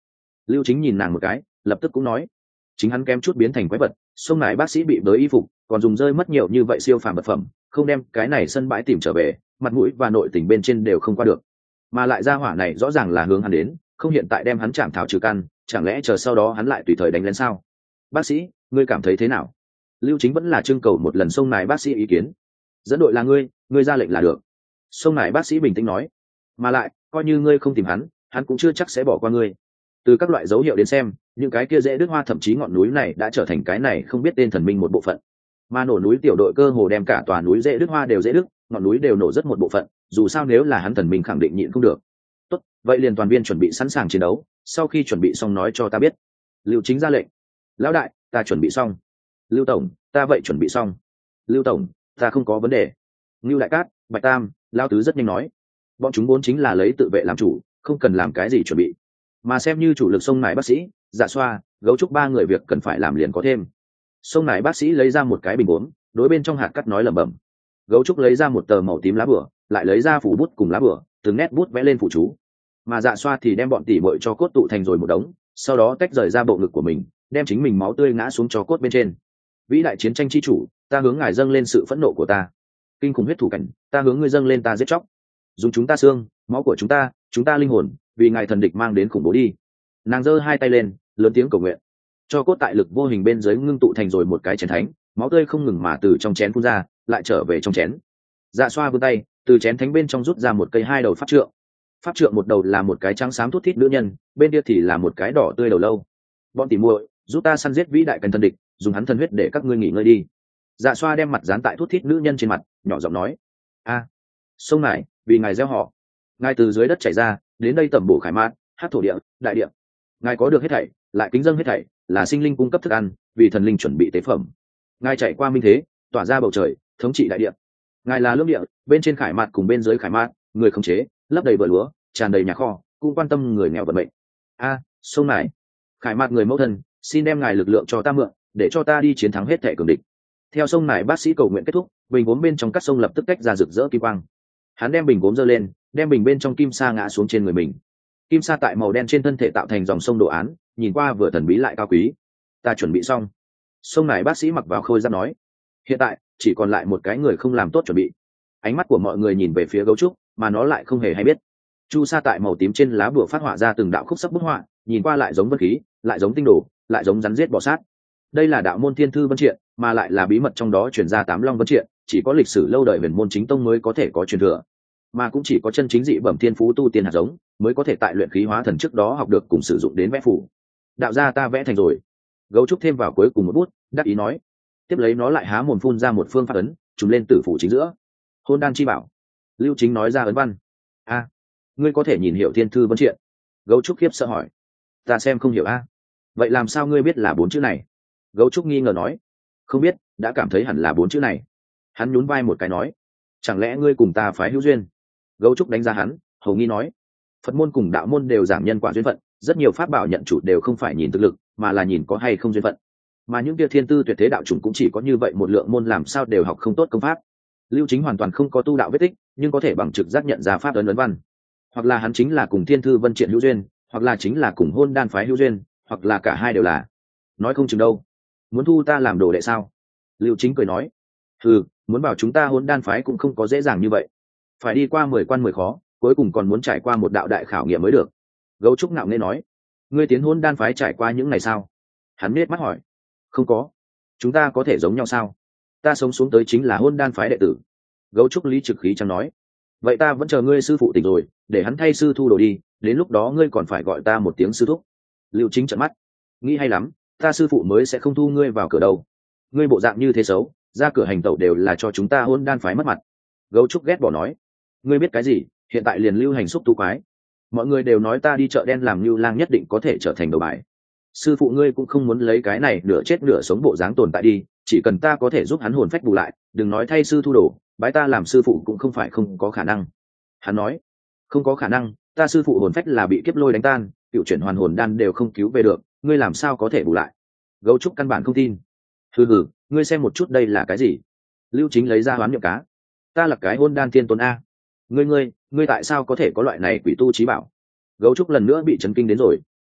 Lưu Chính nhìn nàng một cái, lập tức cũng nói, chính hắn kém chút biến thành quái vật, sông này bác sĩ bị bới y phục, còn dùng rơi mất nhiều như vậy siêu phàm vật phẩm, không đem cái này sân bãi tìm trở về, mặt mũi và nội tình bên trên đều không qua được. Mà lại ra hỏa này rõ ràng là hướng hắn đến, không hiện tại đem hắn chạm thảo trừ căn, chẳng lẽ chờ sau đó hắn lại tùy thời đánh lên sao? Bác sĩ, ngươi cảm thấy thế nào? Lưu Chính vẫn là trưng cầu một lần sông này bác sĩ ý kiến. Dẫn đội là ngươi, ngươi ra lệnh là được. Sông này bác sĩ bình tĩnh nói, mà lại coi như ngươi không tìm hắn, hắn cũng chưa chắc sẽ bỏ qua ngươi. Từ các loại dấu hiệu đến xem, những cái kia dễ đứt hoa thậm chí ngọn núi này đã trở thành cái này không biết tên thần minh một bộ phận. Mà nổ núi tiểu đội cơ hồ đem cả tòa núi dễ đứt hoa đều dễ đứt, ngọn núi đều nổ rất một bộ phận, dù sao nếu là hắn thần minh khẳng định nhịn không được. Tốt, vậy liền toàn viên chuẩn bị sẵn sàng chiến đấu, sau khi chuẩn bị xong nói cho ta biết. Lưu Chính ra lệnh. Lão đại, ta chuẩn bị xong. Lưu tổng, ta vậy chuẩn bị xong. Lưu tổng, ta không có vấn đề. Lưu Đại Cát, Bạch Tam, Lão Tứ rất nhanh nói. Bọn chúng vốn chính là lấy tự vệ làm chủ, không cần làm cái gì chuẩn bị. Mà xem như chủ lực sông này bác sĩ, Dạ Xoa, Gấu Trúc ba người việc cần phải làm liền có thêm. Sông này bác sĩ lấy ra một cái bình uống, đối bên trong hạt cắt nói lẩm bẩm. Gấu Trúc lấy ra một tờ màu tím lá bửa, lại lấy ra phủ bút cùng lá bửa, từng nét bút vẽ lên phụ chú. Mà Dạ Xoa thì đem bọn tỉ muội cho cốt tụ thành rồi một đống, sau đó tách rời ra bộ ngực của mình, đem chính mình máu tươi ngã xuống cho cốt bên trên. Vĩ đại chiến tranh chi chủ, ta hướng ngài dâng lên sự phẫn nộ của ta. Kinh khủng huyết thủ cảnh, ta hướng ngươi dâng lên ta giết chóc. Dùng chúng ta xương, máu của chúng ta, chúng ta linh hồn, vì ngài thần địch mang đến khủng bố đi. Nàng giơ hai tay lên, lớn tiếng cầu nguyện. Cho cốt tại lực vô hình bên dưới ngưng tụ thành rồi một cái chén thánh, máu tươi không ngừng mà từ trong chén phun ra, lại trở về trong chén. Dạ Xoa vươn tay, từ chén thánh bên trong rút ra một cây hai đầu pháp trượng. Pháp trượng một đầu là một cái trắng xám thút thít nữ nhân, bên kia thì là một cái đỏ tươi đầu lâu. Bọn tỉ muội, giúp ta săn giết vĩ đại cảnh thần địch, dùng hắn thần huyết để các ngươi nghỉ ngơi đi. Dạ Xoa đem mặt dán tại thút thít nữ nhân trên mặt, nhỏ giọng nói: A, sông này, vì ngài gieo họ, ngài từ dưới đất chảy ra, đến đây tẩm bổ khải mạn, hát thổ địa, đại địa. Ngài có được hết thảy, lại kính dâng hết thảy, là sinh linh cung cấp thức ăn, vì thần linh chuẩn bị tế phẩm. Ngài chạy qua minh thế, tỏa ra bầu trời, thống trị đại địa. Ngài là lương địa, bên trên khải mạn cùng bên dưới khải mạn, người khống chế, lấp đầy vựa lúa, tràn đầy nhà kho, cũng quan tâm người nghèo vận mệnh. A, sông này, khải mạn người mẫu thân, xin đem ngài lực lượng cho ta mượn, để cho ta đi chiến thắng hết thảy cường địch. Theo sông này bác sĩ cầu nguyện kết thúc, bình gốm bên trong các sông lập tức tách ra rực rỡ kim quang. Hắn đem bình gốm giơ lên, đem bình bên trong kim sa ngã xuống trên người mình. Kim sa tại màu đen trên thân thể tạo thành dòng sông đồ án, nhìn qua vừa thần bí lại cao quý. Ta chuẩn bị xong. Sông này bác sĩ mặc vào khôi giáp nói. Hiện tại chỉ còn lại một cái người không làm tốt chuẩn bị. Ánh mắt của mọi người nhìn về phía Gấu Trúc, mà nó lại không hề hay biết. Chu sa tại màu tím trên lá bùa phát họa ra từng đạo khúc sắc bút họa, nhìn qua lại giống vân khí, lại giống tinh đồ, lại giống rắn giết bò sát. Đây là đạo môn thiên thư vân triện, mà lại là bí mật trong đó truyền ra tám long vân triện, chỉ có lịch sử lâu đời huyền môn chính tông mới có thể có truyền thừa, mà cũng chỉ có chân chính dị bẩm thiên phú tu tiên hạt giống mới có thể tại luyện khí hóa thần trước đó học được cùng sử dụng đến vẽ phủ. Đạo gia ta vẽ thành rồi. Gấu Trúc thêm vào cuối cùng một bút, đắc ý nói. Tiếp lấy nó lại há mồm phun ra một phương pháp ấn, trùm lên tử phủ chính giữa. Hôn đan chi bảo. Lưu Chính nói ra ấn văn. A, ngươi có thể nhìn hiểu thiên thư vân triện? Gấu Trúc khiếp sợ hỏi. Ta xem không hiểu a. Vậy làm sao ngươi biết là bốn chữ này? Gấu Trúc nghi ngờ nói. Không biết, đã cảm thấy hẳn là bốn chữ này. Hắn nhún vai một cái nói. Chẳng lẽ ngươi cùng ta phái hữu duyên? Gấu Trúc đánh giá hắn, hầu nghi nói. Phật môn cùng đạo môn đều giảng nhân quả duyên phận, rất nhiều pháp bảo nhận chủ đều không phải nhìn thực lực, mà là nhìn có hay không duyên phận. Mà những kia thiên tư tuyệt thế đạo chủng cũng chỉ có như vậy một lượng môn, làm sao đều học không tốt công pháp. Lưu Chính hoàn toàn không có tu đạo vết tích, nhưng có thể bằng trực giác nhận ra pháp ấn ấn văn. Hoặc là hắn chính là cùng thiên thư vân triện hữu duyên, hoặc là chính là cùng hôn đan phái hữu duyên, hoặc là cả hai đều là. Nói không chừng đâu. Muốn thu ta làm đồ đệ sao? Lưu Chính cười nói. Ừ, muốn bảo chúng ta hôn đan phái cũng không có dễ dàng như vậy. Phải đi qua mười quan mười khó, cuối cùng còn muốn trải qua một đạo đại khảo nghiệm mới được. Gấu Trúc ngạo nghễ nói. Ngươi tiến hôn đan phái trải qua những ngày sao? Hắn nết mắt hỏi. Không có. Chúng ta có thể giống nhau sao? Ta sống xuống tới chính là hôn đan phái đệ tử. Gấu Trúc lý trực khí chẳng nói. Vậy ta vẫn chờ ngươi sư phụ tỉnh rồi, để hắn thay sư thu đồ đi, đến lúc đó ngươi còn phải gọi ta một tiếng sư thúc. Lưu Chính trợn mắt. Nghĩ hay lắm, ta sư phụ mới sẽ không thu ngươi vào cửa đâu. Ngươi bộ dạng như thế xấu, ra cửa hành tẩu đều là cho chúng ta hôn đan phái mất mặt. Gấu Trúc ghét bỏ nói. Ngươi biết cái gì, hiện tại liền lưu hành xúc tu quái. Mọi người đều nói ta đi chợ đen làm lưu lang nhất định có thể trở thành đầu bài. Sư phụ ngươi cũng không muốn lấy cái này nửa chết nửa sống bộ dáng tồn tại đi, chỉ cần ta có thể giúp hắn hồn phách bù lại, đừng nói thay sư thu đồ, bái ta làm sư phụ cũng không phải không có khả năng. Hắn nói. Không có khả năng, ta sư phụ hồn phách là bị kiếp lôi đánh tan, cựu chuyển hoàn hồn đan đều không cứu về được, ngươi làm sao có thể bù lại? Gấu Trúc căn bản không tin. Hừ hừ, ngươi xem một chút đây là cái gì? Lưu Chính lấy ra hoán niệm cá. Ta là cái hôn đan thiên tôn a. Ngươi ngươi, ngươi tại sao có thể có loại này quỷ tu trí bảo? Gấu Trúc lần nữa bị chấn kinh đến rồi.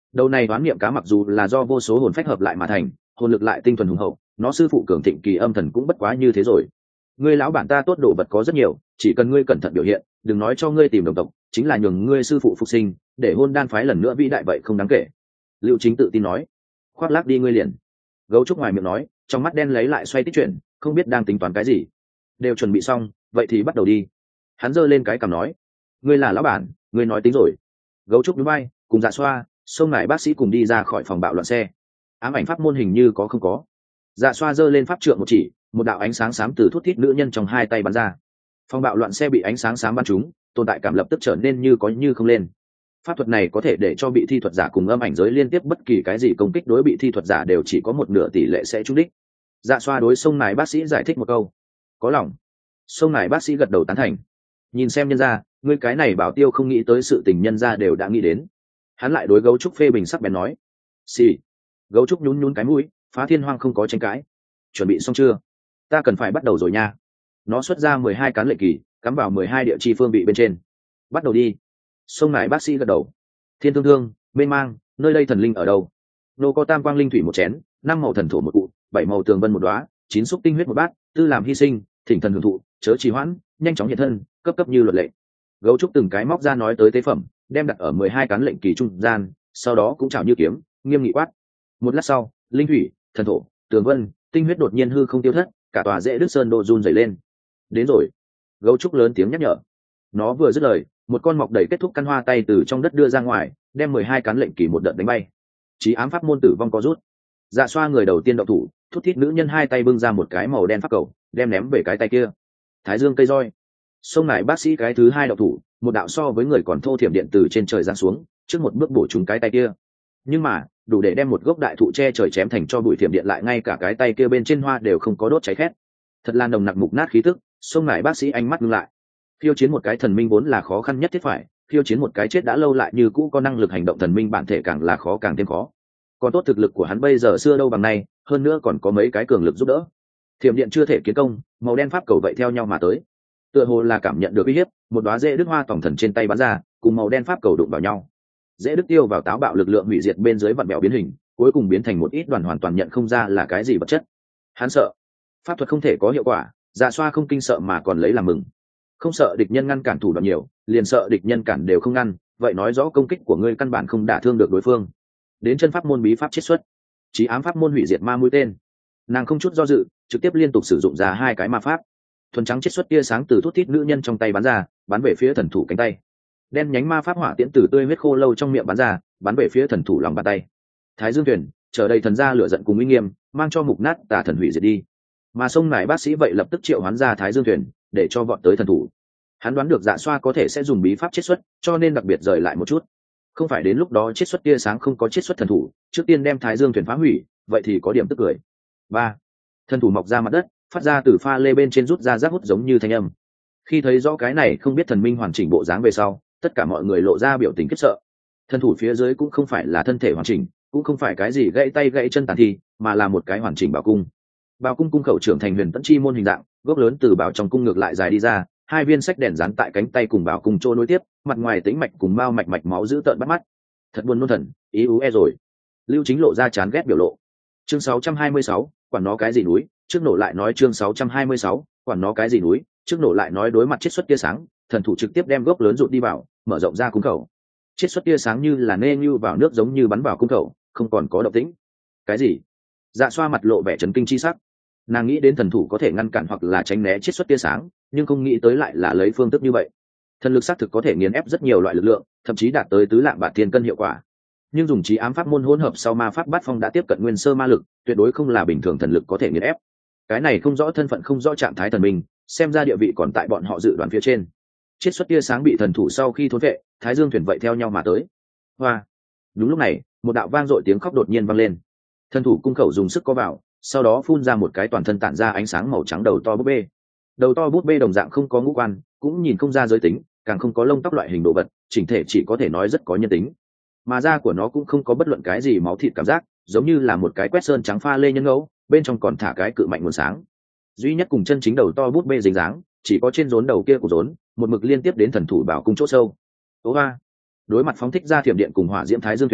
Đầu này đoán niệm cá mặc dù là do vô số hồn phách hợp lại mà thành, hồn lực lại tinh thuần hùng hậu, nó sư phụ cường thịnh kỳ âm thần cũng bất quá như thế rồi. Ngươi lão bản ta tốt đồ vật có rất nhiều, chỉ cần ngươi cẩn thận biểu hiện, đừng nói cho ngươi tìm đồng tộc, chính là nhường ngươi sư phụ phục sinh, để hôn đan phái lần nữa vĩ đại vậy không đáng kể. Lưu Chính tự tin nói. Khoác lác đi ngươi liền. Gấu trúc ngoài miệng nói, trong mắt đen lấy lại xoay tích chuyện, không biết đang tính toán cái gì. Đều chuẩn bị xong, vậy thì bắt đầu đi. Hắn giơ lên cái cằm nói, ngươi là lão bản, ngươi nói tính rồi. Gấu trúc núi bay, cùng Dạ Xoa, xông lại bác sĩ cùng đi ra khỏi phòng bạo loạn xe. Ám ảnh pháp môn hình như có không có. Dạ Xoa giơ lên pháp trượng một chỉ, một đạo ánh sáng xám từ thút thít nữ nhân trong hai tay bắn ra. Phòng bạo loạn xe bị ánh sáng xám bắn trúng, tồn tại cảm lập tức trở nên như có như không lên. Pháp thuật này có thể để cho bị thi thuật giả cùng âm ảnh giới liên tiếp bất kỳ cái gì công kích đối bị thi thuật giả đều chỉ có một nửa tỷ lệ sẽ trúng đích. Dạ Xoa đối sông này bác sĩ giải thích một câu, có lòng. Sông này bác sĩ gật đầu tán thành. Nhìn xem nhân ra, ngươi cái này bảo tiêu không nghĩ tới sự tình nhân ra đều đã nghĩ đến. Hắn lại đối gấu trúc phê bình sắc bén nói, xì. Gấu trúc nhún nhún cái mũi, Phá Thiên Hoang không có tranh cãi. Chuẩn bị xong chưa? Ta cần phải bắt đầu rồi nha. Nó xuất ra mười hai cán lệnh kỳ, cắm vào mười hai địa chi phương vị bên trên. Bắt đầu đi. Sông này bác sĩ gật đầu. Thiên thương thương, mênh mang, nơi đây thần linh ở đâu? Nô có tam quang linh thủy một chén, năm màu thần thổ một cụ, bảy màu tường vân một đóa, chín xúc tinh huyết một bát, tư làm hy sinh, thỉnh thần hưởng thụ, chớ trì hoãn, nhanh chóng hiện thân, cấp cấp như luật lệ. Gấu trúc từng cái móc ra nói tới tế phẩm, đem đặt ở mười hai cán lệnh kỳ trung gian, sau đó cũng chảo như kiếm, nghiêm nghị quát. Một lát sau, linh thủy, thần thổ, tường vân, tinh huyết đột nhiên hư không tiêu thất, cả tòa rễ đức sơn độ run rẩy lên. Đến rồi. Gấu trúc lớn tiếng nhắc nhở. Nó vừa dứt lời, một con mọc đầy kết thúc căn hoa tay từ trong đất đưa ra ngoài, đem mười hai cán lệnh kỳ một đợt đánh bay. Chí ám pháp môn tử vong có rút. Dạ Xoa người đầu tiên động thủ, thút thít nữ nhân hai tay bưng ra một cái màu đen pháp cầu, đem ném về cái tay kia. Thái dương cây roi. Xông lại bác sĩ cái thứ hai động thủ, một đạo so với người còn thô thiểm điện từ trên trời giáng xuống, trước một bước bổ trúng cái tay kia. Nhưng mà, đủ để đem một gốc đại thụ che trời chém thành cho bụi thiểm điện lại ngay cả cái tay kia bên trên hoa đều không có đốt cháy khét. Thật là nồng nặc mục nát khí tức, xông lại bác sĩ ánh mắt ngưng lại. Khiêu chiến một cái thần minh vốn là khó khăn nhất thiết phải, khiêu chiến một cái chết đã lâu lại như cũ có năng lực hành động thần minh bản thể càng là khó càng thêm khó. Còn tốt thực lực của hắn bây giờ xưa đâu bằng nay, hơn nữa còn có mấy cái cường lực giúp đỡ. Thiểm điện chưa thể kiến công, màu đen pháp cầu vậy theo nhau mà tới. Tựa hồ là cảm nhận được uy hiếp, một đóa rễ đức hoa tổng thần trên tay bắn ra, cùng màu đen pháp cầu đụng vào nhau. Rễ đức tiêu vào táo bạo lực lượng hủy diệt bên dưới vặn bẹo biến hình, cuối cùng biến thành một ít đoàn hoàn toàn nhận không ra là cái gì vật chất. Hắn sợ, pháp thuật không thể có hiệu quả, Dạ Xoa không kinh sợ mà còn lấy làm mừng. Không sợ địch nhân ngăn cản thủ đoạn nhiều, liền sợ địch nhân cản đều không ngăn, vậy nói rõ công kích của ngươi căn bản không đả thương được đối phương. Đến chân pháp môn bí pháp chiết xuất, chí ám pháp môn hủy diệt ma mũi tên. Nàng không chút do dự, trực tiếp liên tục sử dụng ra hai cái ma pháp. Thuần trắng chiết xuất tia sáng từ thút thít nữ nhân trong tay bắn ra, bắn về phía thần thủ cánh tay. Đen nhánh ma pháp hỏa tiễn từ tươi huyết khô lâu trong miệng bắn ra, bắn về phía thần thủ lòng bàn tay. Thái Dương Thuyền, chờ đầy thần ra lửa giận cùng uy nghiêm, mang cho mục nát tà thần hủy diệt đi. Mà sông nải bác sĩ vậy lập tức triệu hoán ra Thái Dương Thuyền, để cho vọt tới thần thủ. Hắn đoán được Dạ Xoa có thể sẽ dùng bí pháp chiết xuất, cho nên đặc biệt rời lại một chút. Không phải đến lúc đó chiết xuất tia sáng không có chiết xuất thần thủ, trước tiên đem Thái Dương Thuyền phá hủy, vậy thì có điểm tức cười. Ba, thần thủ mọc ra mặt đất, phát ra từ pha lê bên trên rút ra rác hút giống như thanh âm. Khi thấy rõ cái này không biết thần minh hoàn chỉnh bộ dáng về sau, tất cả mọi người lộ ra biểu tình khiếp sợ. Thần thủ phía dưới cũng không phải là thân thể hoàn chỉnh, cũng không phải cái gì gãy tay gãy chân tàn thi, mà là một cái hoàn chỉnh bảo cung. Bảo cung cung khẩu trưởng thành huyền tẫn chi môn hình dạng, gốc lớn từ bảo trong cung ngược lại dài đi ra, hai viên sách đèn dán tại cánh tay cùng bảo cung chỗ nối tiếp, mặt ngoài tĩnh mạch cùng mao mạch mạch máu giữ tợn bắt mắt. Thật buồn nôn thần, ý ú e rồi. Lưu Chính lộ ra chán ghét biểu lộ. Chương sáu trăm hai mươi sáu, quản nó cái gì núi, trước nổ lại nói chương sáu trăm hai mươi sáu, quản nó cái gì núi, trước nổ lại nói đối mặt chiết xuất tia sáng, thần thủ trực tiếp đem gốc lớn rụt đi vào, mở rộng ra cung khẩu. Chiết xuất tia sáng như là nê như vào nước giống như bắn vào cung khẩu, không còn có động tĩnh. Cái gì? Dạ Xoa mặt lộ vẻ chấn kinh chi sắc. Nàng nghĩ đến thần thủ có thể ngăn cản hoặc là tránh né chiết xuất tia sáng, nhưng không nghĩ tới lại là lấy phương thức như vậy. Thần lực xác thực có thể nghiền ép rất nhiều loại lực lượng, thậm chí đạt tới tứ lạng bạt thiên cân hiệu quả. Nhưng dùng trí ám pháp môn hỗn hợp sau ma pháp bát phong đã tiếp cận nguyên sơ ma lực, tuyệt đối không là bình thường thần lực có thể nghiền ép. Cái này không rõ thân phận không rõ trạng thái thần minh, xem ra địa vị còn tại bọn họ dự đoán phía trên. Chiết xuất tia sáng bị thần thủ sau khi thốn vệ, Thái Dương Thuyền vậy theo nhau mà tới. Hoa! Đúng lúc này, một đạo vang dội tiếng khóc đột nhiên vang lên. Thần thủ cung khẩu dùng sức có vào, sau đó phun ra một cái toàn thân tản ra ánh sáng màu trắng đầu to búp bê. Đầu to búp bê đồng dạng không có ngũ quan, cũng nhìn không ra giới tính, càng không có lông tóc loại hình đồ vật, chỉnh thể chỉ có thể nói rất có nhân tính. Mà da của nó cũng không có bất luận cái gì máu thịt cảm giác, giống như là một cái quét sơn trắng pha lê nhân ngẫu, bên trong còn thả cái cự mạnh nguồn sáng. Duy nhất cùng chân chính đầu to búp bê dính dáng, chỉ có trên rốn đầu kia của rốn, một mực liên tiếp đến thần thủ bảo cung chỗ sâu. Tố hoa, đối mặt phóng thích ra thiểm điện cùng hỏa diễm Thái Dương Thuyền,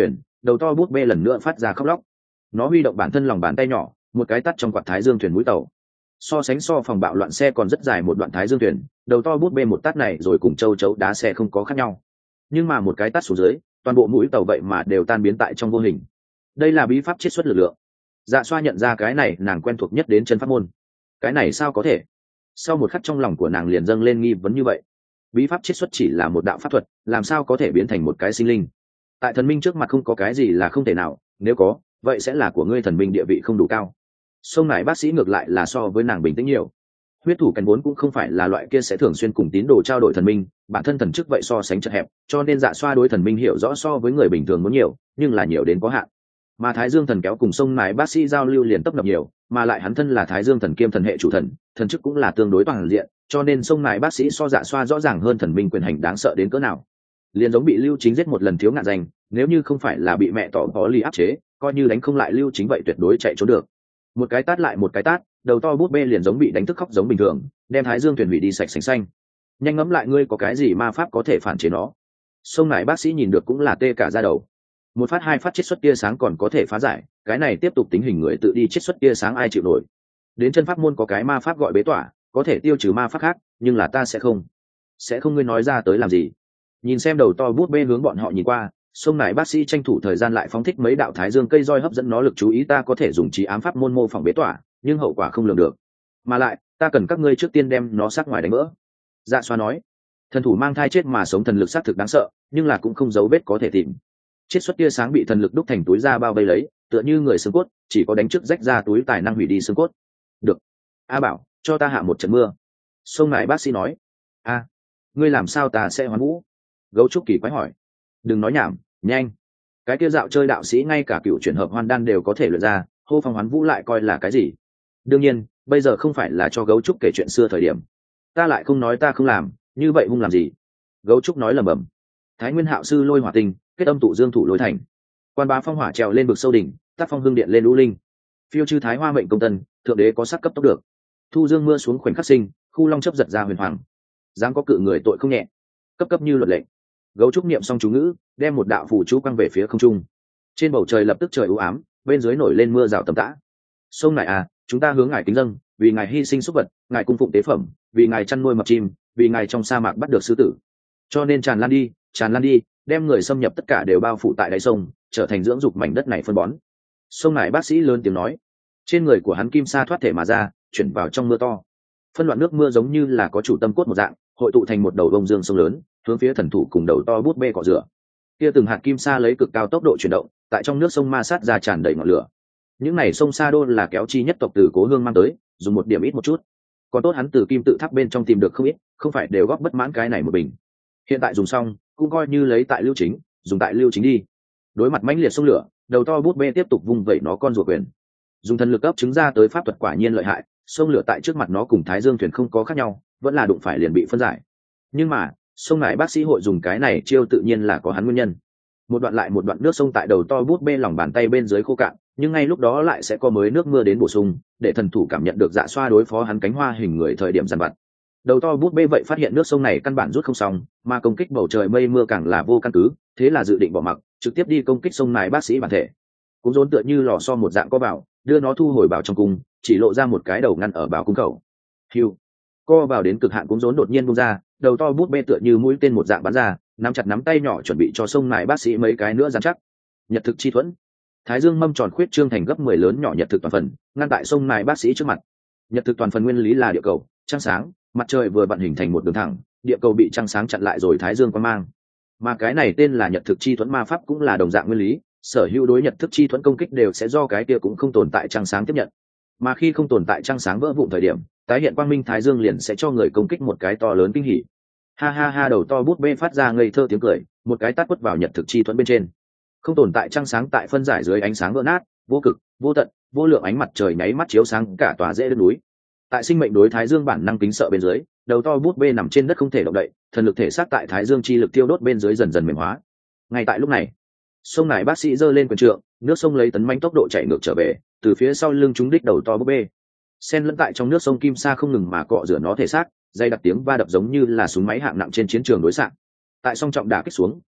đầu to bút bê lần nữa phát ra khóc lóc. Nó huy động bản thân lòng bàn tay nhỏ, một cái tắt trong quạt thái dương thuyền mũi tàu. So sánh so phòng bạo loạn xe còn rất dài một đoạn thái dương thuyền, đầu to bút bê một tát này rồi cùng châu chấu đá xe không có khác nhau. Nhưng mà một cái tát xuống dưới, toàn bộ mũi tàu vậy mà đều tan biến tại trong vô hình. Đây là bí pháp chiết xuất lực lượng. Dạ xoa nhận ra cái này, nàng quen thuộc nhất đến chân pháp môn. Cái này sao có thể? Sau một khắc trong lòng của nàng liền dâng lên nghi vấn như vậy. Bí pháp chiết xuất chỉ là một đạo pháp thuật, làm sao có thể biến thành một cái sinh linh? Tại thần minh trước mặt không có cái gì là không thể nào, nếu có, vậy sẽ là của ngươi thần minh địa vị không đủ cao. Sông này bác sĩ ngược lại là so với nàng bình tĩnh nhiều. Huyết thủ cánh vốn cũng không phải là loại kia sẽ thường xuyên cùng tín đồ trao đổi thần minh, bản thân thần chức vậy so sánh chật hẹp, cho nên dạ xoa đối thần minh hiểu rõ so với người bình thường muốn nhiều, nhưng là nhiều đến có hạn. Mà Thái Dương thần kéo cùng sông này bác sĩ giao lưu liền tấp nập nhiều, mà lại hắn thân là Thái Dương thần kiêm thần hệ chủ thần, thần chức cũng là tương đối toàn diện, cho nên sông này bác sĩ so dạ xoa rõ ràng hơn thần minh quyền hành đáng sợ đến cỡ nào. Liền giống bị Lưu Chính giết một lần thiếu ngạn danh, nếu như không phải là bị mẹ tỏ có ly áp chế, coi như đánh không lại Lưu Chính vậy tuyệt đối chạy trốn được. Một cái tát lại một cái tát, đầu to bút bê liền giống bị đánh thức khóc giống bình thường, đem Thái Dương thuyền hủy đi sạch sành xanh. Nhanh ngẫm lại, ngươi có cái gì ma pháp có thể phản chế nó? Sông này bác sĩ nhìn được cũng là tê cả da đầu. Một phát hai phát chiết xuất tia sáng còn có thể phá giải, cái này tiếp tục tính hình người tự đi chiết xuất tia sáng ai chịu nổi? Đến chân pháp môn có cái ma pháp gọi bế tỏa, có thể tiêu trừ ma pháp khác, nhưng là ta sẽ không. Sẽ không, ngươi nói ra tới làm gì? Nhìn xem đầu to bút bê hướng bọn họ nhìn qua, sông này bác sĩ tranh thủ thời gian lại phóng thích mấy đạo thái dương cây roi hấp dẫn nó lực chú ý. Ta có thể dùng trí ám pháp môn mô phỏng bế tỏa, nhưng hậu quả không lường được, mà lại ta cần các ngươi trước tiên đem nó sát ngoài đánh vỡ. Dạ xoa nói, thần thủ mang thai chết mà sống thần lực xác thực đáng sợ, nhưng là cũng không dấu vết có thể tìm. Chiết xuất tia sáng bị thần lực đúc thành túi da bao vây lấy, tựa như người xương cốt, chỉ có đánh trước rách ra túi tài năng hủy đi xương cốt. Được, a bảo, cho ta hạ một trận mưa. Sông này bác sĩ nói. A, ngươi làm sao ta sẽ hoán vũ? Gấu trúc kỳ quái hỏi. Đừng nói nhảm, nhanh. Cái kia dạo chơi đạo sĩ ngay cả cựu chuyển hợp hoan đan đều có thể luyện ra, hô phong hoán vũ lại coi là cái gì? Đương nhiên bây giờ không phải là cho gấu trúc kể chuyện xưa thời điểm. Ta lại không nói ta không làm, như vậy hung làm gì? Gấu trúc nói lầm bầm. Thái Nguyên Hạo sư lôi hỏa tinh, kết âm tụ dương thủ lôi thành. Quan bá phong hỏa trèo lên vực sâu đỉnh, tác phong hương điện lên lũ linh. Phiêu chư thái hoa mệnh công tân, thượng đế có sắc cấp tốc được. Thu dương mưa xuống khoảnh khắc sinh, khu long chấp giật ra huyền hoàng. Dám có cự người tội không nhẹ, cấp cấp như luật lệnh. Gấu trúc niệm xong chú ngữ, đem một đạo phù chú quăng về phía không trung. Trên bầu trời lập tức trời u ám, bên dưới nổi lên mưa rào tầm tã. Sông ngài à, chúng ta hướng ngài kính dâng, vì ngài hy sinh súc vật, ngài cung phụng tế phẩm, vì ngài chăn nuôi mập chim, vì ngài trong sa mạc bắt được sư tử. Cho nên tràn lan đi, tràn lan đi, đem người xâm nhập tất cả đều bao phủ tại đáy sông, trở thành dưỡng dục mảnh đất này phân bón. Sông ngài bác sĩ lớn tiếng nói, trên người của hắn kim sa thoát thể mà ra, chuyển vào trong mưa to. Phân loạn nước mưa giống như là có chủ tâm cốt một dạng, hội tụ thành một đầu bông dương sông lớn, hướng phía thần thủ cùng đầu to bút bê cọ rửa. Kia từng hạt kim sa lấy cực cao tốc độ chuyển động, tại trong nước sông ma sát ra tràn đầy ngọn lửa. Những này sông sa đô là kéo chi nhất tộc từ Cố Hương mang tới, dùng một điểm ít một chút. Còn tốt hắn từ kim tự tháp bên trong tìm được không ít, không phải đều góp bất mãn cái này một bình. Hiện tại dùng xong, cũng coi như lấy tại lưu chính, dùng tại lưu chính đi. Đối mặt mãnh liệt sông lửa, đầu to bút bê tiếp tục vung vẩy nó con rùa quyền. Dùng thần lực ấp chứng ra tới pháp thuật quả nhiên lợi hại, sông lửa tại trước mặt nó cùng Thái Dương thuyền không có khác nhau, vẫn là đụng phải liền bị phân giải. Nhưng mà, sông này bác sĩ hội dùng cái này chiêu tự nhiên là có hắn nguyên nhân. Một đoạn lại một đoạn nước sông tại đầu to bút bê lòng bàn tay bên dưới khô cạn, nhưng ngay lúc đó lại sẽ có mới nước mưa đến bổ sung, để thần thủ cảm nhận được dạ xoa đối phó hắn cánh hoa hình người thời điểm giàn vặt. Đầu to bút bê vậy phát hiện nước sông này căn bản rút không xong, mà công kích bầu trời mây mưa càng là vô căn cứ, thế là dự định bỏ mặc, trực tiếp đi công kích sông này bác sĩ bản thể. Cũng rốn tựa như lò xo một dạng co vào, đưa nó thu hồi vào trong cung, chỉ lộ ra một cái đầu ngăn ở bảo cung khẩu. Hiu, co vào đến cực hạn cũng rốn đột nhiên bung ra, đầu to bút bê tựa như mũi tên một dạng bắn ra, nắm chặt nắm tay nhỏ chuẩn bị cho sông này bác sĩ mấy cái nữa dán chắc. Nhật thực chi thuẫn, Thái Dương mâm tròn khuyết trương thành gấp mười lớn nhỏ nhật thực toàn phần, ngăn tại sông này bác sĩ trước mặt. Nhật thực toàn phần nguyên lý là địa cầu, trăng sáng, mặt trời vừa vặn hình thành một đường thẳng, địa cầu bị trăng sáng chặn lại rồi Thái Dương quang mang. Mà cái này tên là nhật thực chi thuẫn ma pháp cũng là đồng dạng nguyên lý, sở hữu đối nhật thực chi thuẫn công kích đều sẽ do cái kia cũng không tồn tại trăng sáng tiếp nhận. Mà khi không tồn tại trăng sáng vỡ vụn thời điểm, tái hiện quang minh Thái Dương liền sẽ cho người công kích một cái to lớn kinh hỉ. Ha ha ha, đầu to bút bê phát ra ngây thơ tiếng cười, một cái tát quất vào nhật thực chi thuẫn bên trên. Không tồn tại trăng sáng tại phân giải dưới ánh sáng vỡ nát, vô cực, vô tận, vô lượng ánh mặt trời nháy mắt chiếu sáng cả tòa rễ đất núi. Tại sinh mệnh đối Thái Dương bản năng kính sợ bên dưới, đầu to bút bê nằm trên đất không thể động đậy, thần lực thể xác tại Thái Dương chi lực tiêu đốt bên dưới dần dần mềm hóa. Ngay tại lúc này, sông này bác sĩ giơ lên quyền trượng, nước sông lấy tấn manh tốc độ chảy ngược trở về, từ phía sau lưng trúng đích đầu to bút bê. Xen lẫn tại trong nước sông kim sa không ngừng mà cọ rửa nó thể xác, dây đặc tiếng va đập giống như là súng máy hạng nặng trên chiến trường đối xạ. Tại song trọng đả kích xuống,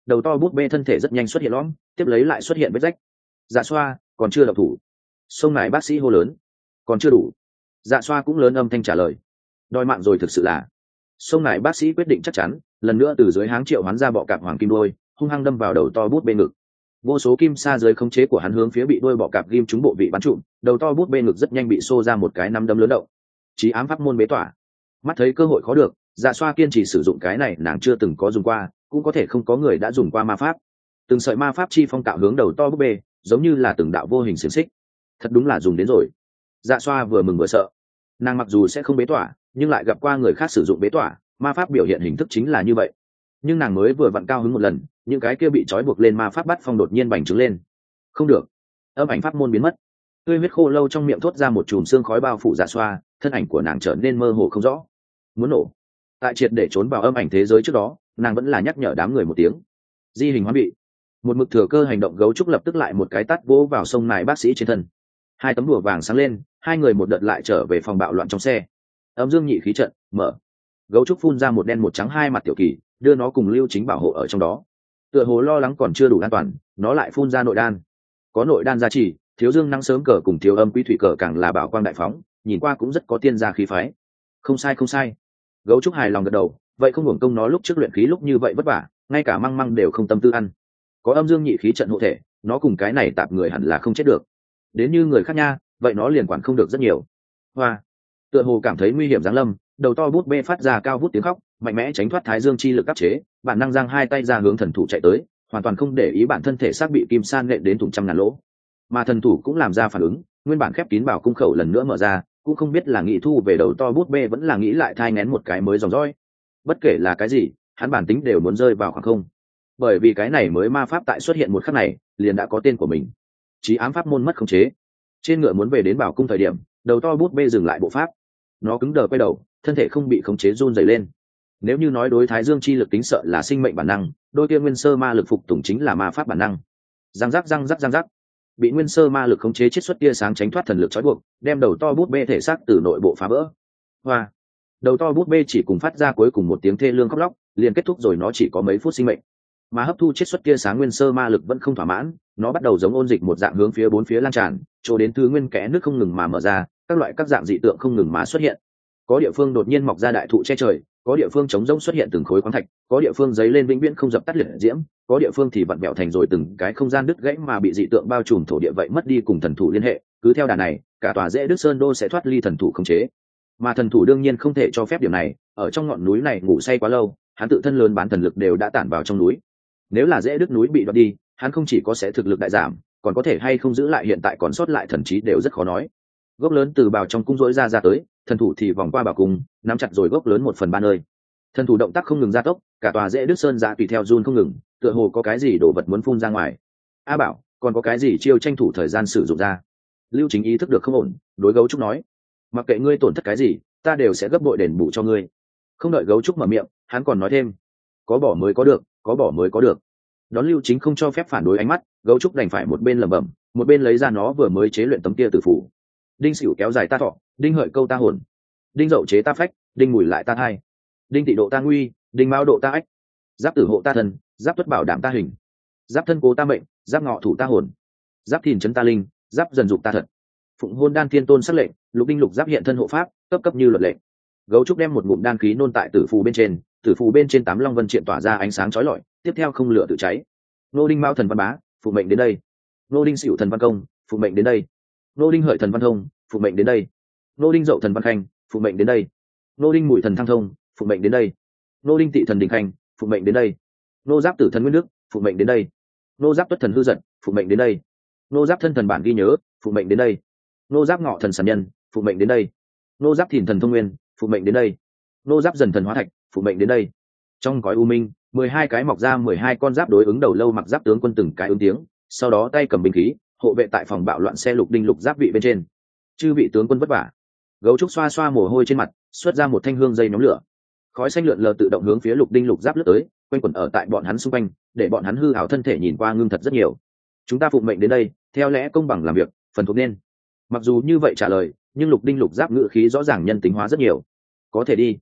đầu to bút bê thân thể rất nhanh xuất hiện lõm, tiếp lấy lại xuất hiện vết rách. Dạ xoa còn chưa độc thủ. Sông này bác sĩ hô lớn. Còn chưa đủ. Dạ xoa cũng lớn âm thanh trả lời. Đòi mạng rồi thực sự là. Sông này bác sĩ quyết định chắc chắn, lần nữa từ dưới háng triệu hoán ra bọ cạp hoàng kim đôi, hung hăng đâm vào đầu to bút bê ngực. Vô số kim sa dưới khống chế của hắn hướng phía bị đôi bọ cạp ghim trúng bộ vị bắn trụm, đầu to bút bê ngực rất nhanh bị xô ra một cái nắm đấm lớn động. Chí ám pháp môn bế tỏa. Mắt thấy cơ hội khó được, Dạ xoa kiên trì sử dụng cái này, nàng chưa từng có dùng qua, cũng có thể không có người đã dùng qua ma pháp. Từng sợi ma pháp chi phong tạo hướng đầu to bút bê, giống như là từng đạo vô hình xiềng xích. Thật đúng là dùng đến rồi. Dạ xoa vừa mừng vừa sợ. Nàng mặc dù sẽ không bế tỏa, nhưng lại gặp qua người khác sử dụng bế tỏa, ma pháp biểu hiện hình thức chính là như vậy. Nhưng nàng mới vừa vặn cao hứng một lần, những cái kia bị trói buộc lên ma pháp bắt phong đột nhiên bành trướng lên. Không được. Âm ảnh pháp môn biến mất. Tươi huyết khô lâu trong miệng thốt ra một chùm xương khói bao phủ Dạ xoa, thân ảnh của nàng trở nên mơ hồ không rõ. Muốn nổ. Tại triệt để trốn vào âm ảnh thế giới trước đó, nàng vẫn là nhắc nhở đám người một tiếng. Di hình hóa bị. Một mực thừa cơ hành động gấu trúc lập tức lại một cái tát vỗ vào sông nài bác sĩ trên thân. Hai tấm đùa vàng sáng lên, hai người một đợt lại trở về phòng bạo loạn trong xe. Âm dương nhị khí trận mở. Gấu trúc phun ra một đen một trắng hai mặt tiểu kỳ, đưa nó cùng Lưu Chính bảo hộ ở trong đó. Tựa hồ lo lắng còn chưa đủ an toàn, nó lại phun ra nội đan. Có nội đan gia trì, thiếu dương năng sớm cờ cùng thiếu âm quý thủy cờ càng là bảo quang đại phóng, nhìn qua cũng rất có tiên gia khí phái. Không sai không sai. Gấu trúc hài lòng gật đầu, vậy không hưởng công nó lúc trước luyện khí lúc như vậy vất vả, ngay cả măng măng đều không tâm tư ăn. Có âm dương nhị khí trận hộ thể, nó cùng cái này tạp người hẳn là không chết được. Đến như người khác nha, vậy nó liền quản không được rất nhiều. Hoa. Tựa hồ cảm thấy nguy hiểm giáng lâm, đầu to bút bê phát ra cao vút tiếng khóc, mạnh mẽ tránh thoát thái dương chi lực áp chế, bản năng giang hai tay ra hướng thần thủ chạy tới, hoàn toàn không để ý bản thân thể xác bị kim san nện đến thủng trăm ngàn lỗ. Mà thần thủ cũng làm ra phản ứng, nguyên bản khép kín bảo cung khẩu lần nữa mở ra, cũng không biết là nghĩ thu về đầu to bút bê vẫn là nghĩ lại thai nén một cái mới dòng dõi. Bất kể là cái gì, hắn bản tính đều muốn rơi vào khoảng không. Bởi vì cái này mới ma pháp tại xuất hiện một khắc này, liền đã có tên của mình. Chí ám pháp môn mất khống chế. Trên ngựa muốn về đến bảo cung thời điểm, đầu to bút bê dừng lại bộ pháp. Nó cứng đờ quay đầu, thân thể không bị khống chế run rẩy lên. Nếu như nói đối thái dương chi lực tính sợ là sinh mệnh bản năng, đôi kia nguyên sơ ma lực phục tùng chính là ma pháp bản năng. Răng rắc răng rắc răng rắc. Bị nguyên sơ ma lực khống chế chiết xuất tia sáng tránh thoát thần lực trói buộc, đem đầu to bút bê thể xác từ nội bộ phá vỡ. Hoa. Đầu to bút bê chỉ cùng phát ra cuối cùng một tiếng thê lương khóc lóc, liền kết thúc rồi, nó chỉ có mấy phút sinh mệnh. Mà hấp thu chiết xuất tia sáng nguyên sơ ma lực vẫn không thỏa mãn, nó bắt đầu giống ôn dịch một dạng hướng phía bốn phía lan tràn, chỗ đến thứ nguyên kẽ nước không ngừng mà mở ra, các loại các dạng dị tượng không ngừng mà xuất hiện. Có địa phương đột nhiên mọc ra đại thụ che trời, có địa phương trống rỗng xuất hiện từng khối khoáng thạch, có địa phương giấy lên vĩnh viễn không dập tắt liệt diễm, có địa phương thì vặn vẹo thành rồi từng cái không gian đứt gãy mà bị dị tượng bao trùm, thổ địa vậy mất đi cùng thần thủ liên hệ, cứ theo đà này, cả tòa Dễ Đức Sơn đô sẽ thoát ly thần thủ khống chế. Mà thần thủ đương nhiên không thể cho phép điểm này, ở trong ngọn núi này ngủ say quá lâu, hắn tự thân lớn bán thần lực đều đã tản vào trong núi. Nếu là Dễ Đức núi bị đoạt đi, hắn không chỉ có sẽ thực lực đại giảm, còn có thể hay không giữ lại hiện tại còn sót lại thần trí đều rất khó nói. Gốc lớn từ bào trong cung rỗi ra ra tới, thần thủ thì vòng qua bảo cung, nắm chặt rồi gốc lớn một phần ba nơi. Thần thủ động tác không ngừng gia tốc, cả tòa Dễ Đức Sơn ra tùy theo run không ngừng, tựa hồ có cái gì đổ vật muốn phun ra ngoài. A Bảo, còn có cái gì chiêu tranh thủ thời gian sử dụng ra? Lưu Chính ý thức được không ổn, đối gấu trúc nói: mặc kệ ngươi tổn thất cái gì, ta đều sẽ gấp bội đền bù cho ngươi. Không đợi gấu trúc mở miệng, hắn còn nói thêm: có bỏ mới có được, có bỏ mới có được. Đón Lưu Chính không cho phép phản đối ánh mắt, gấu trúc đành phải một bên lẩm bẩm, một bên lấy ra nó vừa mới chế luyện tấm kia tử phủ. Đinh xỉu kéo dài ta thọ, đinh hợi câu ta hồn, đinh dậu chế ta phách, đinh mùi lại ta thai, đinh tị độ ta nguy, đinh mão độ ta ách, giáp tử hộ ta thân, giáp tuất bảo đảm ta hình, giáp thân cố ta mệnh, giáp ngọ thủ ta hồn, giáp thìn chấn ta linh, giáp dần dục ta thật. Phụng hôn đan thiên tôn sắc lệnh, lục đinh lục giáp hiện thân hộ pháp, cấp cấp như luật lệ. Gấu trúc đem một ngụm đan khí nôn tại tử phù bên trên, tử phù bên trên tám long vân triện tỏa ra ánh sáng chói lọi, tiếp theo không lửa tự cháy. Nô đinh mão thần văn bá, phụ mệnh đến đây. Nô đinh xỉu thần văn công, phụ mệnh đến đây. Nô đinh hợi thần văn thông, phụ mệnh đến đây. Nô đinh dậu thần văn khanh, phụ mệnh đến đây. Nô đinh mùi thần thăng thông, phụ mệnh đến đây. Nô đinh tị thần đình khanh, phụ mệnh đến đây. Nô giáp tử thần nguyên nước, phụ mệnh đến đây. Nô giáp tuất thần hư giận, phụ mệnh đến đây. Nô giáp thân thần bản ghi nhớ, phụ mệnh đến đây. Nô giáp ngọ thần sản nhân, phụ mệnh đến đây. Nô giáp thìn thần thông nguyên, phụ mệnh đến đây. Nô giáp dần thần hóa thạch, phụ mệnh đến đây. Trong cõi u minh, mười hai cái mọc ra mười hai con giáp đối ứng đầu lâu mặc giáp tướng quân từng cái ứng tiếng, sau đó tay cầm binh khí, hộ vệ tại phòng bạo loạn xe lục đinh lục giáp vị bên trên. Chư vị tướng quân vất vả. Gấu trúc xoa xoa mồ hôi trên mặt, xuất ra một thanh hương dây nhóm lửa. Khói xanh lượn lờ tự động hướng phía lục đinh lục giáp lướt tới, quanh quẩn ở tại bọn hắn xung quanh, để bọn hắn hư hảo thân thể nhìn qua ngưng thật rất nhiều. Chúng ta phụng mệnh đến đây, theo lẽ công bằng làm việc, phần thuộc nên. Mặc dù như vậy trả lời, nhưng lục đinh lục giáp ngữ khí rõ ràng nhân tính hóa rất nhiều. Có thể đi.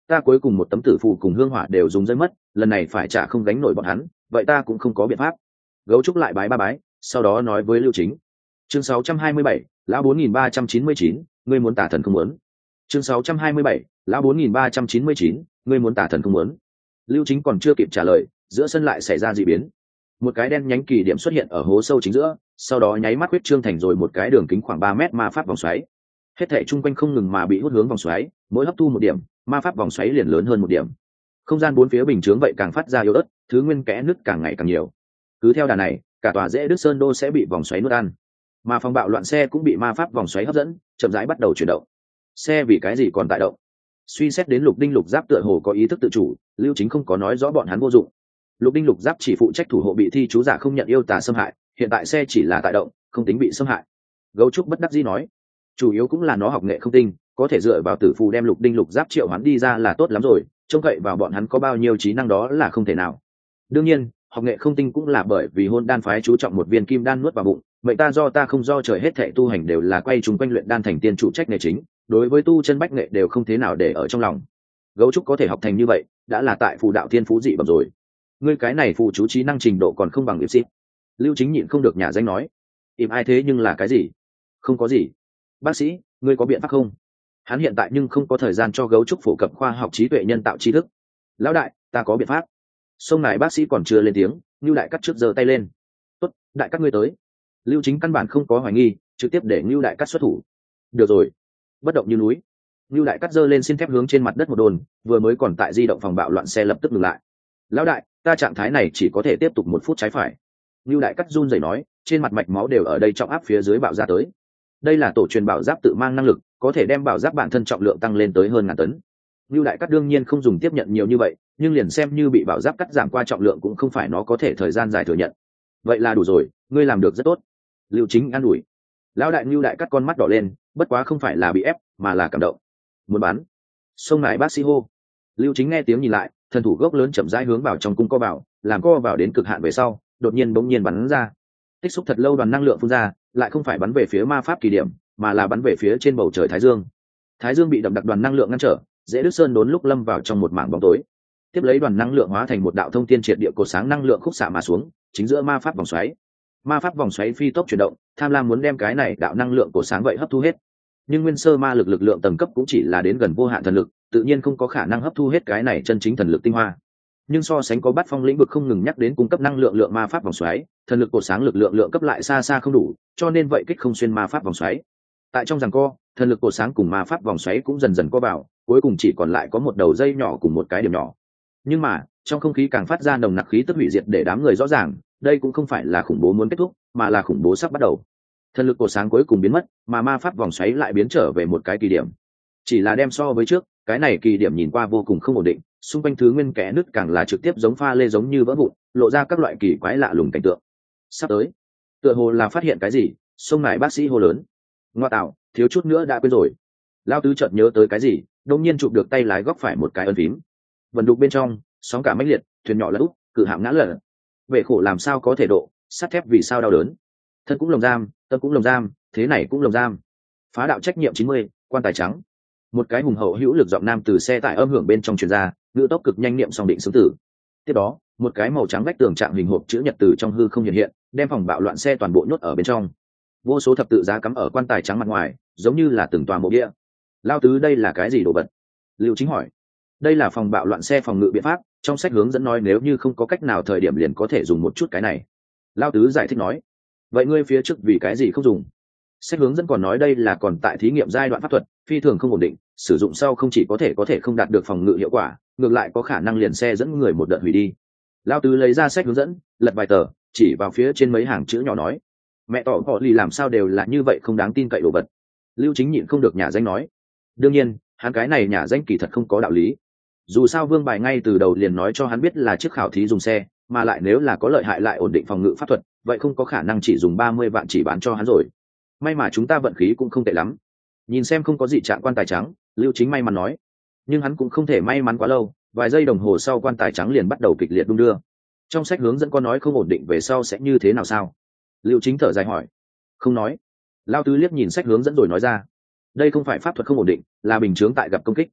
ta cuối cùng một tấm tử phù cùng hương hỏa đều dùng rơi mất, lần này phải trả không gánh nổi bọn hắn, vậy ta cũng không có biện pháp. Gấu trúc lại bái ba bái, sau đó nói với Lưu Chính. Chương sáu trăm hai mươi bảy, lão bốn nghìn ba trăm chín mươi chín, ngươi muốn tả thần không muốn. Chương sáu trăm hai mươi bảy, lão bốn nghìn ba trăm chín mươi chín, ngươi muốn tả thần không muốn. Lưu Chính còn chưa kịp trả lời, giữa sân lại xảy ra dị biến. Một cái đen nhánh kỳ điểm xuất hiện ở hố sâu chính giữa, sau đó nháy mắt huyết trương thành rồi một cái đường kính khoảng ba mét ma pháp vòng xoáy. Hết thảy chung quanh không ngừng mà bị hút hướng vòng xoáy, mỗi hấp thu một điểm, ma pháp vòng xoáy liền lớn hơn một điểm. Không gian bốn phía bình chướng vậy càng phát ra yếu ớt, thứ nguyên kẽ nứt càng ngày càng nhiều. Cứ theo đà này, cả tòa dễ Đức Sơn đô sẽ bị vòng xoáy nuốt ăn. Mà phòng bạo loạn xe cũng bị ma pháp vòng xoáy hấp dẫn, chậm rãi bắt đầu chuyển động. Xe vì cái gì còn tại động? Suy xét đến Lục Đinh Lục Giáp tựa hồ có ý thức tự chủ, Lưu Chính không có nói rõ bọn hắn vô dụng. Lục Đinh Lục Giáp chỉ phụ trách thủ hộ bị thi chú giả không nhận yêu tà xâm hại, hiện tại xe chỉ là tại động, không tính bị xâm hại. Gấu trúc bất đắc dĩ nói, chủ yếu cũng là nó học nghệ không tinh, có thể dựa vào tử phù đem Lục Đinh Lục Giáp triệu hắn đi ra là tốt lắm rồi, trông cậy vào bọn hắn có bao nhiêu trí năng đó là không thể nào. Đương nhiên, học nghệ không tinh cũng là bởi vì Hôn Đan phái chú trọng một viên kim đan nuốt vào bụng, mệnh ta do ta không do trời, hết thảy tu hành đều là quay chúng quanh luyện đan thành tiên chủ trách nghề chính, đối với tu chân bách nghệ đều không thế nào để ở trong lòng. Gấu trúc có thể học thành như vậy, đã là tại phù đạo thiên phú dị bẩm rồi. Ngươi cái này phù chú trí năng trình độ còn không bằng Diệp Sĩ. Lưu Chính nhịn không được nhà danh nói, im ai thế nhưng là cái gì? Không có gì. Bác sĩ, ngươi có biện pháp không? Hắn hiện tại nhưng không có thời gian cho gấu trúc phổ cập khoa học trí tuệ nhân tạo tri thức. Lão đại, ta có biện pháp. Sông này bác sĩ còn chưa lên tiếng, Lưu Đại Cắt trước giơ tay lên. Tốt, đại các ngươi tới. Lưu Chính căn bản không có hoài nghi, trực tiếp để Lưu Đại Cắt xuất thủ. Được rồi. Bất động như núi. Lưu Đại Cắt giơ lên xin thép hướng trên mặt đất một đồn, vừa mới còn tại di động phòng bạo loạn xe lập tức ngừng lại. Lão đại, ta trạng thái này chỉ có thể tiếp tục một phút trái phải. Lưu Đại Cắt run rẩy nói, trên mặt mạch máu đều ở đây trọng áp phía dưới bạo ra tới. Đây là tổ truyền bảo giáp tự mang năng lực, có thể đem bảo giáp bản thân trọng lượng tăng lên tới hơn ngàn tấn. Lưu Đại Cắt đương nhiên không dùng tiếp nhận nhiều như vậy, nhưng liền xem như bị bảo giáp cắt giảm qua trọng lượng cũng không phải nó có thể thời gian dài thừa nhận. Vậy là đủ rồi, ngươi làm được rất tốt. Lưu Chính an ủi. Lão đại Lưu Đại Cắt con mắt đỏ lên, bất quá không phải là bị ép, mà là cảm động. Muốn bắn. Xông lại bác sĩ hô. Lưu Chính nghe tiếng nhìn lại, thần thủ gốc lớn chậm rãi hướng vào trong cung co vào, làm co vào đến cực hạn về sau, đột nhiên bỗng nhiên bắn ra. Tích xúc thật lâu đoàn năng lượng phun ra, lại không phải bắn về phía ma pháp kỳ điểm, mà là bắn về phía trên bầu trời thái dương. Thái dương bị đậm đặc đoàn năng lượng ngăn trở, dễ Đức Sơn đốn lúc lâm vào trong một mảng bóng tối. Tiếp lấy đoàn năng lượng hóa thành một đạo thông thiên triệt địa cột sáng năng lượng khúc xạ mà xuống, chính giữa ma pháp vòng xoáy. Ma pháp vòng xoáy phi tốc chuyển động, tham lam muốn đem cái này đạo năng lượng cột sáng vậy hấp thu hết. Nhưng nguyên sơ ma lực lực lượng tầng cấp cũng chỉ là đến gần vô hạn thần lực, tự nhiên không có khả năng hấp thu hết cái này chân chính thần lực tinh hoa. Nhưng so sánh có bát phong lĩnh vực không ngừng nhắc đến cung cấp năng lượng lượng ma pháp vòng xoáy, thần lực cột sáng lực lượng lượng cấp lại xa xa không đủ, cho nên vậy kích không xuyên ma pháp vòng xoáy. Tại trong giằng co, thần lực cột sáng cùng ma pháp vòng xoáy cũng dần dần co vào, cuối cùng chỉ còn lại có một đầu dây nhỏ cùng một cái điểm nhỏ. Nhưng mà trong không khí càng phát ra nồng nặc khí tức hủy diệt để đám người rõ ràng, đây cũng không phải là khủng bố muốn kết thúc, mà là khủng bố sắp bắt đầu. Thần lực cột sáng cuối cùng biến mất, mà ma pháp vòng xoáy lại biến trở về một cái kỳ điểm. Chỉ là đem so với trước, cái này kỳ điểm nhìn qua vô cùng không ổn định, xung quanh thứ nguyên kẽ nứt càng là trực tiếp giống pha lê giống như vỡ vụn, lộ ra các loại kỳ quái lạ lùng cảnh tượng. Sắp tới, tựa hồ là phát hiện cái gì, xông lại bác sĩ hô lớn. Ngoa tạo, thiếu chút nữa đã quên rồi. Lao tứ chợt nhớ tới cái gì, đột nhiên chụp được tay lái góc phải một cái ấn phím. Vần đục bên trong, sóng cả mãnh liệt, thuyền nhỏ lật úp, cự hạm ngã lật. Vệ khổ làm sao có thể độ, sắt thép vì sao đau đớn. Thân cũng lồng giam, tâm cũng lồng giam, thế này cũng lồng giam. Phá đạo trách nhiệm chín mươi, quan tài trắng. Một cái hùng hậu hữu lực giọng nam từ xe tải âm hưởng bên trong truyền ra, ngữ tốc cực nhanh niệm song định xứng tử. Tiếp đó, một cái màu trắng vách tường trạng hình hộp chữ nhật từ trong hư không hiện hiện, đem phòng bạo loạn xe toàn bộ nhốt ở bên trong. Vô số thập tự giá cắm ở quan tài trắng mặt ngoài, giống như là từng tòa mộ địa. Lao tứ đây là cái gì đồ vật? Lưu Chính hỏi. Đây là phòng bạo loạn xe phòng ngự biện pháp, trong sách hướng dẫn nói nếu như không có cách nào thời điểm liền có thể dùng một chút cái này. Lao tứ giải thích nói. Vậy ngươi phía trước vì cái gì không dùng? Sách hướng dẫn còn nói đây là còn tại thí nghiệm giai đoạn pháp thuật, phi thường không ổn định, sử dụng sau không chỉ có thể có thể không đạt được phòng ngự hiệu quả, ngược lại có khả năng liền xe dẫn người một đợt hủy đi. Lao tứ lấy ra sách hướng dẫn, lật vài tờ, chỉ vào phía trên mấy hàng chữ nhỏ nói. Mẹ tỏ họ lì làm sao đều là như vậy không đáng tin cậy đồ vật. Lưu Chính nhịn không được nhà danh nói. Đương nhiên, hắn cái này nhà danh kỳ thật không có đạo lý. Dù sao Vương Bài ngay từ đầu liền nói cho hắn biết là chiếc khảo thí dùng xe, mà lại nếu là có lợi hại lại ổn định phòng ngự pháp thuật, vậy không có khả năng chỉ dùng ba mươi vạn chỉ bán cho hắn rồi. May mà chúng ta vận khí cũng không tệ lắm. Nhìn xem không có gì trạng quan tài trắng, Lưu Chính may mắn nói. Nhưng hắn cũng không thể may mắn quá lâu, vài giây đồng hồ sau quan tài trắng liền bắt đầu kịch liệt đung đưa. Trong sách hướng dẫn có nói không ổn định về sau sẽ như thế nào sao? Lưu Chính thở dài hỏi. Không nói. Lao tứ liếc nhìn sách hướng dẫn rồi nói ra. Đây không phải pháp thuật không ổn định, là bình chướng tại gặp công kích.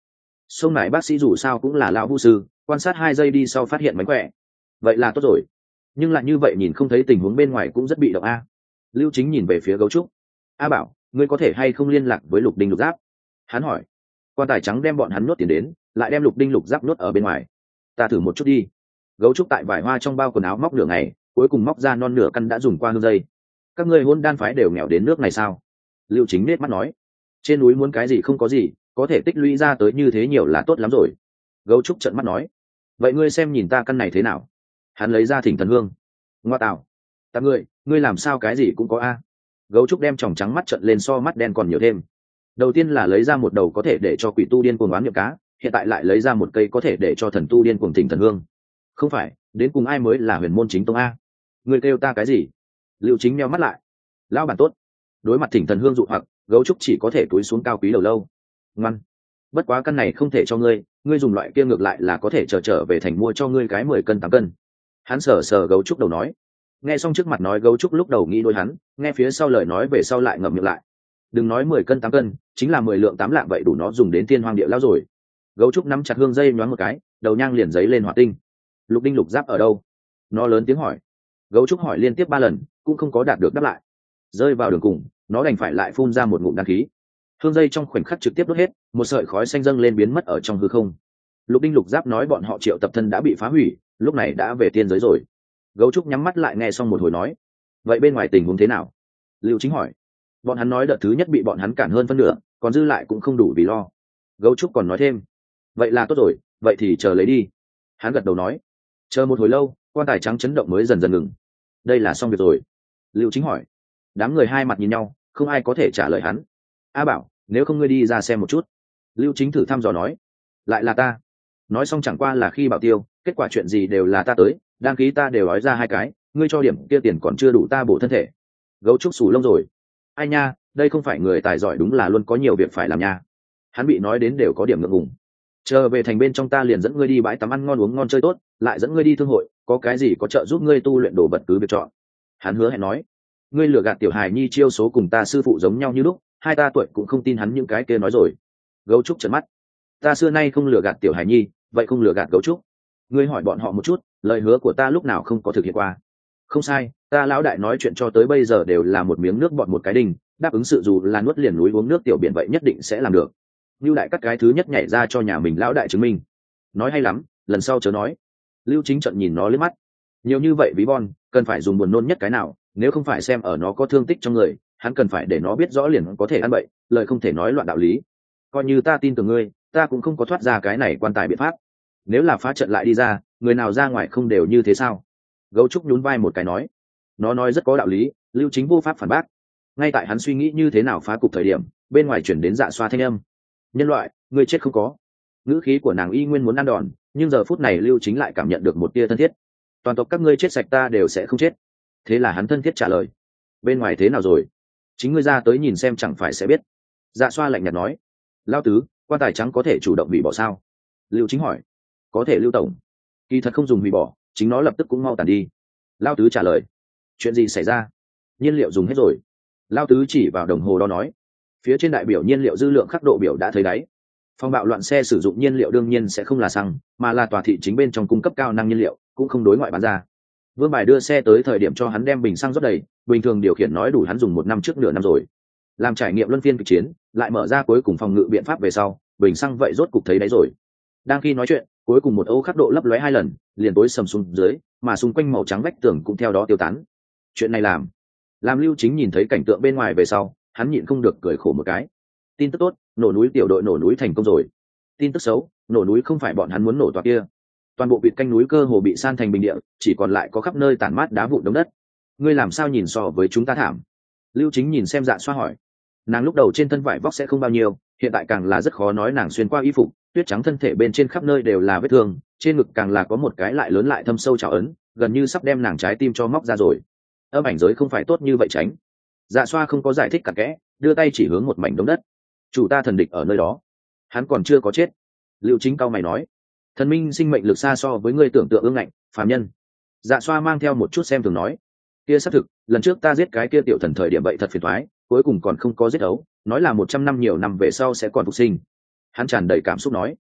Sông nải bác sĩ dù sao cũng là lão vu sư, quan sát hai giây đi sau phát hiện mánh khỏe, vậy là tốt rồi. Nhưng lại như vậy nhìn không thấy tình huống bên ngoài cũng rất bị động a. Lưu Chính nhìn về phía Gấu Trúc. A Bảo, ngươi có thể hay không liên lạc với Lục Đinh Lục Giáp? Hắn hỏi. Quan tài trắng đem bọn hắn nuốt tiền đến, lại đem Lục Đinh Lục Giáp nuốt ở bên ngoài. Ta thử một chút đi. Gấu Trúc tại vải hoa trong bao quần áo móc nửa ngày, cuối cùng móc ra non nửa căn đã dùng qua hương dây. Các ngươi hôn đan phái đều nghèo đến nước này sao? Lưu Chính nết mắt nói. Trên núi muốn cái gì không có gì, có thể tích lũy ra tới như thế nhiều là tốt lắm rồi. Gấu Trúc trợn mắt nói. Vậy ngươi xem nhìn ta căn này thế nào? Hắn lấy ra thỉnh thần hương. Ngoa tạo, ta ngươi ngươi làm sao cái gì cũng có a. Gấu Trúc đem tròng trắng mắt trợn lên so mắt đen còn nhiều thêm. Đầu tiên là lấy ra một đầu có thể để cho quỷ tu điên cuồng oán niệm cá, hiện tại lại lấy ra một cây có thể để cho thần tu điên cuồng thỉnh thần hương. Không phải, đến cùng ai mới là huyền môn chính tông a? Ngươi kêu ta cái gì? Lưu Chính meo mắt lại. Lão bản tốt. Đối mặt thỉnh thần hương dụ hoặc, Gấu Trúc chỉ có thể cúi xuống cao quý đầu lâu. Ngoan, bất quá căn này không thể cho ngươi, ngươi dùng loại kia ngược lại là có thể trở trở về thành mua cho ngươi cái mười cân tám cân. Hắn sờ sờ Gấu Trúc đầu nói. Nghe xong trước mặt nói Gấu Trúc lúc đầu nghĩ đôi hắn, nghe phía sau lời nói về sau lại ngậm miệng lại. Đừng nói mười cân tám cân, chính là mười lượng tám lạng vậy đủ nó dùng đến thiên hoang địa lao rồi. Gấu Trúc nắm chặt hương dây nhoáng một cái, đầu nhang liền giấy lên hỏa tinh. Lục Đinh Lục Giáp ở đâu? Nó lớn tiếng hỏi. Gấu Trúc hỏi liên tiếp ba lần, cũng không có đạt được đáp lại. Rơi vào đường cùng, nó đành phải lại phun ra một ngụm đan khí. Hương dây trong khoảnh khắc trực tiếp đốt hết, một sợi khói xanh dâng lên biến mất ở trong hư không. Lục Đinh Lục Giáp nói bọn họ Triệu tập thân đã bị phá hủy, lúc này đã về tiên giới rồi. Gấu Trúc nhắm mắt lại nghe xong một hồi nói. Vậy bên ngoài tình huống thế nào? Lưu Chính hỏi. Bọn hắn nói đợt thứ nhất bị bọn hắn cản hơn phân nửa, còn dư lại cũng không đủ vì lo. Gấu Trúc còn nói thêm. Vậy là tốt rồi, vậy thì chờ lấy đi. Hắn gật đầu nói. Chờ một hồi lâu, quan tài trắng chấn động mới dần dần ngừng. Đây là xong việc rồi. Lưu Chính hỏi. Đám người hai mặt nhìn nhau, không ai có thể trả lời hắn. A Bảo, nếu không ngươi đi ra xem một chút. Lưu Chính thử thăm dò nói. Lại là ta. Nói xong chẳng qua là khi bảo tiêu, kết quả chuyện gì đều là ta tới, đăng ký ta đều nói ra hai cái, ngươi cho điểm kia tiền còn chưa đủ ta bổ thân thể. Gấu Trúc xù lông rồi. Ai nha, đây không phải người tài giỏi đúng là luôn có nhiều việc phải làm nha. Hắn bị nói đến đều có điểm ngượng ngùng. Chờ về thành bên trong ta liền dẫn ngươi đi bãi tắm ăn ngon uống ngon chơi tốt, lại dẫn ngươi đi thương hội, có cái gì có trợ giúp ngươi tu luyện đồ vật cứ việc chọn. Hắn hứa hẹn nói. Ngươi lừa gạt tiểu hài nhi chiêu số cùng ta sư phụ giống nhau như lúc, hai ta tuổi cũng không tin hắn những cái kia nói rồi. Gấu Trúc trợn mắt. Ta xưa nay không lừa gạt tiểu hài nhi, vậy không lừa gạt Gấu Trúc. Ngươi hỏi bọn họ một chút, lời hứa của ta lúc nào không có thực hiện qua. Không sai, ta lão đại nói chuyện cho tới bây giờ đều là một miếng nước bọt một cái đinh, đáp ứng sự dù là nuốt liền núi uống nước tiểu biển vậy nhất định sẽ làm được. Lưu đại cắt cái thứ nhất nhảy ra cho nhà mình lão đại chứng minh. Nói hay lắm, lần sau chớ nói. Lưu Chính trận nhìn nó liếc mắt. Nhiều như vậy ví von, cần phải dùng buồn nôn nhất cái nào, nếu không phải xem ở nó có thương tích trong người, hắn cần phải để nó biết rõ liền có thể ăn bậy, lời không thể nói loạn đạo lý. Coi như ta tin tưởng ngươi, ta cũng không có thoát ra cái này quan tài biện pháp. Nếu là phá trận lại đi ra, người nào ra ngoài không đều như thế sao? Gấu Trúc nhún vai một cái nói. Nó nói rất có đạo lý, Lưu Chính vô pháp phản bác. Ngay tại hắn suy nghĩ như thế nào phá cục thời điểm, bên ngoài chuyển đến Dạ Xoa thanh âm. Nhân loại, ngươi chết không có. Ngữ khí của nàng y nguyên muốn ăn đòn, nhưng giờ phút này Lưu Chính lại cảm nhận được một tia thân thiết. Toàn tộc các ngươi chết sạch ta đều sẽ không chết. Thế là hắn thân thiết trả lời. Bên ngoài thế nào rồi? Chính ngươi ra tới nhìn xem chẳng phải sẽ biết. Dạ Xoa lạnh nhạt nói. Lao tứ, quan tài trắng có thể chủ động hủy bỏ sao? Lưu Chính hỏi. Có thể Lưu tổng. Kỳ thật không dùng hủy bỏ, chính nó lập tức cũng mau tàn đi. Lao tứ trả lời. Chuyện gì xảy ra? Nhiên liệu dùng hết rồi. Lao tứ chỉ vào đồng hồ đó nói. Phía trên đại biểu nhiên liệu dư lượng khắc độ biểu đã thấy đáy. Phong bạo loạn xe sử dụng nhiên liệu đương nhiên sẽ không là xăng, mà là tòa thị chính bên trong cung cấp cao năng nhiên liệu, cũng không đối ngoại bán ra. Vương Bài đưa xe tới thời điểm cho hắn đem bình xăng rót đầy, bình thường điều khiển nói đủ hắn dùng một năm trước nửa năm rồi. Làm trải nghiệm luân phiên kịch chiến, lại mở ra cuối cùng phòng ngự biện pháp về sau, bình xăng vậy rốt cục thấy đáy rồi. Đang khi nói chuyện, cuối cùng một ô khắc độ lấp lóe hai lần, liền tối sầm xuống dưới, mà xung quanh màu trắng vách tường cũng theo đó tiêu tán. Chuyện này làm, làm Lưu Chính nhìn thấy cảnh tượng bên ngoài về sau, hắn nhịn không được cười khổ một cái. Tin tức tốt, nổ núi tiểu đội nổ núi thành công rồi. Tin tức xấu, nổ núi không phải bọn hắn muốn nổ tòa kia. Toàn bộ vịt canh núi cơ hồ bị san thành bình địa, chỉ còn lại có khắp nơi tản mát đá vụn đống đất. Ngươi làm sao nhìn so với chúng ta thảm? Lưu Chính nhìn xem Dạ Xoa hỏi. Nàng lúc đầu trên thân vải vóc sẽ không bao nhiêu, hiện tại càng là rất khó nói nàng xuyên qua y phục, tuyết trắng thân thể bên trên khắp nơi đều là vết thương, trên ngực càng là có một cái lại lớn lại thâm sâu trào ấn, gần như sắp đem nàng trái tim cho móc ra rồi. Âm ảnh giới không phải tốt như vậy tránh. Dạ Xoa không có giải thích cặn kẽ, đưa tay chỉ hướng một mảnh đống đất. Chủ ta thần địch ở nơi đó, hắn còn chưa có chết. Lưu Chính cao mày nói. Thần minh sinh mệnh lực xa so với ngươi tưởng tượng ương ngạnh, phàm nhân. Dạ Xoa mang theo một chút xem thường nói. Kia xác thực, lần trước ta giết cái kia tiểu thần thời điểm vậy thật phiền toái, cuối cùng còn không có giết đấu, nói là một trăm năm nhiều năm về sau sẽ còn phục sinh. Hắn tràn đầy cảm xúc nói.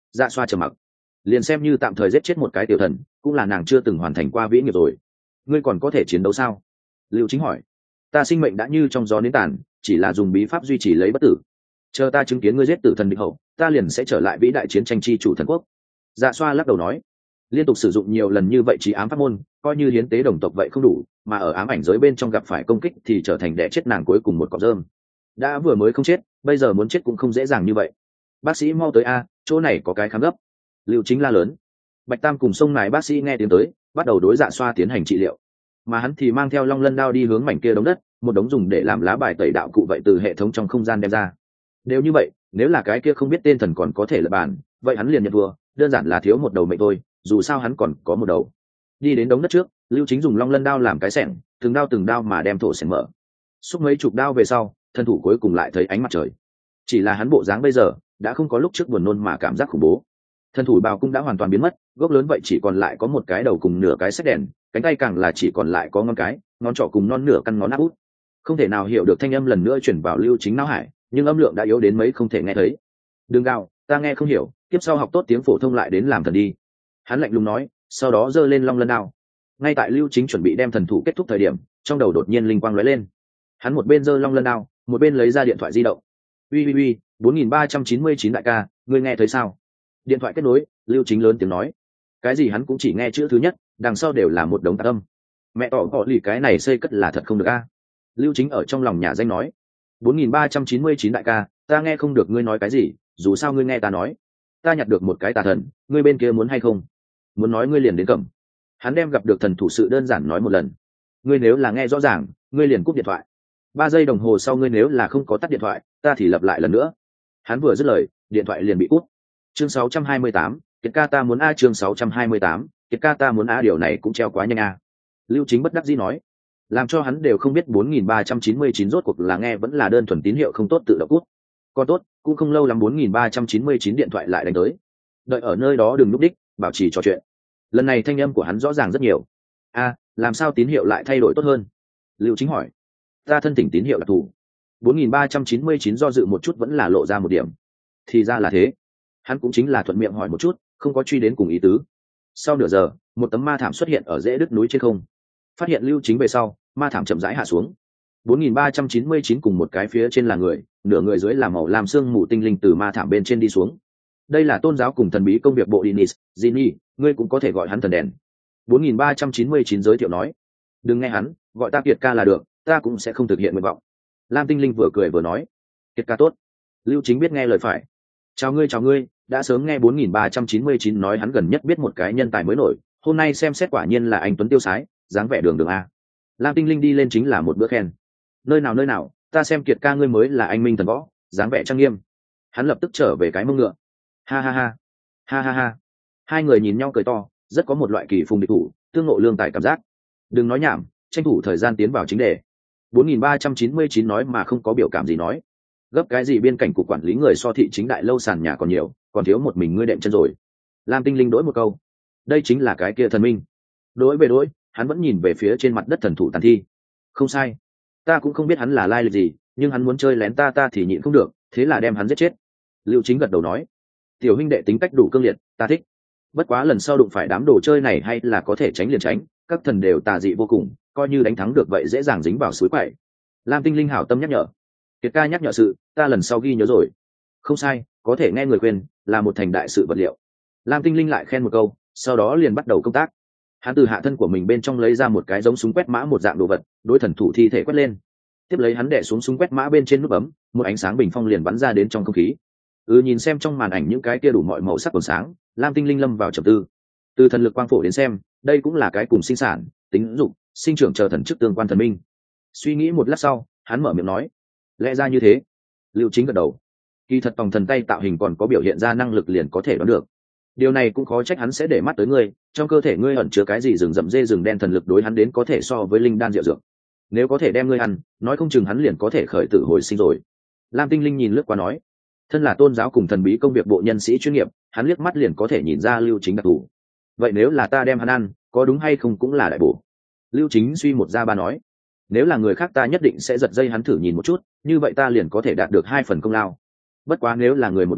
Dạ xoa trầm mặc. Liền xem như tạm thời giết chết một cái tiểu thần cũng là nàng chưa từng hoàn thành qua vĩ nghiệp rồi. Ngươi còn có thể chiến đấu sao? Lưu Chính hỏi. Ta sinh mệnh đã như trong gió nến tàn, chỉ là dùng bí pháp duy trì lấy bất tử. Chờ ta chứng kiến ngươi giết tử thần địch hậu, ta liền sẽ trở lại vĩ đại chiến tranh chi chủ thần quốc. Dạ xoa lắc đầu nói. Liên tục sử dụng nhiều lần như vậy trí ám pháp môn, coi như hiến tế đồng tộc vậy không đủ, mà ở ám ảnh giới bên trong gặp phải công kích thì trở thành đẻ chết nàng cuối cùng một cọng rơm. Đã vừa mới không chết, bây giờ muốn chết cũng không dễ dàng như vậy. Bác sĩ mau tới a, chỗ này có cái khám gấp. Lưu Chính la lớn. Bạch Tam cùng sông nài bác sĩ nghe tiếng tới, bắt đầu đối Dạ xoa tiến hành trị liệu, mà hắn thì mang theo long lân đao đi hướng mảnh kia đống đất, một đống dùng để làm lá bài tẩy đạo cụ vậy từ hệ thống trong không gian đem ra. Nếu như vậy, nếu là cái kia không biết tên thần còn có thể lập bàn, vậy hắn liền nhận thua, đơn giản là thiếu một đầu mệnh thôi, dù sao hắn còn có một đầu. Đi đến đống đất trước, Lưu Chính dùng long lân đao làm cái xẻng, từng đao từng đao mà đem thổ xẻng mở. Xúc mấy chục đao về sau, thân thủ cuối cùng lại thấy ánh mặt trời. Chỉ là hắn bộ dáng bây giờ đã không có lúc trước buồn nôn mà cảm giác khủng bố. Thân thủ bào cung đã hoàn toàn biến mất, gốc lớn vậy chỉ còn lại có một cái đầu cùng nửa cái xét đèn, cánh tay càng là chỉ còn lại có ngón cái, ngón trỏ cùng non nửa căn ngón áp út. Không thể nào hiểu được thanh âm lần nữa chuyển vào Lưu Chính não hải, nhưng âm lượng đã yếu đến mấy không thể nghe thấy. Đừng gào, ta nghe không hiểu, tiếp sau học tốt tiếng phổ thông lại đến làm thần đi. Hắn lạnh lùng nói, sau đó giơ lên long lân đao. Ngay tại Lưu Chính chuẩn bị đem thần thủ kết thúc thời điểm, trong đầu đột nhiên linh quang lóe lên. Hắn một bên giơ long lân đao, một bên lấy ra điện thoại di động. Uy uy uy, bốn nghìn ba trăm chín mươi chín đại ca, ngươi nghe thấy sao? Điện thoại kết nối, Lưu Chính lớn tiếng nói. Cái gì hắn cũng chỉ nghe chữ thứ nhất, đằng sau đều là một đống tạp âm. Mẹ tỏ họ lì cái này xây cất là thật không được a. Lưu Chính ở trong lòng nhà danh nói. bốn nghìn ba trăm chín mươi chín đại ca, ta nghe không được ngươi nói cái gì, dù sao ngươi nghe ta nói. Ta nhặt được một cái tà thần, ngươi bên kia muốn hay không? Muốn nói ngươi liền đến cầm. Hắn đem gặp được thần thủ sự đơn giản nói một lần. Ngươi nếu là nghe rõ ràng, ngươi liền cúp điện thoại. Ba giây đồng hồ sau ngươi nếu là không có tắt điện thoại, ta thì lặp lại lần nữa. Hắn vừa dứt lời, điện thoại liền bị cúp. Chương sáu trăm hai mươi tám, Kiệt ca ta muốn a chương sáu trăm hai mươi tám, Kiệt ca ta muốn a điều này cũng treo quá nhanh a. Lưu Chính bất đắc dĩ nói, làm cho hắn đều không biết bốn nghìn ba trăm chín mươi chín rốt cuộc là nghe vẫn là đơn thuần tín hiệu không tốt tự động cút. Còn tốt, cũng không lâu lắm bốn nghìn ba trăm chín mươi chín điện thoại lại đánh tới. Đợi ở nơi đó đừng núp đích, bảo trì trò chuyện. Lần này thanh âm của hắn rõ ràng rất nhiều. A, làm sao tín hiệu lại thay đổi tốt hơn? Lưu Chính hỏi. Ta thân thỉnh tín hiệu đặc thù. bốn nghìn ba trăm chín mươi chín do dự một chút vẫn là lộ ra một điểm. Thì ra là thế. Hắn cũng chính là thuận miệng hỏi một chút, không có truy đến cùng ý tứ. Sau nửa giờ, một tấm ma thảm xuất hiện ở rễ đứt núi trên không. Phát hiện Lưu Chính về sau, ma thảm chậm rãi hạ xuống. bốn nghìn ba trăm chín mươi chín cùng một cái phía trên là người, nửa người dưới là màu làm xương mù tinh linh từ ma thảm bên trên đi xuống. Đây là tôn giáo cùng thần bí công việc bộ Dinis, Ginny, ngươi cũng có thể gọi hắn thần đèn. bốn nghìn ba trăm chín mươi chín giới thiệu nói. Đừng nghe hắn, gọi ta Kiệt ca là được, ta cũng sẽ không thực hiện nguyện vọng. Lam tinh linh vừa cười vừa nói. Kiệt ca tốt. Lưu Chính biết nghe lời phải. Chào ngươi chào ngươi, đã sớm nghe bốn nghìn ba trăm chín mươi chín nói hắn gần nhất biết một cái nhân tài mới nổi, hôm nay xem xét quả nhiên là anh tuấn tiêu sái, dáng vẻ đường đường a. Lam tinh linh đi lên chính là một bữa khen. Nơi nào nơi nào, ta xem Kiệt ca ngươi mới là anh minh thần võ, dáng vẻ trang nghiêm. Hắn lập tức trở về cái mông ngựa. Ha ha ha, ha ha ha. Hai người nhìn nhau cười to, rất có một loại kỳ phùng địch thủ, tương ngộ lương tài cảm giác. Đừng nói nhảm, tranh thủ thời gian tiến vào chính đề. bốn nghìn ba trăm chín mươi chín nói mà không có biểu cảm gì nói. Gấp cái gì biên cảnh cục quản lý người so thị chính đại lâu sàn nhà còn nhiều, còn thiếu một mình ngươi đệm chân rồi. Lam tinh linh đối một câu. Đây chính là cái kia thần minh. Đối về đối, hắn vẫn nhìn về phía trên mặt đất thần thủ tàn thi. Không sai, ta cũng không biết hắn là lai lịch gì, nhưng hắn muốn chơi lén ta ta thì nhịn không được, thế là đem hắn giết chết. Lưu Chính gật đầu nói. Tiểu huynh đệ tính cách đủ cương liệt, ta thích. Bất quá lần sau đụng phải đám đồ chơi này hay là có thể tránh liền tránh, các thần đều tà dị vô cùng, coi như đánh thắng được vậy dễ dàng dính vào suối quậy. Lam tinh linh hảo tâm nhắc nhở. Kiệt ca nhắc nhở sự, ta lần sau ghi nhớ rồi. Không sai, có thể nghe người khuyên, là một thành đại sự vật liệu. Lam tinh linh lại khen một câu, sau đó liền bắt đầu công tác. Hắn từ hạ thân của mình bên trong lấy ra một cái giống súng quét mã một dạng đồ vật, đối thần thủ thi thể quét lên. Tiếp lấy hắn đè xuống súng quét mã bên trên nút bấm, một ánh sáng bình phong liền bắn ra đến trong không khí. Ừ, nhìn xem trong màn ảnh những cái kia đủ mọi màu sắc còn sáng, Lam tinh linh lâm vào trầm tư. Từ thần lực quang phổ đến xem, đây cũng là cái cùng sinh sản, tính dục, sinh trưởng chờ thần chức tương quan thần minh. Suy nghĩ một lát sau, hắn mở miệng nói, lẽ ra như thế. Lưu Chính gật đầu. Kỳ thật tòng thần tay tạo hình còn có biểu hiện ra năng lực liền có thể đoán được. Điều này cũng khó trách hắn sẽ để mắt tới ngươi, trong cơ thể ngươi ẩn chứa cái gì rừng rậm dê rừng đen thần lực đối hắn đến có thể so với linh đan diệu dược. Nếu có thể đem ngươi ăn, nói không chừng hắn liền có thể khởi tử hồi sinh rồi. Lam tinh linh nhìn lướt qua nói, thân là tôn giáo cùng thần bí công việc bộ nhân sĩ chuyên nghiệp, hắn liếc mắt liền có thể nhìn ra Lưu Chính đặc thù. Vậy nếu là ta đem hắn ăn, có đúng hay không cũng là đại bổ. Lưu Chính suy một ra ba nói, nếu là người khác ta nhất định sẽ giật dây hắn thử nhìn một chút, như vậy ta liền có thể đạt được hai phần công lao. Bất quá nếu là người một nhà,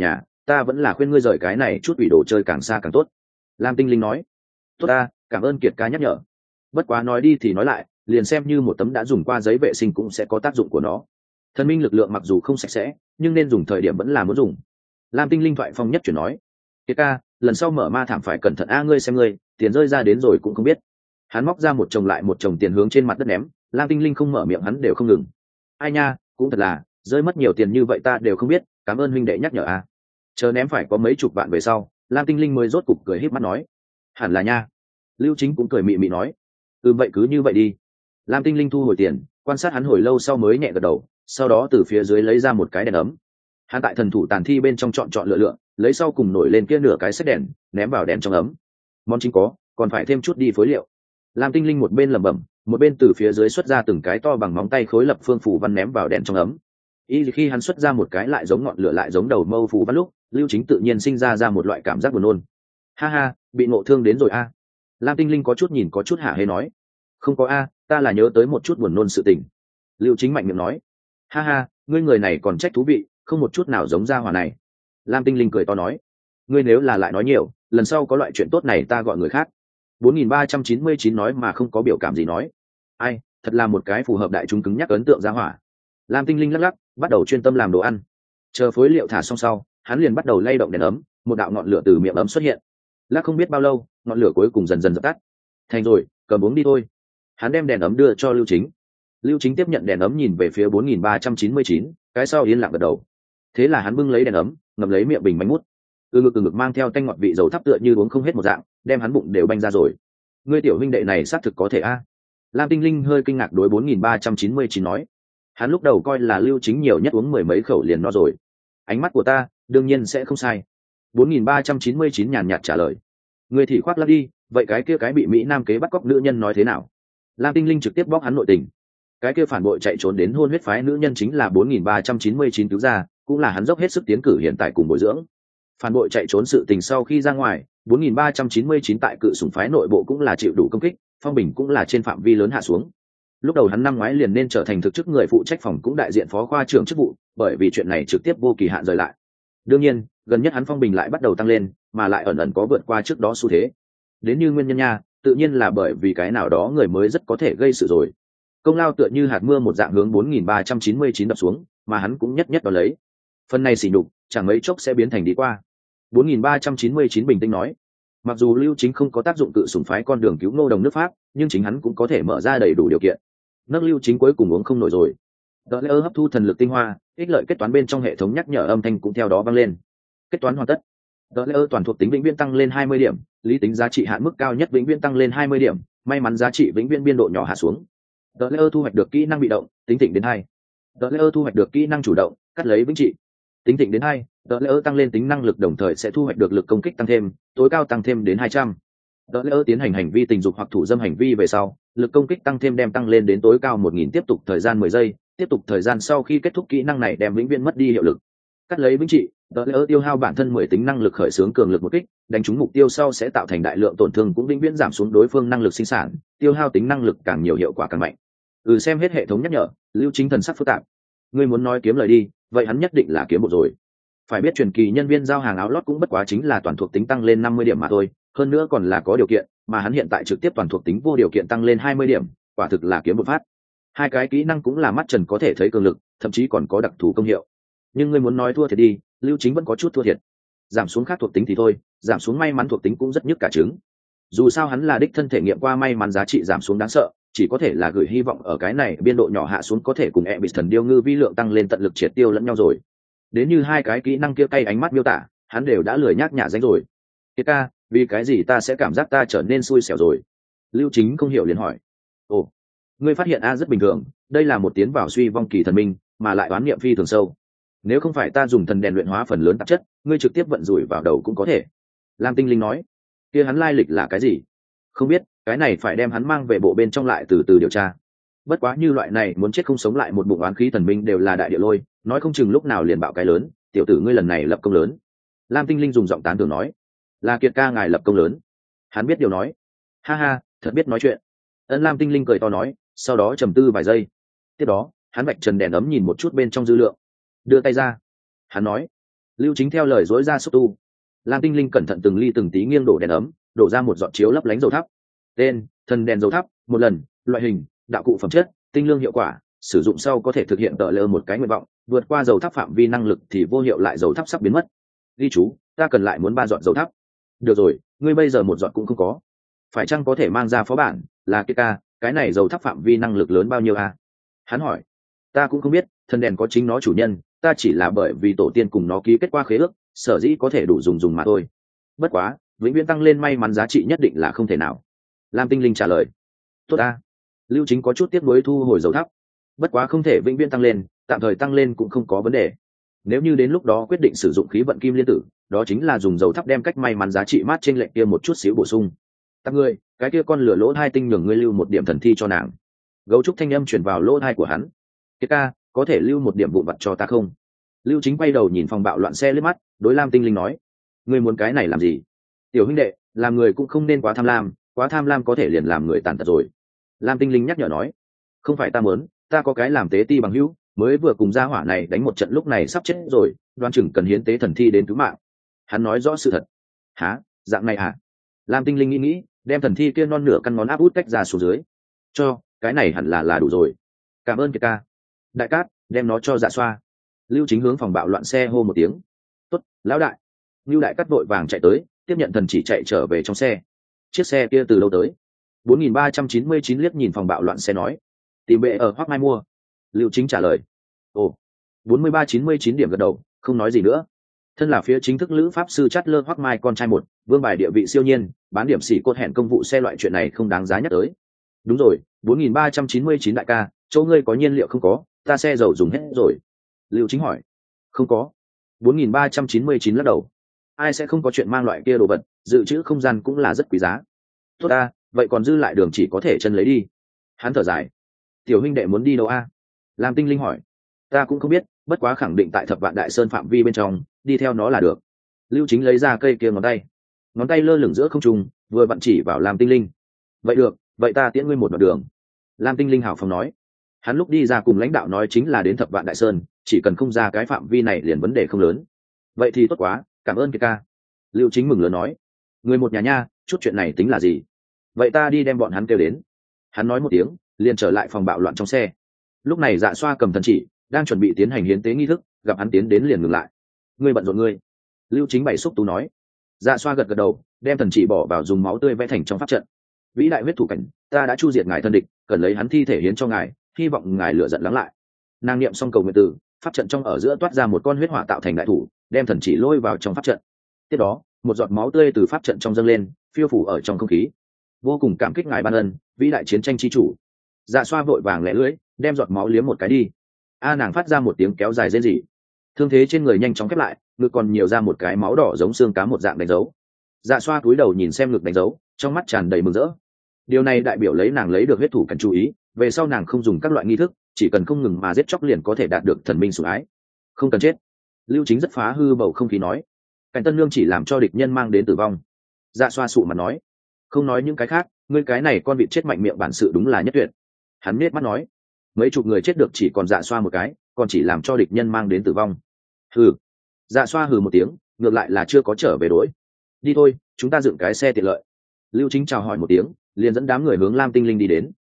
ta vẫn là khuyên ngươi rời cái này chút ủy đồ chơi càng xa càng tốt. Lam Tinh Linh nói. Tốt ta, cảm ơn Kiệt ca nhắc nhở. Bất quá nói đi thì nói lại, liền xem như một tấm đã dùng qua giấy vệ sinh cũng sẽ có tác dụng của nó. Thần minh lực lượng mặc dù không sạch sẽ, nhưng nên dùng thời điểm vẫn là muốn dùng. Lam Tinh Linh thoại phong nhất chuyển nói. Kiệt ca, lần sau mở ma thảm phải cẩn thận a, ngươi xem ngươi, tiền rơi ra đến rồi cũng không biết. Hắn móc ra một chồng lại một chồng tiền hướng trên mặt đất ném. Lam Tinh Linh không mở miệng hắn đều không ngừng. Ai nha, cũng thật là, rơi mất nhiều tiền như vậy ta đều không biết, cảm ơn huynh đệ nhắc nhở a. Chờ ném phải có mấy chục vạn về sau, Lam Tinh Linh mới rốt cục cười híp mắt nói. Hẳn là nha. Lưu Chính cũng cười mị mị nói. Ừ vậy cứ như vậy đi. Lam Tinh Linh thu hồi tiền, quan sát hắn hồi lâu sau mới nhẹ gật đầu, sau đó từ phía dưới lấy ra một cái đèn ấm. Hắn tại thần thủ tàn thi bên trong chọn chọn lựa lựa, lấy sau cùng nổi lên kia nửa cái xếp đèn, ném vào đèn trong ấm. Món chính có, còn phải thêm chút đi phối liệu. Lam Tinh Linh một bên lẩm bẩm, một bên từ phía dưới xuất ra từng cái to bằng móng tay khối lập phương phủ văn ném vào đèn trong ấm. Y khi hắn xuất ra một cái lại giống ngọn lửa lại giống đầu mâu phủ văn lúc, Lưu Chính tự nhiên sinh ra ra một loại cảm giác buồn nôn. Ha ha, bị ngộ thương đến rồi a. Lam Tinh Linh có chút nhìn có chút hả hê nói. Không có a, ta là nhớ tới một chút buồn nôn sự tình. Lưu Chính mạnh miệng nói. Ha ha, ngươi người này còn trách thú vị, không một chút nào giống gia hỏa này. Lam Tinh Linh cười to nói. Ngươi nếu là lại nói nhiều, lần sau có loại chuyện tốt này ta gọi người khác. bốn nghìn ba trăm chín mươi chín nói mà không có biểu cảm gì nói. Ai, thật là một cái phù hợp đại chúng cứng nhắc ấn tượng gia hỏa. Lam Tinh Linh lắc lắc, bắt đầu chuyên tâm làm đồ ăn. Chờ phối liệu thả xong sau, hắn liền bắt đầu lay động đèn ấm, một đạo ngọn lửa từ miệng ấm xuất hiện. Lắc không biết bao lâu, ngọn lửa cuối cùng dần dần dập tắt. Thành rồi, cầm uống đi thôi. Hắn đem đèn ấm đưa cho Lưu Chính. Lưu Chính tiếp nhận đèn ấm nhìn về phía bốn nghìn ba trăm chín mươi chín, cái sau yên lặng gật đầu. Thế là hắn bưng lấy đèn ấm, ngậm lấy miệng bình bánh mút. Ừ ngực từ ngực mang theo tanh ngọt vị dầu thắp tựa như uống không hết một dạng, đem hắn bụng đều banh ra rồi. Ngươi tiểu huynh đệ này xác thực có thể a. Lam Tinh Linh hơi kinh ngạc đối bốn nghìn ba trăm chín mươi chín nói. Hắn lúc đầu coi là Lưu Chính nhiều nhất uống mười mấy khẩu liền no rồi. Ánh mắt của ta, đương nhiên sẽ không sai. bốn nghìn ba trăm chín mươi chín nhàn nhạt trả lời. Ngươi thì khoác lác đi, vậy cái kia cái bị Mỹ Nam kế bắt cóc nữ nhân nói thế nào? Lam Tinh Linh trực tiếp bóc hắn nội tình. Cái kia phản bội chạy trốn đến hôn huyết phái nữ nhân chính là bốn nghìn ba trăm chín mươi chín cứu ra, cũng là hắn dốc hết sức tiến cử hiện tại cùng bồi dưỡng. Phản bội chạy trốn sự tình sau khi ra ngoài, bốn nghìn ba trăm chín mươi chín tại cự sủng phái nội bộ cũng là chịu đủ công kích, phong bình cũng là trên phạm vi lớn hạ xuống. Lúc đầu hắn năm ngoái liền nên trở thành thực chức người phụ trách phòng cũng đại diện phó khoa trưởng chức vụ, bởi vì chuyện này trực tiếp vô kỳ hạn rời lại. Đương nhiên, gần nhất hắn phong bình lại bắt đầu tăng lên, mà lại ẩn ẩn có vượt qua trước đó xu thế. Đến như nguyên nhân nha, tự nhiên là bởi vì cái nào đó người mới rất có thể gây sự rồi. Công lao tựa như hạt mưa một dạng hướng bốn nghìn ba trăm chín mươi chín đập xuống, mà hắn cũng nhất nhất đó lấy. Phần này xỉ nhục, chẳng mấy chốc sẽ biến thành đi qua. bốn nghìn ba trăm chín mươi chín bình tĩnh nói. Mặc dù Lưu Chính không có tác dụng cự sủng phái con đường cứu Ngô Đồng nước Pháp, nhưng chính hắn cũng có thể mở ra đầy đủ điều kiện. Nấc Lưu Chính cuối cùng uống không nổi rồi. Đỡ lỡ hấp thu thần lực tinh hoa, ích lợi kết toán bên trong hệ thống nhắc nhở âm thanh cũng theo đó vang lên. Kết toán hoàn tất. Đỡ lỡ toàn thuộc tính vĩnh viễn tăng lên hai mươi điểm, lý tính giá trị hạn mức cao nhất vĩnh viễn tăng lên hai mươi điểm, may mắn giá trị vĩnh viễn biên độ nhỏ hạ xuống. Đỡ lỡ thu hoạch được kỹ năng bị động, tính thịnh đến hai. Đỡ lỡ thu hoạch được kỹ năng chủ động, cắt lấy vĩnh trị. Tính thịnh đến hai, đỡ lỡ tăng lên tính năng lực đồng thời sẽ thu hoạch được lực công kích tăng thêm, tối cao tăng thêm đến hai trăm. Đỡ lỡ tiến hành hành vi tình dục hoặc thủ dâm hành vi về sau, lực công kích tăng thêm đem tăng lên đến tối cao một nghìn tiếp tục thời gian mười giây, tiếp tục thời gian sau khi kết thúc kỹ năng này đem vĩnh viễn mất đi hiệu lực. Cắt lấy vĩnh trị, đỡ lỡ tiêu hao bản thân mười tính năng lực khởi xướng cường lực một kích, đánh trúng mục tiêu sau sẽ tạo thành đại lượng tổn thương cũng vĩnh viễn giảm xuống đối phương năng lực sinh sản, tiêu hao tính năng lực càng nhiều hiệu quả càng mạnh. Ừ xem hết hệ thống nhắc nhở, Lưu Chính thần sắc phức tạp. Ngươi muốn nói kiếm lời đi, vậy hắn nhất định là kiếm một rồi. Phải biết truyền kỳ nhân viên giao hàng áo lót cũng bất quá chính là toàn thuộc tính tăng lên năm mươi điểm mà thôi, hơn nữa còn là có điều kiện, mà hắn hiện tại trực tiếp toàn thuộc tính vô điều kiện tăng lên hai mươi điểm, quả thực là kiếm một phát. Hai cái kỹ năng cũng là mắt trần có thể thấy cường lực, thậm chí còn có đặc thù công hiệu. Nhưng ngươi muốn nói thua thiệt đi, Lưu Chính vẫn có chút thua thiệt. Giảm xuống khác thuộc tính thì thôi, giảm xuống may mắn thuộc tính cũng rất nhức cả trứng. Dù sao hắn là đích thân thể nghiệm qua may mắn giá trị giảm xuống đáng sợ, chỉ có thể là gửi hy vọng ở cái này biên độ nhỏ hạ xuống có thể cùng e bị thần điêu ngư vi lượng tăng lên tận lực triệt tiêu lẫn nhau rồi. Đến như hai cái kỹ năng kia cay ánh mắt miêu tả, hắn đều đã lười nhác nhả danh rồi. Kiệt ca, vì cái gì ta sẽ cảm giác ta trở nên xui xẻo rồi? Lưu Chính không hiểu liền hỏi. Ồ, ngươi phát hiện a rất bình thường, đây là một tiến vào suy vong kỳ thần minh, mà lại đoán niệm phi thường sâu. Nếu không phải ta dùng thần đèn luyện hóa phần lớn tạp chất, ngươi trực tiếp vận rủi vào đầu cũng có thể. Lam Tinh Linh nói. Kia hắn lai lịch là cái gì? Không biết, cái này phải đem hắn mang về bộ bên trong lại từ từ điều tra. Bất quá như loại này muốn chết không sống lại một bụng oán khí thần minh đều là đại địa lôi, nói không chừng lúc nào liền bạo cái lớn, tiểu tử ngươi lần này lập công lớn. Lam Tinh Linh dùng giọng tán thưởng nói. Là Kiệt ca ngài lập công lớn. Hắn biết điều nói. Ha ha, thật biết nói chuyện. Ân Lam Tinh Linh cười to nói, sau đó trầm tư vài giây. Tiếp đó, hắn vạch trần đèn ấm nhìn một chút bên trong dư lượng. Đưa tay ra. Hắn nói. Lưu Chính theo lời dối ra xúc tu. Lam Tinh Linh cẩn thận từng ly từng tí nghiêng đổ đèn ấm, đổ ra một giọt chiếu lấp lánh dầu thắp. Tên: thần đèn dầu thắp, một lần, loại hình: đạo cụ phẩm chất, tinh lương hiệu quả, sử dụng sau có thể thực hiện tợ lơ một cái nguyện vọng, vượt qua dầu thắp phạm vi năng lực thì vô hiệu lại dầu thắp sắp biến mất. Ghi chú: ta cần lại muốn ba giọt dầu thắp. Được rồi, ngươi bây giờ một giọt cũng không có. Phải chăng có thể mang ra phó bản, là kia ca, cái này dầu thắp phạm vi năng lực lớn bao nhiêu a? Hắn hỏi. Ta cũng không biết, thần đèn có chính nó chủ nhân, ta chỉ là bởi vì tổ tiên cùng nó ký kết qua khế ước, sở dĩ có thể đủ dùng dùng mà thôi. Bất quá, vĩnh viễn tăng lên may mắn giá trị nhất định là không thể nào. Lam Tinh Linh trả lời. Tốt ta. Lưu Chính có chút tiếc nuối thu hồi dầu thắp. Bất quá không thể vĩnh viễn tăng lên, tạm thời tăng lên cũng không có vấn đề. Nếu như đến lúc đó quyết định sử dụng khí vận kim liên tử, đó chính là dùng dầu thắp đem cách may mắn giá trị mát trên lệnh kia một chút xíu bổ sung. Tắc ngươi, cái kia con lửa lỗ hai tinh nhường ngươi lưu một điểm thần thi cho nàng. Gấu trúc thanh âm chuyển vào lỗ hai của hắn. Kiệt ca, có thể lưu một điểm vụn vặt cho ta không? Lưu Chính quay đầu nhìn phòng bạo loạn xe lướt mắt, đối Lam Tinh Linh nói. Ngươi muốn cái này làm gì? Tiểu huynh đệ, làm người cũng không nên quá tham lam, quá tham lam có thể liền làm người tàn tật rồi. Lam Tinh Linh nhắc nhở nói. Không phải ta muốn, ta có cái làm tế ti bằng hữu, mới vừa cùng gia hỏa này đánh một trận lúc này sắp chết rồi, đoan chừng cần hiến tế thần thi đến cứu mạng. Hắn nói rõ sự thật. Hả, dạng này à? Lam Tinh Linh nghĩ nghĩ, đem thần thi kia non nửa căn ngón áp út cách ra xuống dưới. Cho, cái này hẳn là là đủ rồi. Cảm ơn Kiệt ca. Đại cát, đem nó cho Dạ Xoa. Lưu Chính hướng phòng bạo loạn xe hô một tiếng. Tốt, lão đại. Lưu Đại Cát vội vàng chạy tới, tiếp nhận thần chỉ chạy trở về trong xe. Chiếc xe kia từ lâu tới? bốn nghìn ba trăm chín mươi chín liếc nhìn phòng bạo loạn xe nói. Tìm bệ ở Hoắc Mai mua. Lưu Chính trả lời. Ồ, bốn mươi ba chín mươi chín điểm gật đầu, không nói gì nữa. Thân là phía chính thức lữ pháp sư Chát Lơ Hoắc Mai con trai một, vương bài địa vị siêu nhiên, bán điểm xỉ cốt hẹn công vụ xe loại chuyện này không đáng giá nhắc tới. Đúng rồi, bốn nghìn ba trăm chín mươi chín đại ca, chỗ ngươi có nhiên liệu không có, ta xe dầu dùng hết rồi. Lưu Chính hỏi. Không có. bốn nghìn ba trăm chín mươi chín lắc đầu. Ai sẽ không có chuyện mang loại kia đồ vật, dự trữ không gian cũng là rất quý giá. Tốt ta, vậy còn dư lại đường chỉ có thể chân lấy đi. Hắn thở dài. Tiểu huynh đệ muốn đi đâu a? Lam Tinh Linh hỏi. Ta cũng không biết, bất quá khẳng định tại Thập Vạn Đại Sơn phạm vi bên trong, đi theo nó là được. Lưu Chính lấy ra cây kia ngón tay, ngón tay lơ lửng giữa không trung, vừa vặn chỉ vào Lam Tinh Linh. Vậy được, vậy ta tiễn ngươi một đoạn đường. Lam Tinh Linh hào phóng nói. Hắn lúc đi ra cùng lãnh đạo nói chính là đến Thập Vạn Đại Sơn, chỉ cần không ra cái phạm vi này liền vấn đề không lớn. Vậy thì tốt quá, cảm ơn Kiệt ca. Lưu Chính mừng lớn nói. Người một nhà nha, chút chuyện này tính là gì? Vậy ta đi đem bọn hắn kêu đến. Hắn nói một tiếng, liền trở lại phòng bạo loạn trong xe. Lúc này Dạ Xoa cầm thần chỉ, đang chuẩn bị tiến hành hiến tế nghi thức, gặp hắn tiến đến liền ngừng lại. Ngươi bận rộn ngươi. Lưu Chính bày xúc tú nói. Dạ Xoa gật gật đầu, đem thần chỉ bỏ vào dùng máu tươi vẽ thành trong pháp trận. Vĩ đại huyết thủ cảnh, ta đã chu diệt ngài thân địch, cần lấy hắn thi thể hiến cho ngài, hy vọng ngài lựa giận lắng lại. Nàng niệm xong cầu nguyện từ, pháp trận trong ở giữa toát ra một con huyết hỏa tạo thành đại thủ, đem thần chỉ lôi vào trong pháp trận. Tiếp đó, một giọt máu tươi từ pháp trận trong dâng lên, phiêu phủ ở trong không khí. Vô cùng cảm kích ngài ban ân, vĩ đại chiến tranh chi chủ. Dạ Xoa vội vàng lẹ lưỡi, đem giọt máu liếm một cái đi. A nàng phát ra một tiếng kéo dài rên rỉ. Thương thế trên người nhanh chóng khép lại, ngực còn nhiều ra một cái máu đỏ giống xương cá một dạng đánh dấu. Dạ Xoa cúi đầu nhìn xem ngực đánh dấu, trong mắt tràn đầy mừng rỡ. Điều này đại biểu lấy nàng lấy được huyết thủ cần chú ý, về sau nàng không dùng các loại nghi thức, chỉ cần không ngừng mà giết chóc liền có thể đạt được thần minh sủng ái. Không cần chết. Lưu Chính rất phá hư bầu không khí nói. Cảnh Tân Lương chỉ làm cho địch nhân mang đến tử vong. Dạ Xoa sụ mặt nói. Không nói những cái khác, ngươi cái này con vịt chết mạnh miệng bản sự đúng là nhất tuyệt. Hắn nết mắt nói. Mấy chục người chết được chỉ còn Dạ Xoa một cái, còn chỉ làm cho địch nhân mang đến tử vong. Hừ. Dạ Xoa hừ một tiếng, ngược lại là chưa có trở về đối. Đi thôi, chúng ta dựng cái xe tiện lợi. Lưu Chính chào hỏi một tiếng, liền dẫn đám người hướng Lam Tinh Linh đi đến.